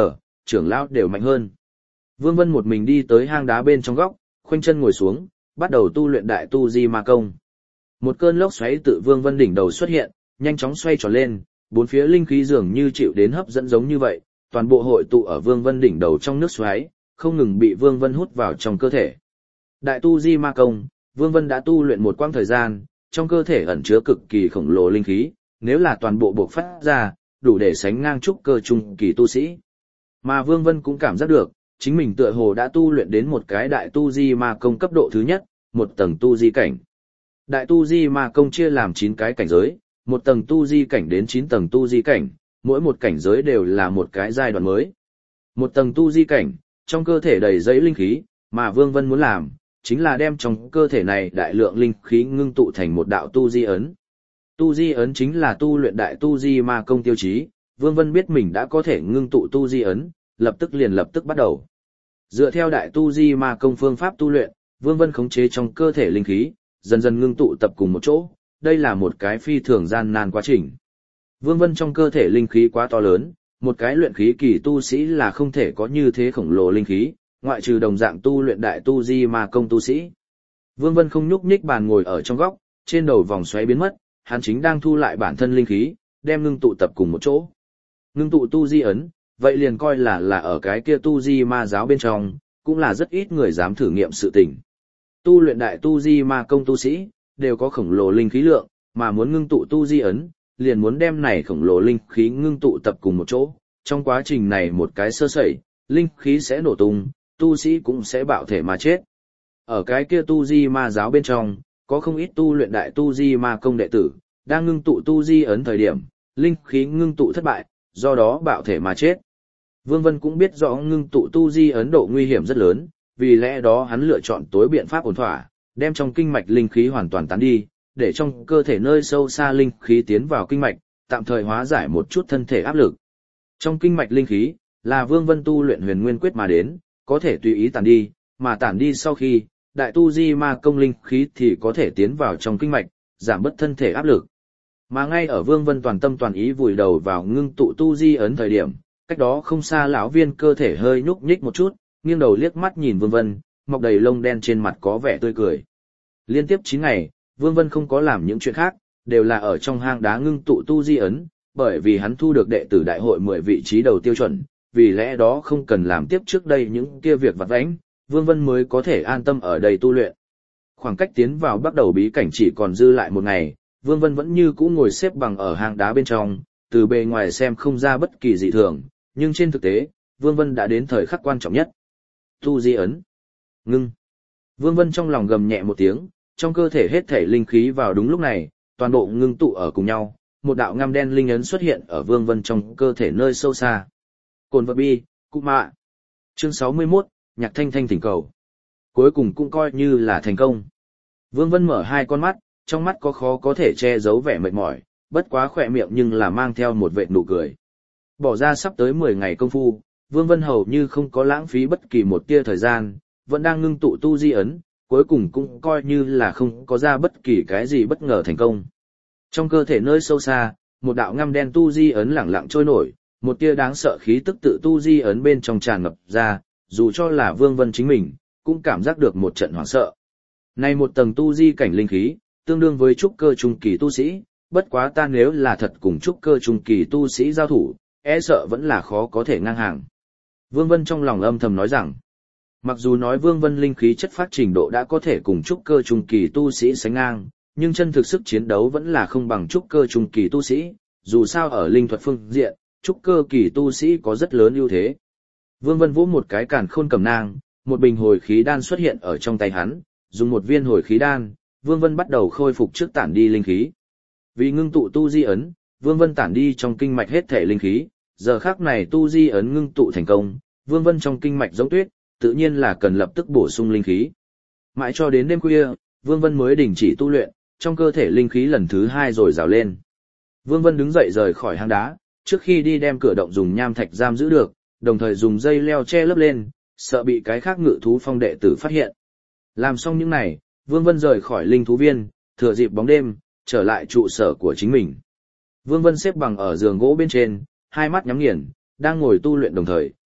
trưởng lão đều mạnh hơn. Vương Vân một mình đi tới hang đá bên trong góc, khoanh chân ngồi xuống, bắt đầu tu luyện đại tu di ma công. Một cơn lốc xoáy tự Vương Vân đỉnh đầu xuất hiện, nhanh chóng xoay tròn lên, bốn phía linh khí dường như chịu đến hấp dẫn giống như vậy, toàn bộ hội tụ ở Vương Vân đỉnh đầu trong nước xoáy, không ngừng bị Vương Vân hút vào trong cơ thể. Đại tu di ma công, Vương Vân đã tu luyện một quãng thời gian, trong cơ thể ẩn chứa cực kỳ khổng lồ linh khí, nếu là toàn bộ bộc phát ra, đủ để sánh ngang trúc cơ trung kỳ tu sĩ. Mà Vương Vân cũng cảm giác được, chính mình tựa hồ đã tu luyện đến một cái đại tu di ma công cấp độ thứ nhất, một tầng tu di cảnh. Đại tu di ma công chia làm chín cái cảnh giới, một tầng tu di cảnh đến chín tầng tu di cảnh, mỗi một cảnh giới đều là một cái giai đoạn mới. Một tầng tu di cảnh, trong cơ thể đầy dẫy linh khí, mà Vương Vân muốn làm, chính là đem trong cơ thể này đại lượng linh khí ngưng tụ thành một đạo tu di ấn. Tu di ấn chính là tu luyện đại tu di ma công tiêu chí, Vương Vân biết mình đã có thể ngưng tụ tu di ấn, lập tức liền lập tức bắt đầu. Dựa theo đại tu di ma công phương pháp tu luyện, Vương Vân khống chế trong cơ thể linh khí, dần dần ngưng tụ tập cùng một chỗ, đây là một cái phi thường gian nan quá trình. Vương Vân trong cơ thể linh khí quá to lớn, một cái luyện khí kỳ tu sĩ là không thể có như thế khổng lồ linh khí, ngoại trừ đồng dạng tu luyện đại tu di ma công tu sĩ. Vương Vân không nhúc nhích bàn ngồi ở trong góc, trên đầu vòng xoáy biến mất, hắn chính đang thu lại bản thân linh khí, đem ngưng tụ tập cùng một chỗ. Ngưng tụ tu di ấn, vậy liền coi là là ở cái kia tu di ma giáo bên trong, cũng là rất ít người dám thử nghiệm sự tình. Tu luyện đại tu di ma công tu sĩ, đều có khổng lồ linh khí lượng, mà muốn ngưng tụ tu di ấn, liền muốn đem này khổng lồ linh khí ngưng tụ tập cùng một chỗ. Trong quá trình này một cái sơ sẩy, linh khí sẽ nổ tung, tu sĩ cũng sẽ bạo thể mà chết. Ở cái kia tu di ma giáo bên trong, có không ít tu luyện đại tu di ma công đệ tử, đang ngưng tụ tu di ấn thời điểm, linh khí ngưng tụ thất bại, do đó bạo thể mà chết. Vương Vân cũng biết rõ ngưng tụ tu di ấn độ nguy hiểm rất lớn, vì lẽ đó hắn lựa chọn tối biện pháp ổn thỏa, đem trong kinh mạch linh khí hoàn toàn tán đi, để trong cơ thể nơi sâu xa linh khí tiến vào kinh mạch, tạm thời hóa giải một chút thân thể áp lực. Trong kinh mạch linh khí, là Vương Vân tu luyện huyền nguyên quyết mà đến, có thể tùy ý tản đi, mà tản đi sau khi, đại tu di ma công linh khí thì có thể tiến vào trong kinh mạch, giảm bớt thân thể áp lực. Mà ngay ở Vương Vân toàn tâm toàn ý vùi đầu vào ngưng tụ tu di ấn thời điểm, cách đó không xa lão viên cơ thể hơi nhúc nhích một chút, nghiêng đầu liếc mắt nhìn Vương Vân, mọc đầy lông đen trên mặt có vẻ tươi cười. Liên tiếp chín ngày, Vương Vân không có làm những chuyện khác, đều là ở trong hang đá ngưng tụ tu di ấn, bởi vì hắn thu được đệ tử đại hội mười vị trí đầu tiêu chuẩn, vì lẽ đó không cần làm tiếp trước đây những kia việc vặt vãnh, Vương Vân mới có thể an tâm ở đây tu luyện. Khoảng cách tiến vào bắt đầu bí cảnh chỉ còn dư lại một ngày, Vương Vân vẫn như cũ ngồi xếp bằng ở hang đá bên trong, từ bề ngoài xem không ra bất kỳ dị thường, nhưng trên thực tế, Vương Vân đã đến thời khắc quan trọng nhất. Tu di ấn. Ngưng. Vương Vân trong lòng gầm nhẹ một tiếng, trong cơ thể hết thể linh khí vào đúng lúc này, toàn bộ ngưng tụ ở cùng nhau, một đạo ngăm đen linh ấn xuất hiện ở Vương Vân trong cơ thể nơi sâu xa. Cồn vật bi, cụ mạ. Chương sáu mươi mốt, Nhạc Thanh Thanh thỉnh cầu. Cuối cùng cũng coi như là thành công. Vương Vân mở hai con mắt, trong mắt có khó có thể che giấu vẻ mệt mỏi, bất quá khỏe miệng nhưng là mang theo một vệt nụ cười. Bỏ ra sắp tới mười ngày công phu, Vương Vân hầu như không có lãng phí bất kỳ một tia thời gian, vẫn đang ngưng tụ tu di ấn, cuối cùng cũng coi như là không có ra bất kỳ cái gì bất ngờ thành công. Trong cơ thể nơi sâu xa, một đạo ngăm đen tu di ấn lẳng lặng trôi nổi, một tia đáng sợ khí tức tự tu di ấn bên trong tràn ngập ra, dù cho là Vương Vân chính mình, cũng cảm giác được một trận hoảng sợ. Này một tầng tu di cảnh linh khí, tương đương với trúc cơ trung kỳ tu sĩ, bất quá ta nếu là thật cùng trúc cơ trung kỳ tu sĩ giao thủ, e sợ vẫn là khó có thể ngang hàng. Vương Vân trong lòng âm thầm nói rằng, mặc dù nói Vương Vân linh khí chất phát trình độ đã có thể cùng trúc cơ trung kỳ tu sĩ sánh ngang, nhưng chân thực sức chiến đấu vẫn là không bằng trúc cơ trung kỳ tu sĩ, dù sao ở linh thuật phương diện, trúc cơ kỳ tu sĩ có rất lớn ưu thế. Vương Vân vỗ một cái càn khôn cầm nang, một bình hồi khí đan xuất hiện ở trong tay hắn, dùng một viên hồi khí đan, Vương Vân bắt đầu khôi phục trước tản đi linh khí. Vì ngưng tụ tu di ấn, Vương Vân tản đi trong kinh mạch hết thể linh khí, giờ khắc này tu di ấn ngưng tụ thành công, Vương Vân trong kinh mạch giống tuyết, tự nhiên là cần lập tức bổ sung linh khí. Mãi cho đến đêm khuya, Vương Vân mới đình chỉ tu luyện, trong cơ thể linh khí lần thứ hai rồi rào lên. Vương Vân đứng dậy rời khỏi hang đá, trước khi đi đem cửa động dùng nham thạch giam giữ được, đồng thời dùng dây leo che lấp lên, sợ bị cái khác ngự thú phong đệ tử phát hiện. Làm xong những này, Vương Vân rời khỏi linh thú viên, thừa dịp bóng đêm, trở lại trụ sở của chính mình. Vương Vân xếp bằng ở giường gỗ bên trên, hai mắt nhắm nghiền, đang ngồi tu luyện đồng thời,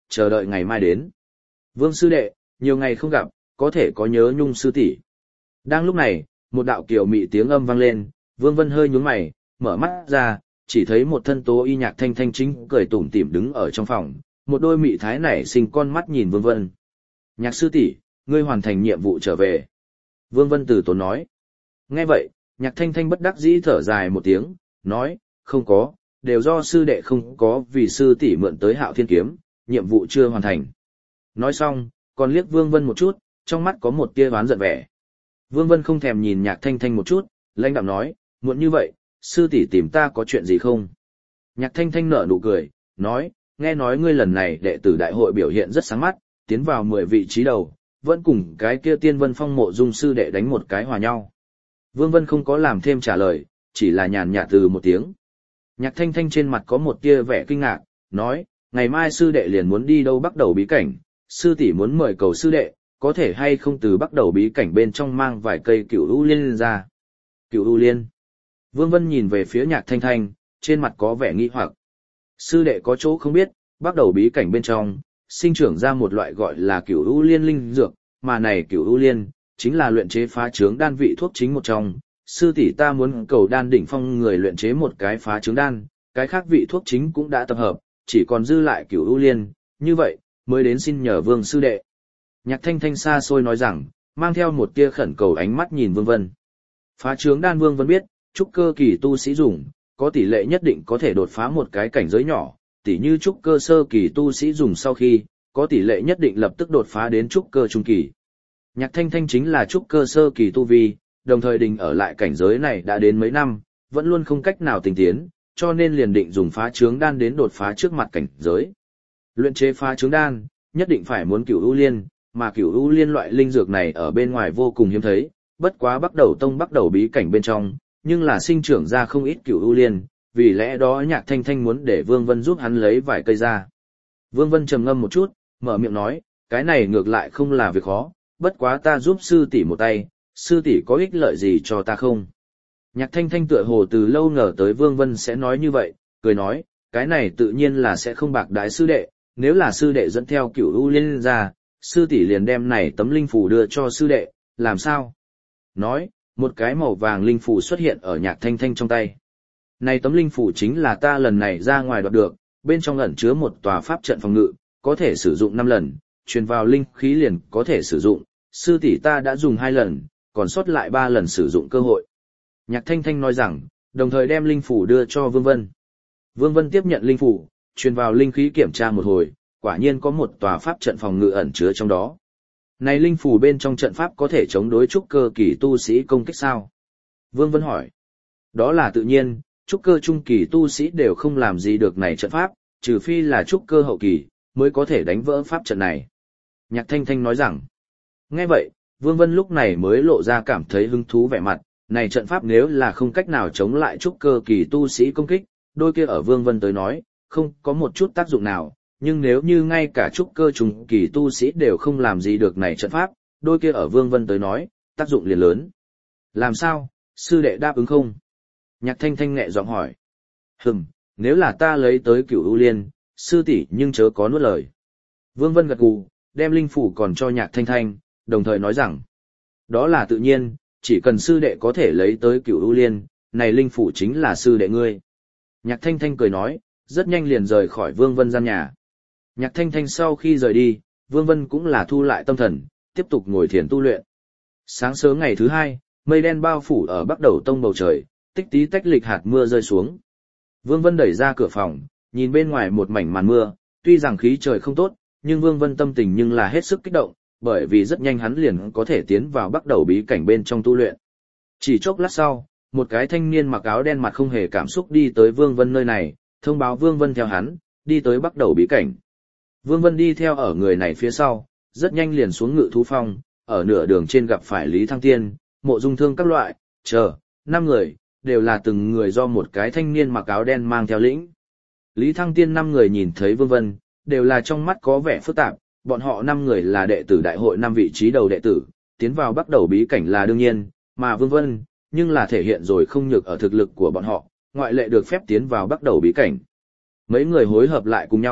chờ đợi ngày mai đến. Vương sư đệ, nhiều ngày không gặp, có thể có nhớ Nhung sư tỷ. Đang lúc này, một đạo kiều mị tiếng âm vang lên, Vương Vân hơi nhướng mày, mở mắt ra, chỉ thấy một thân tố y Nhạc Thanh Thanh chính cười tủm tỉm đứng ở trong phòng, một đôi mị thái nảy sinh con mắt nhìn Vương Vân. Nhạc sư tỷ, ngươi hoàn thành nhiệm vụ trở về. Vương Vân từ tốn nói. Nghe vậy, Nhạc Thanh Thanh bất đắc dĩ thở dài một tiếng, nói, không có, đều do sư đệ không có vì sư tỷ mượn tới Hạo Thiên kiếm, nhiệm vụ chưa hoàn thành. Nói xong, còn liếc Vương Vân một chút, trong mắt có một tia oán giận vẻ. Vương Vân không thèm nhìn Nhạc Thanh Thanh một chút, lãnh đạm nói, muộn như vậy, sư tỷ tìm ta có chuyện gì không? Nhạc Thanh Thanh nở nụ cười, nói, nghe nói ngươi lần này đệ tử đại hội biểu hiện rất sáng mắt, tiến vào mười vị trí đầu, vẫn cùng cái kia Tiên Vân Phong Mộ Dung sư đệ đánh một cái hòa nhau. Vương Vân không có làm thêm trả lời, chỉ là nhàn nhạt từ một tiếng. Nhạc Thanh Thanh trên mặt có một tia vẻ kinh ngạc, nói, ngày mai sư đệ liền muốn đi đâu bắt đầu bí cảnh, sư tỷ muốn mời cầu sư đệ, có thể hay không từ bắt đầu bí cảnh bên trong mang vài cây cửu u liên ra. Cửu u liên. Vương Vân nhìn về phía Nhạc Thanh Thanh, trên mặt có vẻ nghi hoặc. Sư đệ có chỗ không biết, bắt đầu bí cảnh bên trong, sinh trưởng ra một loại gọi là cửu u liên linh dược, mà này cửu u liên, chính là luyện chế phá trướng đan vị thuốc chính một trong. Sư tỷ ta muốn cầu đan đỉnh phong người luyện chế một cái phá trướng đan, cái khác vị thuốc chính cũng đã tập hợp, chỉ còn dư lại cửu u liên, như vậy, mới đến xin nhờ Vương sư đệ. Nhạc Thanh Thanh xa xôi nói rằng, mang theo một tia khẩn cầu ánh mắt nhìn Vương Vân. Phá trướng đan Vương Vân biết, trúc cơ kỳ tu sĩ dùng, có tỷ lệ nhất định có thể đột phá một cái cảnh giới nhỏ, tỉ như trúc cơ sơ kỳ tu sĩ dùng sau khi, có tỷ lệ nhất định lập tức đột phá đến trúc cơ trung kỳ. Nhạc Thanh Thanh chính là trúc cơ sơ kỳ tu vi, đồng thời đình ở lại cảnh giới này đã đến mấy năm, vẫn luôn không cách nào tinh tiến, cho nên liền định dùng phá trướng đan đến đột phá trước mặt cảnh giới. Luyện chế phá trướng đan, nhất định phải muốn cửu u liên, mà cửu u liên loại linh dược này ở bên ngoài vô cùng hiếm thấy, bất quá bắt đầu tông bắt đầu bí cảnh bên trong, nhưng là sinh trưởng ra không ít cửu u liên, vì lẽ đó Nhạc Thanh Thanh muốn để Vương Vân giúp hắn lấy vài cây ra. Vương Vân trầm ngâm một chút, mở miệng nói, cái này ngược lại không là việc khó, bất quá ta giúp sư tỷ một tay, sư tỷ có ích lợi gì cho ta không? Nhạc Thanh Thanh tựa hồ từ lâu ngờ tới Vương Vân sẽ nói như vậy, cười nói, cái này tự nhiên là sẽ không bạc đái sư đệ, nếu là sư đệ dẫn theo cửu u liên ra, sư tỷ liền đem này tấm linh phù đưa cho sư đệ, làm sao? Nói, một cái màu vàng linh phù xuất hiện ở Nhạc Thanh Thanh trong tay. Này tấm linh phù chính là ta lần này ra ngoài đoạt được, bên trong ẩn chứa một tòa pháp trận phòng ngự, có thể sử dụng năm lần, truyền vào linh khí liền có thể sử dụng, sư tỷ ta đã dùng hai lần, còn sót lại ba lần sử dụng cơ hội. Nhạc Thanh Thanh nói rằng, đồng thời đem linh phủ đưa cho Vương Vân. Vương Vân tiếp nhận linh phủ, truyền vào linh khí kiểm tra một hồi, quả nhiên có một tòa pháp trận phòng ngự ẩn chứa trong đó. Này linh phủ bên trong trận pháp có thể chống đối trúc cơ kỳ tu sĩ công kích sao? Vương Vân hỏi. Đó là tự nhiên, trúc cơ trung kỳ tu sĩ đều không làm gì được này trận pháp, trừ phi là trúc cơ hậu kỳ, mới có thể đánh vỡ pháp trận này. Nhạc Thanh Thanh nói rằng. Nghe vậy, Vương Vân lúc này mới lộ ra cảm thấy hứng thú vẻ mặt, này trận pháp nếu là không cách nào chống lại trúc cơ kỳ tu sĩ công kích, đôi kia ở Vương Vân tới nói, không có một chút tác dụng nào, nhưng nếu như ngay cả trúc cơ trung kỳ tu sĩ đều không làm gì được này trận pháp, đôi kia ở Vương Vân tới nói, tác dụng liền lớn. Làm sao, sư đệ đáp ứng không? Nhạc Thanh Thanh nhẹ giọng hỏi. Hừm, nếu là ta lấy tới cửu u liên, sư tỷ nhưng chớ có nuốt lời. Vương Vân gật gù, đem linh phủ còn cho Nhạc Thanh Thanh, đồng thời nói rằng, đó là tự nhiên, chỉ cần sư đệ có thể lấy tới cửu u liên, này linh phủ chính là sư đệ ngươi. Nhạc Thanh Thanh cười nói, rất nhanh liền rời khỏi Vương Vân gian nhà. Nhạc Thanh Thanh sau khi rời đi, Vương Vân cũng là thu lại tâm thần, tiếp tục ngồi thiền tu luyện. Sáng sớm ngày thứ hai, mây đen bao phủ ở bắc đầu tông bầu trời, tích tí tách lịch hạt mưa rơi xuống. Vương Vân đẩy ra cửa phòng, nhìn bên ngoài một mảnh màn mưa, tuy rằng khí trời không tốt, nhưng Vương Vân tâm tình nhưng là hết sức kích động, bởi vì rất nhanh hắn liền có thể tiến vào bắc đầu bí cảnh bên trong tu luyện. Chỉ chốc lát sau, một cái thanh niên mặc áo đen mặt không hề cảm xúc đi tới Vương Vân nơi này, thông báo Vương Vân theo hắn, đi tới bắc đầu bí cảnh. Vương Vân đi theo ở người này phía sau, rất nhanh liền xuống Ngự Thú Phong, ở nửa đường trên gặp phải Lý Thăng Tiên, Mộ Dung Thương các loại, chờ, năm người, đều là từng người do một cái thanh niên mặc áo đen mang theo lĩnh. Lý Thăng Tiên năm người nhìn thấy Vương Vân, đều là trong mắt có vẻ phức tạp, bọn họ năm người là đệ tử đại hội năm vị trí đầu đệ tử, tiến vào bắt đầu bí cảnh là đương nhiên, mà Vương Vân, nhưng là thể hiện rồi không nhược ở thực lực của bọn họ, ngoại lệ được phép tiến vào bắt đầu bí cảnh. Mấy người hối hợp lại cùng nhau,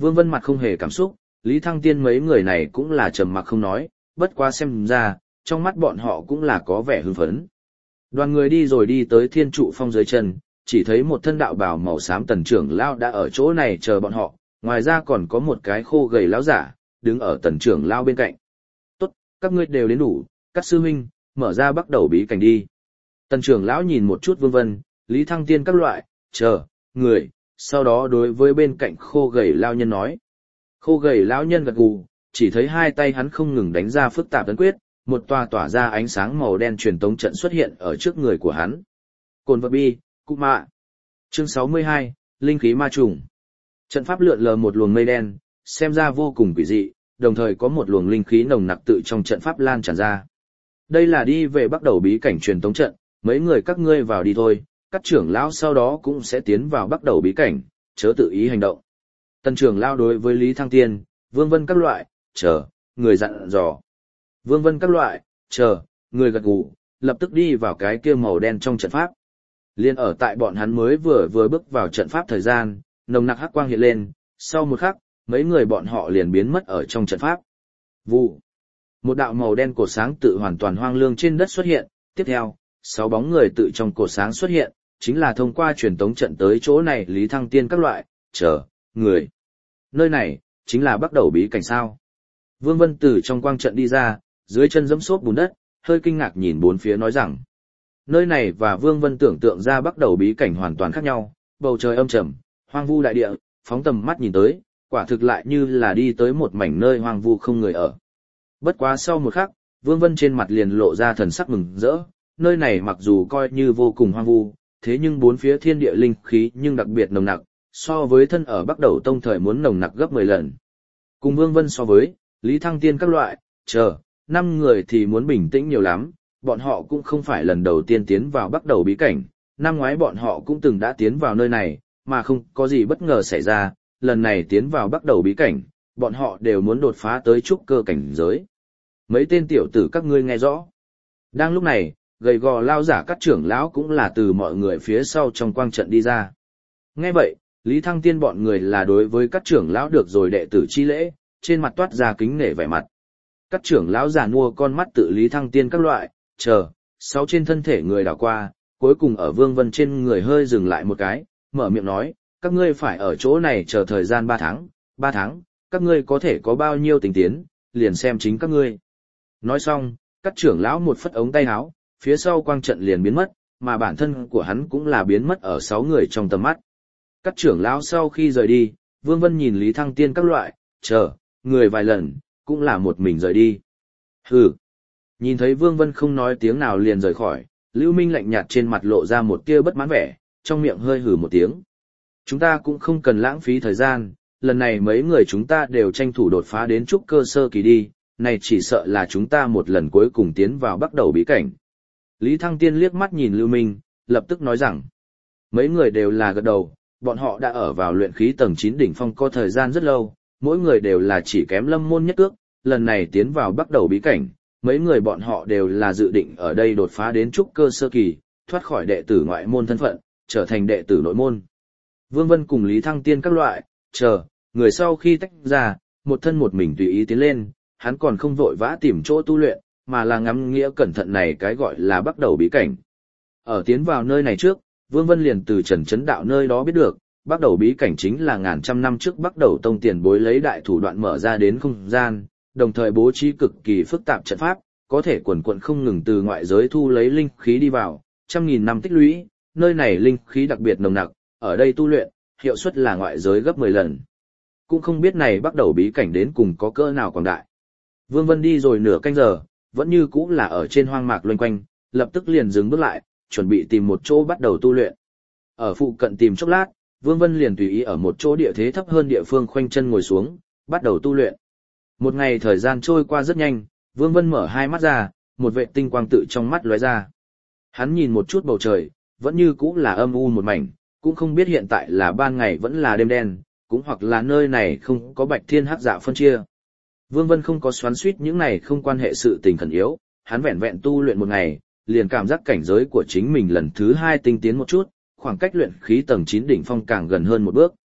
Vương Vân mặt không hề cảm xúc, Lý Thăng Tiên mấy người này cũng là trầm mặc không nói, bất quá xem ra, trong mắt bọn họ cũng là có vẻ hưng phấn. Đoàn người đi rồi đi tới thiên trụ phong dưới chân, chỉ thấy một thân đạo bào màu xám tần trưởng lão đã ở chỗ này chờ bọn họ, ngoài ra còn có một cái khô gầy lão giả, đứng ở tần trưởng lão bên cạnh. Tốt, các ngươi đều đến đủ, các sư huynh, mở ra bắt đầu bí cảnh đi. Tần trưởng lão nhìn một chút Vương Vân, Lý Thăng Tiên các loại, chờ, người, sau đó đối với bên cạnh khô gầy lão nhân nói. Khô gầy lão nhân gật gù, chỉ thấy hai tay hắn không ngừng đánh ra phức tạp ấn quyết, một tòa tỏa ra ánh sáng màu đen truyền tống trận xuất hiện ở trước người của hắn. Cồn vật bi, cụ mạ. Chương sáu mươi hai, Linh khí ma trùng. Trận pháp lượn lờ một luồng mây đen, xem ra vô cùng quỷ dị, đồng thời có một luồng linh khí nồng nặc tự trong trận pháp lan tràn ra. Đây là đi về bắt đầu bí cảnh truyền tống trận, mấy người các ngươi vào đi thôi, các trưởng lão sau đó cũng sẽ tiến vào bắt đầu bí cảnh, chớ tự ý hành động. Tần trưởng lão đối với Lý Thăng Tiên, Vương Vân các loại, chờ, người dặn dò. Vương Vân các loại, chờ, người gật gù, lập tức đi vào cái kia màu đen trong trận pháp. Liên ở tại bọn hắn mới vừa vừa bước vào trận pháp thời gian, nồng nặc hắc quang hiện lên, sau một khắc, mấy người bọn họ liền biến mất ở trong trận pháp. Vụ. Một đạo màu đen cột sáng tự hoàn toàn hoang lương trên đất xuất hiện, tiếp theo, sáu bóng người tự trong cột sáng xuất hiện, chính là thông qua truyền tống trận tới chỗ này Lý Thăng Tiên các loại, chờ, người. Nơi này, chính là bắt đầu bí cảnh sao. Vương Vân từ trong quang trận đi ra, dưới chân giẫm xốp bùn đất, hơi kinh ngạc nhìn bốn phía nói rằng. Nơi này và Vương Vân tưởng tượng ra bắt đầu bí cảnh hoàn toàn khác nhau, bầu trời âm trầm, hoang vu đại địa, phóng tầm mắt nhìn tới, quả thực lại như là đi tới một mảnh nơi hoang vu không người ở. Bất quá sau một khắc, Vương Vân trên mặt liền lộ ra thần sắc mừng rỡ, nơi này mặc dù coi như vô cùng hoang vu, thế nhưng bốn phía thiên địa linh khí nhưng đặc biệt nồng nặc, so với thân ở Bắc Đầu Tông thời muốn nồng nặc gấp mười lần. Cùng Vương Vân so với, Lý Thăng Tiên các loại, chờ, năm người thì muốn bình tĩnh nhiều lắm, bọn họ cũng không phải lần đầu tiên tiến vào Bắc Đầu bí cảnh, năm ngoái bọn họ cũng từng đã tiến vào nơi này, mà không có gì bất ngờ xảy ra, lần này tiến vào Bắc Đầu bí cảnh, bọn họ đều muốn đột phá tới trúc cơ cảnh giới. Mấy tên tiểu tử các ngươi nghe rõ. Đang lúc này, gầy gò lao giả các trưởng lão cũng là từ mọi người phía sau trong quang trận đi ra. Nghe vậy, Lý Thăng Tiên bọn người là đối với các trưởng lão được rồi đệ tử chi lễ, trên mặt toát ra kính nể vẻ mặt. Các trưởng lão già nua con mắt tự Lý Thăng Tiên các loại, chờ, sáu trên thân thể người đảo qua, cuối cùng ở Vương Vân trên người hơi dừng lại một cái, mở miệng nói, các ngươi phải ở chỗ này chờ thời gian ba tháng, ba tháng, các ngươi có thể có bao nhiêu tình tiến, liền xem chính các ngươi. Nói xong, các trưởng lão một phất ống tay áo, phía sau quang trận liền biến mất, mà bản thân của hắn cũng là biến mất ở sáu người trong tầm mắt. Các trưởng lão sau khi rời đi, Vương Vân nhìn Lý Thăng Tiên các loại, chờ, người vài lần, cũng là một mình rời đi. Hừ. Nhìn thấy Vương Vân không nói tiếng nào liền rời khỏi, Lưu Minh lạnh nhạt trên mặt lộ ra một tia bất mãn vẻ, trong miệng hơi hừ một tiếng. Chúng ta cũng không cần lãng phí thời gian, lần này mấy người chúng ta đều tranh thủ đột phá đến trúc cơ sơ kỳ đi, này chỉ sợ là chúng ta một lần cuối cùng tiến vào bắt đầu bí cảnh. Lý Thăng Tiên liếc mắt nhìn Lưu Minh, lập tức nói rằng, mấy người đều là gật đầu, bọn họ đã ở vào luyện khí tầng chín đỉnh phong có thời gian rất lâu, mỗi người đều là chỉ kém lâm môn nhất ước, lần này tiến vào bắt đầu bí cảnh, mấy người bọn họ đều là dự định ở đây đột phá đến trúc cơ sơ kỳ, thoát khỏi đệ tử ngoại môn thân phận, trở thành đệ tử nội môn. Vương Vân cùng Lý Thăng Tiên các loại, chờ, người sau khi tách ra, một thân một mình tùy ý tiến lên, hắn còn không vội vã tìm chỗ tu luyện, mà là ngắm nghĩa cẩn thận này cái gọi là bắt đầu bí cảnh. Ở tiến vào nơi này trước, Vương Vân liền từ Trần Chấn Đạo nơi đó biết được, bắt đầu bí cảnh chính là ngàn trăm năm trước bắt đầu tông tiền bối lấy đại thủ đoạn mở ra đến không gian, đồng thời bố trí cực kỳ phức tạp trận pháp, có thể quần quận không ngừng từ ngoại giới thu lấy linh khí đi vào, trăm nghìn năm tích lũy, nơi này linh khí đặc biệt nồng nặc, ở đây tu luyện, hiệu suất là ngoại giới gấp mười lần. Cũng không biết này bắt đầu bí cảnh đến cùng có cỡ nào quảng đại. Vương Vân đi rồi nửa canh giờ, vẫn như cũ là ở trên hoang mạc loanh quanh, lập tức liền dừng bước lại, chuẩn bị tìm một chỗ bắt đầu tu luyện. Ở phụ cận tìm chốc lát, Vương Vân liền tùy ý ở một chỗ địa thế thấp hơn địa phương khoanh chân ngồi xuống, bắt đầu tu luyện. Một ngày thời gian trôi qua rất nhanh, Vương Vân mở hai mắt ra, một vệ tinh quang tự trong mắt lóe ra. Hắn nhìn một chút bầu trời, vẫn như cũ là âm u một mảnh, cũng không biết hiện tại là ban ngày vẫn là đêm đen, cũng hoặc là nơi này không có bạch thiên hắc dạ phân chia. Vương Vân không có xoắn xuýt những này không quan hệ sự tình khẩn yếu, hắn vẹn vẹn tu luyện một ngày, liền cảm giác cảnh giới của chính mình lần thứ hai tinh tiến một chút, khoảng cách luyện khí tầng chín đỉnh phong càng gần hơn một bước.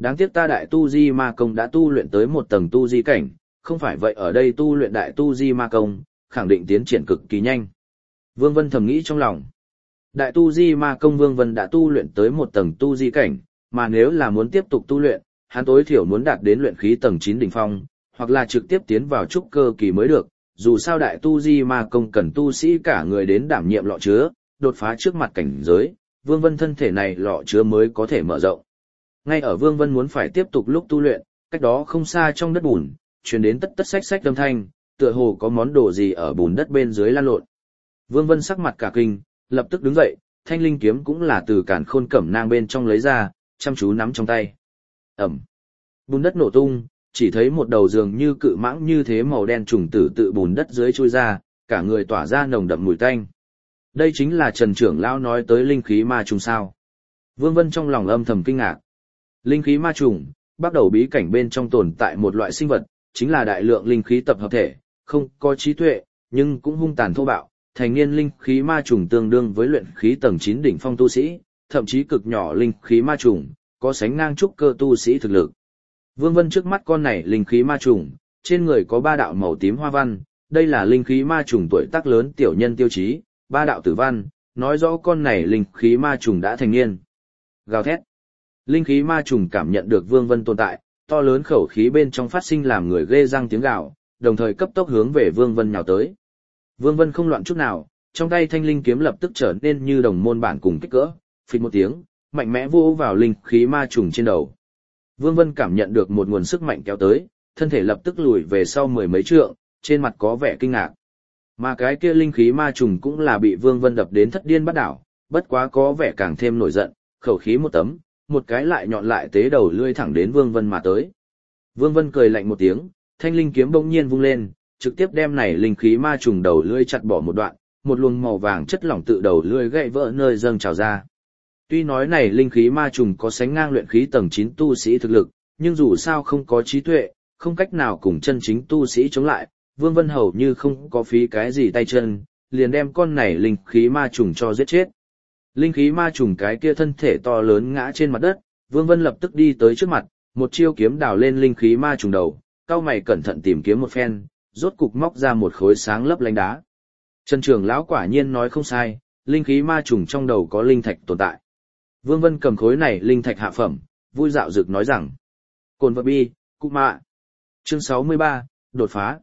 Đáng tiếc ta đại tu di ma công đã tu luyện tới một tầng tu di cảnh, không phải vậy ở đây tu luyện đại tu di ma công, khẳng định tiến triển cực kỳ nhanh. Vương Vân thầm nghĩ trong lòng. Đại tu di ma công Vương Vân đã tu luyện tới một tầng tu di cảnh, mà nếu là muốn tiếp tục tu luyện, hắn tối thiểu muốn đạt đến luyện khí tầng chín đỉnh phong, hoặc là trực tiếp tiến vào trúc cơ kỳ mới được. Dù sao đại tu di ma công cần tu sĩ cả người đến đảm nhiệm lọ chứa, đột phá trước mặt cảnh giới, Vương Vân thân thể này lọ chứa mới có thể mở rộng. Ngay ở Vương Vân muốn phải tiếp tục lúc tu luyện, cách đó không xa trong đất bùn, truyền đến tất tất xách xách âm thanh, tựa hồ có món đồ gì ở bùn đất bên dưới lan lộn. Vương Vân sắc mặt cả kinh, lập tức đứng dậy, thanh linh kiếm cũng là từ càn khôn cẩm nang bên trong lấy ra, chăm chú nắm trong tay. Ẩm. Bùn đất nổ tung, chỉ thấy một đầu dường như cự mãng như thế màu đen trùng tử tự bùn đất dưới chui ra, cả người tỏa ra nồng đậm mùi tanh. Đây chính là Trần trưởng lão nói tới linh khí ma trùng sao? Vương Vân trong lòng âm thầm kinh ngạc. Linh khí ma trùng, bắt đầu bí cảnh bên trong tồn tại một loại sinh vật, chính là đại lượng linh khí tập hợp thể, không có trí tuệ, nhưng cũng hung tàn thô bạo. Thành niên linh khí ma trùng tương đương với luyện khí tầng chín đỉnh phong tu sĩ, thậm chí cực nhỏ linh khí ma trùng, có sánh ngang trúc cơ tu sĩ thực lực. Vương Vân trước mắt con này linh khí ma trùng, trên người có ba đạo màu tím hoa văn, đây là linh khí ma trùng tuổi tác lớn tiểu nhân tiêu chí, ba đạo tử văn, nói rõ con này linh khí ma trùng đã thành niên. Gào thét. Linh khí ma trùng cảm nhận được Vương Vân tồn tại, to lớn khẩu khí bên trong phát sinh làm người ghê răng tiếng gào, đồng thời cấp tốc hướng về Vương Vân nhào tới. Vương Vân không loạn chút nào, trong tay thanh linh kiếm lập tức trở nên như đồng môn bản cùng kích cỡ, phịch một tiếng, mạnh mẽ vỗ vào linh khí ma trùng trên đầu. Vương Vân cảm nhận được một nguồn sức mạnh kéo tới, thân thể lập tức lùi về sau mười mấy trượng, trên mặt có vẻ kinh ngạc. Mà cái kia linh khí ma trùng cũng là bị Vương Vân đập đến thất điên bắt đảo, bất quá có vẻ càng thêm nổi giận, khẩu khí một tấm, một cái lại nhọn lại tế đầu lưỡi thẳng đến Vương Vân mà tới. Vương Vân cười lạnh một tiếng, thanh linh kiếm bỗng nhiên vung lên, trực tiếp đem này linh khí ma trùng đầu lưỡi chặt bỏ một đoạn, một luồng màu vàng chất lỏng tự đầu lưỡi gãy vỡ nơi dâng trào ra. Tuy nói này linh khí ma trùng có sánh ngang luyện khí tầng chín tu sĩ thực lực, nhưng dù sao không có trí tuệ, không cách nào cùng chân chính tu sĩ chống lại, Vương Vân hầu như không có phí cái gì tay chân, liền đem con này linh khí ma trùng cho giết chết. Linh khí ma trùng cái kia thân thể to lớn ngã trên mặt đất, Vương Vân lập tức đi tới trước mặt, một chiêu kiếm đào lên linh khí ma trùng đầu, cau mày cẩn thận tìm kiếm một phen, rốt cục móc ra một khối sáng lấp lánh đá. Trần trưởng lão quả nhiên nói không sai, linh khí ma trùng trong đầu có linh thạch tồn tại. Vương Vân cầm khối này linh thạch hạ phẩm, vui dạo dực nói rằng: Cồn vật bi, cụ mạ. Chương sáu mươi ba, đột phá.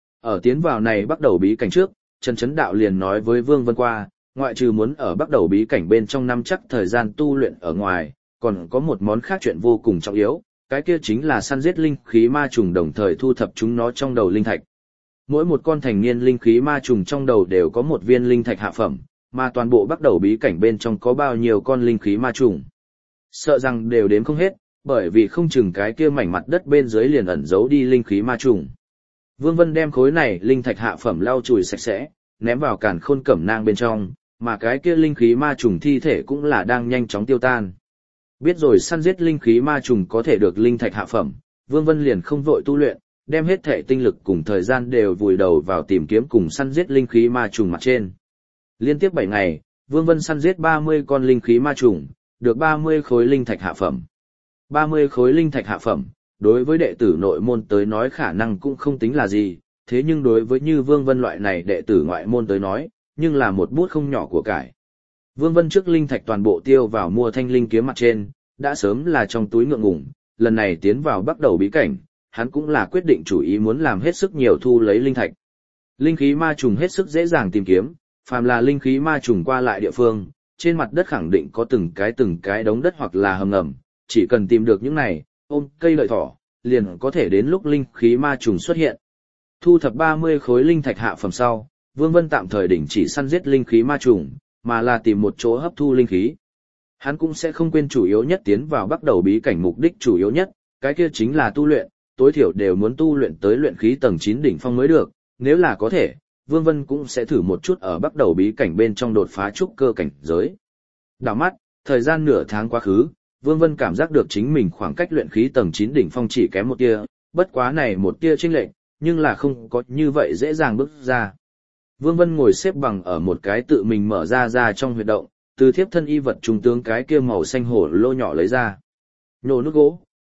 Ở tiến vào này bắt đầu bí cảnh trước, Trần Chấn Đạo liền nói với Vương Vân qua, ngoại trừ muốn ở bắt đầu bí cảnh bên trong năm chắc thời gian tu luyện ở ngoài, còn có một món khác chuyện vô cùng trọng yếu, cái kia chính là săn giết linh khí ma trùng đồng thời thu thập chúng nó trong đầu linh thạch. Mỗi một con thành niên linh khí ma trùng trong đầu đều có một viên linh thạch hạ phẩm, mà toàn bộ bắt đầu bí cảnh bên trong có bao nhiêu con linh khí ma trùng. Sợ rằng đều đếm không hết, bởi vì không chừng cái kia mảnh mặt đất bên dưới liền ẩn giấu đi linh khí ma trùng. Vương Vân đem khối này linh thạch hạ phẩm lau chùi sạch sẽ, ném vào càn khôn cẩm nang bên trong, mà cái kia linh khí ma trùng thi thể cũng là đang nhanh chóng tiêu tan. Biết rồi săn giết linh khí ma trùng có thể được linh thạch hạ phẩm, Vương Vân liền không vội tu luyện, đem hết thể tinh lực cùng thời gian đều vùi đầu vào tìm kiếm cùng săn giết linh khí ma trùng mặt trên. Liên tiếp bảy ngày, Vương Vân săn giết ba mươi con linh khí ma trùng, được ba mươi khối linh thạch hạ phẩm. ba mươi khối linh thạch hạ phẩm, đối với đệ tử nội môn tới nói khả năng cũng không tính là gì, thế nhưng đối với như Vương Vân loại này đệ tử ngoại môn tới nói, nhưng là một bút không nhỏ của cải. Vương Vân trước linh thạch toàn bộ tiêu vào mua thanh linh kiếm mặt trên, đã sớm là trong túi ngượng ngùng, lần này tiến vào bắt đầu bí cảnh, hắn cũng là quyết định chủ ý muốn làm hết sức nhiều thu lấy linh thạch. Linh khí ma trùng hết sức dễ dàng tìm kiếm, phàm là linh khí ma trùng qua lại địa phương, trên mặt đất khẳng định có từng cái từng cái đống đất hoặc là hầm ngầm, chỉ cần tìm được những này, ôm cây lợi thỏ, liền có thể đến lúc linh khí ma trùng xuất hiện. Thu thập ba mươi khối linh thạch hạ phẩm sau, Vương Vân tạm thời đình chỉ săn giết linh khí ma trùng, mà là tìm một chỗ hấp thu linh khí. Hắn cũng sẽ không quên chủ yếu nhất tiến vào bắt đầu bí cảnh mục đích chủ yếu nhất, cái kia chính là tu luyện, tối thiểu đều muốn tu luyện tới luyện khí tầng chín đỉnh phong mới được, nếu là có thể, Vương Vân cũng sẽ thử một chút ở bắt đầu bí cảnh bên trong đột phá trúc cơ cảnh giới. Đảo mắt, thời gian nửa tháng quá khứ, Vương Vân cảm giác được chính mình khoảng cách luyện khí tầng chín đỉnh phong chỉ kém một tia, bất quá này một tia chênh lệch, nhưng là không có như vậy dễ dàng bước ra. Vương Vân ngồi xếp bằng ở một cái tự mình mở ra ra trong huyệt động, từ thiếp thân y vật trung tướng cái kia màu xanh hổ lô nhỏ lấy ra. Nhổ nước gỗ,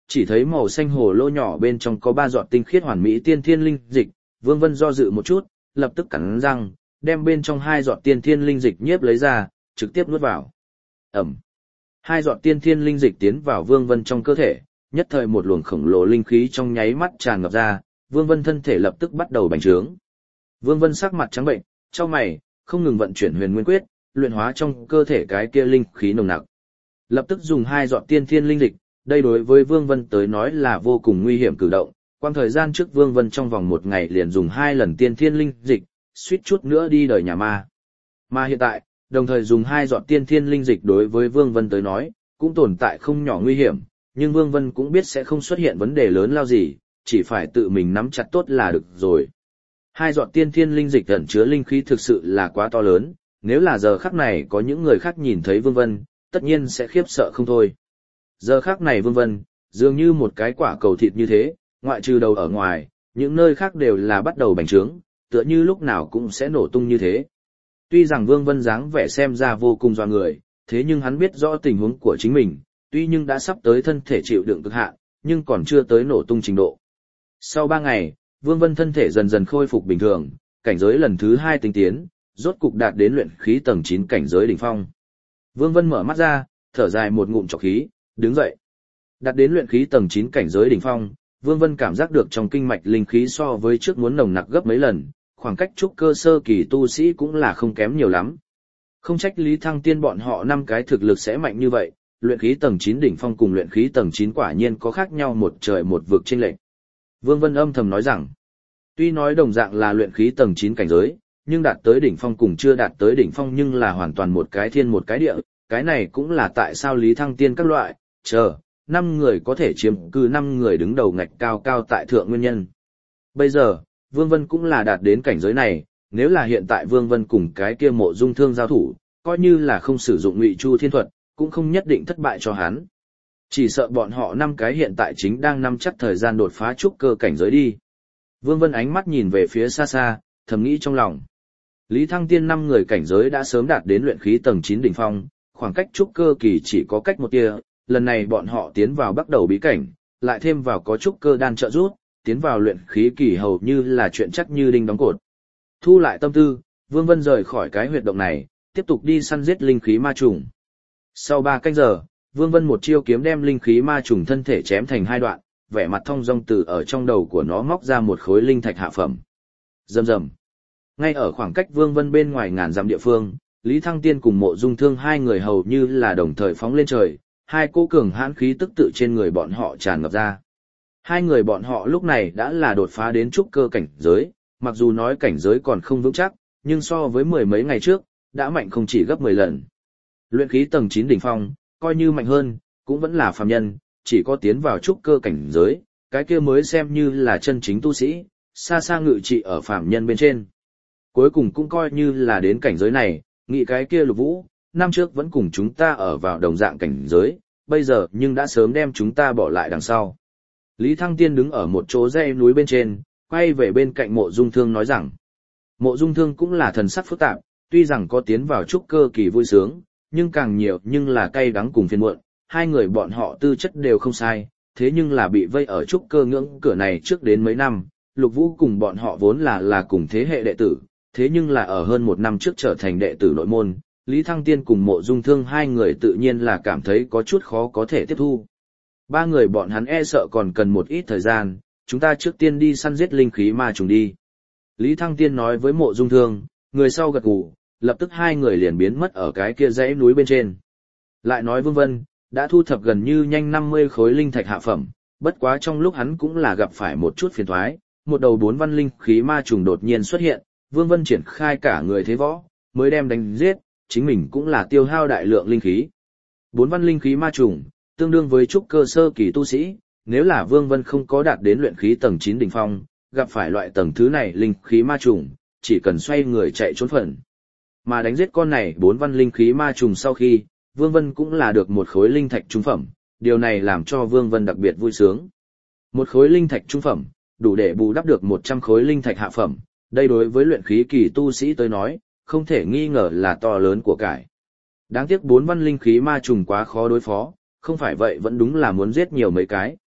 chỉ thấy màu xanh hồ lô nhỏ bên trong có ba giọt tinh khiết hoàn mỹ tiên thiên linh dịch, Vương Vân do dự một chút, lập tức cắn răng, đem bên trong hai giọt tiên thiên linh dịch nhiếp lấy ra, trực tiếp nuốt vào. Ẩm. Hai giọt tiên thiên linh dịch tiến vào Vương Vân trong cơ thể, nhất thời một luồng khổng lồ linh khí trong nháy mắt tràn ngập ra, Vương Vân thân thể lập tức bắt đầu bành trướng. Vương Vân sắc mặt trắng bệnh, chau mày, không ngừng vận chuyển Huyền Nguyên Quyết, luyện hóa trong cơ thể cái kia linh khí nồng nặc. Lập tức dùng hai giọt tiên thiên linh dịch, đây đối với Vương Vân tới nói là vô cùng nguy hiểm cử động. Quang thời gian trước Vương Vân trong vòng một ngày liền dùng hai lần tiên thiên linh dịch, suýt chút nữa đi đời nhà ma. Mà hiện tại, đồng thời dùng hai giọt tiên thiên linh dịch đối với Vương Vân tới nói, cũng tồn tại không nhỏ nguy hiểm, nhưng Vương Vân cũng biết sẽ không xuất hiện vấn đề lớn lao gì, chỉ phải tự mình nắm chặt tốt là được rồi. Hai giọt tiên thiên linh dịch ẩn chứa linh khí thực sự là quá to lớn, nếu là giờ khắc này có những người khác nhìn thấy Vương Vân, tất nhiên sẽ khiếp sợ không thôi. Giờ khắc này Vương Vân, dường như một cái quả cầu thịt như thế, ngoại trừ đầu ở ngoài, những nơi khác đều là bắt đầu bành trướng, tựa như lúc nào cũng sẽ nổ tung như thế. Tuy rằng Vương Vân dáng vẻ xem ra vô cùng doa người, thế nhưng hắn biết rõ tình huống của chính mình, tuy nhưng đã sắp tới thân thể chịu đựng cực hạn, nhưng còn chưa tới nổ tung trình độ. Sau ba ngày, Vương Vân thân thể dần dần khôi phục bình thường, cảnh giới lần thứ hai tinh tiến, rốt cục đạt đến luyện khí tầng chín cảnh giới đỉnh phong. Vương Vân mở mắt ra, thở dài một ngụm trọc khí, đứng dậy. Đạt đến luyện khí tầng chín cảnh giới đỉnh phong, Vương Vân cảm giác được trong kinh mạch linh khí so với trước muốn nồng nặc gấp mấy lần, khoảng cách trúc cơ sơ kỳ tu sĩ cũng là không kém nhiều lắm. Không trách Lý Thăng Tiên bọn họ năm cái thực lực sẽ mạnh như vậy, luyện khí tầng chín đỉnh phong cùng luyện khí tầng chín quả nhiên có khác nhau một trời một vực chênh lệch. Vương Vân âm thầm nói rằng, tuy nói đồng dạng là luyện khí tầng chín cảnh giới, nhưng đạt tới đỉnh phong cùng chưa đạt tới đỉnh phong nhưng là hoàn toàn một cái thiên một cái địa, cái này cũng là tại sao Lý Thăng Tiên các loại, chờ, năm người có thể chiếm cư năm người đứng đầu ngạch cao cao tại thượng nguyên nhân. Bây giờ, Vương Vân cũng là đạt đến cảnh giới này, nếu là hiện tại Vương Vân cùng cái kia Mộ Dung Thương giao thủ, coi như là không sử dụng Ngụy Chu Thiên Thuật, cũng không nhất định thất bại cho hắn. Chỉ sợ bọn họ năm cái hiện tại chính đang nắm chắc thời gian đột phá trúc cơ cảnh giới đi. Vương Vân ánh mắt nhìn về phía xa xa, thầm nghĩ trong lòng. Lý Thăng Tiên năm người cảnh giới đã sớm đạt đến luyện khí tầng chín đỉnh phong, khoảng cách trúc cơ kỳ chỉ có cách một tia, lần này bọn họ tiến vào bắt đầu bí cảnh, lại thêm vào có trúc cơ đan trợ giúp, tiến vào luyện khí kỳ hầu như là chuyện chắc như đinh đóng cột. Thu lại tâm tư, Vương Vân rời khỏi cái huyệt động này, tiếp tục đi săn giết linh khí ma trùng. Sau ba canh giờ, Vương Vân một chiêu kiếm đem linh khí ma trùng thân thể chém thành hai đoạn, vẻ mặt thông dong từ ở trong đầu của nó móc ra một khối linh thạch hạ phẩm. Rầm rầm. Ngay ở khoảng cách Vương Vân bên ngoài ngàn dặm địa phương, Lý Thăng Tiên cùng Mộ Dung Thương hai người hầu như là đồng thời phóng lên trời, hai cỗ cường hãn khí tức tự trên người bọn họ tràn ngập ra. Hai người bọn họ lúc này đã là đột phá đến trúc cơ cảnh giới, mặc dù nói cảnh giới còn không vững chắc, nhưng so với mười mấy ngày trước, đã mạnh không chỉ gấp mười lần. Luyện khí tầng chín đỉnh phong, coi như mạnh hơn, cũng vẫn là phàm nhân, chỉ có tiến vào trúc cơ cảnh giới, cái kia mới xem như là chân chính tu sĩ, xa xa ngự trị ở phàm nhân bên trên. Cuối cùng cũng coi như là đến cảnh giới này, nghĩ cái kia Lục Vũ, năm trước vẫn cùng chúng ta ở vào đồng dạng cảnh giới, bây giờ nhưng đã sớm đem chúng ta bỏ lại đằng sau. Lý Thăng Tiên đứng ở một chỗ dãy núi bên trên, quay về bên cạnh Mộ Dung Thương nói rằng, Mộ Dung Thương cũng là thần sắc phức tạp, tuy rằng có tiến vào trúc cơ kỳ vui sướng, nhưng càng nhiều nhưng là cay đắng cùng phiền muộn, hai người bọn họ tư chất đều không sai, thế nhưng là bị vây ở trúc cơ ngưỡng cửa này trước đến mấy năm, Lục Vũ cùng bọn họ vốn là là cùng thế hệ đệ tử, thế nhưng là ở hơn một năm trước trở thành đệ tử nội môn, Lý Thăng Tiên cùng Mộ Dung Thương hai người tự nhiên là cảm thấy có chút khó có thể tiếp thu. Ba người bọn hắn e sợ còn cần một ít thời gian, chúng ta trước tiên đi săn giết linh khí ma trùng đi. Lý Thăng Tiên nói với Mộ Dung Thương, người sau gật gù, lập tức hai người liền biến mất ở cái kia dãy núi bên trên. Lại nói Vương Vân, đã thu thập gần như nhanh năm mươi khối linh thạch hạ phẩm, bất quá trong lúc hắn cũng là gặp phải một chút phiền toái, một đầu bốn văn linh khí ma trùng đột nhiên xuất hiện, Vương Vân triển khai cả người thế võ, mới đem đánh giết, chính mình cũng là tiêu hao đại lượng linh khí. Bốn văn linh khí ma trùng, tương đương với trúc cơ sơ kỳ tu sĩ, nếu là Vương Vân không có đạt đến luyện khí tầng chín đỉnh phong, gặp phải loại tầng thứ này linh khí ma trùng, chỉ cần xoay người chạy trốn phần. Mà đánh giết con này bốn văn linh khí ma trùng sau khi, Vương Vân cũng là được một khối linh thạch trung phẩm, điều này làm cho Vương Vân đặc biệt vui sướng. Một khối linh thạch trung phẩm, đủ để bù đắp được một trăm khối linh thạch hạ phẩm, đây đối với luyện khí kỳ tu sĩ tới nói, không thể nghi ngờ là to lớn của cải. Đáng tiếc bốn văn linh khí ma trùng quá khó đối phó, không phải vậy vẫn đúng là muốn giết nhiều mấy cái.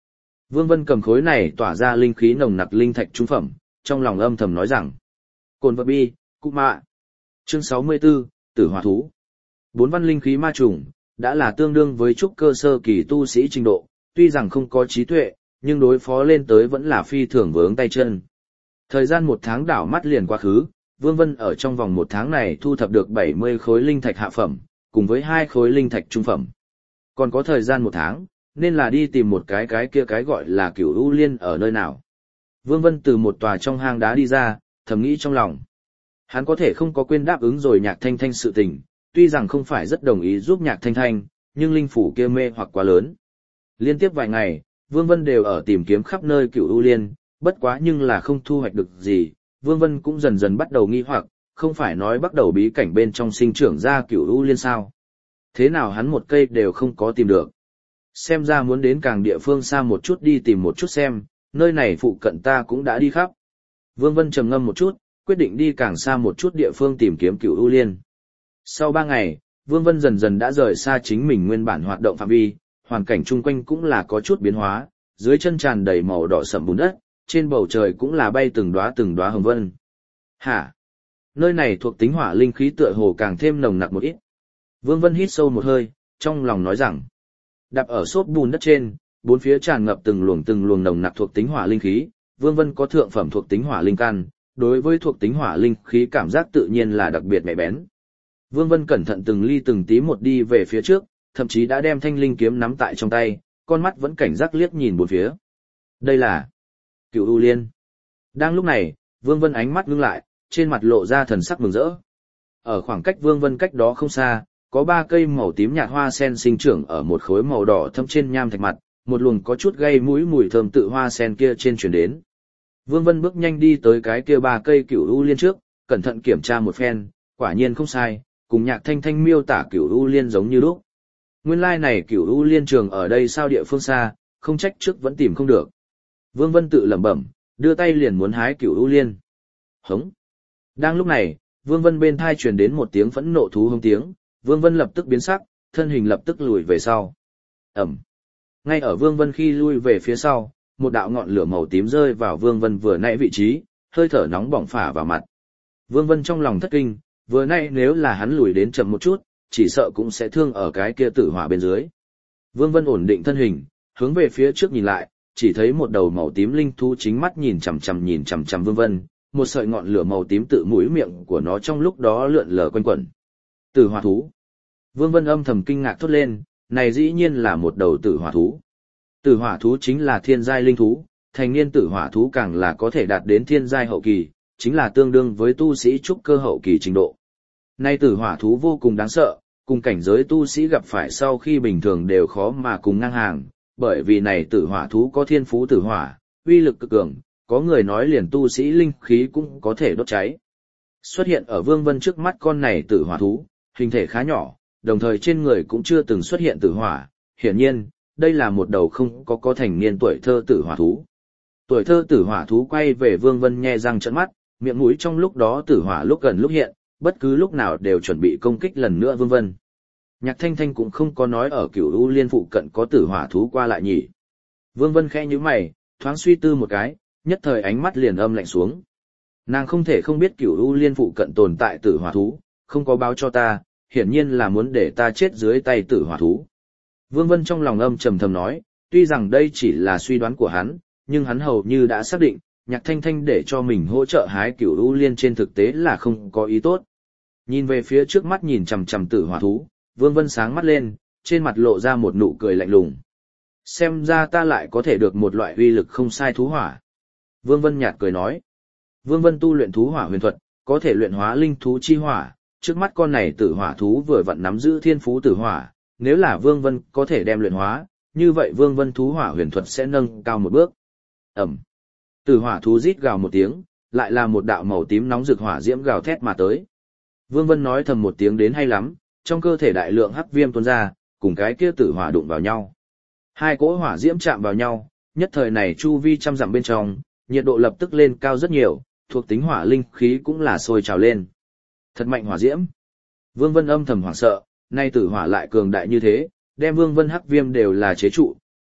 Vương Vân cầm khối này tỏa ra linh khí nồng nặc linh thạch trung phẩm, trong lòng âm thầm nói rằng. Cồn vật bi, cụ mạ. Chương sáu mươi tư, Tử Hỏa Thú. Bốn văn linh khí ma trùng, đã là tương đương với trúc cơ sơ kỳ tu sĩ trình độ, tuy rằng không có trí tuệ, nhưng đối phó lên tới vẫn là phi thường vướng tay chân. Thời gian một tháng đảo mắt liền quá khứ, Vương Vân ở trong vòng một tháng này thu thập được bảy mươi khối linh thạch hạ phẩm, cùng với hai khối linh thạch trung phẩm. Còn có thời gian một tháng, nên là đi tìm một cái cái kia cái gọi là Cửu U Liên ở nơi nào. Vương Vân từ một tòa trong hang đá đi ra, thầm nghĩ trong lòng. Hắn có thể không có quên đáp ứng rồi Nhạc Thanh Thanh sự tình, tuy rằng không phải rất đồng ý giúp Nhạc Thanh Thanh, nhưng linh phủ kia mê hoặc quá lớn. Liên tiếp vài ngày, Vương Vân đều ở tìm kiếm khắp nơi Cửu U Liên, bất quá nhưng là không thu hoạch được gì, Vương Vân cũng dần dần bắt đầu nghi hoặc, không phải nói bắt đầu bí cảnh bên trong sinh trưởng ra Cửu U Liên sao? Thế nào hắn một cây đều không có tìm được? Xem ra muốn đến càng địa phương xa một chút đi tìm một chút xem, nơi này phụ cận ta cũng đã đi khắp. Vương Vân trầm ngâm một chút, quyết định đi càng xa một chút địa phương tìm kiếm Cửu U Liên. Sau ba ngày, Vương Vân dần dần đã rời xa chính mình nguyên bản hoạt động phạm vi, hoàn cảnh chung quanh cũng là có chút biến hóa, dưới chân tràn đầy màu đỏ sẫm bùn đất, trên bầu trời cũng là bay từng đóa từng đóa hồng vân. Hả? Nơi này thuộc tính hỏa linh khí tựa hồ càng thêm nồng nặc một ít. Vương Vân hít sâu một hơi, trong lòng nói rằng, đạp ở xốp bùn đất trên, bốn phía tràn ngập từng luồng từng luồng nồng nặc thuộc tính hỏa linh khí, Vương Vân có thượng phẩm thuộc tính hỏa linh căn, đối với thuộc tính hỏa linh khí cảm giác tự nhiên là đặc biệt nhạy bén. Vương Vân cẩn thận từng ly từng tí một đi về phía trước, thậm chí đã đem thanh linh kiếm nắm tại trong tay, con mắt vẫn cảnh giác liếc nhìn bốn phía. Đây là Cửu U Liên. Đang lúc này, Vương Vân ánh mắt ngưng lại, trên mặt lộ ra thần sắc mừng rỡ. Ở khoảng cách Vương Vân cách đó không xa, có ba cây màu tím nhạt hoa sen sinh trưởng ở một khối màu đỏ thâm trên nham thạch mặt, một luồng có chút gây mũi mùi thơm tự hoa sen kia trên truyền đến. Vương Vân bước nhanh đi tới cái kia ba cây Cửu U Liên trước, cẩn thận kiểm tra một phen, quả nhiên không sai, cùng Nhạc Thanh Thanh miêu tả Cửu U Liên giống như lúc. Nguyên lai này Cửu U Liên trường ở đây sao địa phương xa, không trách trước vẫn tìm không được. Vương Vân tự lẩm bẩm, đưa tay liền muốn hái Cửu U Liên. Hống. Đang lúc này, Vương Vân bên thai truyền đến một tiếng phẫn nộ thú hống tiếng, Vương Vân lập tức biến sắc, thân hình lập tức lùi về sau. Ẩm. Ngay ở Vương Vân khi lui về phía sau, một đạo ngọn lửa màu tím rơi vào Vương Vân vừa nãy vị trí, hơi thở nóng bỏng phả vào mặt. Vương Vân trong lòng thất kinh, vừa nãy nếu là hắn lùi đến chậm một chút, chỉ sợ cũng sẽ thương ở cái kia tử hỏa bên dưới. Vương Vân ổn định thân hình, hướng về phía trước nhìn lại, chỉ thấy một đầu màu tím linh thú chính mắt nhìn chằm chằm nhìn chằm chằm Vương Vân, một sợi ngọn lửa màu tím tự mũi miệng của nó trong lúc đó lượn lờ quanh quẩn. Tử hỏa thú. Vương Vân âm thầm kinh ngạc thốt lên, này dĩ nhiên là một đầu tử hỏa thú. Tử hỏa thú chính là thiên giai linh thú, thành niên tử hỏa thú càng là có thể đạt đến thiên giai hậu kỳ, chính là tương đương với tu sĩ trúc cơ hậu kỳ trình độ. Nay tử hỏa thú vô cùng đáng sợ, cùng cảnh giới tu sĩ gặp phải sau khi bình thường đều khó mà cùng ngang hàng, bởi vì này tử hỏa thú có thiên phú tử hỏa, uy lực cực cường, có người nói liền tu sĩ linh khí cũng có thể đốt cháy. Xuất hiện ở Vương Vân trước mắt con này tử hỏa thú, hình thể khá nhỏ, đồng thời trên người cũng chưa từng xuất hiện tử hỏa, hiển nhiên, đây là một đầu không có có thành niên tuổi thơ tử hỏa thú. Tuổi thơ tử hỏa thú quay về Vương Vân nhe răng trợn mắt, miệng mũi trong lúc đó tử hỏa lúc gần lúc hiện, bất cứ lúc nào đều chuẩn bị công kích lần nữa Vương Vân. Nhạc Thanh Thanh cũng không có nói ở Cửu U Liên phụ cận có tử hỏa thú qua lại nhỉ. Vương Vân khẽ nhíu mày, thoáng suy tư một cái, nhất thời ánh mắt liền âm lạnh xuống. Nàng không thể không biết Cửu U Liên phụ cận tồn tại tử hỏa thú, không có báo cho ta, hiển nhiên là muốn để ta chết dưới tay tử hỏa thú. Vương Vân trong lòng âm trầm thầm nói, tuy rằng đây chỉ là suy đoán của hắn, nhưng hắn hầu như đã xác định, Nhạc Thanh Thanh để cho mình hỗ trợ hái Cửu U Liên trên thực tế là không có ý tốt. Nhìn về phía trước mắt nhìn chằm chằm tử hỏa thú, Vương Vân sáng mắt lên, trên mặt lộ ra một nụ cười lạnh lùng. Xem ra ta lại có thể được một loại uy lực không sai thú hỏa. Vương Vân nhạt cười nói. Vương Vân tu luyện thú hỏa huyền thuật, có thể luyện hóa linh thú chi hỏa, trước mắt con này tử hỏa thú vừa vặn nắm giữ thiên phú tử hỏa, nếu là Vương Vân có thể đem luyện hóa, như vậy Vương Vân thú hỏa huyền thuật sẽ nâng cao một bước. Ẩm. Tử hỏa thú rít gào một tiếng, lại là một đạo màu tím nóng rực hỏa diễm gào thét mà tới. Vương Vân nói thầm một tiếng đến hay lắm, trong cơ thể đại lượng hắc viêm tuôn ra, cùng cái kia tử hỏa đụng vào nhau. Hai cỗ hỏa diễm chạm vào nhau, nhất thời này chu vi trăm dặm bên trong, nhiệt độ lập tức lên cao rất nhiều, thuộc tính hỏa linh khí cũng là sôi trào lên. Thật mạnh hỏa diễm. Vương Vân âm thầm hoảng sợ, nay tử hỏa lại cường đại như thế, đem Vương Vân hắc viêm đều là chế trụ,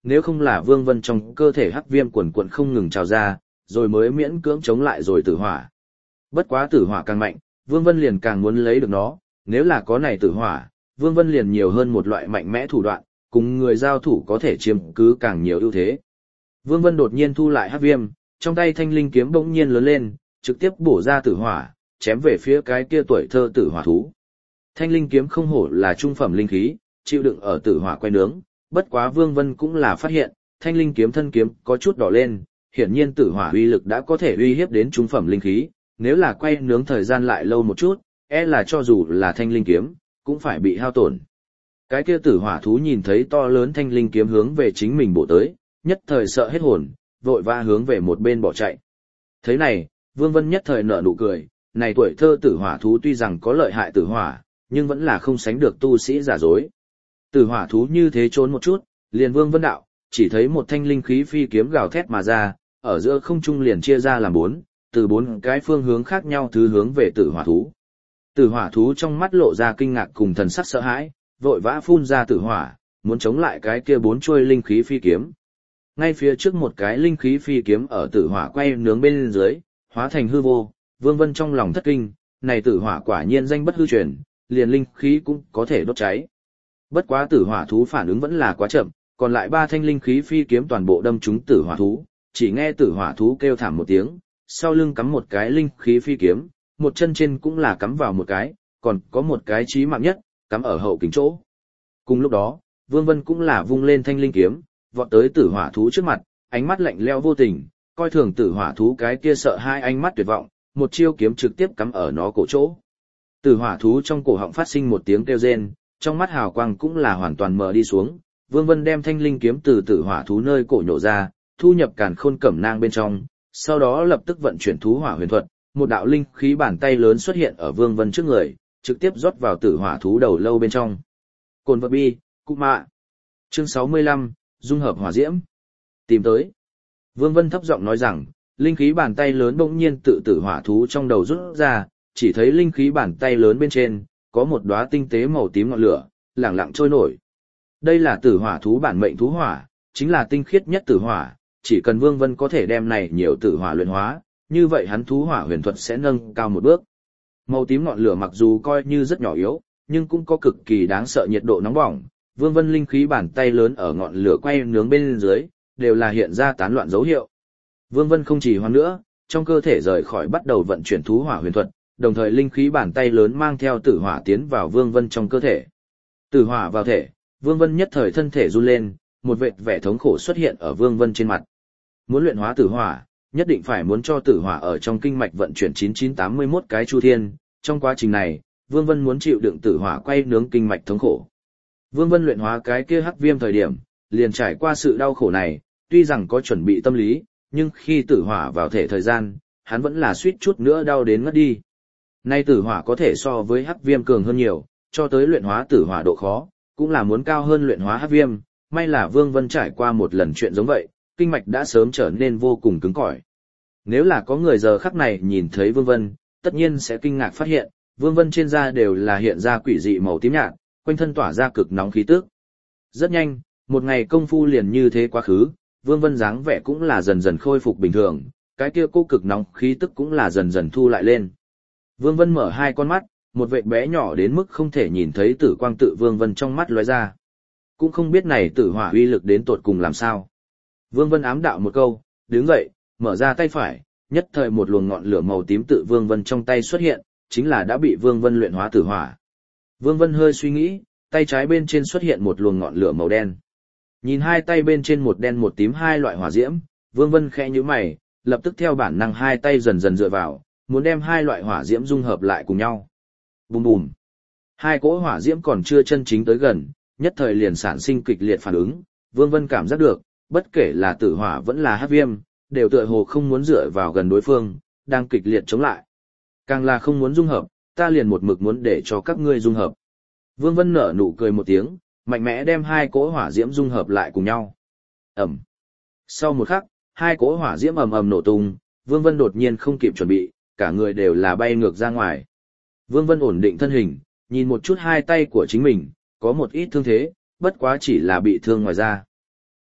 nếu không là Vương Vân trong cơ thể hắc viêm quần quần không ngừng trào ra, rồi mới miễn cưỡng chống lại rồi tử hỏa. Bất quá tử hỏa càng mạnh, Vương Vân liền càng muốn lấy được nó, nếu là có này tử hỏa, Vương Vân liền nhiều hơn một loại mạnh mẽ thủ đoạn, cùng người giao thủ có thể chiếm cứ càng nhiều ưu thế. Vương Vân đột nhiên thu lại hắc viêm, trong tay thanh linh kiếm bỗng nhiên lớn lên, trực tiếp bổ ra tử hỏa, chém về phía cái kia tuổi thơ tử hỏa thú. Thanh linh kiếm không hổ là trung phẩm linh khí, chịu đựng ở tử hỏa quay nướng, bất quá Vương Vân cũng là phát hiện, thanh linh kiếm thân kiếm có chút đỏ lên, hiển nhiên tử hỏa uy lực đã có thể uy hiếp đến trung phẩm linh khí, nếu là quay nướng thời gian lại lâu một chút, e là cho dù là thanh linh kiếm, cũng phải bị hao tổn. Cái kia tử hỏa thú nhìn thấy to lớn thanh linh kiếm hướng về chính mình bổ tới, nhất thời sợ hết hồn, vội vã hướng về một bên bỏ chạy. Thế này, Vương Vân nhất thời nở nụ cười, này tuổi thơ tử hỏa thú tuy rằng có lợi hại tử hỏa, nhưng vẫn là không sánh được tu sĩ giả dối. Tử hỏa thú như thế trốn một chút, liền Vương Vân đạo, chỉ thấy một thanh linh khí phi kiếm gào thét mà ra, ở giữa không trung liền chia ra làm bốn, từ bốn cái phương hướng khác nhau thứ hướng về tử hỏa thú. Tử hỏa thú trong mắt lộ ra kinh ngạc cùng thần sắc sợ hãi, vội vã phun ra tử hỏa, muốn chống lại cái kia bốn chuôi linh khí phi kiếm. Ngay phía trước một cái linh khí phi kiếm ở tử hỏa quay nướng bên dưới, hóa thành hư vô, Vương Vân trong lòng thất kinh, này tử hỏa quả nhiên danh bất hư truyền, liền linh khí cũng có thể đốt cháy. Bất quá tử hỏa thú phản ứng vẫn là quá chậm, còn lại ba thanh linh khí phi kiếm toàn bộ đâm trúng tử hỏa thú, chỉ nghe tử hỏa thú kêu thảm một tiếng, sau lưng cắm một cái linh khí phi kiếm, một chân trên cũng là cắm vào một cái, còn có một cái chí mạng nhất, cắm ở hậu kính chỗ. Cùng lúc đó, Vương Vân cũng là vung lên thanh linh kiếm, vọt tới tử hỏa thú trước mặt, ánh mắt lạnh lẽo vô tình, coi thường tử hỏa thú cái kia sợ hai ánh mắt tuyệt vọng, một chiêu kiếm trực tiếp cắm ở nó cổ chỗ. Tử hỏa thú trong cổ họng phát sinh một tiếng kêu rên, trong mắt hào quang cũng là hoàn toàn mờ đi xuống. Vương Vân đem thanh linh kiếm từ tử hỏa thú nơi cổ nhổ ra, thu nhập càn khôn cẩm nang bên trong, sau đó lập tức vận chuyển thú hỏa huyền thuật, một đạo linh khí bàn tay lớn xuất hiện ở Vương Vân trước người, trực tiếp rót vào tử hỏa thú đầu lâu bên trong. Cồn vật bi, cụ mạ. Chương sáu mươi lăm, dung hợp hỏa diễm. Tìm tới. Vương Vân thấp giọng nói rằng, linh khí bàn tay lớn bỗng nhiên tự tử hỏa thú trong đầu rút ra, chỉ thấy linh khí bàn tay lớn bên trên, có một đóa tinh tế màu tím ngọn lửa, lẳng lặng trôi nổi. Đây là tử hỏa thú bản mệnh thú hỏa, chính là tinh khiết nhất tử hỏa, chỉ cần Vương Vân có thể đem này nhiều tử hỏa luyện hóa, như vậy hắn thú hỏa huyền thuật sẽ nâng cao một bước. Màu tím ngọn lửa mặc dù coi như rất nhỏ yếu, nhưng cũng có cực kỳ đáng sợ nhiệt độ nóng bỏng. Vương Vân linh khí bàn tay lớn ở ngọn lửa quay nướng bên dưới, đều là hiện ra tán loạn dấu hiệu. Vương Vân không chỉ hoan nữa, trong cơ thể rời khỏi bắt đầu vận chuyển thú hỏa huyền thuật, đồng thời linh khí bàn tay lớn mang theo tử hỏa tiến vào Vương Vân trong cơ thể. Tử hỏa vào thể, Vương Vân nhất thời thân thể run lên, một vệt vẻ thống khổ xuất hiện ở Vương Vân trên mặt. Muốn luyện hóa tử hỏa, nhất định phải muốn cho tử hỏa ở trong kinh mạch vận chuyển chín chín tám mươi mốt cái chu thiên, trong quá trình này, Vương Vân muốn chịu đựng tử hỏa quay nướng kinh mạch thống khổ. Vương Vân luyện hóa cái kia hắc viêm thời điểm, liền trải qua sự đau khổ này, tuy rằng có chuẩn bị tâm lý, nhưng khi tử hỏa vào thể thời gian, hắn vẫn là suýt chút nữa đau đến ngất đi. Nay tử hỏa có thể so với hắc viêm cường hơn nhiều, cho tới luyện hóa tử hỏa độ khó, cũng là muốn cao hơn luyện hóa hắc viêm, may là Vương Vân trải qua một lần chuyện giống vậy, kinh mạch đã sớm trở nên vô cùng cứng cỏi. Nếu là có người giờ khắc này nhìn thấy Vương Vân, tất nhiên sẽ kinh ngạc phát hiện, Vương Vân trên da đều là hiện ra quỷ dị màu tím nhạt, quanh thân tỏa ra cực nóng khí tức. Rất nhanh, một ngày công phu liền như thế quá khứ, Vương Vân dáng vẻ cũng là dần dần khôi phục bình thường, cái kia cô cực nóng khí tức cũng là dần dần thu lại lên. Vương Vân mở hai con mắt, một vệt bé nhỏ đến mức không thể nhìn thấy tử quang tự Vương Vân trong mắt lóe ra. Cũng không biết này tử hỏa uy lực đến tột cùng làm sao. Vương Vân ám đạo một câu, đứng dậy, mở ra tay phải, nhất thời một luồng ngọn lửa màu tím tự Vương Vân trong tay xuất hiện, chính là đã bị Vương Vân luyện hóa tử hỏa. Vương Vân hơi suy nghĩ, tay trái bên trên xuất hiện một luồng ngọn lửa màu đen. Nhìn hai tay bên trên một đen một tím hai loại hỏa diễm, Vương Vân khẽ nhíu mày, lập tức theo bản năng hai tay dần dần dựa vào, muốn đem hai loại hỏa diễm dung hợp lại cùng nhau. Bùm bùm. Hai cỗ hỏa diễm còn chưa chân chính tới gần, nhất thời liền sản sinh kịch liệt phản ứng, Vương Vân cảm giác được, bất kể là tử hỏa vẫn là hắc viêm, đều tựa hồ không muốn dựa vào gần đối phương, đang kịch liệt chống lại. Càng là không muốn dung hợp, ta liền một mực muốn để cho các ngươi dung hợp. Vương Vân nở nụ cười một tiếng, mạnh mẽ đem hai cỗ hỏa diễm dung hợp lại cùng nhau. Ầm. Sau một khắc, hai cỗ hỏa diễm ầm ầm nổ tung, Vương Vân đột nhiên không kịp chuẩn bị, cả người đều là bay ngược ra ngoài. Vương Vân ổn định thân hình, nhìn một chút hai tay của chính mình, có một ít thương thế, bất quá chỉ là bị thương ngoài da.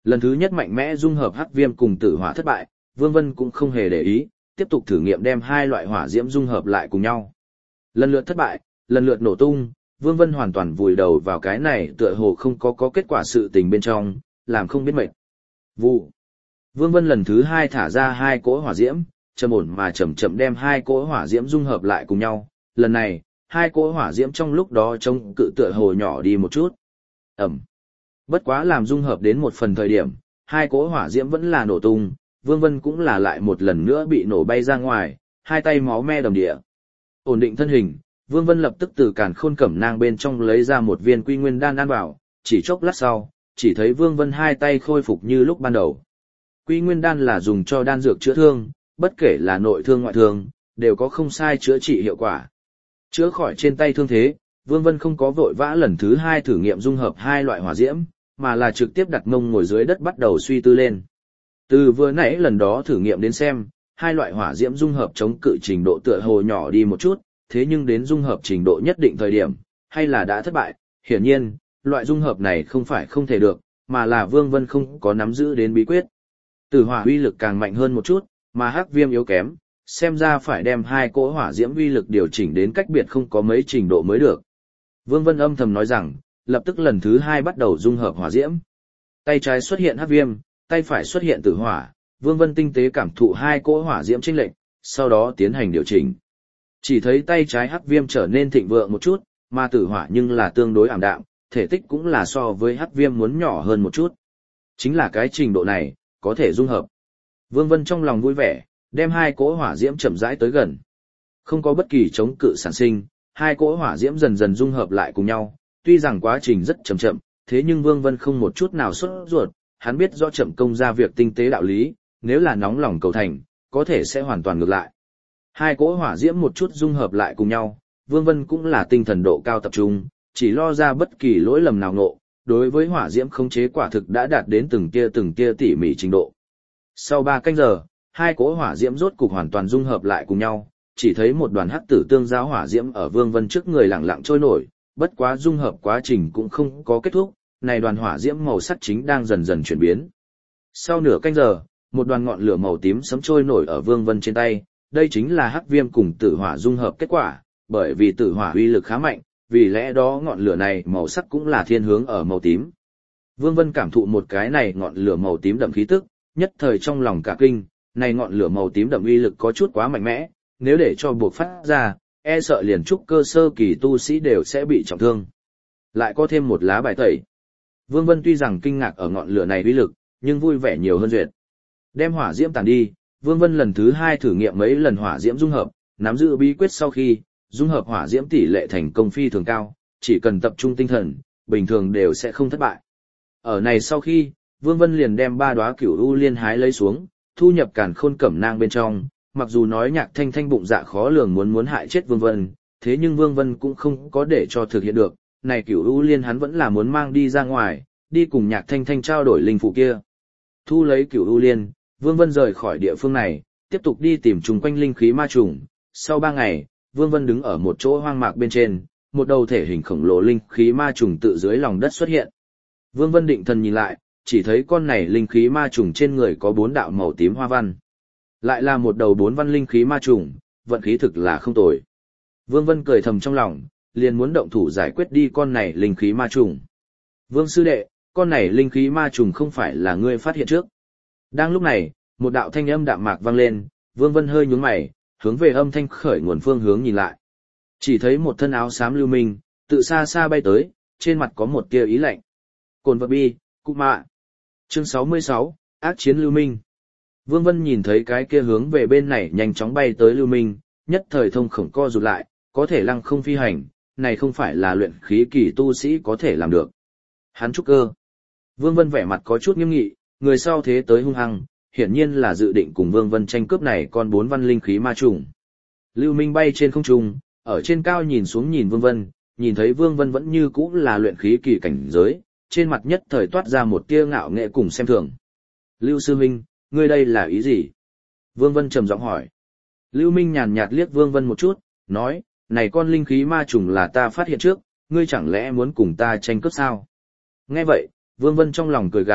Lần thứ nhất mạnh mẽ dung hợp hắc viêm cùng tử hỏa thất bại, Vương Vân cũng không hề để ý, tiếp tục thử nghiệm đem hai loại hỏa diễm dung hợp lại cùng nhau. Lần lượt thất bại, lần lượt nổ tung, Vương Vân hoàn toàn vùi đầu vào cái này tựa hồ không có có kết quả sự tình bên trong, làm không biết mệt. Vụ. Vương Vân lần thứ hai thả ra hai cỗ hỏa diễm, trầm ổn mà chậm chậm đem hai cỗ hỏa diễm dung hợp lại cùng nhau. Lần này, hai cỗ hỏa diễm trong lúc đó trông cự tựa hồ nhỏ đi một chút. Ẩm. Bất quá làm dung hợp đến một phần thời điểm, hai cỗ hỏa diễm vẫn là nổ tung, Vương Vân cũng là lại một lần nữa bị nổ bay ra ngoài, hai tay máu me đầm địa. Ổn định thân hình, Vương Vân lập tức từ càn khôn cẩm nang bên trong lấy ra một viên quy nguyên đan ăn vào, chỉ chốc lát sau, chỉ thấy Vương Vân hai tay khôi phục như lúc ban đầu. Quy nguyên đan là dùng cho đan dược chữa thương, bất kể là nội thương ngoại thương, đều có không sai chữa trị hiệu quả. Chữa khỏi trên tay thương thế, Vương Vân không có vội vã lần thứ hai thử nghiệm dung hợp hai loại hỏa diễm, mà là trực tiếp đặt mông ngồi dưới đất bắt đầu suy tư lên. Từ vừa nãy lần đó thử nghiệm đến xem, hai loại hỏa diễm dung hợp chống cự trình độ tựa hồ nhỏ đi một chút, thế nhưng đến dung hợp trình độ nhất định thời điểm, hay là đã thất bại. Hiển nhiên, loại dung hợp này không phải không thể được, mà là Vương Vân không có nắm giữ đến bí quyết. Tử hỏa uy lực càng mạnh hơn một chút, mà hắc viêm yếu kém, xem ra phải đem hai cỗ hỏa diễm uy lực điều chỉnh đến cách biệt không có mấy trình độ mới được. Vương Vân âm thầm nói rằng, lập tức lần thứ hai bắt đầu dung hợp hỏa diễm. Tay trái xuất hiện hắc viêm, tay phải xuất hiện tử hỏa, Vương Vân tinh tế cảm thụ hai cỗ hỏa diễm chênh lệch, sau đó tiến hành điều chỉnh. Chỉ thấy tay trái hắc viêm trở nên thịnh vượng một chút, mà tử hỏa nhưng là tương đối ảm đạm, thể tích cũng là so với hắc viêm muốn nhỏ hơn một chút. Chính là cái trình độ này, có thể dung hợp. Vương Vân trong lòng vui vẻ, đem hai cỗ hỏa diễm chậm rãi tới gần. Không có bất kỳ chống cự sản sinh, hai cỗ hỏa diễm dần dần dung hợp lại cùng nhau, tuy rằng quá trình rất chậm chậm, thế nhưng Vương Vân không một chút nào sốt ruột, hắn biết rõ chậm công ra việc tinh tế đạo lý, nếu là nóng lòng cầu thành, có thể sẽ hoàn toàn ngược lại. Hai cỗ hỏa diễm một chút dung hợp lại cùng nhau, Vương Vân cũng là tinh thần độ cao tập trung, chỉ lo ra bất kỳ lỗi lầm nào ngộ, đối với hỏa diễm khống chế quả thực đã đạt đến từng tia từng tia tỉ mỉ trình độ. Sau ba canh giờ, hai cỗ hỏa diễm rốt cục hoàn toàn dung hợp lại cùng nhau, chỉ thấy một đoàn hắc tử tương giao hỏa diễm ở Vương Vân trước người lặng lặng trôi nổi, bất quá dung hợp quá trình cũng không có kết thúc, này đoàn hỏa diễm màu sắc chính đang dần dần chuyển biến. Sau nửa canh giờ, một đoàn ngọn lửa màu tím sấm trôi nổi ở Vương Vân trên tay, đây chính là hắc viêm cùng tử hỏa dung hợp kết quả, bởi vì tử hỏa uy lực khá mạnh, vì lẽ đó ngọn lửa này màu sắc cũng là thiên hướng ở màu tím. Vương Vân cảm thụ một cái này ngọn lửa màu tím đậm khí tức, nhất thời trong lòng cả kinh, này ngọn lửa màu tím đậm uy lực có chút quá mạnh mẽ, nếu để cho buộc phát ra, e sợ liền trúc cơ sơ kỳ tu sĩ đều sẽ bị trọng thương. Lại có thêm một lá bài tẩy. Vương Vân tuy rằng kinh ngạc ở ngọn lửa này uy lực, nhưng vui vẻ nhiều hơn duyệt. Đem hỏa diễm tàn đi, Vương Vân lần thứ hai thử nghiệm mấy lần hỏa diễm dung hợp, nắm giữ bí quyết sau khi, dung hợp hỏa diễm tỷ lệ thành công phi thường cao, chỉ cần tập trung tinh thần, bình thường đều sẽ không thất bại. Ở này sau khi, Vương Vân liền đem ba đóa cửu u liên hái lấy xuống, thu nhập càn khôn cẩm nang bên trong, mặc dù nói Nhạc Thanh Thanh bụng dạ khó lường muốn muốn hại chết Vương Vân, thế nhưng Vương Vân cũng không có để cho thực hiện được, này cửu u liên hắn vẫn là muốn mang đi ra ngoài, đi cùng Nhạc Thanh Thanh trao đổi linh phụ kia. Thu lấy cửu u liên, Vương Vân rời khỏi địa phương này, tiếp tục đi tìm chung quanh linh khí ma trùng. Sau ba ngày, Vương Vân đứng ở một chỗ hoang mạc bên trên, một đầu thể hình khổng lồ linh khí ma trùng tự dưới lòng đất xuất hiện. Vương Vân định thần nhìn lại, chỉ thấy con này linh khí ma trùng trên người có bốn đạo màu tím hoa văn. Lại là một đầu bốn văn linh khí ma trùng, vận khí thực là không tồi. Vương Vân cười thầm trong lòng, liền muốn động thủ giải quyết đi con này linh khí ma trùng. Vương sư đệ, con này linh khí ma trùng không phải là ngươi phát hiện trước. Đang lúc này, một đạo thanh âm đạm mạc vang lên, Vương Vân hơi nhướng mày, hướng về âm thanh khởi nguồn phương hướng nhìn lại. Chỉ thấy một thân áo xám lưu minh, tự xa xa bay tới, trên mặt có một tia ý lạnh. Cồn vật bi, cụ mạ. Chương sáu mươi sáu, ác chiến lưu minh. Vương Vân nhìn thấy cái kia hướng về bên này nhanh chóng bay tới lưu minh, nhất thời thông khổng co rụt lại, có thể lăng không phi hành, này không phải là luyện khí kỳ tu sĩ có thể làm được. Hắn trúc cơ. Vương Vân vẻ mặt có chút nghiêm nghị, người sau thế tới hung hăng, hiển nhiên là dự định cùng Vương Vân tranh cướp này con bốn văn linh khí ma trùng. Lưu Minh bay trên không trung, ở trên cao nhìn xuống nhìn Vương Vân, nhìn thấy Vương Vân vẫn như cũ là luyện khí kỳ cảnh giới, trên mặt nhất thời toát ra một tia ngạo nghệ cùng xem thường. Lưu sư huynh, ngươi đây là ý gì? Vương Vân trầm giọng hỏi. Lưu Minh nhàn nhạt liếc Vương Vân một chút, nói, này con linh khí ma trùng là ta phát hiện trước, ngươi chẳng lẽ muốn cùng ta tranh cướp sao? Nghe vậy, Vương Vân trong lòng cười gằn,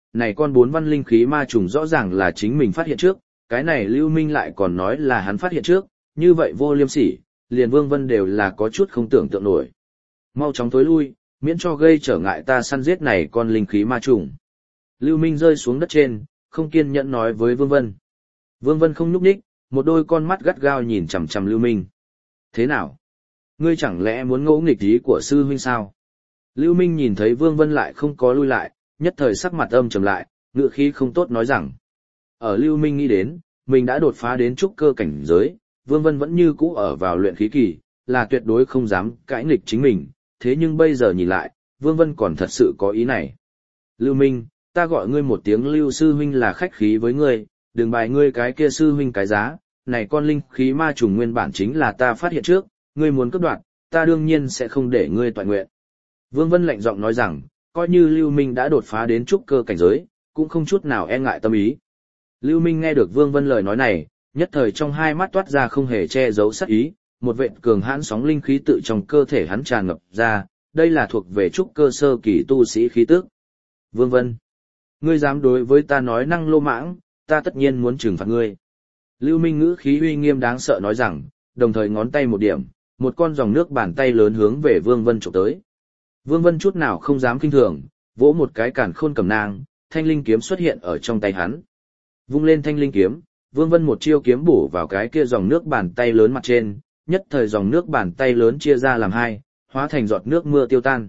này con bốn văn linh khí ma trùng rõ ràng là chính mình phát hiện trước, cái này Lưu Minh lại còn nói là hắn phát hiện trước, như vậy vô liêm sỉ, liền Vương Vân đều là có chút không tưởng tượng nổi. Mau chóng tối lui, miễn cho gây trở ngại ta săn giết này con linh khí ma trùng. Lưu Minh rơi xuống đất trên, không kiên nhẫn nói với Vương Vân. Vương Vân không nhúc nhích, một đôi con mắt gắt gao nhìn chằm chằm Lưu Minh. Thế nào? Ngươi chẳng lẽ muốn ngỗ nghịch ý của sư huynh sao? Lưu Minh nhìn thấy Vương Vân lại không có lui lại, nhất thời sắc mặt âm trầm lại, ngựa khí không tốt nói rằng. Ở Lưu Minh nghĩ đến, mình đã đột phá đến trúc cơ cảnh giới, Vương Vân vẫn như cũ ở vào luyện khí kỳ, là tuyệt đối không dám cãi nghịch chính mình, thế nhưng bây giờ nhìn lại, Vương Vân còn thật sự có ý này. Lưu Minh, ta gọi ngươi một tiếng Lưu sư huynh là khách khí với ngươi, đừng bài ngươi cái kia sư huynh cái giá, này con linh khí ma trùng nguyên bản chính là ta phát hiện trước, ngươi muốn cướp đoạt, ta đương nhiên sẽ không để ngươi toại nguyện. Vương Vân lạnh giọng nói rằng, coi như Lưu Minh đã đột phá đến trúc cơ cảnh giới, cũng không chút nào e ngại tâm ý. Lưu Minh nghe được Vương Vân lời nói này, nhất thời trong hai mắt toát ra không hề che giấu sát ý, một vệt cường hãn sóng linh khí tự trong cơ thể hắn tràn ngập ra, đây là thuộc về trúc cơ sơ kỳ tu sĩ khí tức. Vương Vân, ngươi dám đối với ta nói năng lô mãng, ta tất nhiên muốn trừng phạt ngươi. Lưu Minh ngữ khí uy nghiêm đáng sợ nói rằng, đồng thời ngón tay một điểm, một con dòng nước bàn tay lớn hướng về Vương Vân chụp tới. Vương Vân chút nào không dám kinh thường, vỗ một cái cản khôn cầm nang, thanh linh kiếm xuất hiện ở trong tay hắn. Vung lên thanh linh kiếm, Vương Vân một chiêu kiếm bổ vào cái kia dòng nước bàn tay lớn mặt trên, nhất thời dòng nước bàn tay lớn chia ra làm hai, hóa thành giọt nước mưa tiêu tan.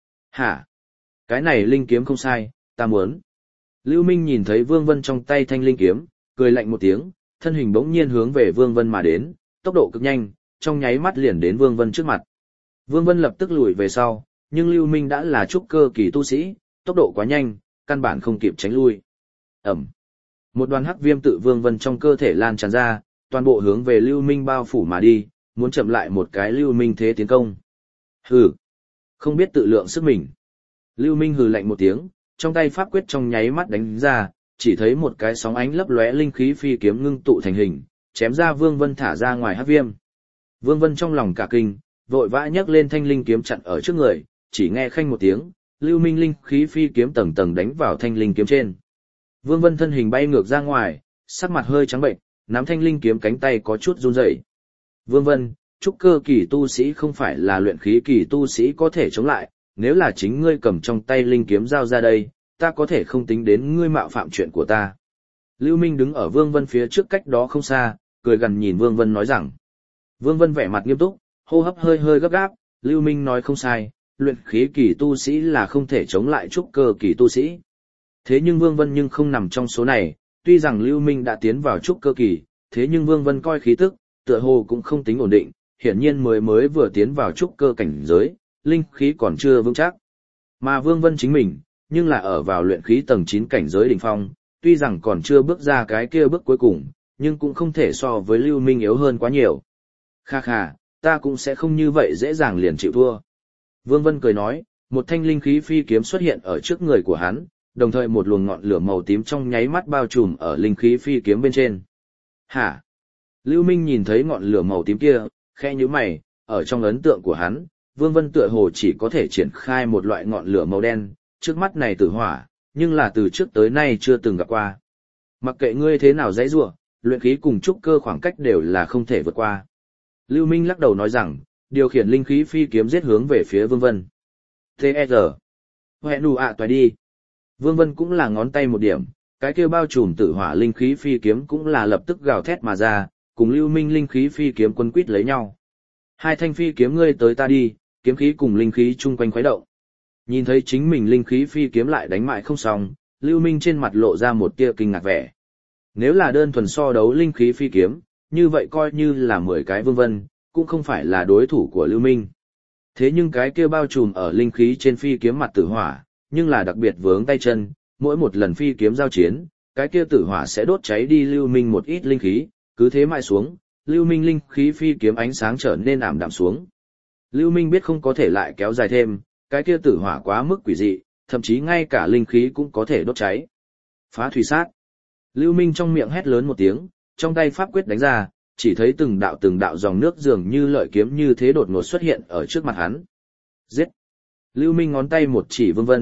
Hả? Cái này linh kiếm không sai, ta muốn. Lưu Minh nhìn thấy Vương Vân trong tay thanh linh kiếm, cười lạnh một tiếng, thân hình bỗng nhiên hướng về Vương Vân mà đến, tốc độ cực nhanh, trong nháy mắt liền đến Vương Vân trước mặt. Vương Vân lập tức lùi về sau, nhưng Lưu Minh đã là trúc cơ kỳ tu sĩ, tốc độ quá nhanh, căn bản không kịp tránh lui. Ẩm. Một đoàn hắc viêm tự Vương Vân trong cơ thể lan tràn ra, toàn bộ hướng về Lưu Minh bao phủ mà đi, muốn chậm lại một cái Lưu Minh thế tiến công. Hừ. Không biết tự lượng sức mình. Lưu Minh hừ lạnh một tiếng, trong tay pháp quyết trong nháy mắt đánh ra, chỉ thấy một cái sóng ánh lấp lóe linh khí phi kiếm ngưng tụ thành hình, chém ra Vương Vân thả ra ngoài hắc viêm. Vương Vân trong lòng cả kinh, vội vã nhấc lên thanh linh kiếm chặn ở trước người, chỉ nghe khanh một tiếng, Lưu Minh linh khí phi kiếm tầng tầng đánh vào thanh linh kiếm trên. Vương Vân thân hình bay ngược ra ngoài, sắc mặt hơi trắng bệnh, nắm thanh linh kiếm cánh tay có chút run rẩy. Vương Vân, trúc cơ kỳ tu sĩ không phải là luyện khí kỳ tu sĩ có thể chống lại, nếu là chính ngươi cầm trong tay linh kiếm giao ra đây, ta có thể không tính đến ngươi mạo phạm chuyện của ta. Lưu Minh đứng ở Vương Vân phía trước cách đó không xa, cười gần nhìn Vương Vân nói rằng. Vương Vân vẻ mặt nghiêm túc, hô hấp hơi hơi gấp gáp, Lưu Minh nói không sai, luyện khí kỳ tu sĩ là không thể chống lại trúc cơ kỳ tu sĩ. Thế nhưng Vương Vân nhưng không nằm trong số này, tuy rằng Lưu Minh đã tiến vào trúc cơ kỳ, thế nhưng Vương Vân coi khí tức, tựa hồ cũng không tính ổn định, hiển nhiên mới mới vừa tiến vào trúc cơ cảnh giới, linh khí còn chưa vững chắc. Mà Vương Vân chính mình, nhưng là ở vào luyện khí tầng chín cảnh giới đỉnh phong, tuy rằng còn chưa bước ra cái kia bước cuối cùng, nhưng cũng không thể so với Lưu Minh yếu hơn quá nhiều. Kha kha, ta cũng sẽ không như vậy dễ dàng liền chịu thua. Vương Vân cười nói, một thanh linh khí phi kiếm xuất hiện ở trước người của hắn, đồng thời một luồng ngọn lửa màu tím trong nháy mắt bao trùm ở linh khí phi kiếm bên trên. Hả? Lưu Minh nhìn thấy ngọn lửa màu tím kia, khẽ nhíu mày, ở trong ấn tượng của hắn, Vương Vân tựa hồ chỉ có thể triển khai một loại ngọn lửa màu đen, trước mắt này tử hỏa, nhưng là từ trước tới nay chưa từng gặp qua. Mặc kệ ngươi thế nào dãy rủa, luyện khí cùng trúc cơ khoảng cách đều là không thể vượt qua. Lưu Minh lắc đầu nói rằng, điều khiển linh khí phi kiếm giết hướng về phía Vương Vân. tê e rờ. Hẹn đủ ạ toài đi. Vương Vân cũng là ngón tay một điểm, cái kia bao trùm tử hỏa linh khí phi kiếm cũng là lập tức gào thét mà ra, cùng Lưu Minh linh khí phi kiếm quân quýt lấy nhau. Hai thanh phi kiếm ngươi tới ta đi, kiếm khí cùng linh khí chung quanh khuấy động. Nhìn thấy chính mình linh khí phi kiếm lại đánh mại không xong, Lưu Minh trên mặt lộ ra một tia kinh ngạc vẻ. Nếu là đơn thuần so đấu linh khí phi kiếm, như vậy coi như là mười cái Vương Vân, cũng không phải là đối thủ của Lưu Minh. Thế nhưng cái kia bao trùm ở linh khí trên phi kiếm mặt tử hỏa, nhưng là đặc biệt vướng tay chân, mỗi một lần phi kiếm giao chiến, cái kia tử hỏa sẽ đốt cháy đi Lưu Minh một ít linh khí, cứ thế mãi xuống, Lưu Minh linh khí phi kiếm ánh sáng trở nên ảm đạm xuống. Lưu Minh biết không có thể lại kéo dài thêm, cái kia tử hỏa quá mức quỷ dị, thậm chí ngay cả linh khí cũng có thể đốt cháy. Phá thủy sát. Lưu Minh trong miệng hét lớn một tiếng, trong tay pháp quyết đánh ra, chỉ thấy từng đạo từng đạo dòng nước dường như lợi kiếm như thế đột ngột xuất hiện ở trước mặt hắn. Giết! Lưu Minh ngón tay một chỉ Vương Vân,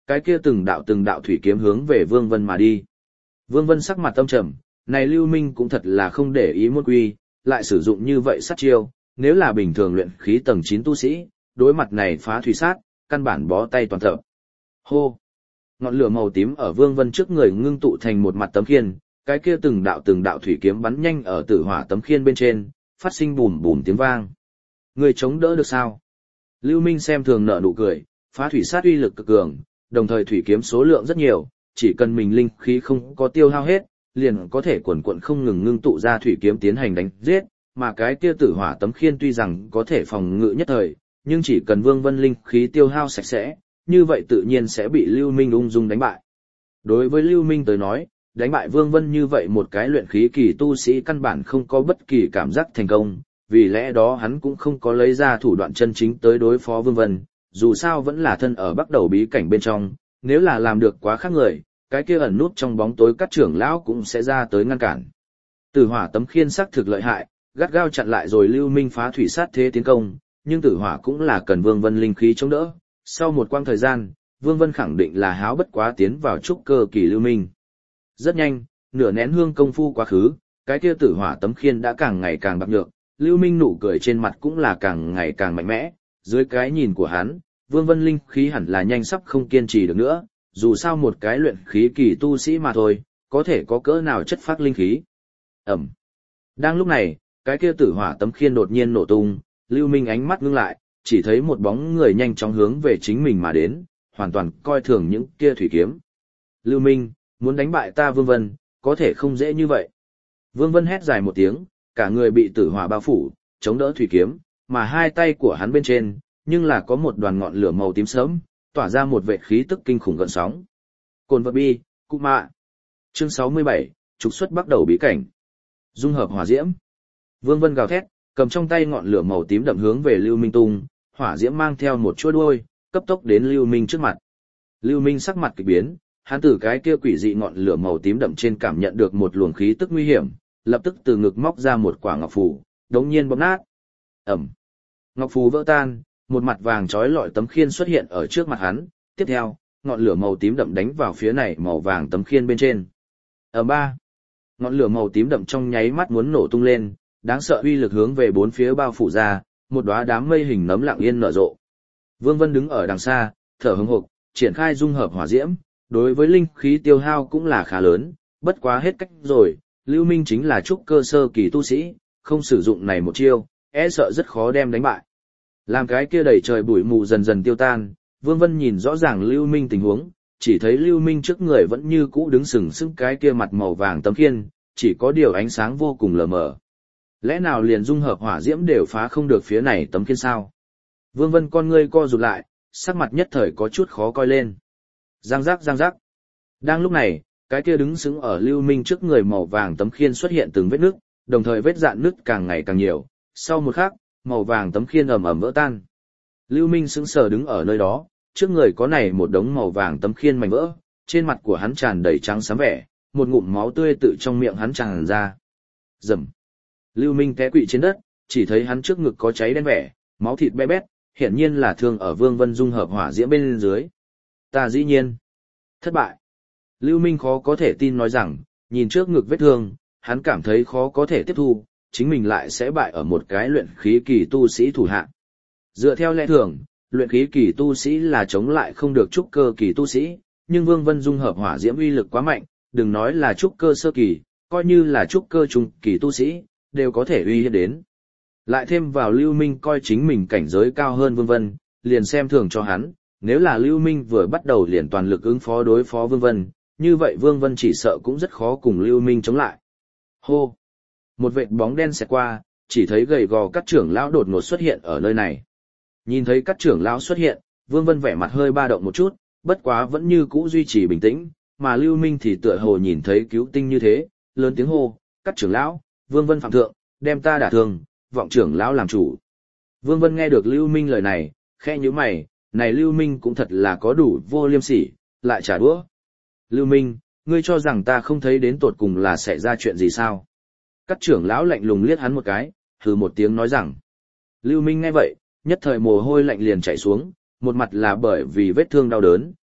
cái kia từng đạo từng đạo thủy kiếm hướng về Vương Vân mà đi. Vương Vân sắc mặt tâm trầm, này Lưu Minh cũng thật là không để ý môn quy, lại sử dụng như vậy sát chiêu, nếu là bình thường luyện khí tầng chín tu sĩ, đối mặt này phá thủy sát, căn bản bó tay toàn thợ. Hô! Ngọn lửa màu tím ở Vương Vân trước người ngưng tụ thành một mặt tấm khiên, cái kia từng đạo từng đạo thủy kiếm bắn nhanh ở tử hỏa tấm khiên bên trên, phát sinh bùm bùm tiếng vang. Người chống đỡ được sao? Lưu Minh xem thường nở nụ cười, phá thủy sát uy lực cực cường, đồng thời thủy kiếm số lượng rất nhiều, chỉ cần mình linh khí không có tiêu hao hết, liền có thể quần quần không ngừng ngưng tụ ra thủy kiếm tiến hành đánh giết, mà cái kia tử hỏa tấm khiên tuy rằng có thể phòng ngự nhất thời, nhưng chỉ cần Vương Vân linh khí tiêu hao sạch sẽ, như vậy tự nhiên sẽ bị Lưu Minh ung dung đánh bại. Đối với Lưu Minh tới nói, đánh bại Vương Vân như vậy một cái luyện khí kỳ tu sĩ căn bản không có bất kỳ cảm giác thành công, vì lẽ đó hắn cũng không có lấy ra thủ đoạn chân chính tới đối phó Vương Vân, dù sao vẫn là thân ở bắt đầu bí cảnh bên trong, nếu là làm được quá khác người, cái kia ẩn nút trong bóng tối các trưởng lão cũng sẽ ra tới ngăn cản. Tử hỏa tấm khiên sắc thực lợi hại, gắt gao chặn lại rồi Lưu Minh phá thủy sát thế tiến công, nhưng tử hỏa cũng là cần Vương Vân linh khí chống đỡ. Sau một quãng thời gian, Vương Vân khẳng định là háo bất quá tiến vào trúc cơ kỳ Lưu Minh. Rất nhanh, nửa nén hương công phu quá khứ, cái kia tử hỏa tấm khiên đã càng ngày càng bạc nhược, Lưu Minh nụ cười trên mặt cũng là càng ngày càng mạnh mẽ, dưới cái nhìn của hắn, Vương Vân linh khí hẳn là nhanh sắp không kiên trì được nữa, dù sao một cái luyện khí kỳ tu sĩ mà thôi, có thể có cỡ nào chất phát linh khí. Ẩm. Đang lúc này, cái kia tử hỏa tấm khiên đột nhiên nổ tung, Lưu Minh ánh mắt ngưng lại, chỉ thấy một bóng người nhanh chóng hướng về chính mình mà đến, hoàn toàn coi thường những kia thủy kiếm. Lưu Minh, muốn đánh bại ta Vương Vân, có thể không dễ như vậy. Vương Vân hét dài một tiếng, cả người bị tử hỏa bao phủ, chống đỡ thủy kiếm, mà hai tay của hắn bên trên, nhưng là có một đoàn ngọn lửa màu tím sớm, tỏa ra một vệt khí tức kinh khủng gợn sóng. Cồn vật bi, cụ mạ. Chương sáu mươi bảy, trục xuất bắt đầu bí cảnh. Dung hợp hỏa diễm. Vương Vân gào thét, cầm trong tay ngọn lửa màu tím đậm hướng về Lưu Minh tung, hỏa diễm mang theo một chuôi đuôi, cấp tốc đến Lưu Minh trước mặt. Lưu Minh sắc mặt kỳ biến, hắn từ cái kia quỷ dị ngọn lửa màu tím đậm trên cảm nhận được một luồng khí tức nguy hiểm, lập tức từ ngực móc ra một quả ngọc phù, đống nhiên bóp nát. Ẩm. Ngọc phù vỡ tan, một mặt vàng trói lọi tấm khiên xuất hiện ở trước mặt hắn, tiếp theo, ngọn lửa màu tím đậm đánh vào phía này màu vàng tấm khiên bên trên. Ở ba, ngọn lửa màu tím đậm trong nháy mắt muốn nổ tung lên, đáng sợ uy lực hướng về bốn phía bao phủ ra, một đóa đám mây hình nấm lặng yên nở rộ. Vương Vân đứng ở đằng xa, thở hững hộc, triển khai dung hợp hỏa diễm, đối với linh khí tiêu hao cũng là khá lớn, bất quá hết cách rồi, Lưu Minh chính là trúc cơ sơ kỳ tu sĩ, không sử dụng này một chiêu, e sợ rất khó đem đánh bại. Làm cái kia đầy trời bụi mù dần dần tiêu tan, Vương Vân nhìn rõ ràng Lưu Minh tình huống, chỉ thấy Lưu Minh trước người vẫn như cũ đứng sừng sững cái kia mặt màu vàng tấm khiên, chỉ có điều ánh sáng vô cùng lờ mờ. Lẽ nào liền dung hợp hỏa diễm đều phá không được phía này tấm khiên sao? Vương Vân con ngươi co rụt lại, sắc mặt nhất thời có chút khó coi lên. Giang giác giang giác. Đang lúc này, cái kia đứng sững ở Lưu Minh trước người màu vàng tấm khiên xuất hiện từng vết nứt, đồng thời vết rạn nứt càng ngày càng nhiều. Sau một khắc, màu vàng tấm khiên ầm ầm vỡ tan. Lưu Minh sững sờ đứng ở nơi đó, trước người có này một đống màu vàng tấm khiên mảnh vỡ, trên mặt của hắn tràn đầy trắng xám vẻ, một ngụm máu tươi tự trong miệng hắn tràn ra. Rầm. Lưu Minh té quỵ trên đất, chỉ thấy hắn trước ngực có cháy đen vẻ, máu thịt be bét, hiển nhiên là thương ở Vương Vân dung hợp hỏa diễm bên dưới. Ta dĩ nhiên thất bại. Lưu Minh khó có thể tin nói rằng, nhìn trước ngực vết thương, hắn cảm thấy khó có thể tiếp thu, chính mình lại sẽ bại ở một cái luyện khí kỳ tu sĩ thủ hạ. Dựa theo lẽ thường, luyện khí kỳ tu sĩ là chống lại không được trúc cơ kỳ tu sĩ, nhưng Vương Vân dung hợp hỏa diễm uy lực quá mạnh, đừng nói là trúc cơ sơ kỳ, coi như là trúc cơ trung kỳ tu sĩ, đều có thể uy hiếp đến. Lại thêm vào Lưu Minh coi chính mình cảnh giới cao hơn Vương Vân, liền xem thường cho hắn, nếu là Lưu Minh vừa bắt đầu liền toàn lực ứng phó đối phó Vương Vân, như vậy Vương Vân chỉ sợ cũng rất khó cùng Lưu Minh chống lại. Hô! Một vệt bóng đen xẹt qua, chỉ thấy gầy gò các trưởng lão đột ngột xuất hiện ở nơi này. Nhìn thấy các trưởng lão xuất hiện, Vương Vân vẻ mặt hơi ba động một chút, bất quá vẫn như cũ duy trì bình tĩnh, mà Lưu Minh thì tựa hồ nhìn thấy cứu tinh như thế, lớn tiếng hô, các trưởng lão, Vương Vân phạm thượng, đem ta đả thương, vọng trưởng lão làm chủ. Vương Vân nghe được Lưu Minh lời này, khẽ nhíu mày, này Lưu Minh cũng thật là có đủ vô liêm sỉ, lại trả đũa. Lưu Minh, ngươi cho rằng ta không thấy đến tột cùng là xảy ra chuyện gì sao? Các trưởng lão lạnh lùng liếc hắn một cái, hừ một tiếng nói rằng. Lưu Minh nghe vậy, nhất thời mồ hôi lạnh liền chảy xuống, một mặt là bởi vì vết thương đau đớn,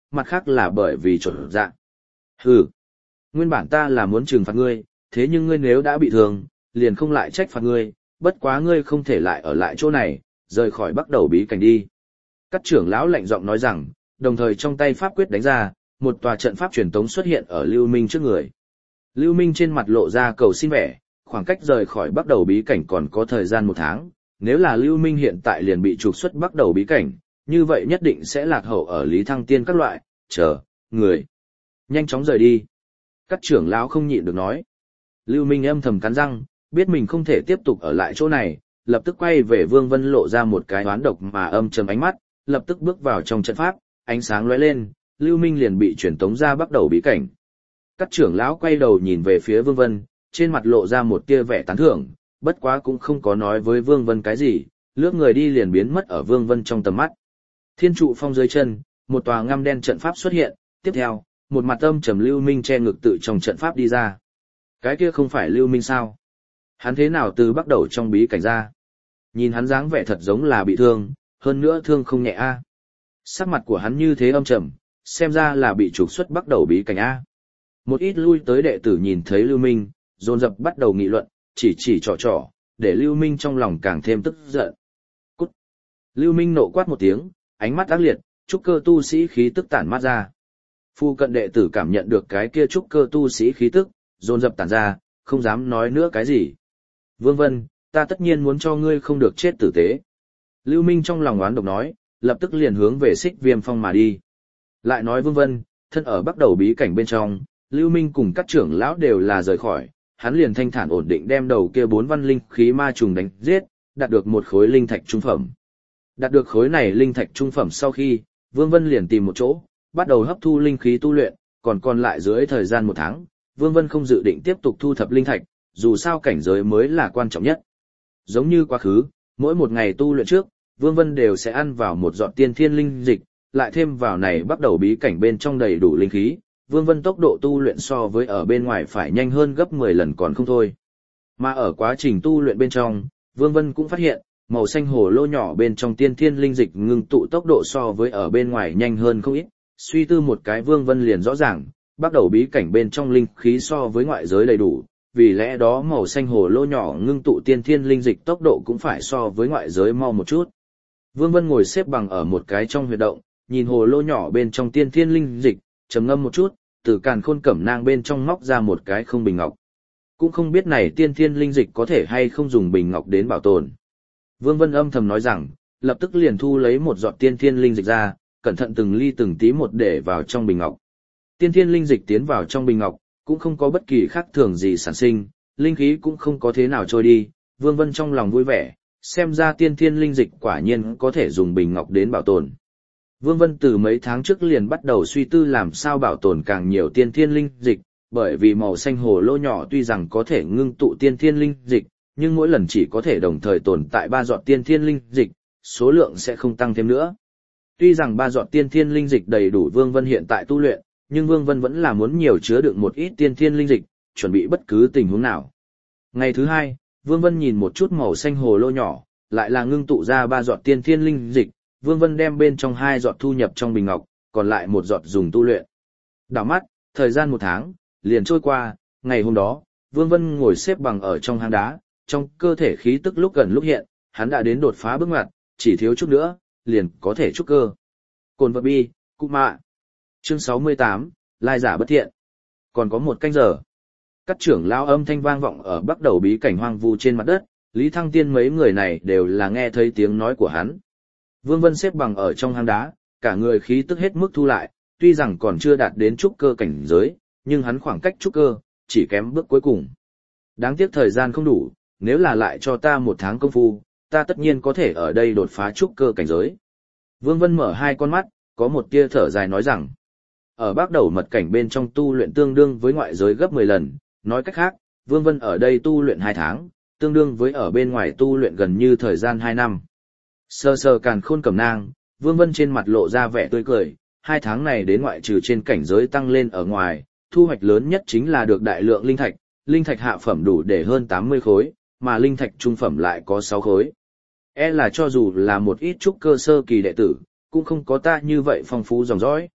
mặt khác là bởi vì trột dạ. Hừ, nguyên bản ta là muốn trừng phạt ngươi, thế nhưng ngươi nếu đã bị thương, liền không lại trách phạt ngươi, bất quá ngươi không thể lại ở lại chỗ này, rời khỏi bắt đầu bí cảnh đi. Các trưởng lão lạnh giọng nói rằng, đồng thời trong tay pháp quyết đánh ra, một tòa trận pháp truyền tống xuất hiện ở Lưu Minh trước người. Lưu Minh trên mặt lộ ra cầu xin vẻ, khoảng cách rời khỏi bắt đầu bí cảnh còn có thời gian một tháng, nếu là Lưu Minh hiện tại liền bị trục xuất bắt đầu bí cảnh, như vậy nhất định sẽ lạc hậu ở Lý Thăng Tiên các loại, chờ, người. Nhanh chóng rời đi. Các trưởng lão không nhịn được nói. Lưu Minh âm thầm cắn răng, biết mình không thể tiếp tục ở lại chỗ này, lập tức quay về Vương Vân lộ ra một cái oán độc mà âm trầm ánh mắt, lập tức bước vào trong trận pháp, ánh sáng lóe lên, Lưu Minh liền bị chuyển tống ra bắt đầu bí cảnh. Các trưởng lão quay đầu nhìn về phía Vương Vân, trên mặt lộ ra một tia vẻ tán thưởng, bất quá cũng không có nói với Vương Vân cái gì, lướt người đi liền biến mất ở Vương Vân trong tầm mắt. Thiên trụ phong dưới chân, một tòa ngăm đen trận pháp xuất hiện, tiếp theo, một mặt âm trầm Lưu Minh che ngực tự trong trận pháp đi ra. Cái kia không phải Lưu Minh sao? Hắn thế nào từ bắt đầu trong bí cảnh ra? Nhìn hắn dáng vẻ thật giống là bị thương, hơn nữa thương không nhẹ a. Sắc mặt của hắn như thế âm trầm, xem ra là bị trục xuất bắt đầu bí cảnh a. Một ít lui tới đệ tử nhìn thấy Lưu Minh, dồn dập bắt đầu nghị luận, chỉ chỉ trò trò, để Lưu Minh trong lòng càng thêm tức giận. Cút! Lưu Minh nộ quát một tiếng, ánh mắt ác liệt, trúc cơ tu sĩ khí tức tản mát ra. Phu cận đệ tử cảm nhận được cái kia trúc cơ tu sĩ khí tức, dồn dập tản ra, không dám nói nữa cái gì. Vương Vân, ta tất nhiên muốn cho ngươi không được chết tử tế. Lưu Minh trong lòng oán độc nói, lập tức liền hướng về Xích Viêm Phong mà đi. Lại nói Vương Vân, thân ở bắt đầu bí cảnh bên trong, Lưu Minh cùng các trưởng lão đều là rời khỏi, hắn liền thanh thản ổn định đem đầu kia bốn văn linh khí ma trùng đánh giết, đạt được một khối linh thạch trung phẩm. Đạt được khối này linh thạch trung phẩm sau khi, Vương Vân liền tìm một chỗ, bắt đầu hấp thu linh khí tu luyện, còn còn lại dưới thời gian một tháng, Vương Vân không dự định tiếp tục thu thập linh thạch, dù sao cảnh giới mới là quan trọng nhất. Giống như quá khứ, mỗi một ngày tu luyện trước, Vương Vân đều sẽ ăn vào một giọt tiên thiên linh dịch, lại thêm vào này bắt đầu bí cảnh bên trong đầy đủ linh khí, Vương Vân tốc độ tu luyện so với ở bên ngoài phải nhanh hơn gấp mười lần còn không thôi. Mà ở quá trình tu luyện bên trong, Vương Vân cũng phát hiện, màu xanh hồ lô nhỏ bên trong tiên thiên linh dịch ngưng tụ tốc độ so với ở bên ngoài nhanh hơn không ít. Suy tư một cái Vương Vân liền rõ ràng, bắt đầu bí cảnh bên trong linh khí so với ngoại giới đầy đủ, vì lẽ đó màu xanh hồ lô nhỏ ngưng tụ tiên thiên linh dịch tốc độ cũng phải so với ngoại giới mau một chút. Vương Vân ngồi xếp bằng ở một cái trong huyệt động, nhìn hồ lô nhỏ bên trong tiên thiên linh dịch, trầm ngâm một chút, từ càn khôn cẩm nang bên trong móc ra một cái không bình ngọc. Cũng không biết này tiên thiên linh dịch có thể hay không dùng bình ngọc đến bảo tồn. Vương Vân âm thầm nói rằng, lập tức liền thu lấy một giọt tiên thiên linh dịch ra, cẩn thận từng ly từng tí một để vào trong bình ngọc. Tiên thiên linh dịch tiến vào trong bình ngọc, cũng không có bất kỳ khác thường gì sản sinh, linh khí cũng không có thế nào trôi đi, Vương Vân trong lòng vui vẻ, xem ra tiên thiên linh dịch quả nhiên có thể dùng bình ngọc đến bảo tồn. Vương Vân từ mấy tháng trước liền bắt đầu suy tư làm sao bảo tồn càng nhiều tiên thiên linh dịch, bởi vì màu xanh hồ lô nhỏ tuy rằng có thể ngưng tụ tiên thiên linh dịch, nhưng mỗi lần chỉ có thể đồng thời tồn tại ba giọt tiên thiên linh dịch, số lượng sẽ không tăng thêm nữa. Tuy rằng ba giọt tiên thiên linh dịch đầy đủ Vương Vân hiện tại tu luyện, nhưng Vương Vân vẫn là muốn nhiều chứa đựng một ít tiên thiên linh dịch, chuẩn bị bất cứ tình huống nào. Ngày thứ hai, Vương Vân nhìn một chút màu xanh hồ lô nhỏ, lại là ngưng tụ ra ba giọt tiên thiên linh dịch, Vương Vân đem bên trong hai giọt thu nhập trong bình ngọc, còn lại một giọt dùng tu luyện. Đảo mắt, thời gian một tháng, liền trôi qua, ngày hôm đó, Vương Vân ngồi xếp bằng ở trong hang đá, trong cơ thể khí tức lúc gần lúc hiện, hắn đã đến đột phá bước ngoặt, chỉ thiếu chút nữa, liền có thể trúc cơ. Cồn vật bi, cụ mạ. Chương sáu mươi tám, lai giả bất thiện. Còn có một canh giờ. Các trưởng lao âm thanh vang vọng ở bắt đầu bí cảnh hoang vu trên mặt đất, Lý Thăng Tiên mấy người này đều là nghe thấy tiếng nói của hắn. Vương Vân xếp bằng ở trong hang đá, cả người khí tức hết mức thu lại, tuy rằng còn chưa đạt đến trúc cơ cảnh giới, nhưng hắn khoảng cách trúc cơ, chỉ kém bước cuối cùng. Đáng tiếc thời gian không đủ, nếu là lại cho ta một tháng công phu, ta tất nhiên có thể ở đây đột phá trúc cơ cảnh giới. Vương Vân mở hai con mắt, có một tia thở dài nói rằng, ở bắt đầu mật cảnh bên trong tu luyện tương đương với ngoại giới gấp mười lần, nói cách khác, Vương Vân ở đây tu luyện hai tháng, tương đương với ở bên ngoài tu luyện gần như thời gian hai năm. Sơ sơ càn khôn cẩm nang, Vương Vân trên mặt lộ ra vẻ tươi cười, hai tháng này đến ngoại trừ trên cảnh giới tăng lên ở ngoài, thu hoạch lớn nhất chính là được đại lượng linh thạch, linh thạch hạ phẩm đủ để hơn tám mươi khối, mà linh thạch trung phẩm lại có sáu khối. E là cho dù là một ít trúc cơ sơ kỳ đệ tử, cũng không có ta như vậy phong phú dòng dõi.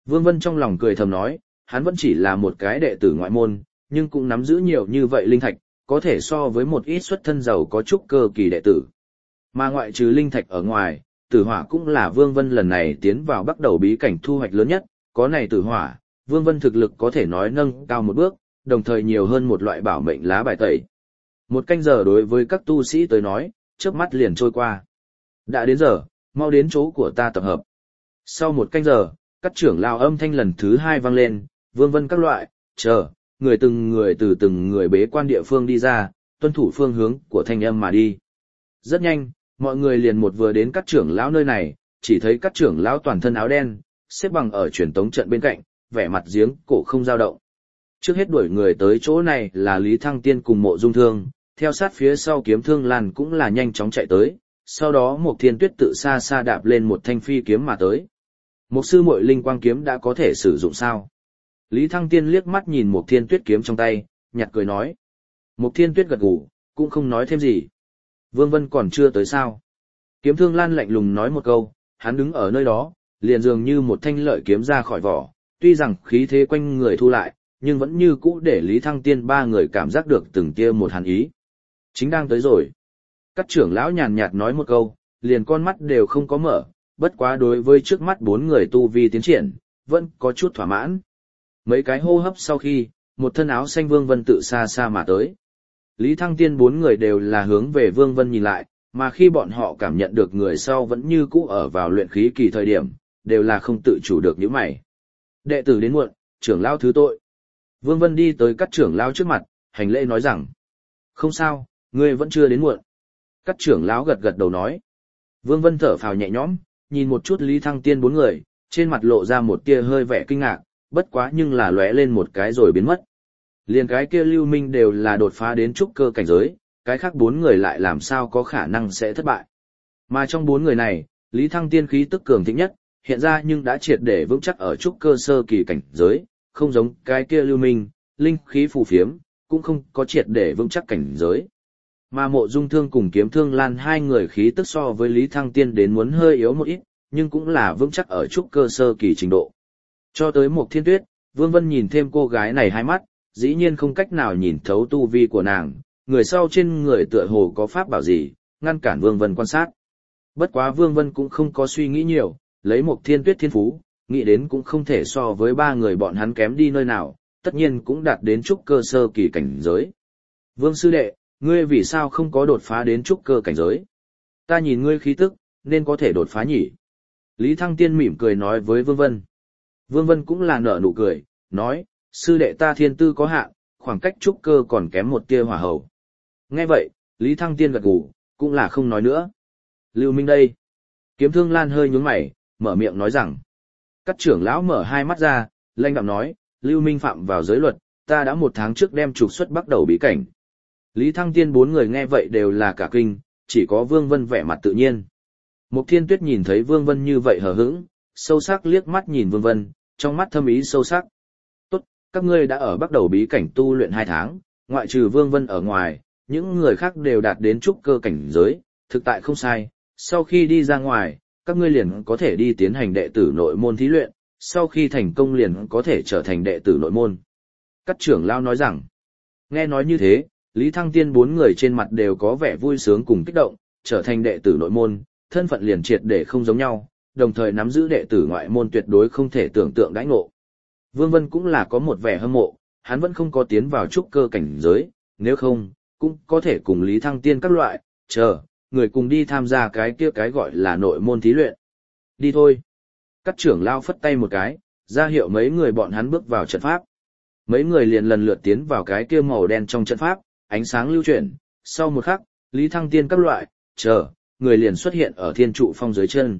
Vương Vân trong lòng cười thầm nói, hắn vẫn chỉ là một cái đệ tử ngoại môn, nhưng cũng nắm giữ nhiều như vậy linh thạch, có thể so với một ít xuất thân giàu có chút cơ kỳ đệ tử. Mà ngoại trừ linh thạch ở ngoài, tử hỏa cũng là Vương Vân lần này tiến vào bắt đầu bí cảnh thu hoạch lớn nhất, có này tử hỏa, Vương Vân thực lực có thể nói nâng cao một bước, đồng thời nhiều hơn một loại bảo mệnh lá bài tẩy. Một canh giờ đối với các tu sĩ tới nói, chớp mắt liền trôi qua. Đã đến giờ, mau đến chỗ của ta tập hợp. Sau một canh giờ, các trưởng lao âm thanh lần thứ hai vang lên, Vương Vân các loại, chờ, người từng người từ từng người bế quan địa phương đi ra, tuân thủ phương hướng của thanh âm mà đi. Rất nhanh, mọi người liền một vừa đến các trưởng lão nơi này, chỉ thấy các trưởng lão toàn thân áo đen, xếp bằng ở truyền tống trận bên cạnh, vẻ mặt giếng cổ không dao động. Trước hết đuổi người tới chỗ này là Lý Thăng Tiên cùng Mộ Dung Thương, theo sát phía sau Kiếm Thương Lan cũng là nhanh chóng chạy tới, sau đó Mộc Thiên Tuyết tự xa xa đạp lên một thanh phi kiếm mà tới. Một sư muội linh quang kiếm đã có thể sử dụng sao? Lý Thăng Tiên liếc mắt nhìn Mộc Thiên Tuyết kiếm trong tay, nhạt cười nói. Mộc Thiên Tuyết gật gù, cũng không nói thêm gì. Vương Vân còn chưa tới sao? Kiếm Thương Lan lạnh lùng nói một câu, hắn đứng ở nơi đó, liền dường như một thanh lợi kiếm ra khỏi vỏ, tuy rằng khí thế quanh người thu lại, nhưng vẫn như cũ để Lý Thăng Tiên ba người cảm giác được từng tia một hàn ý. Chính đang tới rồi. Các trưởng lão nhàn nhạt nói một câu, liền con mắt đều không có mở, bất quá đối với trước mắt bốn người tu vi tiến triển, vẫn có chút thỏa mãn. Mấy cái hô hấp sau khi, một thân áo xanh Vương Vân tự xa xa mà tới. Lý Thăng Tiên bốn người đều là hướng về Vương Vân nhìn lại, mà khi bọn họ cảm nhận được người sau vẫn như cũ ở vào luyện khí kỳ thời điểm, đều là không tự chủ được những mày. Đệ tử đến muộn, trưởng lão thứ tội. Vương Vân đi tới các trưởng lão trước mặt, hành lễ nói rằng, không sao, ngươi vẫn chưa đến muộn. Các trưởng lão gật gật đầu nói. Vương Vân thở phào nhẹ nhõm, nhìn một chút Lý Thăng Tiên bốn người, trên mặt lộ ra một tia hơi vẻ kinh ngạc, bất quá nhưng là lóe lên một cái rồi biến mất. Liền cái kia Lưu Minh đều là đột phá đến trúc cơ cảnh giới, cái khác bốn người lại làm sao có khả năng sẽ thất bại. Mà trong bốn người này, Lý Thăng Tiên khí tức cường thịnh nhất, hiện ra nhưng đã triệt để vững chắc ở trúc cơ sơ kỳ cảnh giới, không giống cái kia Lưu Minh, linh khí phù phiếm, cũng không có triệt để vững chắc cảnh giới. Mà Mộ Dung Thương cùng Kiếm Thương Lan hai người khí tức so với Lý Thăng Tiên đến muốn hơi yếu một ít, nhưng cũng là vững chắc ở trúc cơ sơ kỳ trình độ. Cho tới Mộc Thiên Tuyết, Vương Vân nhìn thêm cô gái này hai mắt, dĩ nhiên không cách nào nhìn thấu tu vi của nàng, người sau trên người tựa hồ có pháp bảo gì, ngăn cản Vương Vân quan sát. Bất quá Vương Vân cũng không có suy nghĩ nhiều, lấy Mộc Thiên Tuyết thiên phú, nghĩ đến cũng không thể so với ba người bọn hắn kém đi nơi nào, tất nhiên cũng đạt đến trúc cơ sơ kỳ cảnh giới. Vương sư đệ, ngươi vì sao không có đột phá đến trúc cơ cảnh giới? Ta nhìn ngươi khí tức, nên có thể đột phá nhỉ? Lý Thăng Tiên mỉm cười nói với Vương Vân. Vương Vân cũng là nở nụ cười, nói, sư đệ ta thiên tư có hạn, khoảng cách trúc cơ còn kém một tia hỏa hầu. Nghe vậy, Lý Thăng Tiên gật gù, cũng là không nói nữa. Lưu Minh đây. Kiếm Thương Lan hơi nhướng mày, mở miệng nói rằng. Các trưởng lão mở hai mắt ra, lanh đạm nói, Lưu Minh phạm vào giới luật, ta đã một tháng trước đem trục xuất bắt đầu bí cảnh. Lý Thăng Tiên bốn người nghe vậy đều là cả kinh, chỉ có Vương Vân vẻ mặt tự nhiên. Mộc Thiên Tuyết nhìn thấy Vương Vân như vậy hờ hững, sâu sắc liếc mắt nhìn Vương Vân, trong mắt thâm ý sâu sắc. Tốt, các ngươi đã ở bắt đầu bí cảnh tu luyện hai tháng, ngoại trừ Vương Vân ở ngoài, những người khác đều đạt đến trúc cơ cảnh giới, thực tại không sai. Sau khi đi ra ngoài, các ngươi liền có thể đi tiến hành đệ tử nội môn thí luyện, sau khi thành công liền có thể trở thành đệ tử nội môn. Các trưởng lão nói rằng, nghe nói như thế, Lý Thăng Tiên bốn người trên mặt đều có vẻ vui sướng cùng kích động, trở thành đệ tử nội môn, thân phận liền triệt để không giống nhau, đồng thời nắm giữ đệ tử ngoại môn tuyệt đối không thể tưởng tượng đãi ngộ. Vương Vân cũng là có một vẻ hâm mộ, hắn vẫn không có tiến vào trúc cơ cảnh giới, nếu không, cũng có thể cùng Lý Thăng Tiên các loại, chờ, người cùng đi tham gia cái kia cái gọi là nội môn thí luyện. Đi thôi. Các trưởng lao phất tay một cái, ra hiệu mấy người bọn hắn bước vào trận pháp. Mấy người liền lần lượt tiến vào cái kia màu đen trong trận pháp, ánh sáng lưu chuyển, sau một khắc, Lý Thăng Tiên các loại, chờ, người liền xuất hiện ở thiên trụ phong dưới chân.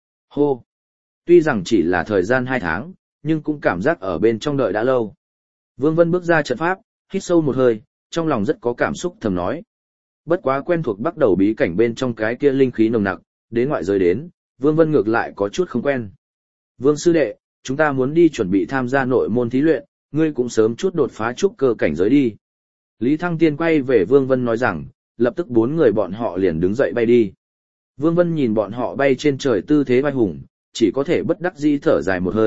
Hô! Tuy rằng chỉ là thời gian hai tháng, nhưng cũng cảm giác ở bên trong đợi đã lâu. Vương Vân bước ra trận pháp, hít sâu một hơi, trong lòng rất có cảm xúc thầm nói. Bất quá quen thuộc bắt đầu bí cảnh bên trong cái kia linh khí nồng nặc, đến ngoại giới đến, Vương Vân ngược lại có chút không quen. Vương sư đệ, chúng ta muốn đi chuẩn bị tham gia nội môn thí luyện, ngươi cũng sớm chút đột phá trúc cơ cảnh giới đi. Lý Thăng Tiên quay về Vương Vân nói rằng, lập tức bốn người bọn họ liền đứng dậy bay đi. Vương Vân nhìn bọn họ bay trên trời tư thế bay hùng, chỉ có thể bất đắc dĩ thở dài một hơi,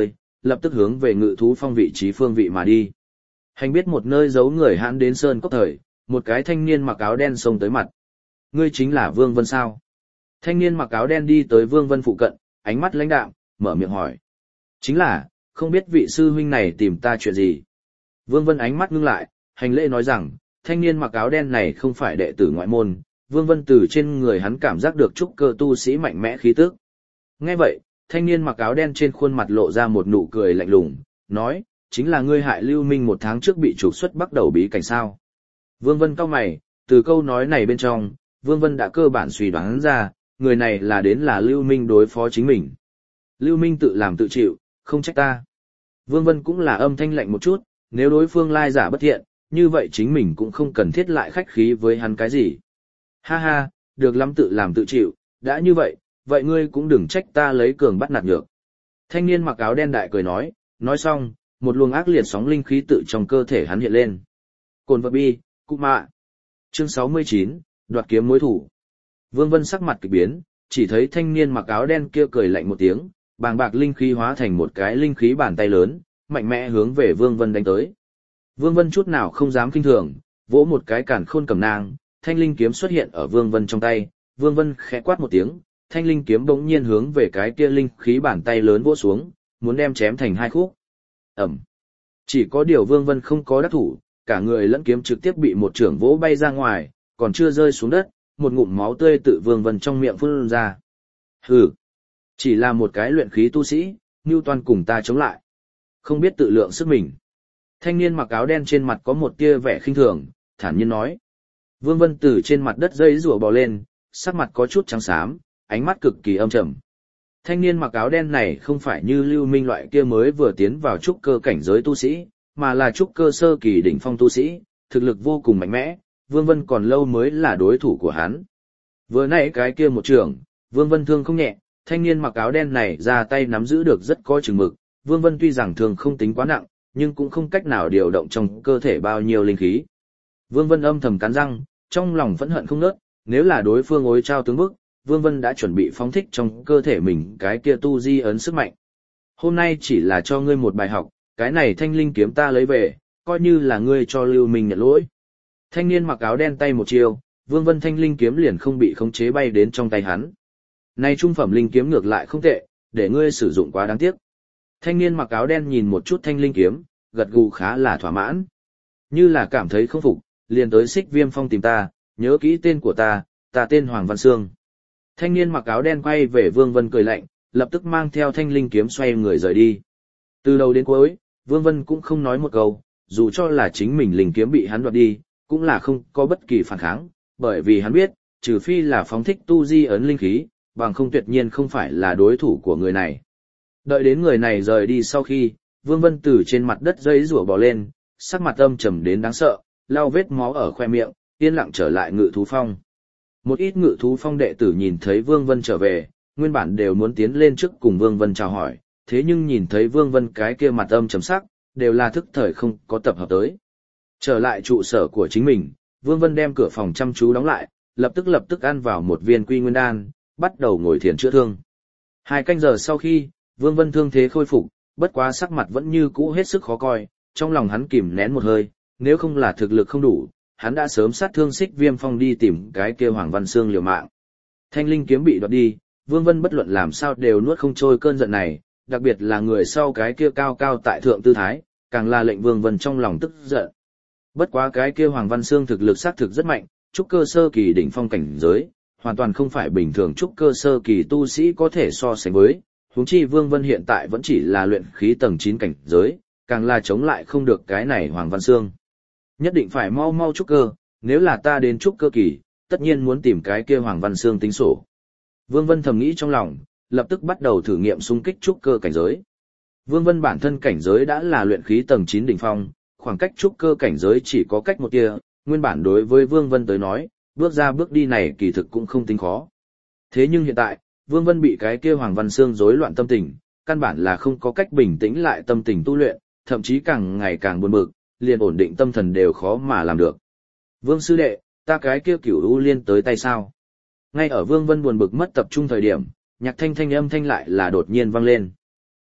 lập tức hướng về ngự thú phong vị trí phương vị mà đi. Hành biết một nơi giấu người hãn đến sơn cốc thời, một cái thanh niên mặc áo đen xông tới mặt. Ngươi chính là Vương Vân sao? Thanh niên mặc áo đen đi tới Vương Vân phụ cận, ánh mắt lãnh đạm, mở miệng hỏi. Chính là, không biết vị sư huynh này tìm ta chuyện gì? Vương Vân ánh mắt ngưng lại, hành lễ nói rằng, thanh niên mặc áo đen này không phải đệ tử ngoại môn, Vương Vân từ trên người hắn cảm giác được trúc cơ tu sĩ mạnh mẽ khí tức. Nghe vậy, thanh niên mặc áo đen trên khuôn mặt lộ ra một nụ cười lạnh lùng, nói, chính là ngươi hại Lưu Minh một tháng trước bị trục xuất bắt đầu bí cảnh sao. Vương Vân cau mày, từ câu nói này bên trong, Vương Vân đã cơ bản suy đoán ra, người này là đến là Lưu Minh đối phó chính mình. Lưu Minh tự làm tự chịu, không trách ta. Vương Vân cũng là âm thanh lạnh một chút, nếu đối phương lai giả bất thiện, như vậy chính mình cũng không cần thiết lại khách khí với hắn cái gì. Ha ha, được lắm tự làm tự chịu, đã như vậy, vậy ngươi cũng đừng trách ta lấy cường bắt nạt nhược. Thanh niên mặc áo đen đại cười nói, nói xong, một luồng ác liệt sóng linh khí tự trong cơ thể hắn hiện lên. Cồn vật bi, cụ mạ. Chương sáu mươi chín, đoạt kiếm mối thủ. Vương Vân sắc mặt kỳ biến, chỉ thấy thanh niên mặc áo đen kia cười lạnh một tiếng, bàng bạc linh khí hóa thành một cái linh khí bàn tay lớn, mạnh mẽ hướng về Vương Vân đánh tới. Vương Vân chút nào không dám kinh thường, vỗ một cái càn khôn cầm nang, thanh linh kiếm xuất hiện ở Vương Vân trong tay, Vương Vân khẽ quát một tiếng, thanh linh kiếm bỗng nhiên hướng về cái kia linh khí bàn tay lớn vỗ xuống, muốn đem chém thành hai khúc. Ẩm. Chỉ có điều Vương Vân không có đắc thủ, cả người lẫn kiếm trực tiếp bị một trưởng vỗ bay ra ngoài, còn chưa rơi xuống đất, một ngụm máu tươi tự Vương Vân trong miệng phun ra. Hừ, chỉ là một cái luyện khí tu sĩ, Newton cùng ta chống lại. Không biết tự lượng sức mình. Thanh niên mặc áo đen trên mặt có một tia vẻ khinh thường, thản nhiên nói. Vương Vân từ trên mặt đất dây rùa bò lên, sắc mặt có chút trắng xám, ánh mắt cực kỳ âm trầm. Thanh niên mặc áo đen này không phải như Lưu Minh loại kia mới vừa tiến vào trúc cơ cảnh giới tu sĩ, mà là trúc cơ sơ kỳ đỉnh phong tu sĩ, thực lực vô cùng mạnh mẽ, Vương Vân còn lâu mới là đối thủ của hắn. Vừa nãy cái kia một trường, Vương Vân thương không nhẹ, thanh niên mặc áo đen này ra tay nắm giữ được rất có chừng mực, Vương Vân tuy rằng thương không tính quá nặng, nhưng cũng không cách nào điều động trong cơ thể bao nhiêu linh khí. Vương Vân âm thầm cắn răng, trong lòng phẫn hận không nớt, nếu là đối phương ối trao tướng bức, Vương Vân đã chuẩn bị phóng thích trong cơ thể mình cái kia tu di ấn sức mạnh. Hôm nay chỉ là cho ngươi một bài học, cái này thanh linh kiếm ta lấy về, coi như là ngươi cho Lưu Minh nhận lỗi. Thanh niên mặc áo đen tay một chiều, Vương Vân thanh linh kiếm liền không bị khống chế bay đến trong tay hắn. Này trung phẩm linh kiếm ngược lại không tệ, để ngươi sử dụng quá đáng tiếc. Thanh niên mặc áo đen nhìn một chút thanh linh kiếm, gật gù khá là thỏa mãn. Như là cảm thấy không phục, liền tới Xích Viêm Phong tìm ta, nhớ kỹ tên của ta, ta tên Hoàng Văn Sương. Thanh niên mặc áo đen quay về Vương Vân cười lạnh, lập tức mang theo thanh linh kiếm xoay người rời đi. Từ đầu đến cuối, Vương Vân cũng không nói một câu, dù cho là chính mình linh kiếm bị hắn đoạt đi, cũng là không có bất kỳ phản kháng, bởi vì hắn biết, trừ phi là phóng thích tu di ấn linh khí, bằng không tuyệt nhiên không phải là đối thủ của người này. Đợi đến người này rời đi sau khi, Vương Vân từ trên mặt đất giấy rủa bò lên, sắc mặt âm trầm đến đáng sợ, lau vết máu ở khoe miệng, yên lặng trở lại ngự thú phong. Một ít ngự thú phong đệ tử nhìn thấy Vương Vân trở về, nguyên bản đều muốn tiến lên trước cùng Vương Vân chào hỏi, thế nhưng nhìn thấy Vương Vân cái kia mặt âm trầm sắc, đều là thức thời không có tập hợp tới. Trở lại trụ sở của chính mình, Vương Vân đem cửa phòng chăm chú đóng lại, lập tức lập tức ăn vào một viên quy nguyên đan, bắt đầu ngồi thiền chữa thương. Hai canh giờ sau khi, Vương Vân thương thế khôi phục, bất quá sắc mặt vẫn như cũ hết sức khó coi, trong lòng hắn kìm nén một hơi, nếu không là thực lực không đủ, hắn đã sớm sát thương Xích Viêm Phong đi tìm cái kia Hoàng Văn Sương liều mạng. Thanh linh kiếm bị đoạt đi, Vương Vân bất luận làm sao đều nuốt không trôi cơn giận này, đặc biệt là người sau cái kia cao cao tại thượng tư thái, càng là lệnh Vương Vân trong lòng tức giận. Bất quá cái kia Hoàng Văn Sương thực lực xác thực rất mạnh, trúc cơ sơ kỳ đỉnh phong cảnh giới, hoàn toàn không phải bình thường trúc cơ sơ kỳ tu sĩ có thể so sánh với, huống chi Vương Vân hiện tại vẫn chỉ là luyện khí tầng chín cảnh giới, càng là chống lại không được cái này Hoàng Văn Sương. Nhất định phải mau mau trúc cơ, nếu là ta đến trúc cơ kỳ, tất nhiên muốn tìm cái kia Hoàng Văn Sương tính sổ. Vương Vân thầm nghĩ trong lòng, lập tức bắt đầu thử nghiệm xung kích trúc cơ cảnh giới. Vương Vân bản thân cảnh giới đã là luyện khí tầng chín đỉnh phong, khoảng cách trúc cơ cảnh giới chỉ có cách một tia, nguyên bản đối với Vương Vân tới nói, bước ra bước đi này kỳ thực cũng không tính khó. Thế nhưng hiện tại, Vương Vân bị cái kia Hoàng Văn Sương rối loạn tâm tình, căn bản là không có cách bình tĩnh lại tâm tình tu luyện, thậm chí càng ngày càng buồn bực, liền ổn định tâm thần đều khó mà làm được. Vương sư đệ, ta cái kia Cửu U Liên tới tay sao? Ngay ở Vương Vân buồn bực mất tập trung thời điểm, nhạc thanh thanh âm thanh lại là đột nhiên vang lên.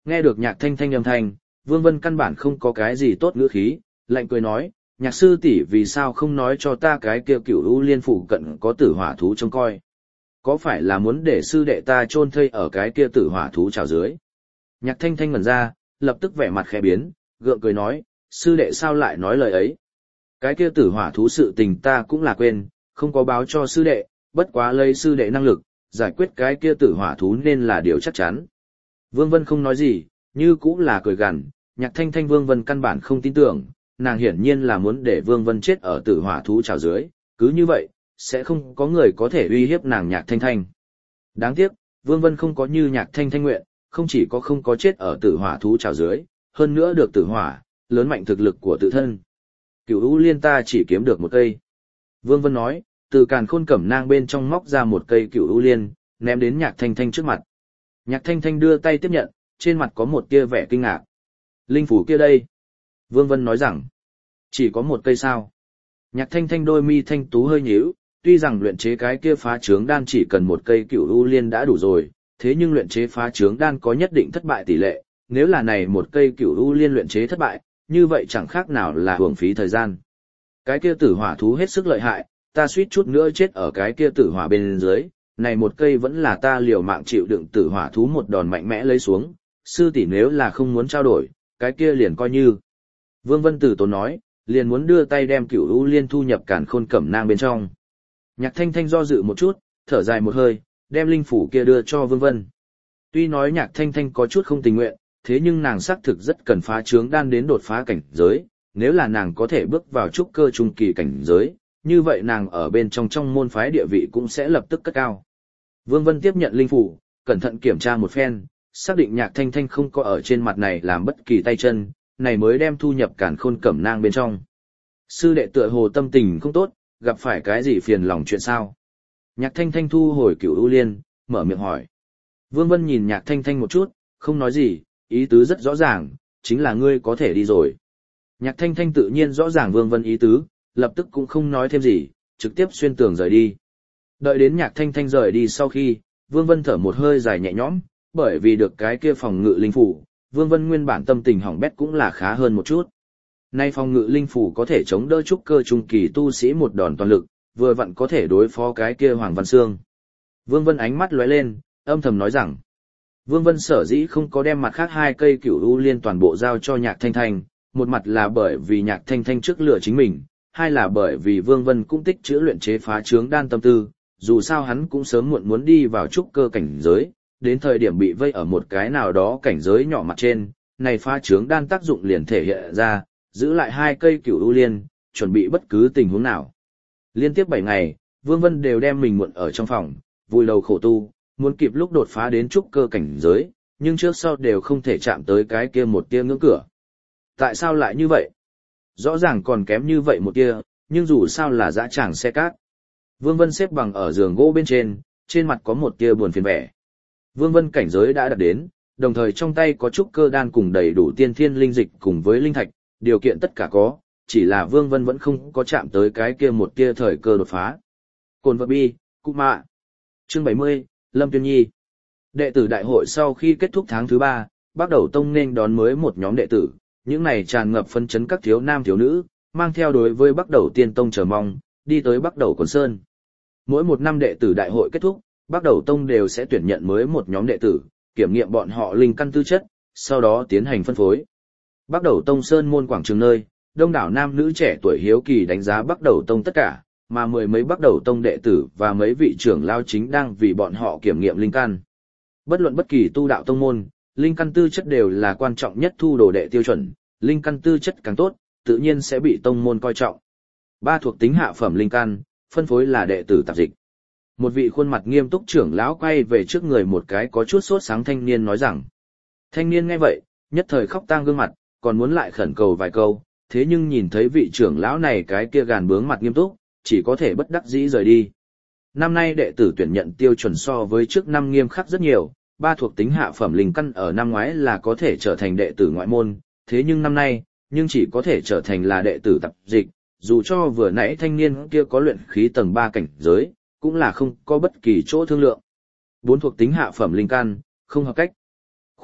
Nghe được Nhạc Thanh Thanh âm thanh, Vương Vân căn bản không có cái gì tốt ngữ khí, lạnh cười nói, nhạc sư tỷ vì sao không nói cho ta cái kia cửu u liên phủ cận có tử hỏa thú trông coi. Có phải là muốn để sư đệ ta chôn thây ở cái kia tử hỏa thú trào dưới? Nhạc Thanh Thanh ngẩn ra, lập tức vẻ mặt khẽ biến, gượng cười nói, sư đệ sao lại nói lời ấy? Cái kia tử hỏa thú sự tình ta cũng là quên, không có báo cho sư đệ, bất quá lấy sư đệ năng lực, giải quyết cái kia tử hỏa thú nên là điều chắc chắn. Vương Vân không nói gì, như cũng là cười gằn, Nhạc Thanh Thanh Vương Vân căn bản không tin tưởng, nàng hiển nhiên là muốn để Vương Vân chết ở tử hỏa thú trào dưới, cứ như vậy, sẽ không có người có thể uy hiếp nàng Nhạc Thanh Thanh. Đáng tiếc, Vương Vân không có như Nhạc Thanh Thanh nguyện, không chỉ có không có chết ở tử hỏa thú trào dưới, hơn nữa được tử hỏa, lớn mạnh thực lực của tự thân. Cửu U Liên ta chỉ kiếm được một cây. Vương Vân nói, từ càn khôn cẩm nang bên trong móc ra một cây Cửu U Liên, ném đến Nhạc Thanh Thanh trước mặt. Nhạc Thanh Thanh đưa tay tiếp nhận, trên mặt có một tia vẻ kinh ngạc. Linh phủ kia đây. Vương Vân nói rằng, chỉ có một cây sao. Nhạc Thanh Thanh đôi mi thanh tú hơi nhíu, tuy rằng luyện chế cái kia phá trướng đan chỉ cần một cây Cửu U Liên đã đủ rồi, thế nhưng luyện chế phá trướng đan có nhất định thất bại tỷ lệ, nếu là này một cây Cửu U Liên luyện chế thất bại, như vậy chẳng khác nào là hưởng phí thời gian. Cái kia tử hỏa thú hết sức lợi hại, ta suýt chút nữa chết ở cái kia tử hỏa bên dưới, này một cây vẫn là ta liều mạng chịu đựng tử hỏa thú một đòn mạnh mẽ lấy xuống, sư tỷ nếu là không muốn trao đổi, cái kia liền coi như. Vương Vân Tử tốn nói, liền muốn đưa tay đem Cửu U Liên thu nhập càn khôn cẩm nang bên trong. Nhạc Thanh Thanh do dự một chút, thở dài một hơi, đem linh phủ kia đưa cho Vương Vân. Tuy nói Nhạc Thanh Thanh có chút không tình nguyện, thế nhưng nàng xác thực rất cần phá trướng đan đến đột phá cảnh giới, nếu là nàng có thể bước vào trúc cơ trung kỳ cảnh giới, như vậy nàng ở bên trong trong môn phái địa vị cũng sẽ lập tức cất cao. Vương Vân tiếp nhận linh phủ, cẩn thận kiểm tra một phen, xác định Nhạc Thanh Thanh không có ở trên mặt này làm bất kỳ tay chân, này mới đem thu nhập càn khôn cẩm nang bên trong. Sư đệ tựa hồ tâm tình không tốt, gặp phải cái gì phiền lòng chuyện sao? Nhạc Thanh Thanh thu hồi Cửu U Liên, mở miệng hỏi. Vương Vân nhìn Nhạc Thanh Thanh một chút, không nói gì, ý tứ rất rõ ràng, chính là ngươi có thể đi rồi. Nhạc Thanh Thanh tự nhiên rõ ràng Vương Vân ý tứ, lập tức cũng không nói thêm gì, trực tiếp xuyên tường rời đi. Đợi đến Nhạc Thanh Thanh rời đi sau khi, Vương Vân thở một hơi dài nhẹ nhõm, bởi vì được cái kia phòng ngự linh phủ, Vương Vân nguyên bản tâm tình hỏng bét cũng là khá hơn một chút. Nay phòng ngự linh phủ có thể chống đỡ trúc cơ trung kỳ tu sĩ một đòn toàn lực, vừa vặn có thể đối phó cái kia Hoàng Văn Xương. Vương Vân ánh mắt lóe lên, âm thầm nói rằng, Vương Vân sở dĩ không có đem mặt khác hai cây Cửu U Liên toàn bộ giao cho Nhạc Thanh Thanh, một mặt là bởi vì Nhạc Thanh Thanh trước lựa chính mình, hai là bởi vì Vương Vân cũng tích trữ luyện chế phá trướng đan tâm tư, dù sao hắn cũng sớm muộn muốn đi vào trúc cơ cảnh giới, đến thời điểm bị vây ở một cái nào đó cảnh giới nhỏ mặt trên, này phá trướng đan tác dụng liền thể hiện ra, giữ lại hai cây Cửu U Liên, chuẩn bị bất cứ tình huống nào. Liên tiếp bảy ngày, Vương Vân đều đem mình muộn ở trong phòng, vui đầu khổ tu, muốn kịp lúc đột phá đến trúc cơ cảnh giới, nhưng trước sau đều không thể chạm tới cái kia một tia ngưỡng cửa. Tại sao lại như vậy? Rõ ràng còn kém như vậy một tia, nhưng dù sao là dã tràng xe cát. Vương Vân xếp bằng ở giường gỗ bên trên, trên mặt có một tia buồn phiền vẻ. Vương Vân cảnh giới đã đạt đến, đồng thời trong tay có trúc cơ đan cùng đầy đủ tiên thiên linh dịch cùng với linh thạch, điều kiện tất cả có, chỉ là Vương Vân vẫn không có chạm tới cái kia một tia thời cơ đột phá. Cồn vật bi, cụ mạ. Chương bảy mươi, Lâm Tuyên Nhi. Đệ tử đại hội sau khi kết thúc tháng thứ ba, Bắc Đầu Tông nên đón mới một nhóm đệ tử, những này tràn ngập phấn chấn các thiếu nam thiếu nữ, mang theo đối với Bắc Đầu Tiên Tông chờ mong, đi tới Bắc Đầu Quần Sơn. Mỗi một năm đệ tử đại hội kết thúc, Bắc Đầu Tông đều sẽ tuyển nhận mới một nhóm đệ tử, kiểm nghiệm bọn họ linh căn tư chất, sau đó tiến hành phân phối. Bắc Đầu Tông Sơn môn quảng trường nơi, đông đảo nam nữ trẻ tuổi hiếu kỳ đánh giá Bắc Đầu Tông tất cả, mà mười mấy Bắc Đầu Tông đệ tử và mấy vị trưởng lao chính đang vì bọn họ kiểm nghiệm linh căn. Bất luận bất kỳ tu đạo tông môn, linh căn tư chất đều là quan trọng nhất thu đồ đệ tiêu chuẩn, linh căn tư chất càng tốt, tự nhiên sẽ bị tông môn coi trọng. Ba thuộc tính hạ phẩm linh căn, phân phối là đệ tử tạp dịch. Một vị khuôn mặt nghiêm túc trưởng lão quay về trước người một cái có chút sốt sáng thanh niên nói rằng. Thanh niên nghe vậy, nhất thời khóc tang gương mặt, còn muốn lại khẩn cầu vài câu, thế nhưng nhìn thấy vị trưởng lão này cái kia gàn bướng mặt nghiêm túc, chỉ có thể bất đắc dĩ rời đi. Năm nay đệ tử tuyển nhận tiêu chuẩn so với trước năm nghiêm khắc rất nhiều, ba thuộc tính hạ phẩm linh căn ở năm ngoái là có thể trở thành đệ tử ngoại môn, thế nhưng năm nay, nhưng chỉ có thể trở thành là đệ tử tập dịch, dù cho vừa nãy thanh niên kia có luyện khí tầng ba cảnh giới, cũng là không có bất kỳ chỗ thương lượng. Bốn thuộc tính hạ phẩm linh căn, không hợp cách.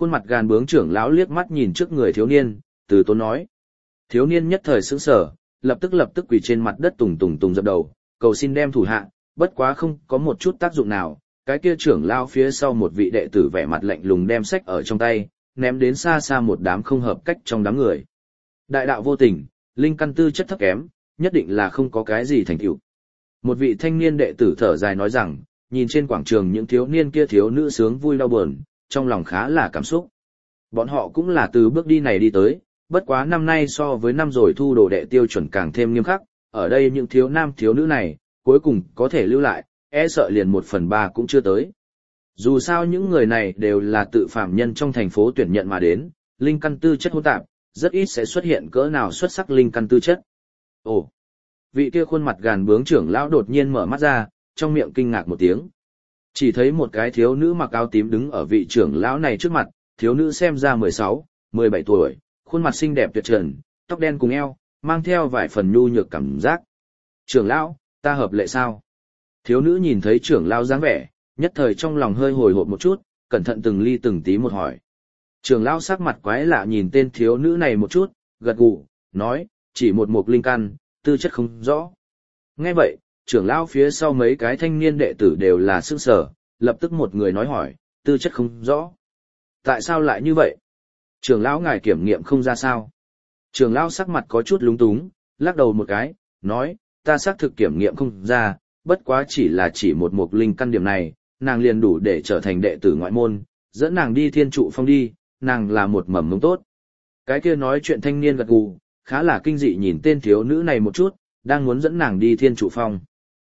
Khuôn mặt gàn bướng trưởng lão liếc mắt nhìn trước người thiếu niên, từ tốn nói. Thiếu niên nhất thời sững sờ, lập tức lập tức quỳ trên mặt đất tùng tùng tùng dập đầu, cầu xin đem thủ hạ, bất quá không có một chút tác dụng nào. Cái kia trưởng lão phía sau một vị đệ tử vẻ mặt lạnh lùng đem sách ở trong tay, ném đến xa xa một đám không hợp cách trong đám người. Đại đạo vô tình, linh căn tư chất thấp kém, nhất định là không có cái gì thành tựu. Một vị thanh niên đệ tử thở dài nói rằng, nhìn trên quảng trường những thiếu niên kia thiếu nữ sướng vui đau buồn, trong lòng khá là cảm xúc. Bọn họ cũng là từ bước đi này đi tới, bất quá năm nay so với năm rồi thu đồ đệ tiêu chuẩn càng thêm nghiêm khắc, ở đây những thiếu nam thiếu nữ này, cuối cùng có thể lưu lại, e sợ liền một phần ba cũng chưa tới. Dù sao những người này đều là tự phạm nhân trong thành phố tuyển nhận mà đến, linh căn tư chất hỗn tạp, rất ít sẽ xuất hiện cỡ nào xuất sắc linh căn tư chất. Ồ! Vị kia khuôn mặt gàn bướng trưởng lão đột nhiên mở mắt ra, trong miệng kinh ngạc một tiếng. Chỉ thấy một cái thiếu nữ mặc áo tím đứng ở vị trưởng lão này trước mặt, thiếu nữ xem ra mười sáu, mười bảy tuổi, khuôn mặt xinh đẹp tuyệt trần, tóc đen cùng eo, mang theo vài phần nhu nhược cảm giác. Trưởng lão, ta hợp lệ sao? Thiếu nữ nhìn thấy trưởng lão dáng vẻ, nhất thời trong lòng hơi hồi hộp một chút, cẩn thận từng ly từng tí một hỏi. Trưởng lão sắc mặt quái lạ nhìn tên thiếu nữ này một chút, gật gù, nói, chỉ một mục linh căn, tư chất không rõ. Nghe vậy, trưởng lão phía sau mấy cái thanh niên đệ tử đều là sững sờ, lập tức một người nói hỏi, tư chất không rõ. Tại sao lại như vậy? Trưởng lão ngài kiểm nghiệm không ra sao? Trưởng lão sắc mặt có chút lúng túng, lắc đầu một cái, nói, ta xác thực kiểm nghiệm không ra, bất quá chỉ là chỉ một mục linh căn điểm này, nàng liền đủ để trở thành đệ tử ngoại môn, dẫn nàng đi thiên trụ phong đi, nàng là một mầm mống tốt. Cái kia nói chuyện thanh niên gật gù, khá là kinh dị nhìn tên thiếu nữ này một chút, đang muốn dẫn nàng đi thiên trụ phong.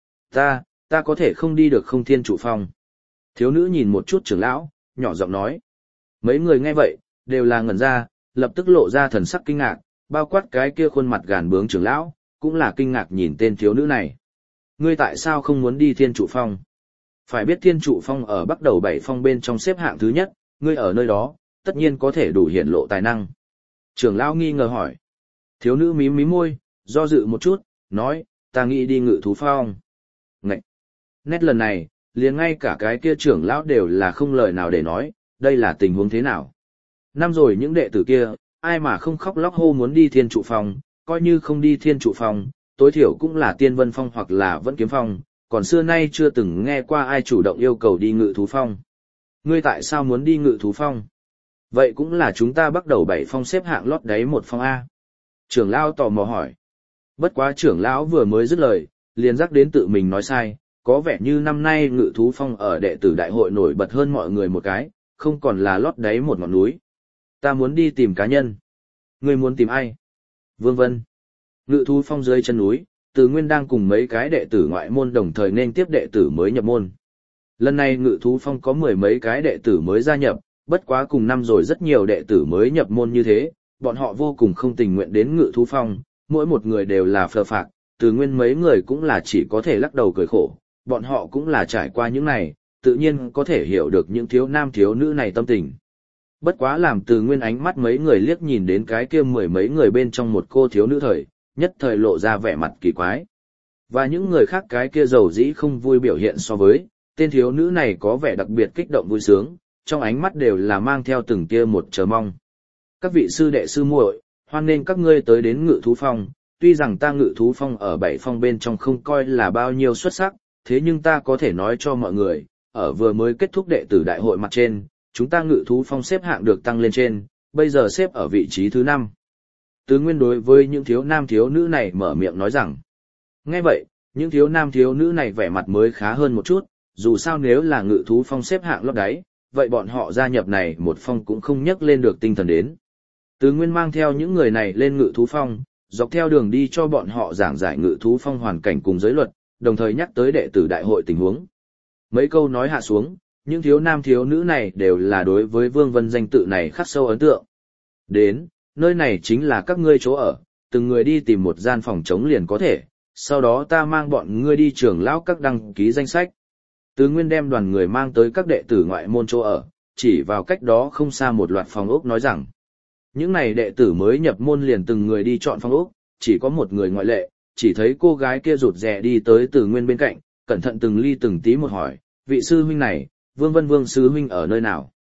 Ta, ta có thể không đi được không thiên trụ phong. Thiếu nữ nhìn một chút trưởng lão, nhỏ giọng nói. Mấy người nghe vậy, đều là ngẩn ra, lập tức lộ ra thần sắc kinh ngạc, bao quát cái kia khuôn mặt gàn bướng trưởng lão, cũng là kinh ngạc nhìn tên thiếu nữ này. Ngươi tại sao không muốn đi thiên trụ phong? Phải biết thiên trụ phong ở bắc đầu bảy phong bên trong xếp hạng thứ nhất, ngươi ở nơi đó, tất nhiên có thể đủ hiển lộ tài năng. Trưởng lão nghi ngờ hỏi. Thiếu nữ mím mím môi, do dự một chút, nói, ta nghĩ đi ngự thú phong. Ngậy! Nét lần này, liền ngay cả cái kia trưởng lão đều là không lời nào để nói, đây là tình huống thế nào. Năm rồi những đệ tử kia, ai mà không khóc lóc hô muốn đi thiên trụ phong, coi như không đi thiên trụ phong, tối thiểu cũng là tiên vân phong hoặc là vẫn kiếm phong, còn xưa nay chưa từng nghe qua ai chủ động yêu cầu đi ngự thú phong. Ngươi tại sao muốn đi ngự thú phong? Vậy cũng là chúng ta bắt đầu bảy phong xếp hạng lót đáy một phong A. Trưởng lão tò mò hỏi. Bất quá trưởng lão vừa mới dứt lời, liền rắc đến tự mình nói sai, có vẻ như năm nay ngự thú phong ở đệ tử đại hội nổi bật hơn mọi người một cái, không còn là lót đáy một ngọn núi. Ta muốn đi tìm cá nhân. Ngươi muốn tìm ai? Vương Vân. Ngự thú phong dưới chân núi, Từ Nguyên đang cùng mấy cái đệ tử ngoại môn đồng thời nên tiếp đệ tử mới nhập môn. Lần này ngự thú phong có mười mấy cái đệ tử mới gia nhập, bất quá cùng năm rồi rất nhiều đệ tử mới nhập môn như thế, bọn họ vô cùng không tình nguyện đến ngự thú phong, mỗi một người đều là phờ phạc, Từ Nguyên mấy người cũng là chỉ có thể lắc đầu cười khổ, bọn họ cũng là trải qua những này, tự nhiên có thể hiểu được những thiếu nam thiếu nữ này tâm tình. Bất quá làm Từ Nguyên ánh mắt mấy người liếc nhìn đến cái kia mười mấy người bên trong một cô thiếu nữ thời, nhất thời lộ ra vẻ mặt kỳ quái. Và những người khác cái kia giàu dĩ không vui biểu hiện so với, tên thiếu nữ này có vẻ đặc biệt kích động vui sướng, trong ánh mắt đều là mang theo từng tia một chờ mong. Các vị sư đệ sư muội, hoan nên các ngươi tới đến ngự thú phong, tuy rằng ta ngự thú phong ở bảy phong bên trong không coi là bao nhiêu xuất sắc, thế nhưng ta có thể nói cho mọi người, ở vừa mới kết thúc đệ tử đại hội mặt trên, chúng ta ngự thú phong xếp hạng được tăng lên trên, bây giờ xếp ở vị trí thứ năm. Từ Nguyên đối với những thiếu nam thiếu nữ này mở miệng nói rằng, nghe vậy, những thiếu nam thiếu nữ này vẻ mặt mới khá hơn một chút, dù sao nếu là ngự thú phong xếp hạng lót đáy, vậy bọn họ gia nhập này một phong cũng không nhắc lên được tinh thần đến. Từ Nguyên mang theo những người này lên ngự thú phong, dọc theo đường đi cho bọn họ giảng giải ngự thú phong hoàn cảnh cùng giới luật, đồng thời nhắc tới đệ tử đại hội tình huống. Mấy câu nói hạ xuống, những thiếu nam thiếu nữ này đều là đối với Vương Vân danh tự này khắc sâu ấn tượng. Đến, nơi này chính là các ngươi chỗ ở, từng người đi tìm một gian phòng trống liền có thể, sau đó ta mang bọn ngươi đi trường lão các đăng ký danh sách. Từ Nguyên đem đoàn người mang tới các đệ tử ngoại môn chỗ ở, chỉ vào cách đó không xa một loạt phòng ốc nói rằng, những này đệ tử mới nhập môn liền từng người đi chọn phòng ốc, chỉ có một người ngoại lệ, chỉ thấy cô gái kia rụt rè đi tới Từ Nguyên bên cạnh, cẩn thận từng ly từng tí một hỏi, vị sư huynh này, Vương Vân Vương sư huynh ở nơi nào?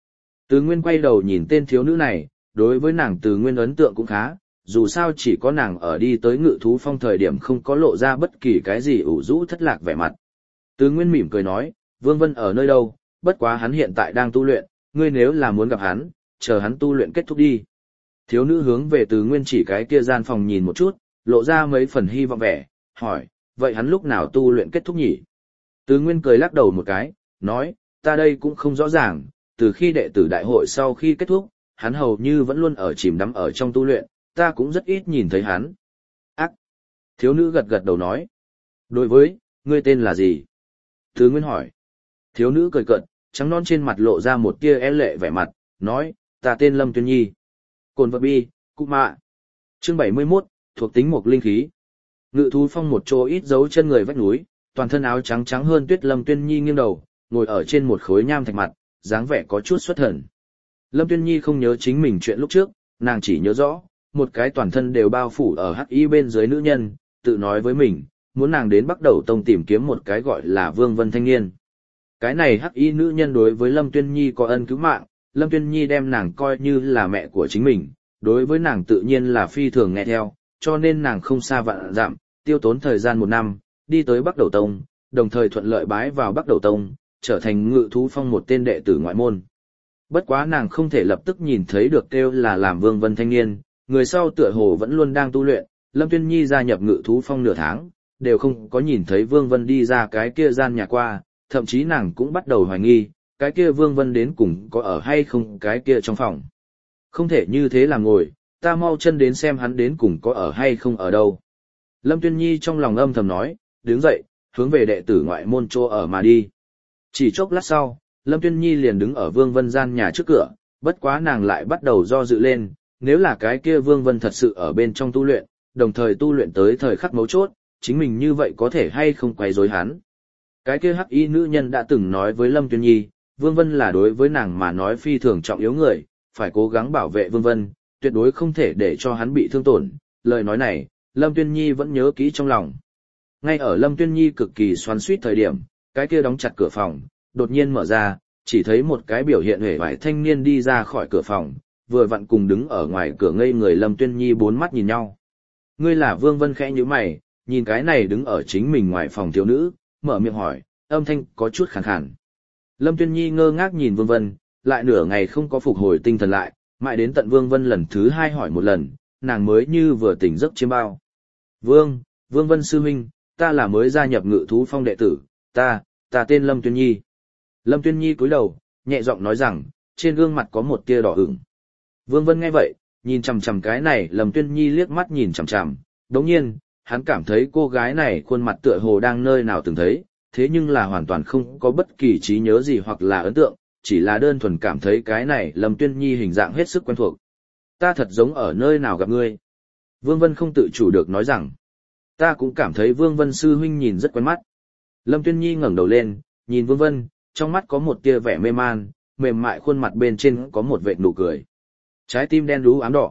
Từ Nguyên quay đầu nhìn tên thiếu nữ này, đối với nàng Từ Nguyên ấn tượng cũng khá, dù sao chỉ có nàng ở đi tới Ngự thú phong thời điểm không có lộ ra bất kỳ cái gì ủ rũ thất lạc vẻ mặt. Từ Nguyên mỉm cười nói, Vương Vân ở nơi đâu, bất quá hắn hiện tại đang tu luyện, ngươi nếu là muốn gặp hắn, chờ hắn tu luyện kết thúc đi. Thiếu nữ hướng về Từ Nguyên chỉ cái kia gian phòng nhìn một chút, lộ ra mấy phần hy vọng vẻ, hỏi, vậy hắn lúc nào tu luyện kết thúc nhỉ? Từ Nguyên cười lắc đầu một cái, nói, ta đây cũng không rõ ràng, từ khi đệ tử đại hội sau khi kết thúc, hắn hầu như vẫn luôn ở chìm đắm ở trong tu luyện, ta cũng rất ít nhìn thấy hắn. Ác! Thiếu nữ gật gật đầu nói. Đối với, ngươi tên là gì? Từ Nguyên hỏi. Thiếu nữ cười cợt, trắng non trên mặt lộ ra một tia e lệ vẻ mặt, nói, ta tên Lâm Tuyên Nhi. Cồn vật bi, cụ mạ. Chương bảy mươi mốt, thuộc tính một linh khí. Ngự thú phong một chỗ ít dấu chân người vách núi, toàn thân áo trắng trắng hơn tuyết. Lâm Tuyên Nhi nghiêng đầu, ngồi ở trên một khối nham thạch mặt, dáng vẻ có chút xuất thần. Lâm Tuyên Nhi không nhớ chính mình chuyện lúc trước, nàng chỉ nhớ rõ, một cái toàn thân đều bao phủ ở hắc y bên dưới nữ nhân, tự nói với mình, muốn nàng đến Bắc Đầu Tông tìm kiếm một cái gọi là Vương Vân thanh niên. Cái này hắc y nữ nhân đối với Lâm Tuyên Nhi có ân cứu mạng, Lâm Tuyên Nhi đem nàng coi như là mẹ của chính mình, đối với nàng tự nhiên là phi thường nghe theo, cho nên nàng không xa vạn dặm, tiêu tốn thời gian một năm, đi tới Bắc Đầu Tông, đồng thời thuận lợi bái vào Bắc Đầu Tông, trở thành Ngự thú phong một tên đệ tử ngoại môn. Bất quá nàng không thể lập tức nhìn thấy được kêu là làm Vương Vân thanh niên, người sau tựa hồ vẫn luôn đang tu luyện, Lâm Tuyên Nhi gia nhập Ngự thú phong nửa tháng, đều không có nhìn thấy Vương Vân đi ra cái kia gian nhà qua, thậm chí nàng cũng bắt đầu hoài nghi, cái kia Vương Vân đến cùng có ở hay không cái kia trong phòng. Không thể như thế là ngồi, ta mau chân đến xem hắn đến cùng có ở hay không ở đâu. Lâm Tuyên Nhi trong lòng âm thầm nói, đứng dậy, hướng về đệ tử ngoại môn chỗ ở mà đi. Chỉ chốc lát sau, Lâm Tuyên Nhi liền đứng ở Vương Vân gian nhà trước cửa, bất quá nàng lại bắt đầu do dự lên, nếu là cái kia Vương Vân thật sự ở bên trong tu luyện, đồng thời tu luyện tới thời khắc mấu chốt, chính mình như vậy có thể hay không quấy rối hắn. Cái kia hắc y nữ nhân đã từng nói với Lâm Tuyên Nhi, Vương Vân là đối với nàng mà nói phi thường trọng yếu người, phải cố gắng bảo vệ Vương Vân, tuyệt đối không thể để cho hắn bị thương tổn. Lời nói này, Lâm Tuyên Nhi vẫn nhớ kỹ trong lòng. Ngay ở Lâm Tuyên Nhi cực kỳ xoắn xuýt thời điểm, cái kia đóng chặt cửa phòng, đột nhiên mở ra, chỉ thấy một cái biểu hiện hề vải thanh niên đi ra khỏi cửa phòng, vừa vặn cùng đứng ở ngoài cửa ngây người Lâm Tuyên Nhi bốn mắt nhìn nhau. Ngươi là Vương Vân khẽ nhíu mày, nhìn cái này đứng ở chính mình ngoài phòng thiếu nữ, mở miệng hỏi, âm thanh có chút khàn khàn. Lâm Tuyên Nhi ngơ ngác nhìn Vương Vân, lại nửa ngày không có phục hồi tinh thần lại, mãi đến tận Vương Vân lần thứ hai hỏi một lần, nàng mới như vừa tỉnh giấc chiêm bao. Vương, Vương Vân sư huynh, ta là mới gia nhập Ngự thú phong đệ tử, ta, ta tên Lâm Tuyên Nhi. Lâm Tuyên Nhi cúi đầu, nhẹ giọng nói rằng, trên gương mặt có một tia đỏ ửng. Vương Vân nghe vậy, nhìn chằm chằm cái này, Lâm Tuyên Nhi liếc mắt nhìn chằm chằm, đống nhiên, hắn cảm thấy cô gái này khuôn mặt tựa hồ đang nơi nào từng thấy, thế nhưng là hoàn toàn không có bất kỳ trí nhớ gì hoặc là ấn tượng, chỉ là đơn thuần cảm thấy cái này Lâm Tuyên Nhi hình dạng hết sức quen thuộc. Ta thật giống ở nơi nào gặp ngươi. Vương Vân không tự chủ được nói rằng, ta cũng cảm thấy Vương Vân sư huynh nhìn rất quen mắt. Lâm Tuyên Nhi ngẩng đầu lên, nhìn Vương Vân, trong mắt có một tia vẻ mê man, mềm mại khuôn mặt bên trên có một vệt nụ cười. Trái tim đen đú ám đỏ.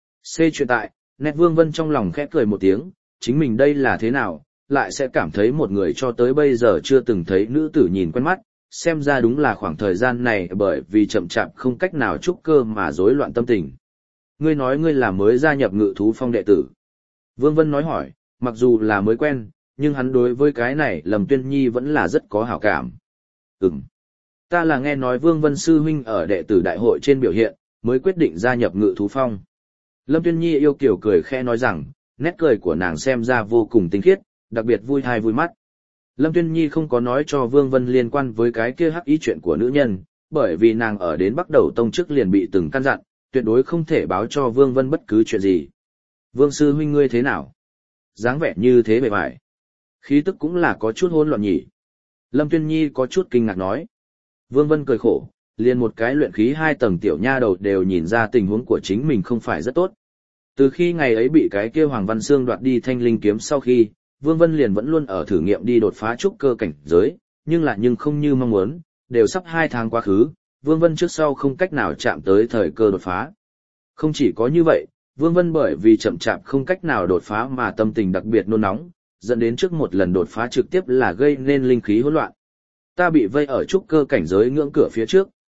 C chuyện tại, nét Vương Vân trong lòng khẽ cười một tiếng, chính mình đây là thế nào, lại sẽ cảm thấy một người cho tới bây giờ chưa từng thấy nữ tử nhìn quen mắt, xem ra đúng là khoảng thời gian này bởi vì chậm chạp không cách nào trúc cơ mà rối loạn tâm tình. Ngươi nói ngươi là mới gia nhập Ngự thú phong đệ tử. Vương Vân nói hỏi, mặc dù là mới quen, nhưng hắn đối với cái này Lâm Tuyên Nhi vẫn là rất có hảo cảm. Ừm. Ta là nghe nói Vương Vân sư huynh ở đệ tử đại hội trên biểu hiện, mới quyết định gia nhập Ngự thú phong. Lâm Tuyên Nhi yêu kiều cười khẽ nói rằng, nét cười của nàng xem ra vô cùng tinh khiết, đặc biệt vui thai vui mắt. Lâm Tuyên Nhi không có nói cho Vương Vân liên quan với cái kia hắc ý chuyện của nữ nhân, bởi vì nàng ở đến Bắc Đầu Tông trước liền bị từng căn dặn, tuyệt đối không thể báo cho Vương Vân bất cứ chuyện gì. Vương sư huynh ngươi thế nào? Dáng vẻ như thế bề bại. Khí tức cũng là có chút hỗn loạn nhỉ. Lâm Tuyên Nhi có chút kinh ngạc nói. Vương Vân cười khổ, liền một cái luyện khí hai tầng tiểu nha đầu đều nhìn ra tình huống của chính mình không phải rất tốt. Từ khi ngày ấy bị cái kia Hoàng Văn Sương đoạt đi thanh linh kiếm sau khi, Vương Vân liền vẫn luôn ở thử nghiệm đi đột phá trúc cơ cảnh giới, nhưng lại nhưng không như mong muốn, đều sắp hai tháng quá khứ, Vương Vân trước sau không cách nào chạm tới thời cơ đột phá. Không chỉ có như vậy, Vương Vân bởi vì chậm chạp không cách nào đột phá mà tâm tình đặc biệt nôn nóng, dẫn đến trước một lần đột phá trực tiếp là gây nên linh khí hỗn loạn. Ta bị vây ở trúc cơ cảnh giới ngưỡng cửa phía trước,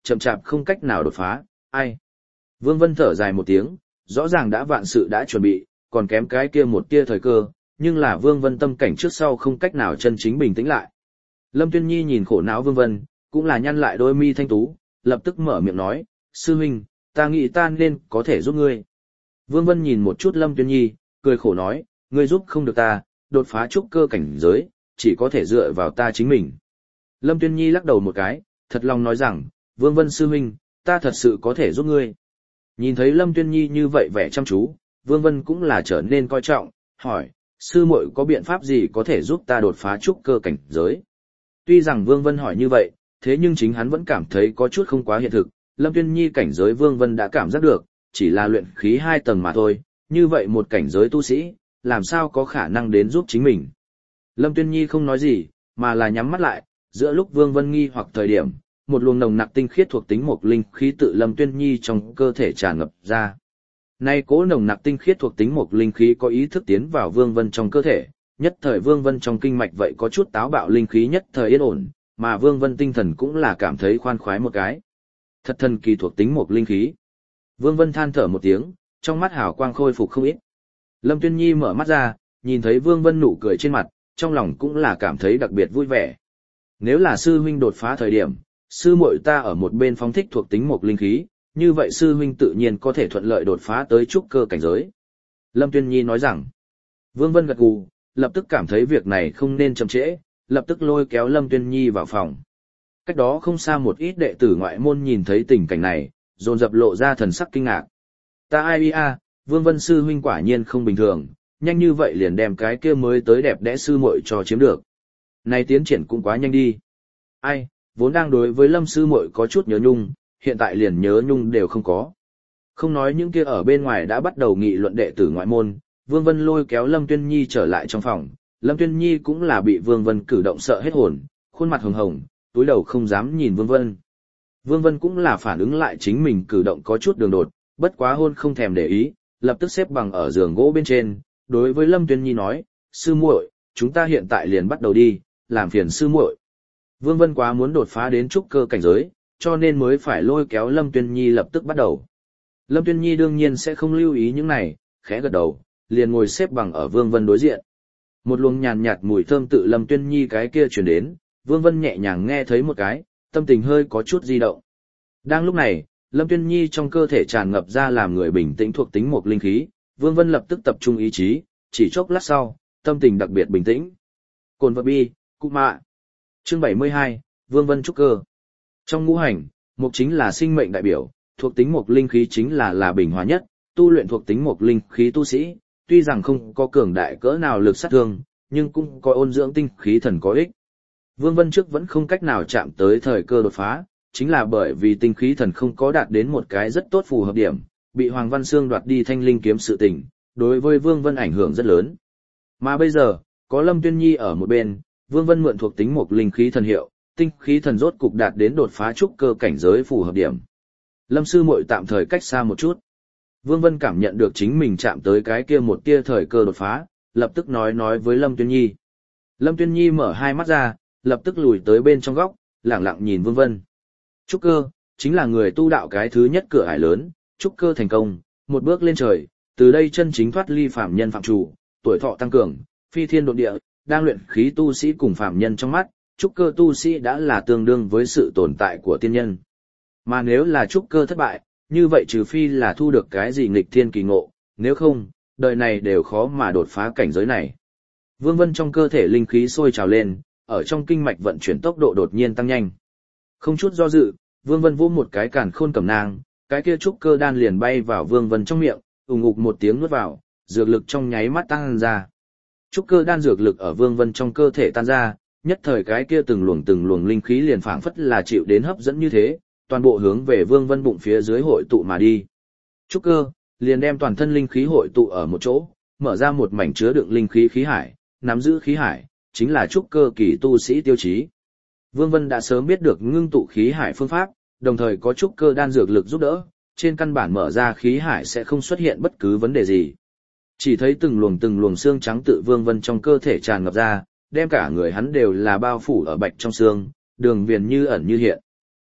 chậm chạp không cách nào đột phá, ai. Vương Vân thở dài một tiếng, rõ ràng đã vạn sự đã chuẩn bị, còn kém cái kia một tia thời cơ, nhưng là Vương Vân tâm cảnh trước sau không cách nào chân chính bình tĩnh lại. Lâm Tuyên Nhi nhìn khổ não Vương Vân, cũng là nhăn lại đôi mi thanh tú, lập tức mở miệng nói, sư huynh, ta nghĩ ta nên có thể giúp ngươi. Vương Vân nhìn một chút Lâm Tuyên Nhi, cười khổ nói, ngươi giúp không được ta, đột phá trúc cơ cảnh giới, chỉ có thể dựa vào ta chính mình. Lâm Tuyên Nhi lắc đầu một cái, thật lòng nói rằng, Vương Vân sư huynh, ta thật sự có thể giúp ngươi. Nhìn thấy Lâm Tuyên Nhi như vậy vẻ chăm chú, Vương Vân cũng là trở nên coi trọng, hỏi, sư muội có biện pháp gì có thể giúp ta đột phá trúc cơ cảnh giới? Tuy rằng Vương Vân hỏi như vậy, thế nhưng chính hắn vẫn cảm thấy có chút không quá hiện thực, Lâm Tuyên Nhi cảnh giới Vương Vân đã cảm giác được, chỉ là luyện khí hai tầng mà thôi, như vậy một cảnh giới tu sĩ, làm sao có khả năng đến giúp chính mình. Lâm Tuyên Nhi không nói gì, mà là nhắm mắt lại, giữa lúc Vương Vân nghi hoặc thời điểm, một luồng nồng nặc tinh khiết thuộc tính mộc linh khí tự Lâm Tuyên Nhi trong cơ thể tràn ngập ra. Nay cố nồng nặc tinh khiết thuộc tính mộc linh khí có ý thức tiến vào Vương Vân trong cơ thể, nhất thời Vương Vân trong kinh mạch vậy có chút táo bạo linh khí nhất thời yên ổn, mà Vương Vân tinh thần cũng là cảm thấy khoan khoái một cái. Thật thần kỳ thuộc tính mộc linh khí. Vương Vân than thở một tiếng, trong mắt hào quang khôi phục không ít. Lâm Tuyên Nhi mở mắt ra, nhìn thấy Vương Vân nụ cười trên mặt, trong lòng cũng là cảm thấy đặc biệt vui vẻ. Nếu là sư huynh đột phá thời điểm, sư muội ta ở một bên phóng thích thuộc tính mộc linh khí, như vậy sư huynh tự nhiên có thể thuận lợi đột phá tới trúc cơ cảnh giới. Lâm Tuyên Nhi nói rằng, Vương Vân gật gù, lập tức cảm thấy việc này không nên chậm trễ, lập tức lôi kéo Lâm Tuyên Nhi vào phòng. Cách đó không xa một ít đệ tử ngoại môn nhìn thấy tình cảnh này, dồn dập lộ ra thần sắc kinh ngạc. Ta ai a, Vương Vân sư huynh quả nhiên không bình thường, nhanh như vậy liền đem cái kia mới tới đẹp đẽ sư muội cho chiếm được. Này tiến triển cũng quá nhanh đi. Ai, vốn đang đối với Lâm sư muội có chút nhớ nhung, hiện tại liền nhớ nhung đều không có. Không nói những kia ở bên ngoài đã bắt đầu nghị luận đệ tử ngoại môn, Vương Vân lôi kéo Lâm Tuyên Nhi trở lại trong phòng, Lâm Tuyên Nhi cũng là bị Vương Vân cử động sợ hết hồn, khuôn mặt hồng hồng, túi đầu không dám nhìn Vương Vân. Vương Vân cũng là phản ứng lại chính mình cử động có chút đường đột, bất quá hôn không thèm để ý, lập tức xếp bằng ở giường gỗ bên trên, đối với Lâm Tuyên Nhi nói, sư muội, chúng ta hiện tại liền bắt đầu đi, làm phiền sư muội. Vương Vân quá muốn đột phá đến trúc cơ cảnh giới, cho nên mới phải lôi kéo Lâm Tuyên Nhi lập tức bắt đầu. Lâm Tuyên Nhi đương nhiên sẽ không lưu ý những này, khẽ gật đầu, liền ngồi xếp bằng ở Vương Vân đối diện. Một luồng nhàn nhạt mùi thơm tự Lâm Tuyên Nhi cái kia truyền đến, Vương Vân nhẹ nhàng nghe thấy một cái, tâm tình hơi có chút di động. Đang lúc này, Lâm Tuyên Nhi trong cơ thể tràn ngập ra làm người bình tĩnh thuộc tính một linh khí, Vương Vân lập tức tập trung ý chí, chỉ chốc lát sau, tâm tình đặc biệt bình tĩnh. Cồn vật bi, cụ mạ. Chương bảy mươi hai, Vương Vân trúc cơ. Trong ngũ hành, mộc chính là sinh mệnh đại biểu, thuộc tính mộc linh khí chính là là bình hòa nhất, tu luyện thuộc tính mộc linh khí tu sĩ, tuy rằng không có cường đại cỡ nào lực sát thương, nhưng cũng có ôn dưỡng tinh khí thần có ích. Vương Vân trước vẫn không cách nào chạm tới thời cơ đột phá, chính là bởi vì tinh khí thần không có đạt đến một cái rất tốt phù hợp điểm, bị Hoàng Văn Xương đoạt đi thanh linh kiếm sự tình, đối với Vương Vân ảnh hưởng rất lớn. Mà bây giờ, có Lâm Tuyên Nhi ở một bên, Vương Vân mượn thuộc tính mộc linh khí thần hiệu, tinh khí thần rốt cục đạt đến đột phá trúc cơ cảnh giới phù hợp điểm. Lâm sư muội tạm thời cách xa một chút. Vương Vân cảm nhận được chính mình chạm tới cái kia một tia thời cơ đột phá, lập tức nói nói với Lâm Tuyên Nhi. Lâm Tuyên Nhi mở hai mắt ra, lập tức lùi tới bên trong góc, lẳng lặng nhìn Vương Vân. Trúc cơ, chính là người tu đạo cái thứ nhất cửa ải lớn, trúc cơ thành công, một bước lên trời, từ đây chân chính thoát ly phàm nhân phạm chủ, tuổi thọ tăng cường, phi thiên độ địa, đang luyện khí tu sĩ cùng phàm nhân trong mắt, trúc cơ tu sĩ đã là tương đương với sự tồn tại của tiên nhân. Mà nếu là trúc cơ thất bại, như vậy trừ phi là thu được cái gì nghịch thiên kỳ ngộ, nếu không, đời này đều khó mà đột phá cảnh giới này. Vương Vân trong cơ thể linh khí sôi trào lên, ở trong kinh mạch vận chuyển tốc độ đột nhiên tăng nhanh. Không chút do dự, Vương Vân vỗ một cái càn khôn cầm nang, cái kia trúc cơ đan liền bay vào Vương Vân trong miệng, ùng ục một tiếng nuốt vào, dược lực trong nháy mắt tăng ra. Trúc cơ đan dược lực ở Vương Vân trong cơ thể tan ra, nhất thời cái kia từng luồng từng luồng linh khí liền phảng phất là chịu đến hấp dẫn như thế, toàn bộ hướng về Vương Vân bụng phía dưới hội tụ mà đi. Trúc cơ liền đem toàn thân linh khí hội tụ ở một chỗ, mở ra một mảnh chứa đựng linh khí khí hải, nắm giữ khí hải chính là trúc cơ kỳ tu sĩ tiêu chí. Vương Vân đã sớm biết được ngưng tụ khí hải phương pháp, đồng thời có trúc cơ đan dược lực giúp đỡ, trên căn bản mở ra khí hải sẽ không xuất hiện bất cứ vấn đề gì. Chỉ thấy từng luồng từng luồng xương trắng tự Vương Vân trong cơ thể tràn ngập ra, đem cả người hắn đều là bao phủ ở bạch trong xương, đường viền như ẩn như hiện.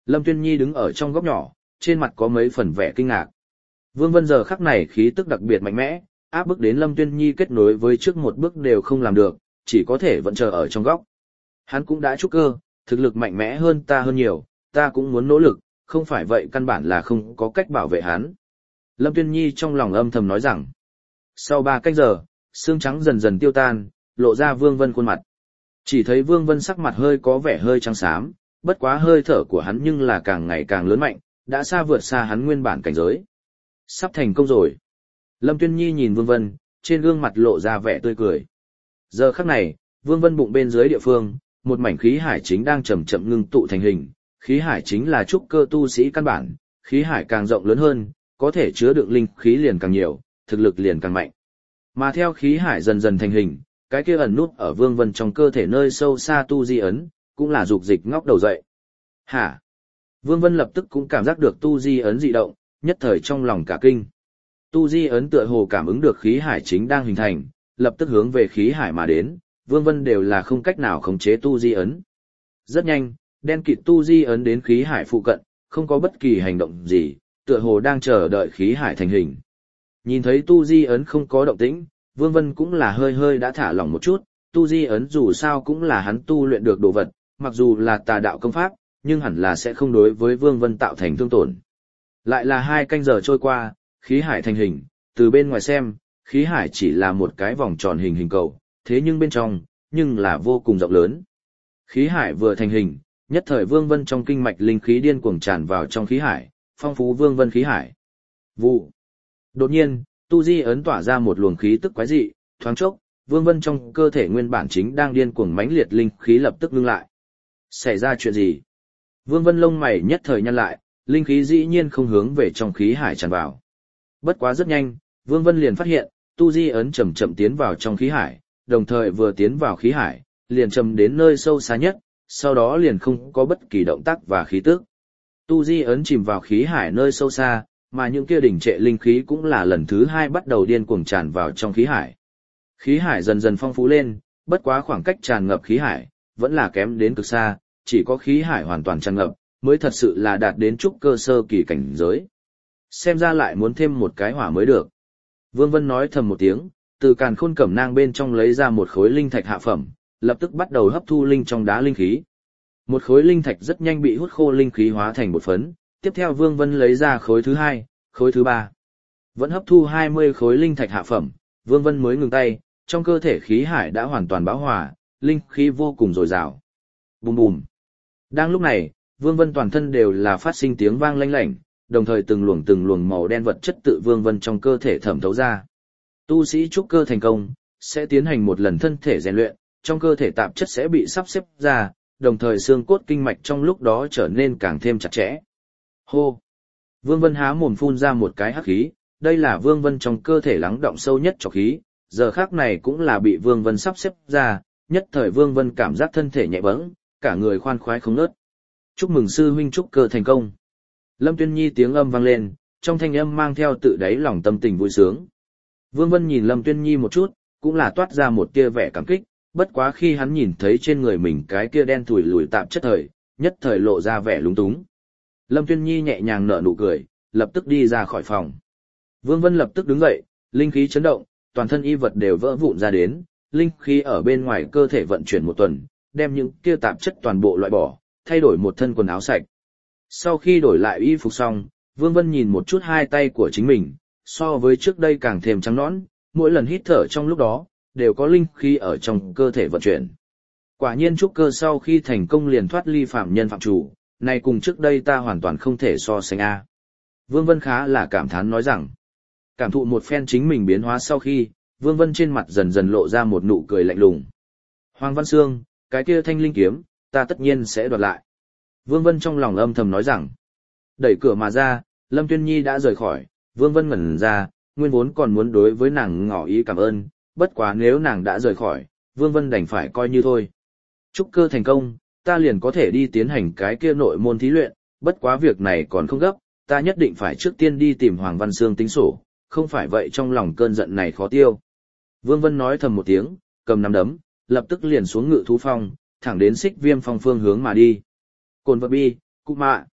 Lâm Tuyên Nhi đứng ở trong góc nhỏ, trên mặt có mấy phần vẻ kinh ngạc. Vương Vân giờ khắc này khí tức đặc biệt mạnh mẽ, áp bức đến Lâm Tuyên Nhi kết nối với trước một bước đều không làm được, chỉ có thể vẫn chờ ở trong góc. Hắn cũng đã trúc cơ, thực lực mạnh mẽ hơn ta hơn nhiều, ta cũng muốn nỗ lực, không phải vậy căn bản là không có cách bảo vệ hắn. Lâm Tuyên Nhi trong lòng âm thầm nói rằng. Sau ba cách giờ, xương trắng dần dần tiêu tan, lộ ra Vương Vân khuôn mặt. Chỉ thấy Vương Vân sắc mặt hơi có vẻ hơi trắng xám, bất quá hơi thở của hắn nhưng là càng ngày càng lớn mạnh, đã xa vượt xa hắn nguyên bản cảnh giới. Sắp thành công rồi. Lâm Tuyên Nhi nhìn Vương Vân, trên gương mặt lộ ra vẻ tươi cười. Giờ khắc này, Vương Vân bụng bên dưới địa phương, một mảnh khí hải chính đang chậm chậm ngưng tụ thành hình, khí hải chính là trúc cơ tu sĩ căn bản, khí hải càng rộng lớn hơn, có thể chứa đựng linh khí liền càng nhiều, thực lực liền càng mạnh. Mà theo khí hải dần dần thành hình, cái kia ẩn nút ở Vương Vân trong cơ thể nơi sâu xa tu di ấn, cũng là dục dịch ngóc đầu dậy. Hả? Vương Vân lập tức cũng cảm giác được tu di ấn dị động, nhất thời trong lòng cả kinh. Tu di ấn tựa hồ cảm ứng được khí hải chính đang hình thành, lập tức hướng về khí hải mà đến, Vương Vân đều là không cách nào khống chế tu di ấn. Rất nhanh, đen kịt tu di ấn đến khí hải phụ cận, không có bất kỳ hành động gì, tựa hồ đang chờ đợi khí hải thành hình. Nhìn thấy tu di ấn không có động tĩnh, Vương Vân cũng là hơi hơi đã thả lỏng một chút, tu di ấn dù sao cũng là hắn tu luyện được đồ vật, mặc dù là tà đạo công pháp, nhưng hẳn là sẽ không đối với Vương Vân tạo thành thương tổn. Lại là hai canh giờ trôi qua, khí hải thành hình, từ bên ngoài xem, khí hải chỉ là một cái vòng tròn hình hình cầu, thế nhưng bên trong, nhưng là vô cùng rộng lớn. Khí hải vừa thành hình, nhất thời Vương Vân trong kinh mạch linh khí điên cuồng tràn vào trong khí hải, phong phú Vương Vân khí hải. Vụ. Đột nhiên, tu di ấn tỏa ra một luồng khí tức quái dị, thoáng chốc, Vương Vân trong cơ thể nguyên bản chính đang điên cuồng mãnh liệt linh khí lập tức ngưng lại. Xảy ra chuyện gì? Vương Vân lông mày nhất thời nhăn lại, linh khí dĩ nhiên không hướng về trong khí hải tràn vào. Bất quá rất nhanh, Vương Vân liền phát hiện, tu di ấn chậm chậm tiến vào trong khí hải, đồng thời vừa tiến vào khí hải, liền chầm đến nơi sâu xa nhất, sau đó liền không có bất kỳ động tác và khí tức. Tu di ấn chìm vào khí hải nơi sâu xa, mà những kia đỉnh trệ linh khí cũng là lần thứ hai bắt đầu điên cuồng tràn vào trong khí hải. Khí hải dần dần phong phú lên, bất quá khoảng cách tràn ngập khí hải, vẫn là kém đến cực xa, chỉ có khí hải hoàn toàn tràn ngập, mới thật sự là đạt đến trúc cơ sơ kỳ cảnh giới. Xem ra lại muốn thêm một cái hỏa mới được. Vương Vân nói thầm một tiếng, từ càn khôn cẩm nang bên trong lấy ra một khối linh thạch hạ phẩm, lập tức bắt đầu hấp thu linh trong đá linh khí. Một khối linh thạch rất nhanh bị hút khô linh khí hóa thành bột phấn, tiếp theo Vương Vân lấy ra khối thứ hai, khối thứ ba. Vẫn hấp thu hai mươi khối linh thạch hạ phẩm, Vương Vân mới ngừng tay, trong cơ thể khí hải đã hoàn toàn bão hòa, linh khí vô cùng dồi dào. Bùm bùm. Đang lúc này, Vương Vân toàn thân đều là phát sinh tiếng vang lanh lảnh, đồng thời từng luồng từng luồng màu đen vật chất tự Vương Vân trong cơ thể thẩm thấu ra. Tu sĩ trúc cơ thành công, sẽ tiến hành một lần thân thể rèn luyện, trong cơ thể tạp chất sẽ bị sắp xếp ra, đồng thời xương cốt kinh mạch trong lúc đó trở nên càng thêm chặt chẽ. Hô! Vương Vân há mồm phun ra một cái hắc khí, đây là Vương Vân trong cơ thể lắng đọng sâu nhất trọc khí, giờ khác này cũng là bị Vương Vân sắp xếp ra, nhất thời Vương Vân cảm giác thân thể nhẹ bẫng, cả người khoan khoái không ngớt. Chúc mừng sư huynh trúc cơ thành công. Lâm Tuyên Nhi tiếng âm vang lên, trong thanh âm mang theo tự đáy lòng tâm tình vui sướng. Vương Vân nhìn Lâm Tuyên Nhi một chút, cũng là toát ra một tia vẻ cảm kích, bất quá khi hắn nhìn thấy trên người mình cái kia đen thủi lùi tạp chất thời, nhất thời lộ ra vẻ lúng túng. Lâm Tuyên Nhi nhẹ nhàng nở nụ cười, lập tức đi ra khỏi phòng. Vương Vân lập tức đứng dậy, linh khí chấn động, toàn thân y vật đều vỡ vụn ra đến, linh khí ở bên ngoài cơ thể vận chuyển một tuần, đem những kia tạp chất toàn bộ loại bỏ, thay đổi một thân quần áo sạch. Sau khi đổi lại y phục xong, Vương Vân nhìn một chút hai tay của chính mình, so với trước đây càng thêm trắng nõn, mỗi lần hít thở trong lúc đó, đều có linh khí ở trong cơ thể vận chuyển. Quả nhiên trúc cơ sau khi thành công liền thoát ly phạm nhân phạm chủ, này cùng trước đây ta hoàn toàn không thể so sánh a. Vương Vân khá là cảm thán nói rằng, cảm thụ một phen chính mình biến hóa sau khi, Vương Vân trên mặt dần dần lộ ra một nụ cười lạnh lùng. Hoàng Văn Sương, cái kia thanh linh kiếm, ta tất nhiên sẽ đoạt lại. Vương Vân trong lòng âm thầm nói rằng, đẩy cửa mà ra, Lâm Tuyên Nhi đã rời khỏi, Vương Vân ngẩn ra, nguyên vốn còn muốn đối với nàng ngỏ ý cảm ơn, bất quá nếu nàng đã rời khỏi, Vương Vân đành phải coi như thôi. Trúc cơ thành công, ta liền có thể đi tiến hành cái kia nội môn thí luyện, bất quá việc này còn không gấp, ta nhất định phải trước tiên đi tìm Hoàng Văn Sương tính sổ, không phải vậy trong lòng cơn giận này khó tiêu. Vương Vân nói thầm một tiếng, cầm nắm đấm, lập tức liền xuống ngự thú phong, thẳng đến Xích Viêm Phong phương hướng mà đi. Cồn vật bi, cụ mạ.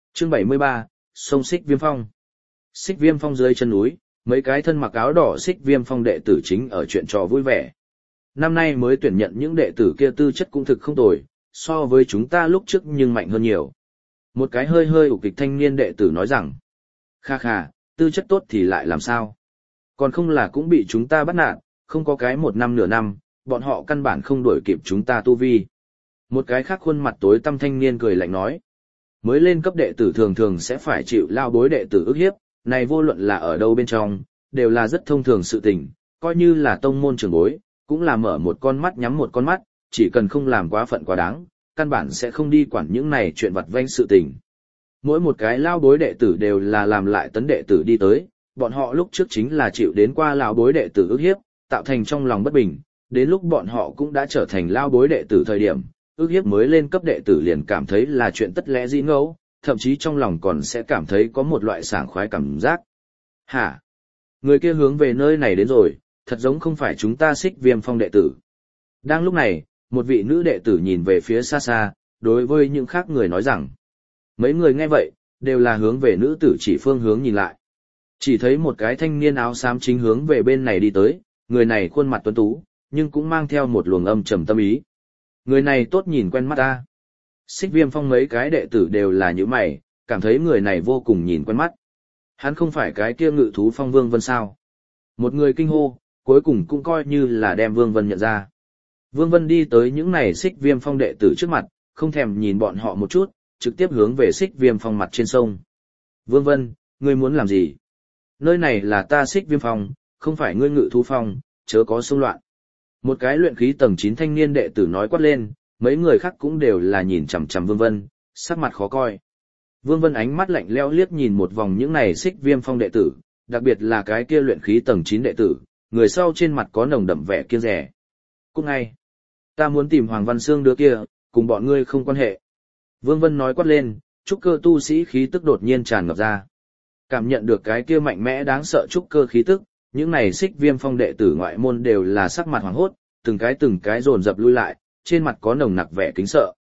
Chương bảy mươi ba, sông Xích Viêm Phong. Xích Viêm Phong dưới chân núi, mấy cái thân mặc áo đỏ Xích Viêm Phong đệ tử chính ở chuyện trò vui vẻ. Năm nay mới tuyển nhận những đệ tử kia tư chất cũng thực không tồi, so với chúng ta lúc trước nhưng mạnh hơn nhiều. Một cái hơi hơi ục kịch thanh niên đệ tử nói rằng, kha kha, tư chất tốt thì lại làm sao? Còn không là cũng bị chúng ta bắt nạt, không có cái một năm nửa năm, bọn họ căn bản không đuổi kịp chúng ta tu vi. Một cái khác khuôn mặt tối tăm thanh niên cười lạnh nói, mới lên cấp đệ tử thường thường sẽ phải chịu lao bối đệ tử ức hiếp, này vô luận là ở đâu bên trong, đều là rất thông thường sự tình, coi như là tông môn trưởng bối, cũng là mở một con mắt nhắm một con mắt, chỉ cần không làm quá phận quá đáng, căn bản sẽ không đi quản những này chuyện vặt vãnh sự tình. Mỗi một cái lao bối đệ tử đều là làm lại tấn đệ tử đi tới, bọn họ lúc trước chính là chịu đến qua lao bối đệ tử ức hiếp, tạo thành trong lòng bất bình, đến lúc bọn họ cũng đã trở thành lao bối đệ tử thời điểm, ức hiếp mới lên cấp đệ tử liền cảm thấy là chuyện tất lẽ dĩ ngẫu, thậm chí trong lòng còn sẽ cảm thấy có một loại sảng khoái cảm giác. Hả? Người kia hướng về nơi này đến rồi, thật giống không phải chúng ta Xích Viêm Phong đệ tử. Đang lúc này, một vị nữ đệ tử nhìn về phía xa xa, đối với những khác người nói rằng, mấy người nghe vậy, đều là hướng về nữ tử chỉ phương hướng nhìn lại. Chỉ thấy một cái thanh niên áo xám chính hướng về bên này đi tới, người này khuôn mặt tuấn tú, nhưng cũng mang theo một luồng âm trầm tâm ý. Người này tốt nhìn quen mắt ta. Xích Viêm Phong mấy cái đệ tử đều là như mày, cảm thấy người này vô cùng nhìn quen mắt. Hắn không phải cái kia Ngự Thú Phong Vương Vân sao? Một người kinh hô, cuối cùng cũng coi như là đem Vương Vân nhận ra. Vương Vân đi tới những này Xích Viêm Phong đệ tử trước mặt, không thèm nhìn bọn họ một chút, trực tiếp hướng về Xích Viêm Phong mặt trên sông. Vương Vân, ngươi muốn làm gì? Nơi này là ta Xích Viêm Phong, không phải ngươi Ngự Thú Phong, chớ có xông loạn. Một cái luyện khí tầng chín thanh niên đệ tử nói quát lên, mấy người khác cũng đều là nhìn chằm chằm Vương Vân, sắc mặt khó coi. Vương Vân ánh mắt lạnh lẽo liếc nhìn một vòng những này Xích Viêm Phong đệ tử, đặc biệt là cái kia luyện khí tầng chín đệ tử, người sau trên mặt có nồng đậm vẻ kiêng dè. Cút ngay, ta muốn tìm Hoàng Văn Sương đứa kia, cùng bọn ngươi không quan hệ. Vương Vân nói quát lên, trúc cơ tu sĩ khí tức đột nhiên tràn ngập ra. Cảm nhận được cái kia mạnh mẽ đáng sợ trúc cơ khí tức, những này Xích Viêm Phong đệ tử ngoại môn đều là sắc mặt hoảng hốt, từng cái từng cái dồn dập lui lại, trên mặt có nồng nặc vẻ kính sợ.